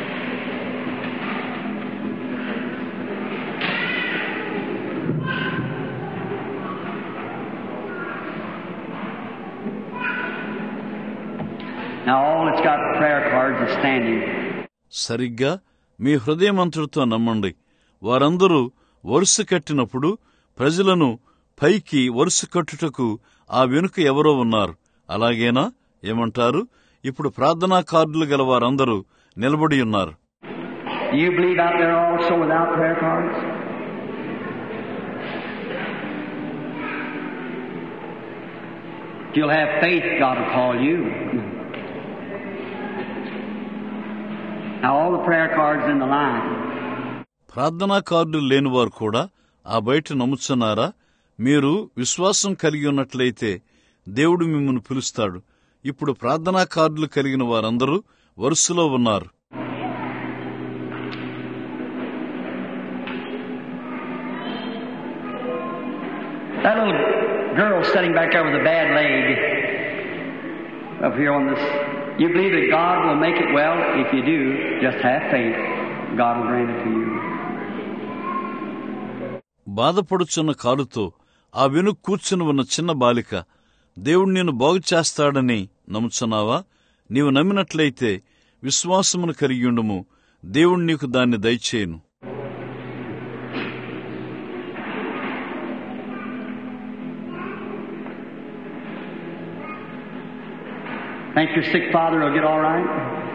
Now all that's got prayer cards is standing. సరిగ్గా మీ హృదయమంతుడితో నమ్మండి. వారందరూ వరుస కట్టినప్పుడు ప్రజలను పైకి వరుస కట్టుటకు ఆ వెనుక ఎవరో ఉన్నారు. అలాగేనా? ఏమంటారు? ఇప్పుడు ప్రార్థనా కార్డులు గల వారందరూ నిలబడి ఉన్నారు. You believe out there also without prayer cards? If you'll have faith, God will call you. Now all the prayer cards in the line. ప్రార్థనా కార్డులు లేనివారు కూడా ఆ బయట నమ్ముచున్నారా? మీరు విశ్వాసం కలిగి ఉన్నట్లయితే దేవుడు మిమ్మల్ని పిలుస్తాడు. ఇప్పుడు ప్రార్థనా కార్డులు కలిగిన వారందరూ వరుసలో ఉన్నారు. That little girl sitting back there with a bad leg up here on this, you believe that God will make it well? If you do, just have faith. God will grant it to you. బాధపడుచున్న కాలుతో ఆ వెనుక కూర్చుని ఉన్న చిన్న బాలిక, దేవుడు నిన్ను బాగు చేస్తాడని నమ్ముచున్నావా? నీవు నమ్మినట్లయితే విశ్వాసమును కలిగియుండుము, దేవుడు నీకు దాన్ని దయచేయును. Think your sick father will get all right?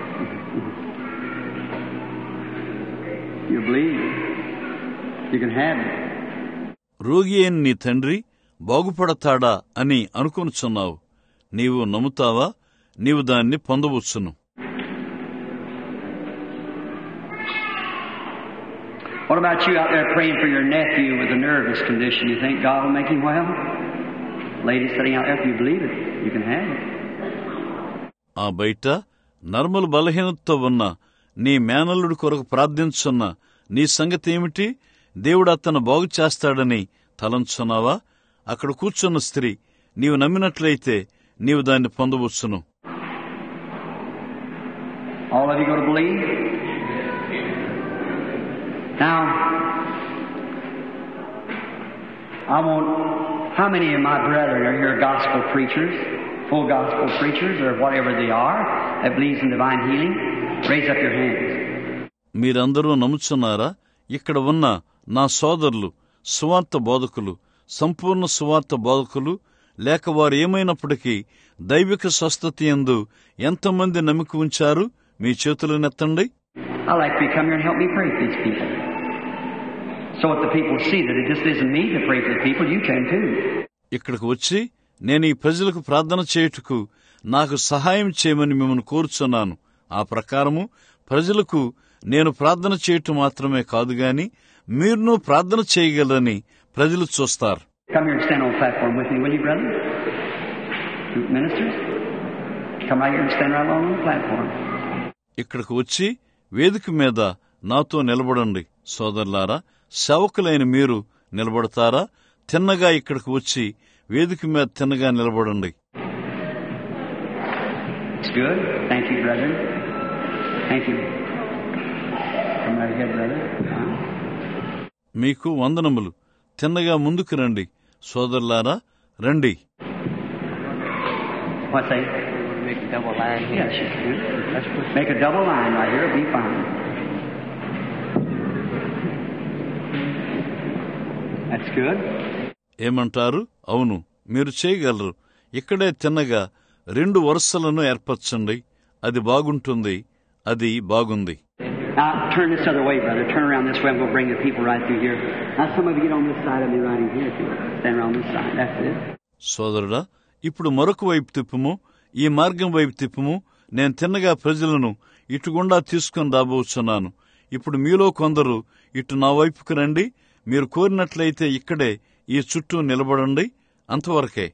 You believe. You can have it. రోగి అయిన నీ తండ్రి బాగుపడతాడా అని అనుకొనుచున్నావు. నీవు నమ్ముతావా? నీవు దాన్ని పొందవచ్చును. What about you out there praying for your nephew with a nervous condition? You think God will make him well? Lady sitting out there, if you believe it, you can have it. ఆ బయట నర్మల బలహీనతతో ఉన్న నీ మేనల్లుడి కొరకు ప్రార్థించున్న నీ సంగతి ఏమిటి? దేవుడు అతను బాగు చేస్తాడని తలంచున్నావా? అక్కడ కూర్చున్న స్త్రీ, నీవు నమ్మినట్లయితే నీవు దాన్ని పొందవచ్చును. All of you going to believe? Now, I want, how many of my brethren are here gospel preachers, full gospel preachers, or whatever they are, that believes in divine healing? Raise up your hands. మీరందరూ నమ్ముచున్నారా? ఇక్కడ ఉన్న నా సోదరులు సువార్త బోధకులు, సంపూర్ణ సువార్త బోధకులు, లేక వారు ఏమైనప్పటికీ దైవిక స్వస్థతయందు ఎంతమంది నమ్మిక ఉంచారు? మీ చేతులనెత్తండి. I like to come here and help me pray for these people. So if the people see that it just isn't me to pray for the people, you can too. ఇక్కడికి వచ్చి నేను ఈ ప్రజలకు ప్రార్థన చేయుటకు నాకు సహాయం చేయమని మిమ్మల్ని కోరుచున్నాను. ఆ ప్రకారము ప్రజలకు నేను ప్రార్థన చేయటం మాత్రమే కాదు గాని మీరును ప్రార్థన చేయగలరని ప్రజలు చూస్తారు. Come here and stand on the platform with me, will you, brother? You ministers? Come right here and stand right along on the platform. ఇక్కడికి వచ్చి వేదిక మీద నాతో నిలబడండి. సోదరులారా, సేవకులైన మీరు నిలబడతారా? తిన్నగా ఇక్కడికి వచ్చి వేదిక మీద తిన్నగా నిలబడండి. It's good. Thank you, brother. Thank you. Come right ahead, brother. మీకు వందనములు. తిన్నగా ముందుకు రండి. సోదరులారా, రండి. What's that? Make a double line. Yes, you can. Make a double line right here. It'll be fine. That's good. ఏమంటారు? అవును, మీరు చేయగలరు. ఇక్కడే తిన్నగా 2 వరుసలను ఏర్పరచండి. అది బాగుంటుంది. అది బాగుంది. Now turn this other way, brother. Turn around this way. I'm going to bring the people right through here. Now some of you get on this side of me right in here. If you stand around this side. That's it. సోదరుడా, ఇప్పుడు మరొక వైపు తిప్పుము. ఈ మార్గం వైపు తిప్పుము. నేను తిన్నగా ప్రజలను ఇటుగుండా తీసుకుని రాబోతున్నాను. ఇప్పుడు మీలో కొందరు ఇటు నా వైపుకు రండి. మీరు కోరినట్లయితే ఇక్కడే ఈ చుట్టూ నిలబడండి. అంతవరకే.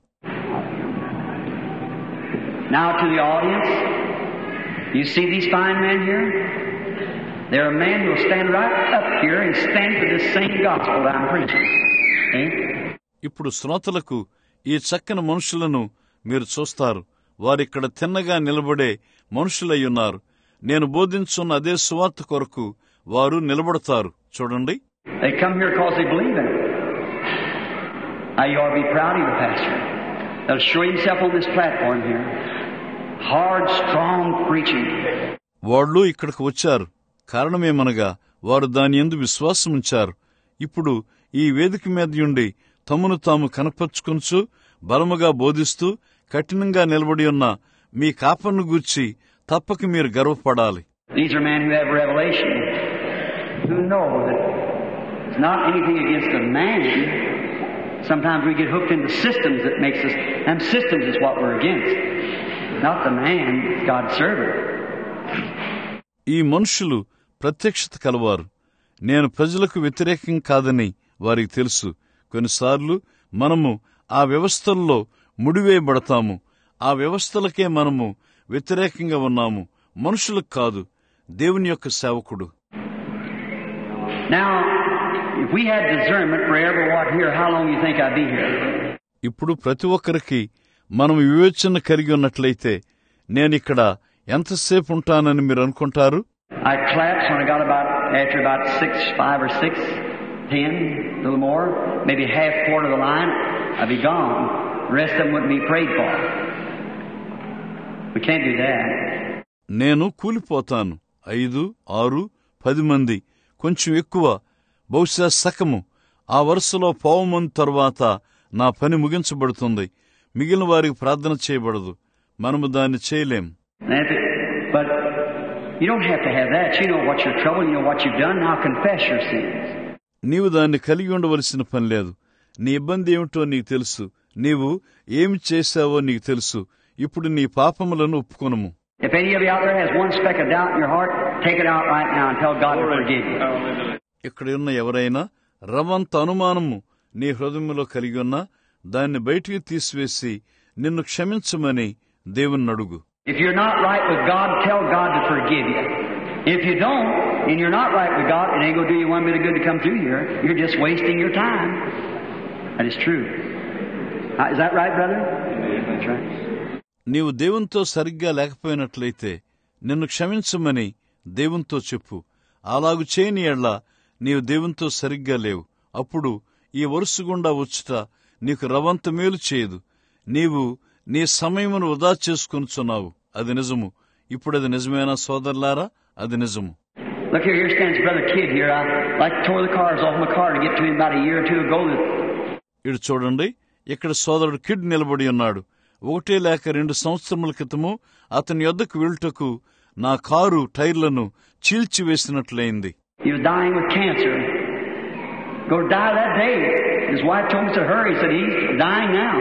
Now to the audience. You see these fine men here? They're a man who will stand right up here and stand for this same gospel that I'm preaching. ఇప్పుడు శ్రోతలకు ఈ చక్కని మనుషులను మీరు చూస్తారు, వారిక్కడ తిన్నగా నిలబడే మనుషులయ్యున్నారు. నేను బోధించున్న అదే సువార్త కొరకు వారు నిలబడతారు. చూడండి, They come here because they believe in it. Now you ought to be proud of your pastor. They'll show himself on this platform here. Hard, strong preaching. వాళ్ళు ఇక్కడికి వచ్చారు. కారణమేమనగా వారు దాని యందు విశ్వాసం ఉంచారు. ఇప్పుడు ఈ వేదిక మీద నుండి తమను తాము కనపరుచుకొనుచు బలముగా బోధిస్తూ కఠినంగా నిలబడి ఉన్న మీ కాపర్ను గూర్చి తప్పక మీరు గర్వపడాలి. These are men who have revelation, who know that it's not anything against a man. Sometimes we get hooked into systems that makes us, and systems is what we're against. Not the man, God's servant. ఈ మనుషులు ప్రత్యక్షత కలవారు. నేను ప్రజలకు వ్యతిరేకం కాదని వారికి తెలుసు. కొన్నిసార్లు మనము ఆ వ్యవస్థల్లో ముడివేయబడతాము. ఆ వ్యవస్థలకే మనము వ్యతిరేకంగా ఉన్నాము, మనుషులకు కాదు. దేవుని యొక్క సేవకుడు. Now, if we had discernment for everyone here, how long do you think I'd be here? ఇప్పుడు ప్రతి ఒక్కరికి మనం వివేచన కలిగి ఉన్నట్లయితే నేనిక్కడ ఎంతసేపు ఉంటానని మీరు అనుకుంటారు? I collapsed when I got after about 5 or 6, 10, a little more, maybe half quarter of the line, I'd be gone. The rest of them wouldn't be prayed for. We can't do that. నేను కూలిపోతాను. 5, 6, 10 మంది, కొంచెం ఎక్కువ, బహుశా సగము. ఆ వరుసలో పావుమంది తరువాత నా పని ముగించబడుతుంది. మిగిలిన వారికి ప్రార్థన చేయబడదు. మనము దాన్ని చేయలేం. But you don't have to have that. You know what your trouble, you know what you've done. Now confess your sins. నీవు దాన్ని కలిగి ఉండవలసిన పని లేదు. నీ ఇబ్బంది ఏమిటో నీకు తెలుసు. నీవు ఏమి చేశావో నీకు తెలుసు. ఇప్పుడు నీ పాపములను ఒప్పుకొనుము. If any of you out there has one speck of doubt in your heart, take it out right now and tell God to forgive you. ఇక్కడ ఉన్న ఎవరైనా రవంత అనుమానము నీ హృదయంలో కలిగి ఉన్నా దాన్ని బయటికి తీసివేసి నిన్ను క్షమించమని దేవుని అడుగు. If you're not right with God, tell God to forgive you. If you don't, and you're not right with God, it ain't going to do you one bit of good to come through here. You're just wasting your time. That is true. Is that right, brother? That's right. నీవు దేవునితో సరిగ్గా లేకపోయినట్లయితే నిన్ను క్షమించమని దేవునితో చెప్పు. అలాగు చేయని ఎడ్ల నీవు దేవునితో సరిగ్గా లేవు. అప్పుడు ఈ వరుస గుండా వచ్చుట నీకు రవంత మేలు చేయదు. నీవు నీ సమయమును వృధా చేసుకొనుచున్నావు. అది నిజము. ఇప్పుడు అది నిజమేనా సోదరులారా? అది నిజము. Look here stands brother Kid here. I like tore the cars off my car to get to him about a year or two ago. ఇటు చూడండి, ఇక్కడ సోదరుడు కిడ్ నిలబడి ఉన్నాడు. 1 లేక 2 సంవత్సరముల క్రితము అతని యొద్దకు వెళ్ళుటకు నా కారు టైర్లను చీల్చివేసినట్లయింది. He was dying with cancer. Go die that day. His wife told me to hurry. He said he's dying now.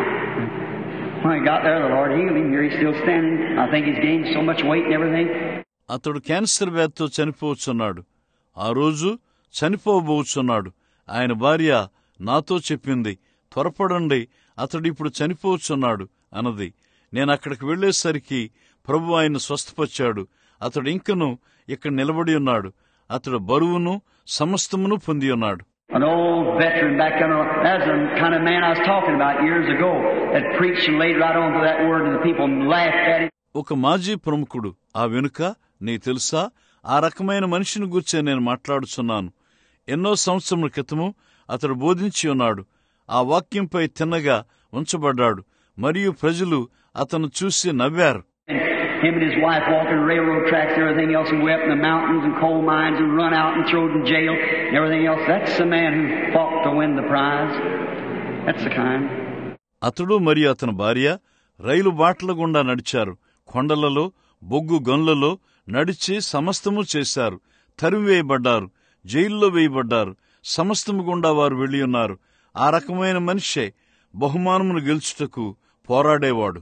When I got there, the Lord healed him. Here he's still standing. I think he's gained so much weight and everything. అతడు క్యాన్సర్ వ్యాధితో చనిపోవచ్చున్నాడు. ఆ రోజు చనిపోబోచున్నాడు. ఆయన భార్య నాతో చెప్పింది, త్వరపడండి, అతడు ఇప్పుడు చనిపోవచ్చున్నాడు అన్నది. నేను అక్కడికి వెళ్లేసరికి ప్రభు ఆయన స్వస్థపరిచాడు. అతడు ఇంకను ఇక్కడ నిలబడి ఉన్నాడు. అతడు బరువును సమస్తమును పొంది ఉన్నాడు. An old veteran back there, that's the kind of man I was talking about years ago, that preached and laid right on to that word and the people laughed at it. ఒక మాజీ ప్రముఖుడు ఆ వెనుక, నీకు తెలుసా, ఆ రకమైన మనిషిని గురించి నేను మాట్లాడుచున్నాను. ఎన్నో సంవత్సరముల క్రితము అతడు బోధించి ఉన్నాడు. ఆ వాక్యంపై తిన్నగా ఉంచబడ్డాడు. మరియు ప్రజలు అతను చూసి నవ్వారు. Him and his wife walking railroad tracks and everything else, and way up in the mountains and coal mines and run out and thrown in jail and everything else. That's the man who fought to win the prize. That's the kind. అతడు మరియు అతని భార్య రైలు బాటల గుండా నడిచారు. కొండలలో, బొగ్గు గనులలో నడిచి సమస్తము చేశారు. తరిమివేయబడ్డారు, జైల్లో వేయబడ్డారు. సమస్తము గుండా వారు వెళ్లి ఉన్నారు. ఆ రకమైన మనిషే బహుమానమును గెలుచుటకు పోరాడేవాడు.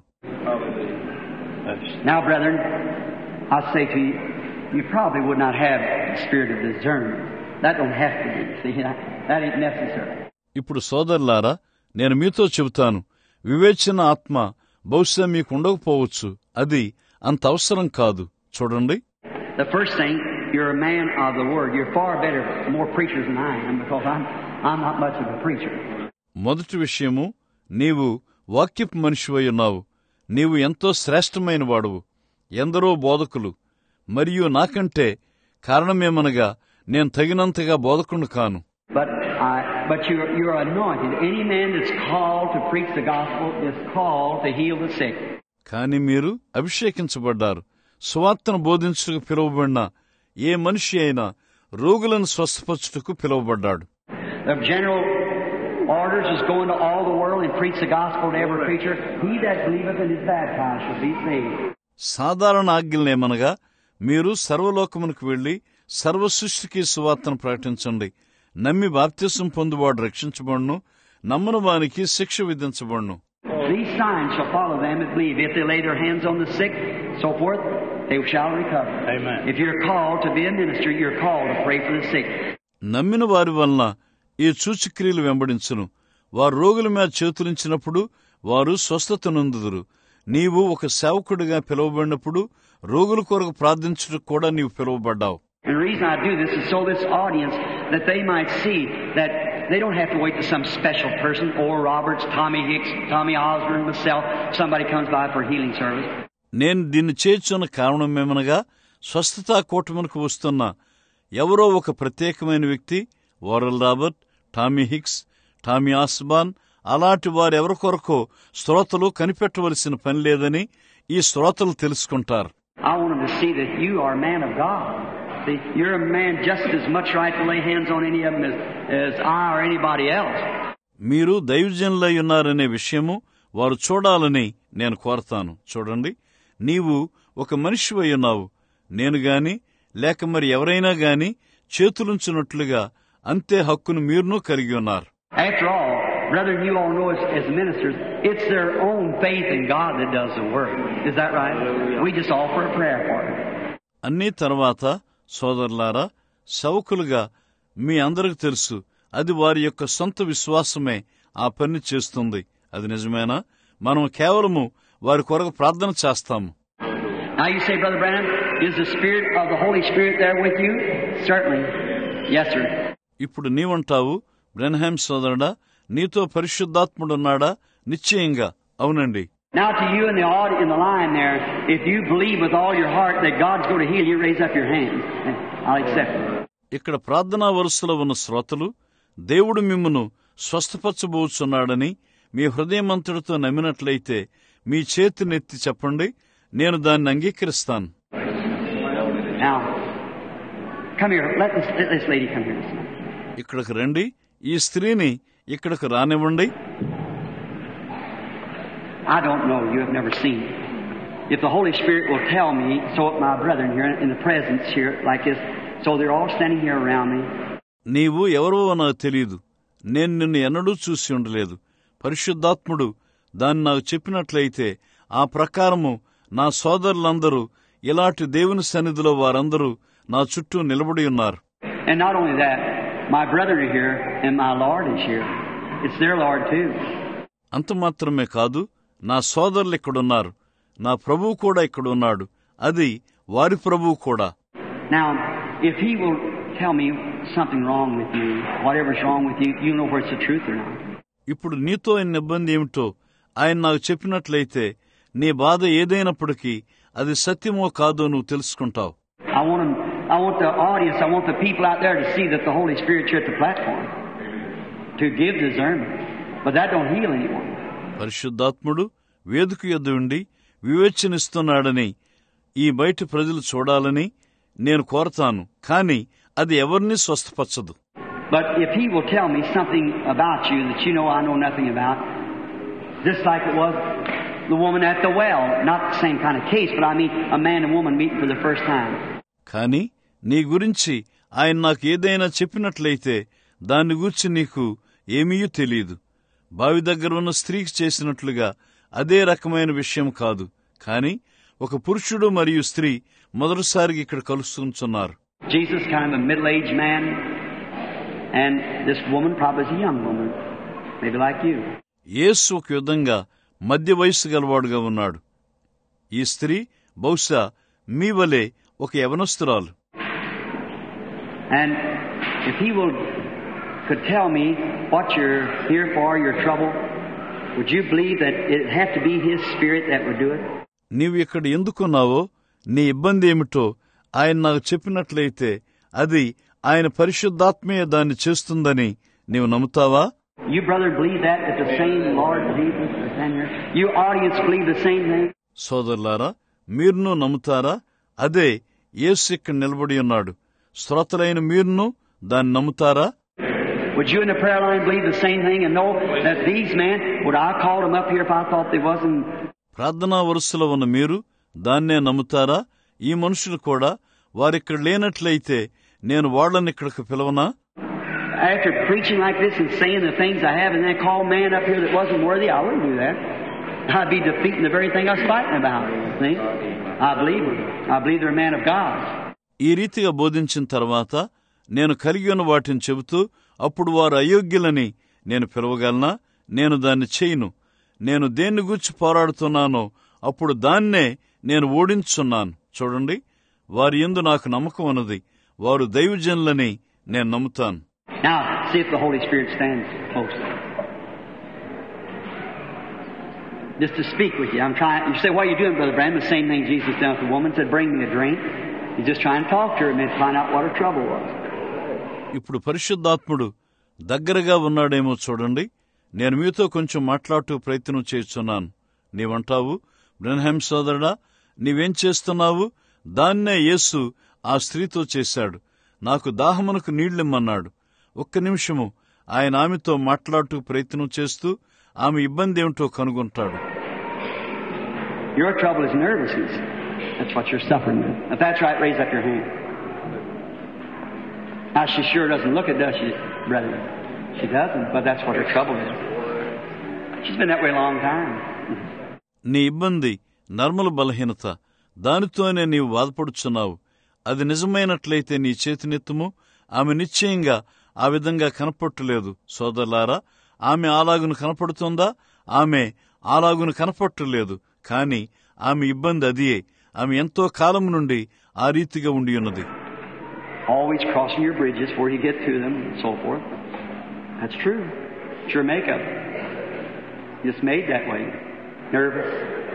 Now, brethren, I say to you, you probably would not have the spirit of discernment. That don't have to be. See, that ain't necessary. ఇప్పుడు సోదరులారా, నేను మీతో చెబుతాను, వివేచన ఆత్మ బహుశా మీకు ఉండకపోవచ్చు. అది అంత అవసరం కాదు. చూడండి, The first thing, you're a man of the word. You're far better, more preachers than I am, because I'm not much of a preacher. మొదటి విషయము, నీవు వాక్యపు మనిషివై ఉన్నావు. నీవు ఎంతో శ్రేష్టమైన వాడువు, ఎందరో బోధకులు, మరియు నాకంటే కారణమేమనగా నేను తగినంతగా బోధకుడు కాను. But you're anointed. Any man that's called to preach the gospel is called to heal the sick. కాని మీరు అభిషేకించబడ్డారు. సువార్తను బోధించుటకు పిలువబడిన ఏ మనిషి అయినా రోగులను స్వస్థపరచుటకు పిలువబడ్డాడు. The general orders is go into all the world and preach the gospel to every creature. He that believeth and is baptized shall be saved. సాధారణ ఆజ్ఞలనేమనగా మీరు సర్వలోకమునకు వెళ్లి సర్వ సృష్టికి సువార్తను ప్రకటించండి. నమ్మి బాప్తిసం పొందువాడు రక్షించబడును, నమ్మని వానికి శిక్ష విధించబడును. These signs shall follow them that believe. If they lay their hands on the sick, so forth, they shall recover. Amen. If you're called to be a minister, you're called to pray for the sick. నమ్మిన వారి వలన ఈ సూచక్రియలు వెంబడించును. వారు రోగుల మీద చేతులించినప్పుడు వారు స్వస్థత నొందుదురు. నీవు ఒక సేవకుడిగా పిలువబడినప్పుడు రోగుల కొరకు ప్రార్థించుటకు కూడా నీవు పిలువబడ్డావు. And the reason I do this is so this audience that they might see that they don't have to wait to some special person, Oral Roberts, Tommy Hicks, Tommy Osborne, myself, somebody comes by for a healing service. నేను దీన్ని చేర్చున్న కారణమేమనగా స్వస్థతా కూటమికి వస్తున్న ఎవరో ఒక ప్రత్యేకమైన వ్యక్తి, Oral Robert, Tommy Hicks, Tommy Osborn, అలాంటి వారెవరి కొరకో శ్రోతలు కనిపెట్టవలసిన పని లేదని ఈ శ్రోతలు తెలుసుకుంటారు. I want them to see that you are a man of God. See, you're a man just as much right to lay hands on any of them as I or anybody else. మీరు దైవజనులై ఉన్నారనే విషయము వారు చూడాలని నేను కోరతాను. చూడండి, నీవు ఒక మనిషివై ఉన్నావు. నేను గాని లేక మరి ఎవరైనా గాని చేతులుంచినట్లుగా అంతే హక్కును మీరును కలిగి ఉన్నారు. After all, brethren, you all know as ministers, it's their own faith in God that does the work. Is that right? We just offer a prayer for it. అన్ని తర్వాత సోదరులారా, సౌకులుగా మీ అందరికి తెలుసు, అది వారి యొక్క సొంత విశ్వాసమే ఆ పని చేస్తుంది. అది నిజమేనా? మనం కేవలము వారి కొరకు ప్రార్థన చేస్తాము. Now you say, Brother Branham, is the Spirit of the Holy Spirit there with you? Certainly. Yes, sir. ఇప్పుడు నీవంటావు, బ్రెన్హామ్ సోదరుడా, నీతో పరిశుద్ధాత్ముడున్నాడా? నిశ్చయంగా అవునండి. Now to you in the line there, if you believe with all your heart that God's going to heal you, raise up your hand. I'll accept it. ఇక్కడ ప్రార్థనా వరుసలో ఉన్న శ్రోతలు, దేవుడు మిమ్మును స్వస్థపరచబోచున్నాడని మీ హృదయమంతటితో నమ్మినట్లయితే మీ చేతినెత్తి చెప్పండి, నేను దాన్ని అంగీకరిస్తాను. Now, come here. Let this lady come here. ఇక్కడికి రండి, ఈ స్త్రీని ఇక్కడికి రానివ్వండి. I don't know. You have never seen. If the Holy Spirit will tell me, so my brethren here in the presence here like this, so they're all standing here around me. నీవు ఎవరో నాకు తెలియదు. నేను నిన్ను ఎన్నడూ చూసి ఉండలేదు. పరిశుద్ధాత్ముడు దాన్ని నాకు చెప్పినట్లయితే ఆ ప్రకారము నా సోదరులందరూ ఇలాంటి దేవుని సన్నిధిలో వారందరూ నా చుట్టూ నిలబడి ఉన్నారు. And not only that, my brethren are here and my Lord is here. It's their Lord too. అంత మాత్రమే కాదు, నా సోదరులు ఇక్కడున్నారు, నా ప్రభువు కూడా ఇక్కడున్నాడు, అది వారి ప్రభువు కూడా. Now, if he will tell me something wrong with you, whatever's wrong with you, you know where it's the truth or not. ఇప్పుడు నీతో అయిన ఇబ్బంది ఏమిటో ఆయన నాకు చెప్పినట్లయితే నీ బాధ ఏదైనప్పటికీ అది సత్యమో కాదో నువ్వు తెలుసుకుంటావు. I want the audience, I want the people out there to see that the Holy Spirit's here at the platform to give discernment. But that don't heal anyone. పరిశుద్ధాత్ముడు వేదిక యొద్ద ఉండి వివేచనిస్తున్నాడని ఈ బయట ప్రజలు చూడాలని నేను కోరతాను, కానీ అది ఎవరిని స్వస్థపరచదు. But if he will tell me something about you that you know I know nothing about, just like it was the woman at the well, not the same kind of case, but I mean a man and woman meeting for the first time. కానీ నీ గురించి ఆయన నాకు ఏదైనా చెప్పినట్లయితే దాన్ని గురించి నీకు ఏమీ తెలియదు. బావి దగ్గర ఉన్న స్త్రీకి చేసినట్లుగా అదే రకమైన విషయం కాదు, కానీ ఒక పురుషుడు మరియు స్త్రీ మొదటిసారిగా ఇక్కడ కలుసుకుంటున్నారు. Jesus kind of a middle-aged man, and this woman probably is a young woman, maybe like you. యేసు ఒక విధంగా మధ్య వయస్సు గలవాడుగా ఉన్నాడు. ఈ స్త్రీ బహుశా మీ వలె ఒక యవనస్తురాలు. And if he could tell me what you're here for, your trouble, would you believe that it have to be His Spirit that would do it? నీవు ఇక్కడ ఎందుకున్నావో, నీ ఇబ్బంది ఏమిటో ఆయన నాకు చెప్పినట్లయితే అది ఆయన పరిశుద్ధాత్మీయ దాన్ని చేస్తుందని నీవు నమ్ముతావా? You brother believe that the same Lord Jesus is in here? You audience believe the same thing? సోదరులారా, మీరును నమ్ముతారా? అదే యేసు ఇక్కడ నిలబడి ఉన్నాడు. శ్రోతలైన మీరును దాన్ని నమ్ముతారా? Would you in the prayer line believe the same thing and know that these men, would I call them up here if I thought they wasn't? ప్రార్థనా వరుసలో ఉన్న మీరు దాన్నే నమ్ముతారా? ఈ మనుషులు కూడా వారిక్కడ లేనట్లయితే నేను వాళ్ళని ఇక్కడికి పిలవనా? After preaching like this and saying the things I have and then call man up here that wasn't worthy, I wouldn't do that. I'd be defeating the very thing I was fighting about. See? I believe they're a man of God. ఈ రీతిగా బోధించిన తర్వాత నేను కలిగి ఉన్న వాటిని చెబుతూ అప్పుడు వారు అయోగ్యులని నేను పిలవగలనా? నేను దాన్ని చేయను. నేను దేన్ని గూర్చి పోరాడుతున్నానో అప్పుడు దాన్నే నేను ఓడించున్నాను. చూడండి, వారి యందు నాకు నమ్మకం ఉన్నది. వారు దైవజనులని నేను నమ్ముతాను. Now, see if the Holy Spirit stands close. Just to speak with you. I'm trying. You say, what are you doing, Brother Branham? The same thing Jesus done with the woman. Said, bring me a drink. He's just trying to talk to her and find out what her trouble was. ఇప్పుడు పరిశుద్ధాత్ముడు దగ్గరగా ఉన్నాడేమో చూడండి. నేను మీతో కొంచెం మాట్లాడుతూ ప్రయత్నం చేస్తున్నాను. నీవంటావు, బ్రన్హామ్ సోదరుడా, నీవేం చేస్తున్నావు? దాన్నే యేసు ఆ స్త్రీతో చేశాడు. నాకు దాహమునకు నీళ్లిమ్మన్నాడు. ఒక్క నిమిషము ఆయన ఆమెతో మాట్లాడుతూ ప్రయత్నం చేస్తూ ఆమె ఇబ్బంది ఏమిటో కనుగొంటాడు. Your trouble is nervousness. That's what you're suffering with. If that's right, raise up your hand. Now she sure doesn't look it, does she, brother? She doesn't, but that's what her trouble is. She's been that way a long time. నీ ఇబ్బంది నర్మల బలహీనత. దానితోనే నీవు బాధపడుచున్నావు. అది నిజమైనట్లయితే నీ చేతినెత్తుము. ఆమె నిశ్చయంగా ఆ విధంగా కనపట్టలేదు. సోదరులారా, ఆమె అలాగును కనపడుతుందా? ఆమె అలాగును కనపట్టలేదు. కాని ఆమె ఇబ్బంది అదియే. ఆమె ఎంతో కాలం నుండి ఆ రీతిగా ఉండి ఉన్నది. Always crossing your bridges before you get to them and so forth. That's true. It's your makeup. Just made that way. Nervous.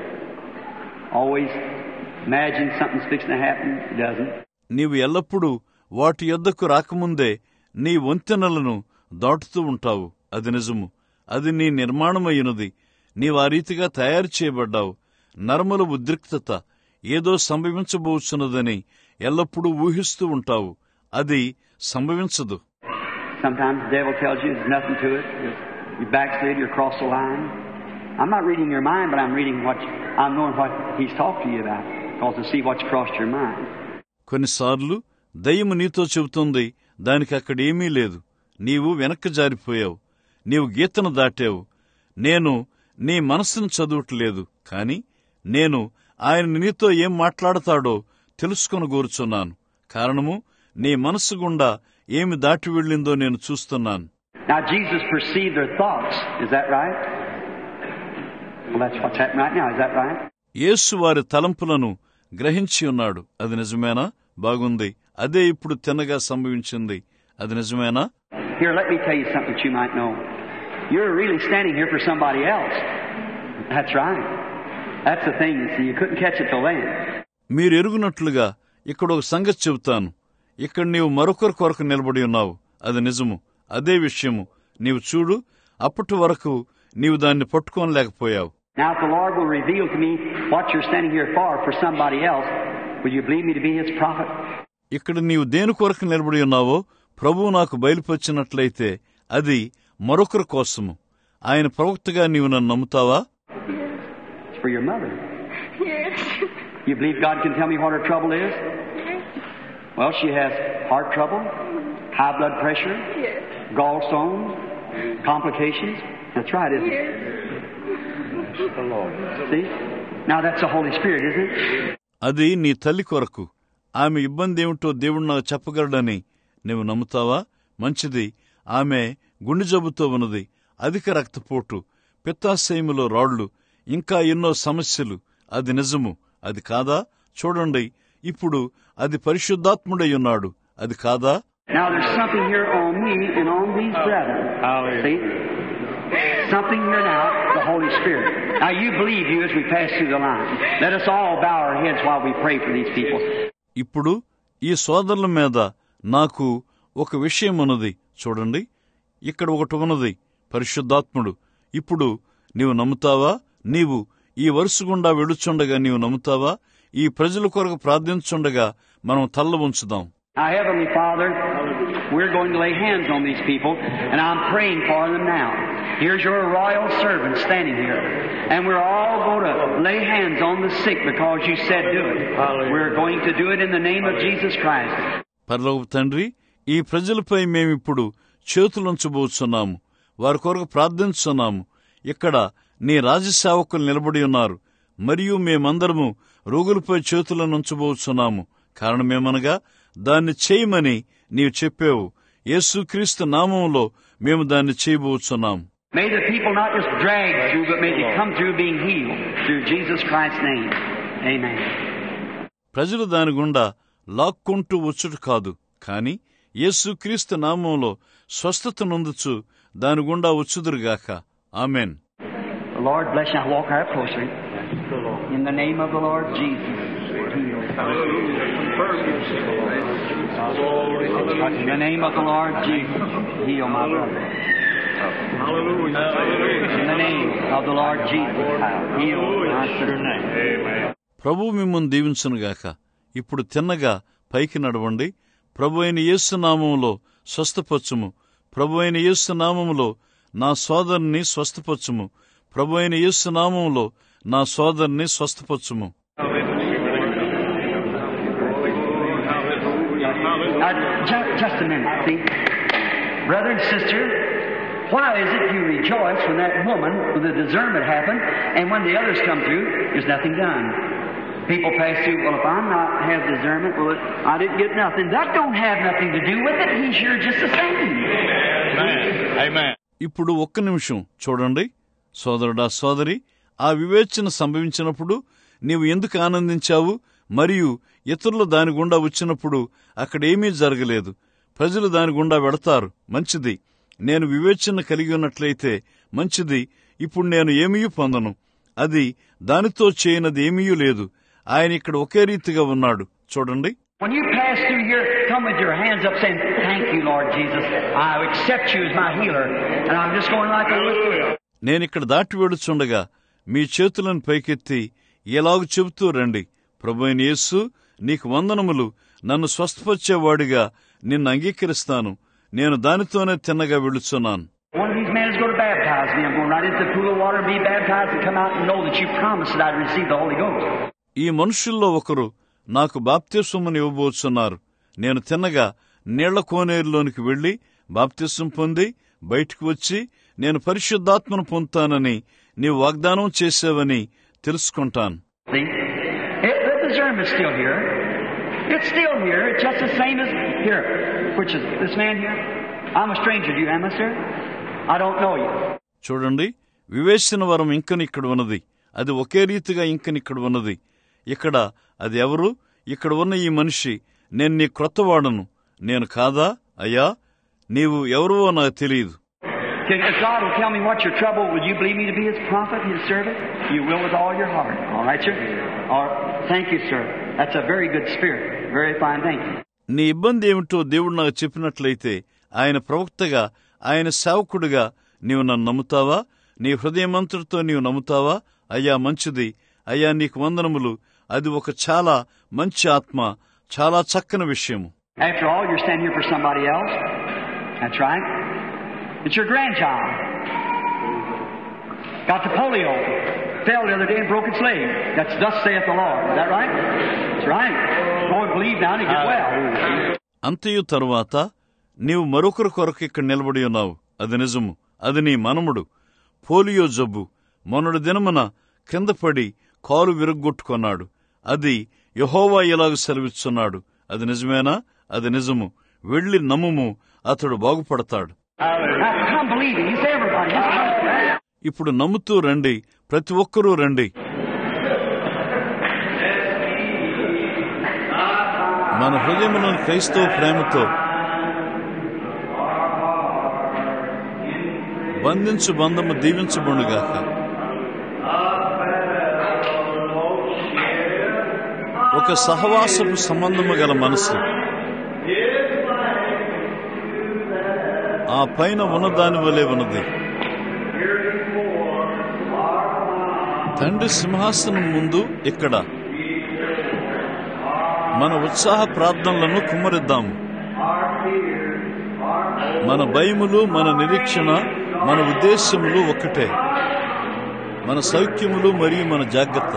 Always imagine something's fixing to happen. It doesn't. నీవు ఎల్లప్పుడూ వాటి యొద్దకు రాకముందే నీ వంతెనలను దాటుతూ ఉంటావు. అది నిజము. అది నీ నిర్మాణమయ్యున్నది. నీవు ఆ రీతిగా తయారు చేయబడ్డావు. నర్మల ఉద్రిక్తత ఏదో సంభవించబోచున్నదని ఎల్లప్పుడూ ఊహిస్తూ ఉంటావు. అది సంభవించదు. Sometimes the devil tells you there's nothing to it. You backslid, you cross the line. I'm not reading your mind, but I'm knowing what he's talking to you about, because to see what's crossed your mind. కొన్నిసార్లు దయ్యము నీతో చెబుతుంది, దానికి అక్కడ ఏమీ లేదు. నీవు వెనక్కి జారిపోయావు. నీవు గీతను దాటావు. నేను నీ మనస్సును చదువుటలేదు, కాని నేను ఆయన నీతో ఏం మాట్లాడతాడో తెలుసుకొని కోరుచున్నాను. కారణము నీ మనస్సు గుండా ఏమి దాటి వెళ్ళిందో నేను చూస్తున్నాను. Now Jesus perceived their thoughts. Is that right? Well, that's what's happening right now. Is that right? యేసు వారి తలంపులను గ్రహించి ఉన్నాడు. అది నిజమేనా? బాగుంది. అదే ఇప్పుడు తిన్నగా సంభవించింది. అది నిజమేనా? Here, let me tell you something that you might know. You're really standing here for somebody else. That's right. That's the thing. You see, you couldn't catch it till then. మీరు ఎరుగునట్లుగా ఇక్కడ ఒక సంగతి చెబుతాను. ఇక్కడ నీవు మరొకరి కొరకు నిలబడి ఉన్నావు. అది నిజము. అదే విషయము. నీవు చూడు, అప్పటి వరకు నీవు దాన్ని పట్టుకోలేకపోయావు. Now, if the Lord will reveal to me what you're standing here for somebody else, will you believe me to be His prophet? ఇక్కడ నీవు దేని కొరకు నిలబడి ఉన్నావో ప్రభువు నాకు బయలుపరిచినట్లయితే అది మరొకరి కోసము. ఆయన ప్రవక్తగా నీవు నన్ను నమ్ముతావా? It's for your mother. Yes. You believe God can tell me what her trouble is? Well, she has heart trouble, high blood pressure, Yes. gallstones, complications. That's right, isn't it? See? Now that's the Holy Spirit, isn't it? అది నీ తల్లి కొరకు. ఆమె ఇబ్బంది ఏమిటో దేవుడు నాకు చెప్పగలడని నీవు నమ్ముతావా? మంచిది. ఆమె గుండె జబ్బుతో ఉన్నది. అధిక రక్తపోటు, పిత్తాశయములో రాళ్లు, ఇంకా ఎన్నో సమస్యలు. అది నిజము. అది కాదా? చూడండి, ఇప్పుడు అది పరిశుద్ధాత్ముడై ఉన్నాడు. అది కాదా? Now there's something here on me and on these brethren. See? Something here now. The Holy Spirit. Now you believe you as we pass through the line. Let us all bow our heads while we pray for these people. ఇప్పుడు ఈ సోదరుల మీద నాకు ఒక విషయం ఉన్నది. చూడండి, ఇక్కడ ఒకటి ఉన్నది, పరిశుద్ధాత్ముడు. ఇప్పుడు నీవు నమ్ముతావా? నీవు ఈ వరుస గుండా వెళుచుండగా నీవు నమ్ముతావా? ఈ ప్రజల కొరకు ప్రార్థించుండగా మనం తల్ల ఉంచుదాం. Our Heavenly Father, we're going to lay hands on these people, and I'm praying for them now. Here's your royal servant standing here, and we're all going to lay hands on the sick because you said do it. We're going to do it in the name of Jesus Christ. పరలోకపు తండ్రి, ఈ ప్రజలపై మేమిప్పుడు చేతులుంచబోతున్నాము, వారి కొరకు ప్రార్థించున్నాము. ఇక్కడ నీ రాజసేవకులు నిలబడి ఉన్నారు, మరియు మేమందరము రోగులపై చేతులను ఉంచబోతున్నాము. కారణమేమనగా దాన్ని చేయమని నీవు చెప్పావు. యేసుక్రీస్తు నామములో మేము దాన్ని చేయబోతున్నాము. May the people not just drag through, but may they come through being healed through Jesus Christ's name. Amen. ప్రజలు దాని గుండా లాక్కుంటూ వచ్చుట కాదు, కాని యేసుక్రీస్తు నామంలో స్వస్థత నొందుచు దాని గుండా వచ్చుదురుగాక. ఆమెన్. The Lord bless you. Now walk right closer. In the name of the Lord Jesus. In the name of the Lord Jesus. Heal my brother. In the name of the Lord Jesus. Heal my sister. ప్రభు మిమ్మల్ని దీవించునుగాక. ఇప్పుడు తిన్నగా పైకి నడవండి. ప్రభు అయిన యేసు నామములో స్వస్థపరచుము. ప్రభు అయిన యేసు నామములో నా సోదరుని స్వస్థపరచుము. ప్రభు అయిన యేసు నామములో నా సోదరుని స్వస్థపరచుము. Just a minute, see. Brother and sister, why is it you rejoice when that woman with the discernment happened, and when the others come through, there's nothing done? People pass through, well, if I'm not have discernment, well, I didn't get nothing. That don't have nothing to do with it. He's here just the same. Amen. ఇప్పుడు ఒక్క నిమిషం చూడండి సోదరుడా, సోదరి. ఆ వివేచన సంభవించినప్పుడు నీవు ఎందుకు ఆనందించావు? మరియు ఇతరులు దాని గుండా వచ్చినప్పుడు అక్కడేమీ జరగలేదు. ప్రజలు దాని గుండా వెడతారు. మంచిది. నేను వివేచన కలిగి ఉన్నట్లయితే మంచిది. ఇప్పుడు నేను ఏమీ పొందను. అది దానితో చేయనది ఏమీ లేదు. ఆయన ఇక్కడ ఒకే రీతిగా ఉన్నాడు. చూడండి. When you pass through here, come with your hands up saying, thank you, Lord Jesus. I accept you as my healer. And I'm just going like a whistle. నేనిక్కడ దాటి వెడుచుండగా మీ చేతులను పైకెత్తి ఎలాగూ చెబుతూ రండి. ప్రభువైన యేసు, నీకు వందనములు. నన్ను స్వస్థపరిచేవాడిగా నిన్ను అంగీకరిస్తాను. నేను దానితోనే తిన్నగా వెళుచున్నాను. One of these men is going to baptize me. I'm going right into the pool of water and be baptized and come out and know that you promised that I'd receive the Holy Ghost. ఈ మనుషుల్లో ఒకరు నాకు బాప్తిస్మమును ఇవ్వబోతున్నారు. నేను తిన్నగా నీళ్ల కోనేరులోనికి వెళ్లి బాప్తిస్మం పొంది బయటకు వచ్చి నేను పరిశుద్ధాత్మను పొందుతానని నీవు వాగ్దానం చేసావని తెలుసుకుంటాను. The discernment's still here. It's still here. It's just the same as here. Which is this man here? I'm a stranger to you, am I, sir? I don't know you. చూడండి, వివేచన వరం ఇంకనిక్కడ ఉన్నది. అది ఒకే రీతిగా ఇంకనిక్కడ ఉన్నది. ఇక్కడ అది ఎవరు? ఇక్కడ ఉన్న ఈ మనిషి, నేను నీ క్రొత్తవాడను. నేను కాదా? అయ్యా, నీవు ఎవరువో నాకు తెలియదు. If God will tell me what's your trouble, will you believe me to be His prophet, His servant? You will with all your heart. All right, sir? Thank you, sir. That's a very good spirit. Very fine. Thank you. నీ ఇబ్బంది ఏమిటో దేవుడు నాకు చెప్పినట్లయితే, ఆయన ప్రవక్తగా, ఆయన సేవకుడిగా నీవు నన్ను నమ్ముతావా? నీ హృదయమంతటితో నీవు నమ్ముతావా? అయ్యా, మంచిది. అయ్యా, నీకు వందనములు. అది ఒక చాలా మంచి ఆత్మ, చాలా చక్కని విషయము. After all, you're standing here for somebody else. That's right. It's your grandchild. Got the polio. Fell the other day and broke its leg. That's thus saith the Lord. Is that right? That's right. Go and believe now and get well. అంతయు తరువాత నీవు మరొకరి కొరకు ఇక్కడ నిలబడి ఉన్నావు. అది నిజము. అది నీ మనముడు. పోలియో జబ్బు. మొన్నటి దినమున కింద పడి కాలు విరగ్గొట్టుకున్నాడు. అది యెహోవా ఇలాగ సెలవిస్తున్నాడు. అది నిజమేనా? అది నిజము. వెళ్లి నమ్ముము, అతడు బాగుపడతాడు. ఇప్పుడు నమ్ముతూ రండి. ప్రతి ఒక్కరూ రండి. మన హృదయములను క్రైస్తవ ప్రేమతో బంధించు బంధము దీవించబడుగాక. ఒక సహవాసపు సంబంధము గల మనసు, ఆ పైన ఉన్నదాని వలె ఉన్నది. తండ్రి సింహాసనం ముందు ఇక్కడ మన ఉత్సాహ ప్రార్థనలను కుమ్మరిద్దాము. మన భయములు, మన నిరీక్షణ, మన ఉద్దేశములు ఒక్కటే. మన సౌఖ్యములు మరియు మన జాగ్రత్త.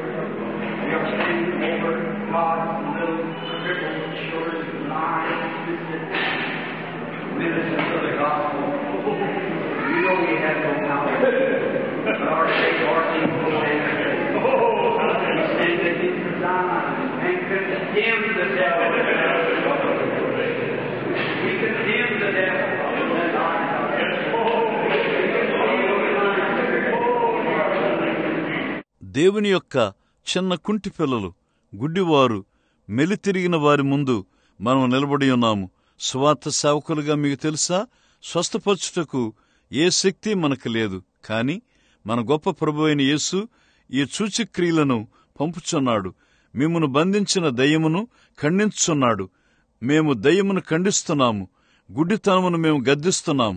దేవుని యొక్క చిన్న కుంటి పిల్లలు, గుడ్డివారు, మెలితిరిగిన వారి ముందు మనం నిలబడి ఉన్నాము. సువార్త సేవకులుగా మీకు తెలుసా, స్వస్థపరచుటకు ఏ శక్తి మనకు లేదు. కాని మన గొప్ప ప్రభువైన యేసు ఈ సూచక్రియలను పంపుచున్నాడు. మిమ్మును బంధించిన దయ్యమును ఖండించుచున్నాడు. మేము దయ్యమును ఖండిస్తున్నాము, గుడ్డితనమును మేము గద్దిస్తున్నాము.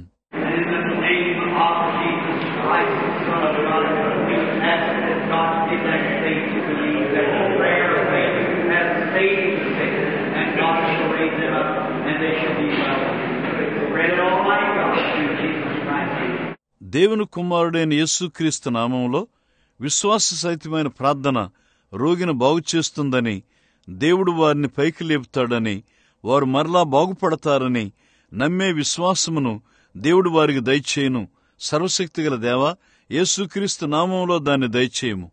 దేవుని కుమారుడైన యేసుక్రీస్తు నామంలో విశ్వాస సహితమైన ప్రార్థన రోగిని బాగుచేస్తుందని, దేవుడు వారిని పైకి లేపుతాడని, వారు మరలా బాగుపడతారని నమ్మే విశ్వాసమును దేవుడు వారికి దయచేయును. సర్వశక్తిగల దేవా, యేసుక్రీస్తు నామంలో దాన్ని దయచేయము.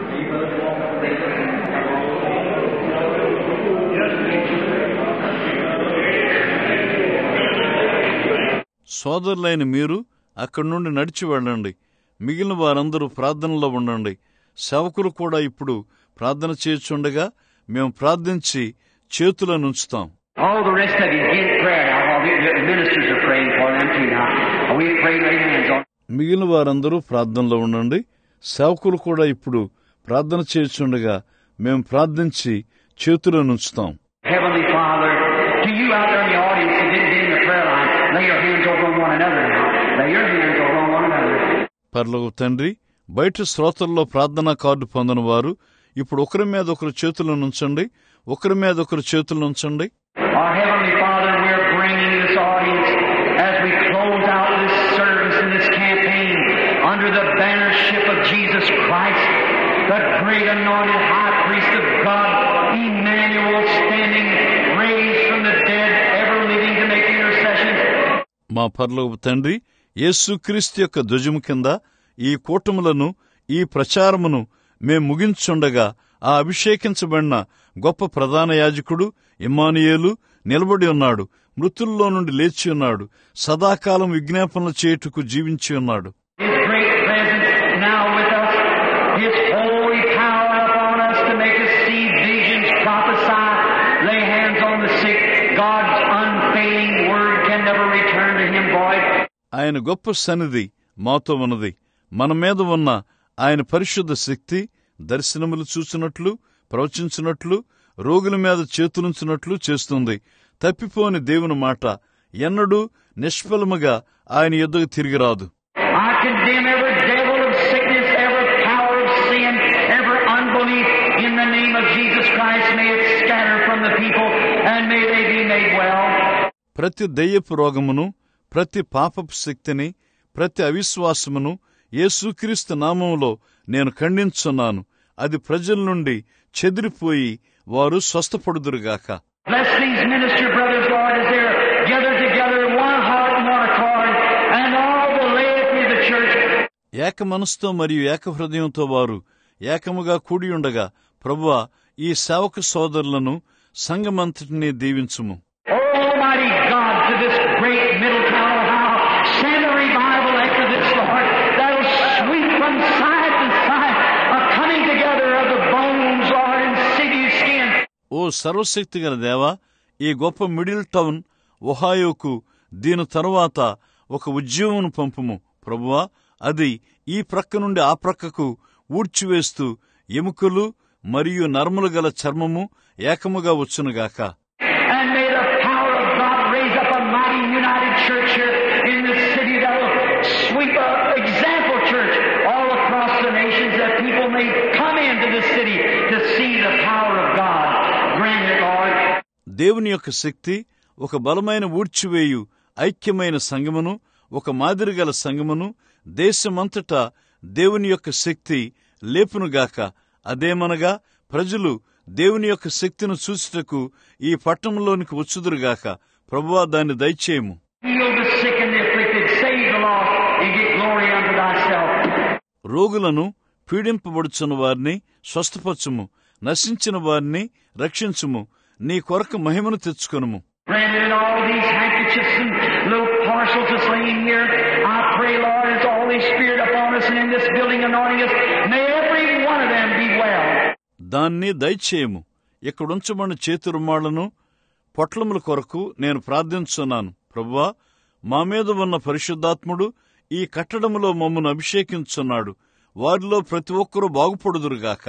సోదరులైన మీరు అక్కడి నుండి నడిచి వెళ్ళండి. మిగిలిన వారందరూ ప్రార్థనలో ఉండండి. సేవకులు కూడా ఇప్పుడు ప్రార్థన చేయుచుండగా మేము ప్రార్థించి చేతులను ఉంచుతాం. మిగిలిన వారందరూ ప్రార్థనలో ఉండండి. సేవకులు కూడా ఇప్పుడు ప్రార్థన చేయుచుండగా మేము ప్రార్థించి చేతులను ఉంచుతాం. పరలోక తండ్రి, బయట శ్రోతల్లో ప్రార్థనా కార్డు పొందని వారు ఇప్పుడు ఒకరి మీద ఒకరు చేతులను ఉంచండి. ఒకరి మీద ఒకరు చేతులను ఉంచండి. మా పరలోక తండ్రి, యేసుక్రీస్తు యొక్క ధ్వజము కింద ఈ కూటములను, ఈ ప్రచారమును మేం ముగించుండగా ఆ అభిషేకించబడిన గొప్ప ప్రధాన యాజకుడు ఇమ్మానుయేలు నిలబడి ఉన్నాడు. మృతుల్లో నుండి లేచి ఉన్నాడు. సదాకాలం విజ్ఞాపనలు చేయుటకు జీవించి ఉన్నాడు. ఆయన గొప్ప సన్నిధి మాతో ఉన్నది. మన మీద ఉన్న ఆయన పరిశుద్ధ శక్తి దర్శనములు చూసినట్లు, ప్రవచించినట్లు, రోగుల మీద చేతులుంచినట్లు చేస్తుంది. తప్పిపోని దేవుని మాట ఎన్నడూ నిష్ఫలముగా ఆయన యొద్దకు తిరిగి రాదు. ప్రతి దయ్యపు రోగమును, ప్రతి పాపపు శక్తిని, ప్రతి అవిశ్వాసమును యేసుక్రీస్తు నామములో నేను ఖండించున్నాను. అది ప్రజల నుండి చెదిరిపోయి వారు స్వస్థపడుదురుగాక. ఏక మనసుతో మరియు ఏక హృదయంతో వారు ఏకముగా కూడియుండగా, ప్రభువా, ఈ సేవక సోదరులను, సంఘమంతటినీ దీవించుము. ఓ సర్వశక్తి గల దేవా, ఈ గొప్ప మిడిల్ టౌన్ ఒహాయోకు దీని తరువాత ఒక ఉద్యమమును పంపుము. ప్రభువా, అది ఈ ప్రక్క నుండి ఆ ప్రక్కకు ఊడ్చివేస్తూ ఎముకలు మరియు నరములు గల చర్మము ఏకముగా వచ్చునుగాక. And may the power of God raise up a mighty united church here in this city that will sweep an example church all across the nations, that people may come into this city to see the power of God. Grant it, Lord. దేవుని యొక్క శక్తి ఒక బలమైన ఊడ్చివేయు ఐక్యమైన సంఘమును, ఒక మాదిరిగల సంఘమును దేశమంతటా దేవుని యొక్క శక్తి లేపునుగాక. అదేమనగా ప్రజలు దేవుని యొక్క శక్తిని చూచుటకు ఈ పట్టణంలోనికి వచ్చుదురుగాక. ప్రభువా, దాన్ని దయచేయము. రోగులను, పీడింపబడుచున్న వారిని స్వస్థపరచుము, నశించిన వారిని రక్షించుము, నీ కొరకు మహిమను తెచ్చుకొనుము. దాన్ని దయచేయము. ఇక్కడుంచబడిన చేతి రుమాళ్లను, పొట్లముల కొరకు నేను ప్రార్థించున్నాను. ప్రభువా, మా మీద ఉన్న పరిశుద్ధాత్ముడు ఈ కట్టడములో మమ్మను అభిషేకించున్నాడు. వారిలో ప్రతి ఒక్కరూ బాగుపడుదురుగాక.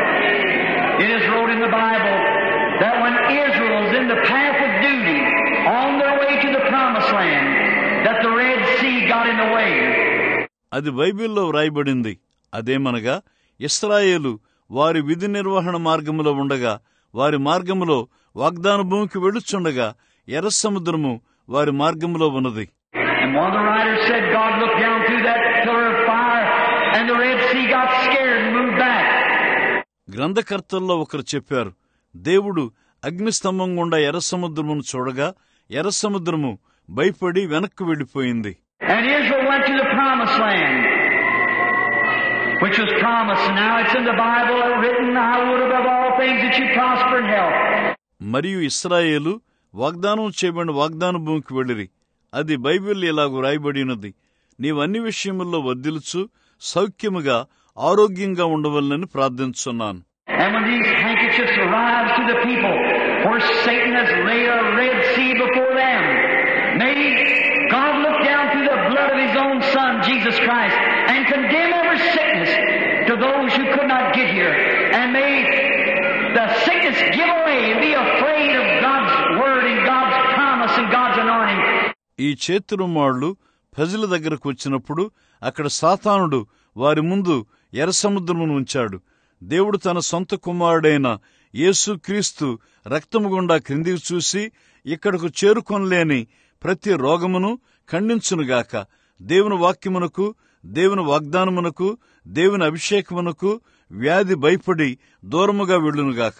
That when Israel was in the path of duty, on their way to the promised land, that the Red Sea got in the way. అది బైబిల్లో వ్రాయబడింది. అదేమనగా ఇశ్రాయేలు వారి విధి నిర్వహణ మార్గములో ఉండగా, వారి మార్గములో వాగ్దాన భూమికి వెళుచుండగా ఎర్ర సముద్రము వారి మార్గములో ఉన్నది. And one of the writers said God looked down through that pillar of fire and the Red Sea got scared and moved back. గ్రంథకర్తల్లో ఒకరు చెప్పారు, దేవుడు అగ్నిస్తంభం గుండా ఎర్ర సముద్రమును చూడగా ఎర్ర సముద్రము భయపడి వెనక్కు వెళ్లిపోయింది. And Israel went to the promised land, which was promised. Now it's in the Bible written, I would above all things that you prosper in health. మరియు ఇశ్రాయేలు వాగ్దానం చేయబడిన వాగ్దాన భూమికి వెళ్ళిరి. అది బైబిల్ ఇలాగూ రాయబడినది, నీవన్ని విషయముల్లో వర్ధిల్లుచు సౌఖ్యముగా ఆరోగ్యంగా ఉండవలనని ప్రార్థించున్నాను. And when these handkerchiefs arrive to the people, where Satan has laid a Red Sea before them, may God look down through the blood of His own Son, Jesus Christ, and condemn every sickness to those who could not get here. And may the sickness give away and be afraid of God's Word and God's promise and God's anointing. ఈ చేతురుమాళ్లు ప్రజల దగ్గరకు వచ్చినప్పుడు అక్కడ సాతానుడు వారి ముందు ఎర్ర సముద్రమును ఉంచాడు. దేవుడు తన సొంత కుమారుడైన యేసుక్రీస్తు రక్తము గుండా క్రిందికి చూసి ఇక్కడకు చేరుకొనలేని ప్రతి రోగమును ఖండించునుగాక. దేవుని వాక్యమునకు, దేవుని వాగ్దానమునకు, దేవుని అభిషేకమునకు వ్యాధి భయపడి దూరముగా వెళ్ళునుగాక.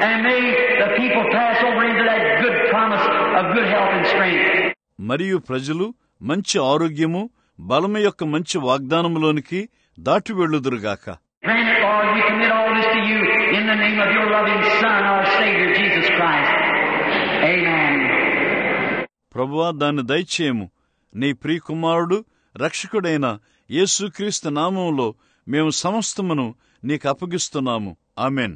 మరియు ప్రజలు మంచి ఆరోగ్యము, బలము యొక్క మంచి వాగ్దానములోనికి దాటి వెళ్ళుదురుగాక. Grant it, Lord, we commit all this to you in the name of your loving Son, our Savior, Jesus Christ. Amen. ప్రభువా, దాన్ని దయచేయము. నీ ప్రియకుమారుడు రక్షకుడైన యేసుక్రీస్తు నామములో మేము సమస్తమును నీకు అప్పగిస్తున్నాము. ఆమేన్.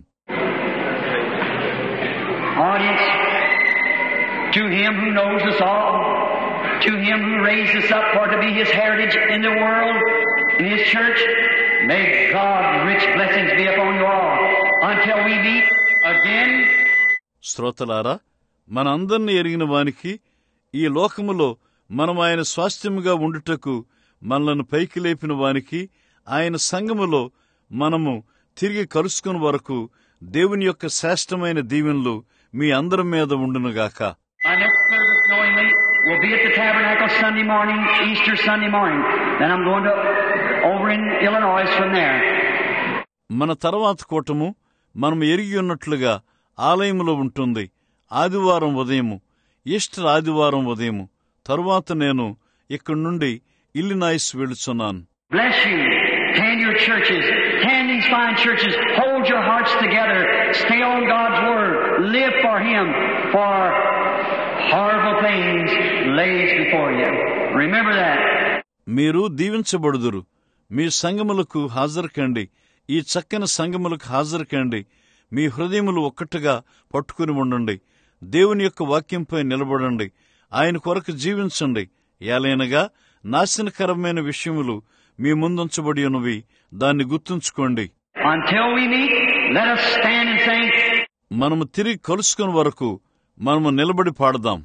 Audience, to Him who knows us all, to Him who raised us up for to be His heritage in the world, in His church, may God rich blessings be upon you all until we meet again. శ్రోతలారా, మన అందరినీ ఎరిగిన వానికి, ఈ లోకములో మనం ఆయన స్వాస్థ్యముగా ఉండుటకు మనలను పైకి లేపిన వానికి, ఆయన సంఘములో మనము తిరిగి కలుసుకుని వరకు దేవుని యొక్క శ్రేష్టమైన దీవెనలు మీ అందరి మీద ఉండునుగాక. Our next service, knowingly, will be at the Tabernacle Sunday morning, Easter Sunday morning. Then I'm going to over in Illinois from there. మన తర్వాత కూటము మనం ఎరిగి ఉన్నట్లుగా ఆలయములో ఉంటుంది. ఆదివారం ఉదయము, ఈస్టర్ ఆదివారం ఉదయము. తరువాత నేను ఇక్కడి నుండి ఇల్లినాయిస్ వెళుచున్నాను. Bless you. Tend your churches. Tend these fine churches. Hold your hearts together. Stay on God's Word. Live for Him. For horrible things lays before you. Remember that. మీరు దీవించబడుదురు. మీ సంఘములకు హాజరు కండి. ఈ చక్కని సంఘములకు హాజరు కండి. మీ హృదయములు ఒక్కటిగా పట్టుకుని ఉండండి. దేవుని యొక్క వాక్యంపై నిలబడండి. ఆయన కొరకు జీవించండి. ఏలైనగా నాశనకరమైన విషయములు మీ ముందుంచబడి ఉన్నవి. దాన్ని గుర్తుంచుకోండి. Until we meet, let us stand and sing. మనము తిరిగి కలుసుకునే వరకు మనము నిలబడి పాడదాం.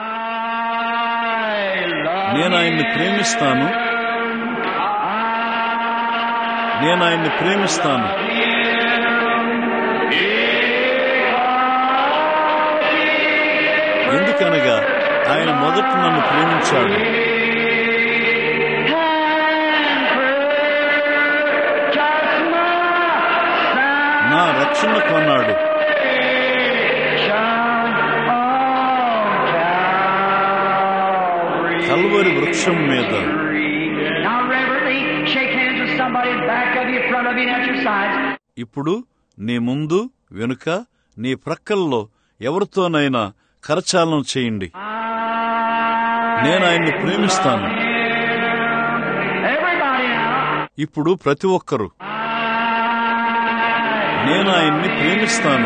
నేను ఆయన్ని ప్రేమిస్తాను, నేను ఆయన్ని ప్రేమిస్తాను. ఎందుకనగా ఆయన మొదట నన్ను ప్రేమించాడు, నా రక్షణ కొన్నాడు. కల్వరి వృక్షం మీద. ఇప్పుడు నీ ముందు, వెనుక, నీ ప్రక్కల్లో ఎవరితోనైనా కరచాలనం చేయండి. నేను ఆయన్ని ప్రేమిస్తాను. ఇప్పుడు ప్రతి ఒక్కరూ నేను ఆయన్ని ప్రేమిస్తాను.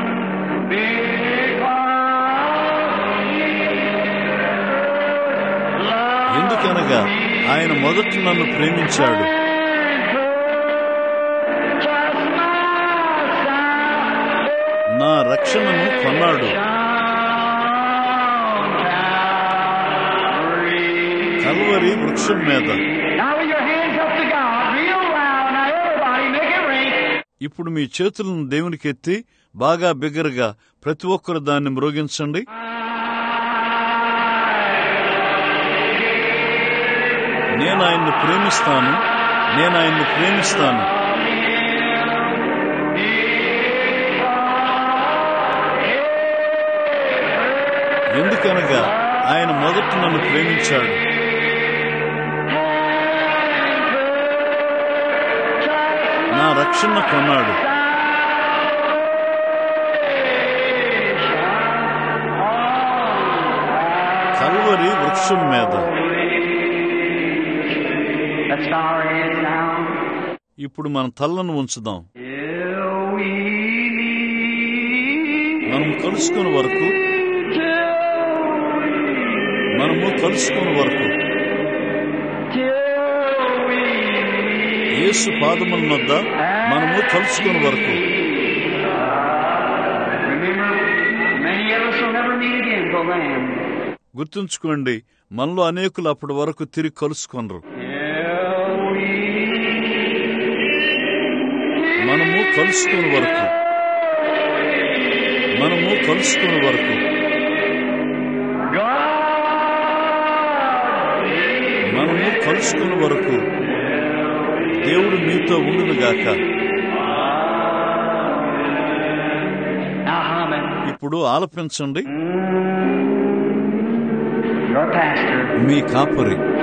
ఎందుకనగా ఆయన మొదట నన్ను ప్రేమించాడు. నా రక్షణను కొన్నాడు. కల్వరి వృక్షం మీద. ఇప్పుడు మీ చేతులను దేవునికి ఎత్తి బాగా బిగ్గరగా ప్రతి ఒక్కరు దాన్ని మ్రోగించండి. నేను ఆయన్ని ప్రేమిస్తాను, నేను ఆయన్ని ప్రేమిస్తాను. ఎందుకనగా ఆయన మొదట నన్ను ప్రేమించాడు. నా రక్షణ కొన్నాడు. కల్వరి వృక్షం మీద. ఇప్పుడు మన తలను ఉంచుదాం. మనం కలుసుకునే వరకు, మనము కలుసుకునే వరకు యేసు పాదముల వద్ద మనము కలుసుకునే వరకు. గుర్తుంచుకోండి, మనలో అనేకులు అప్పటి వరకు తిరిగి కలుసుకొనరు. మనము కలుసుకునే వరకు, మనము కలుసుకునే వరకు, మనము కలుసుకునే వరకు దేవుడు మీతో ఉండునుగాక. ఇప్పుడు ఆలపించండి. మీ కాపరి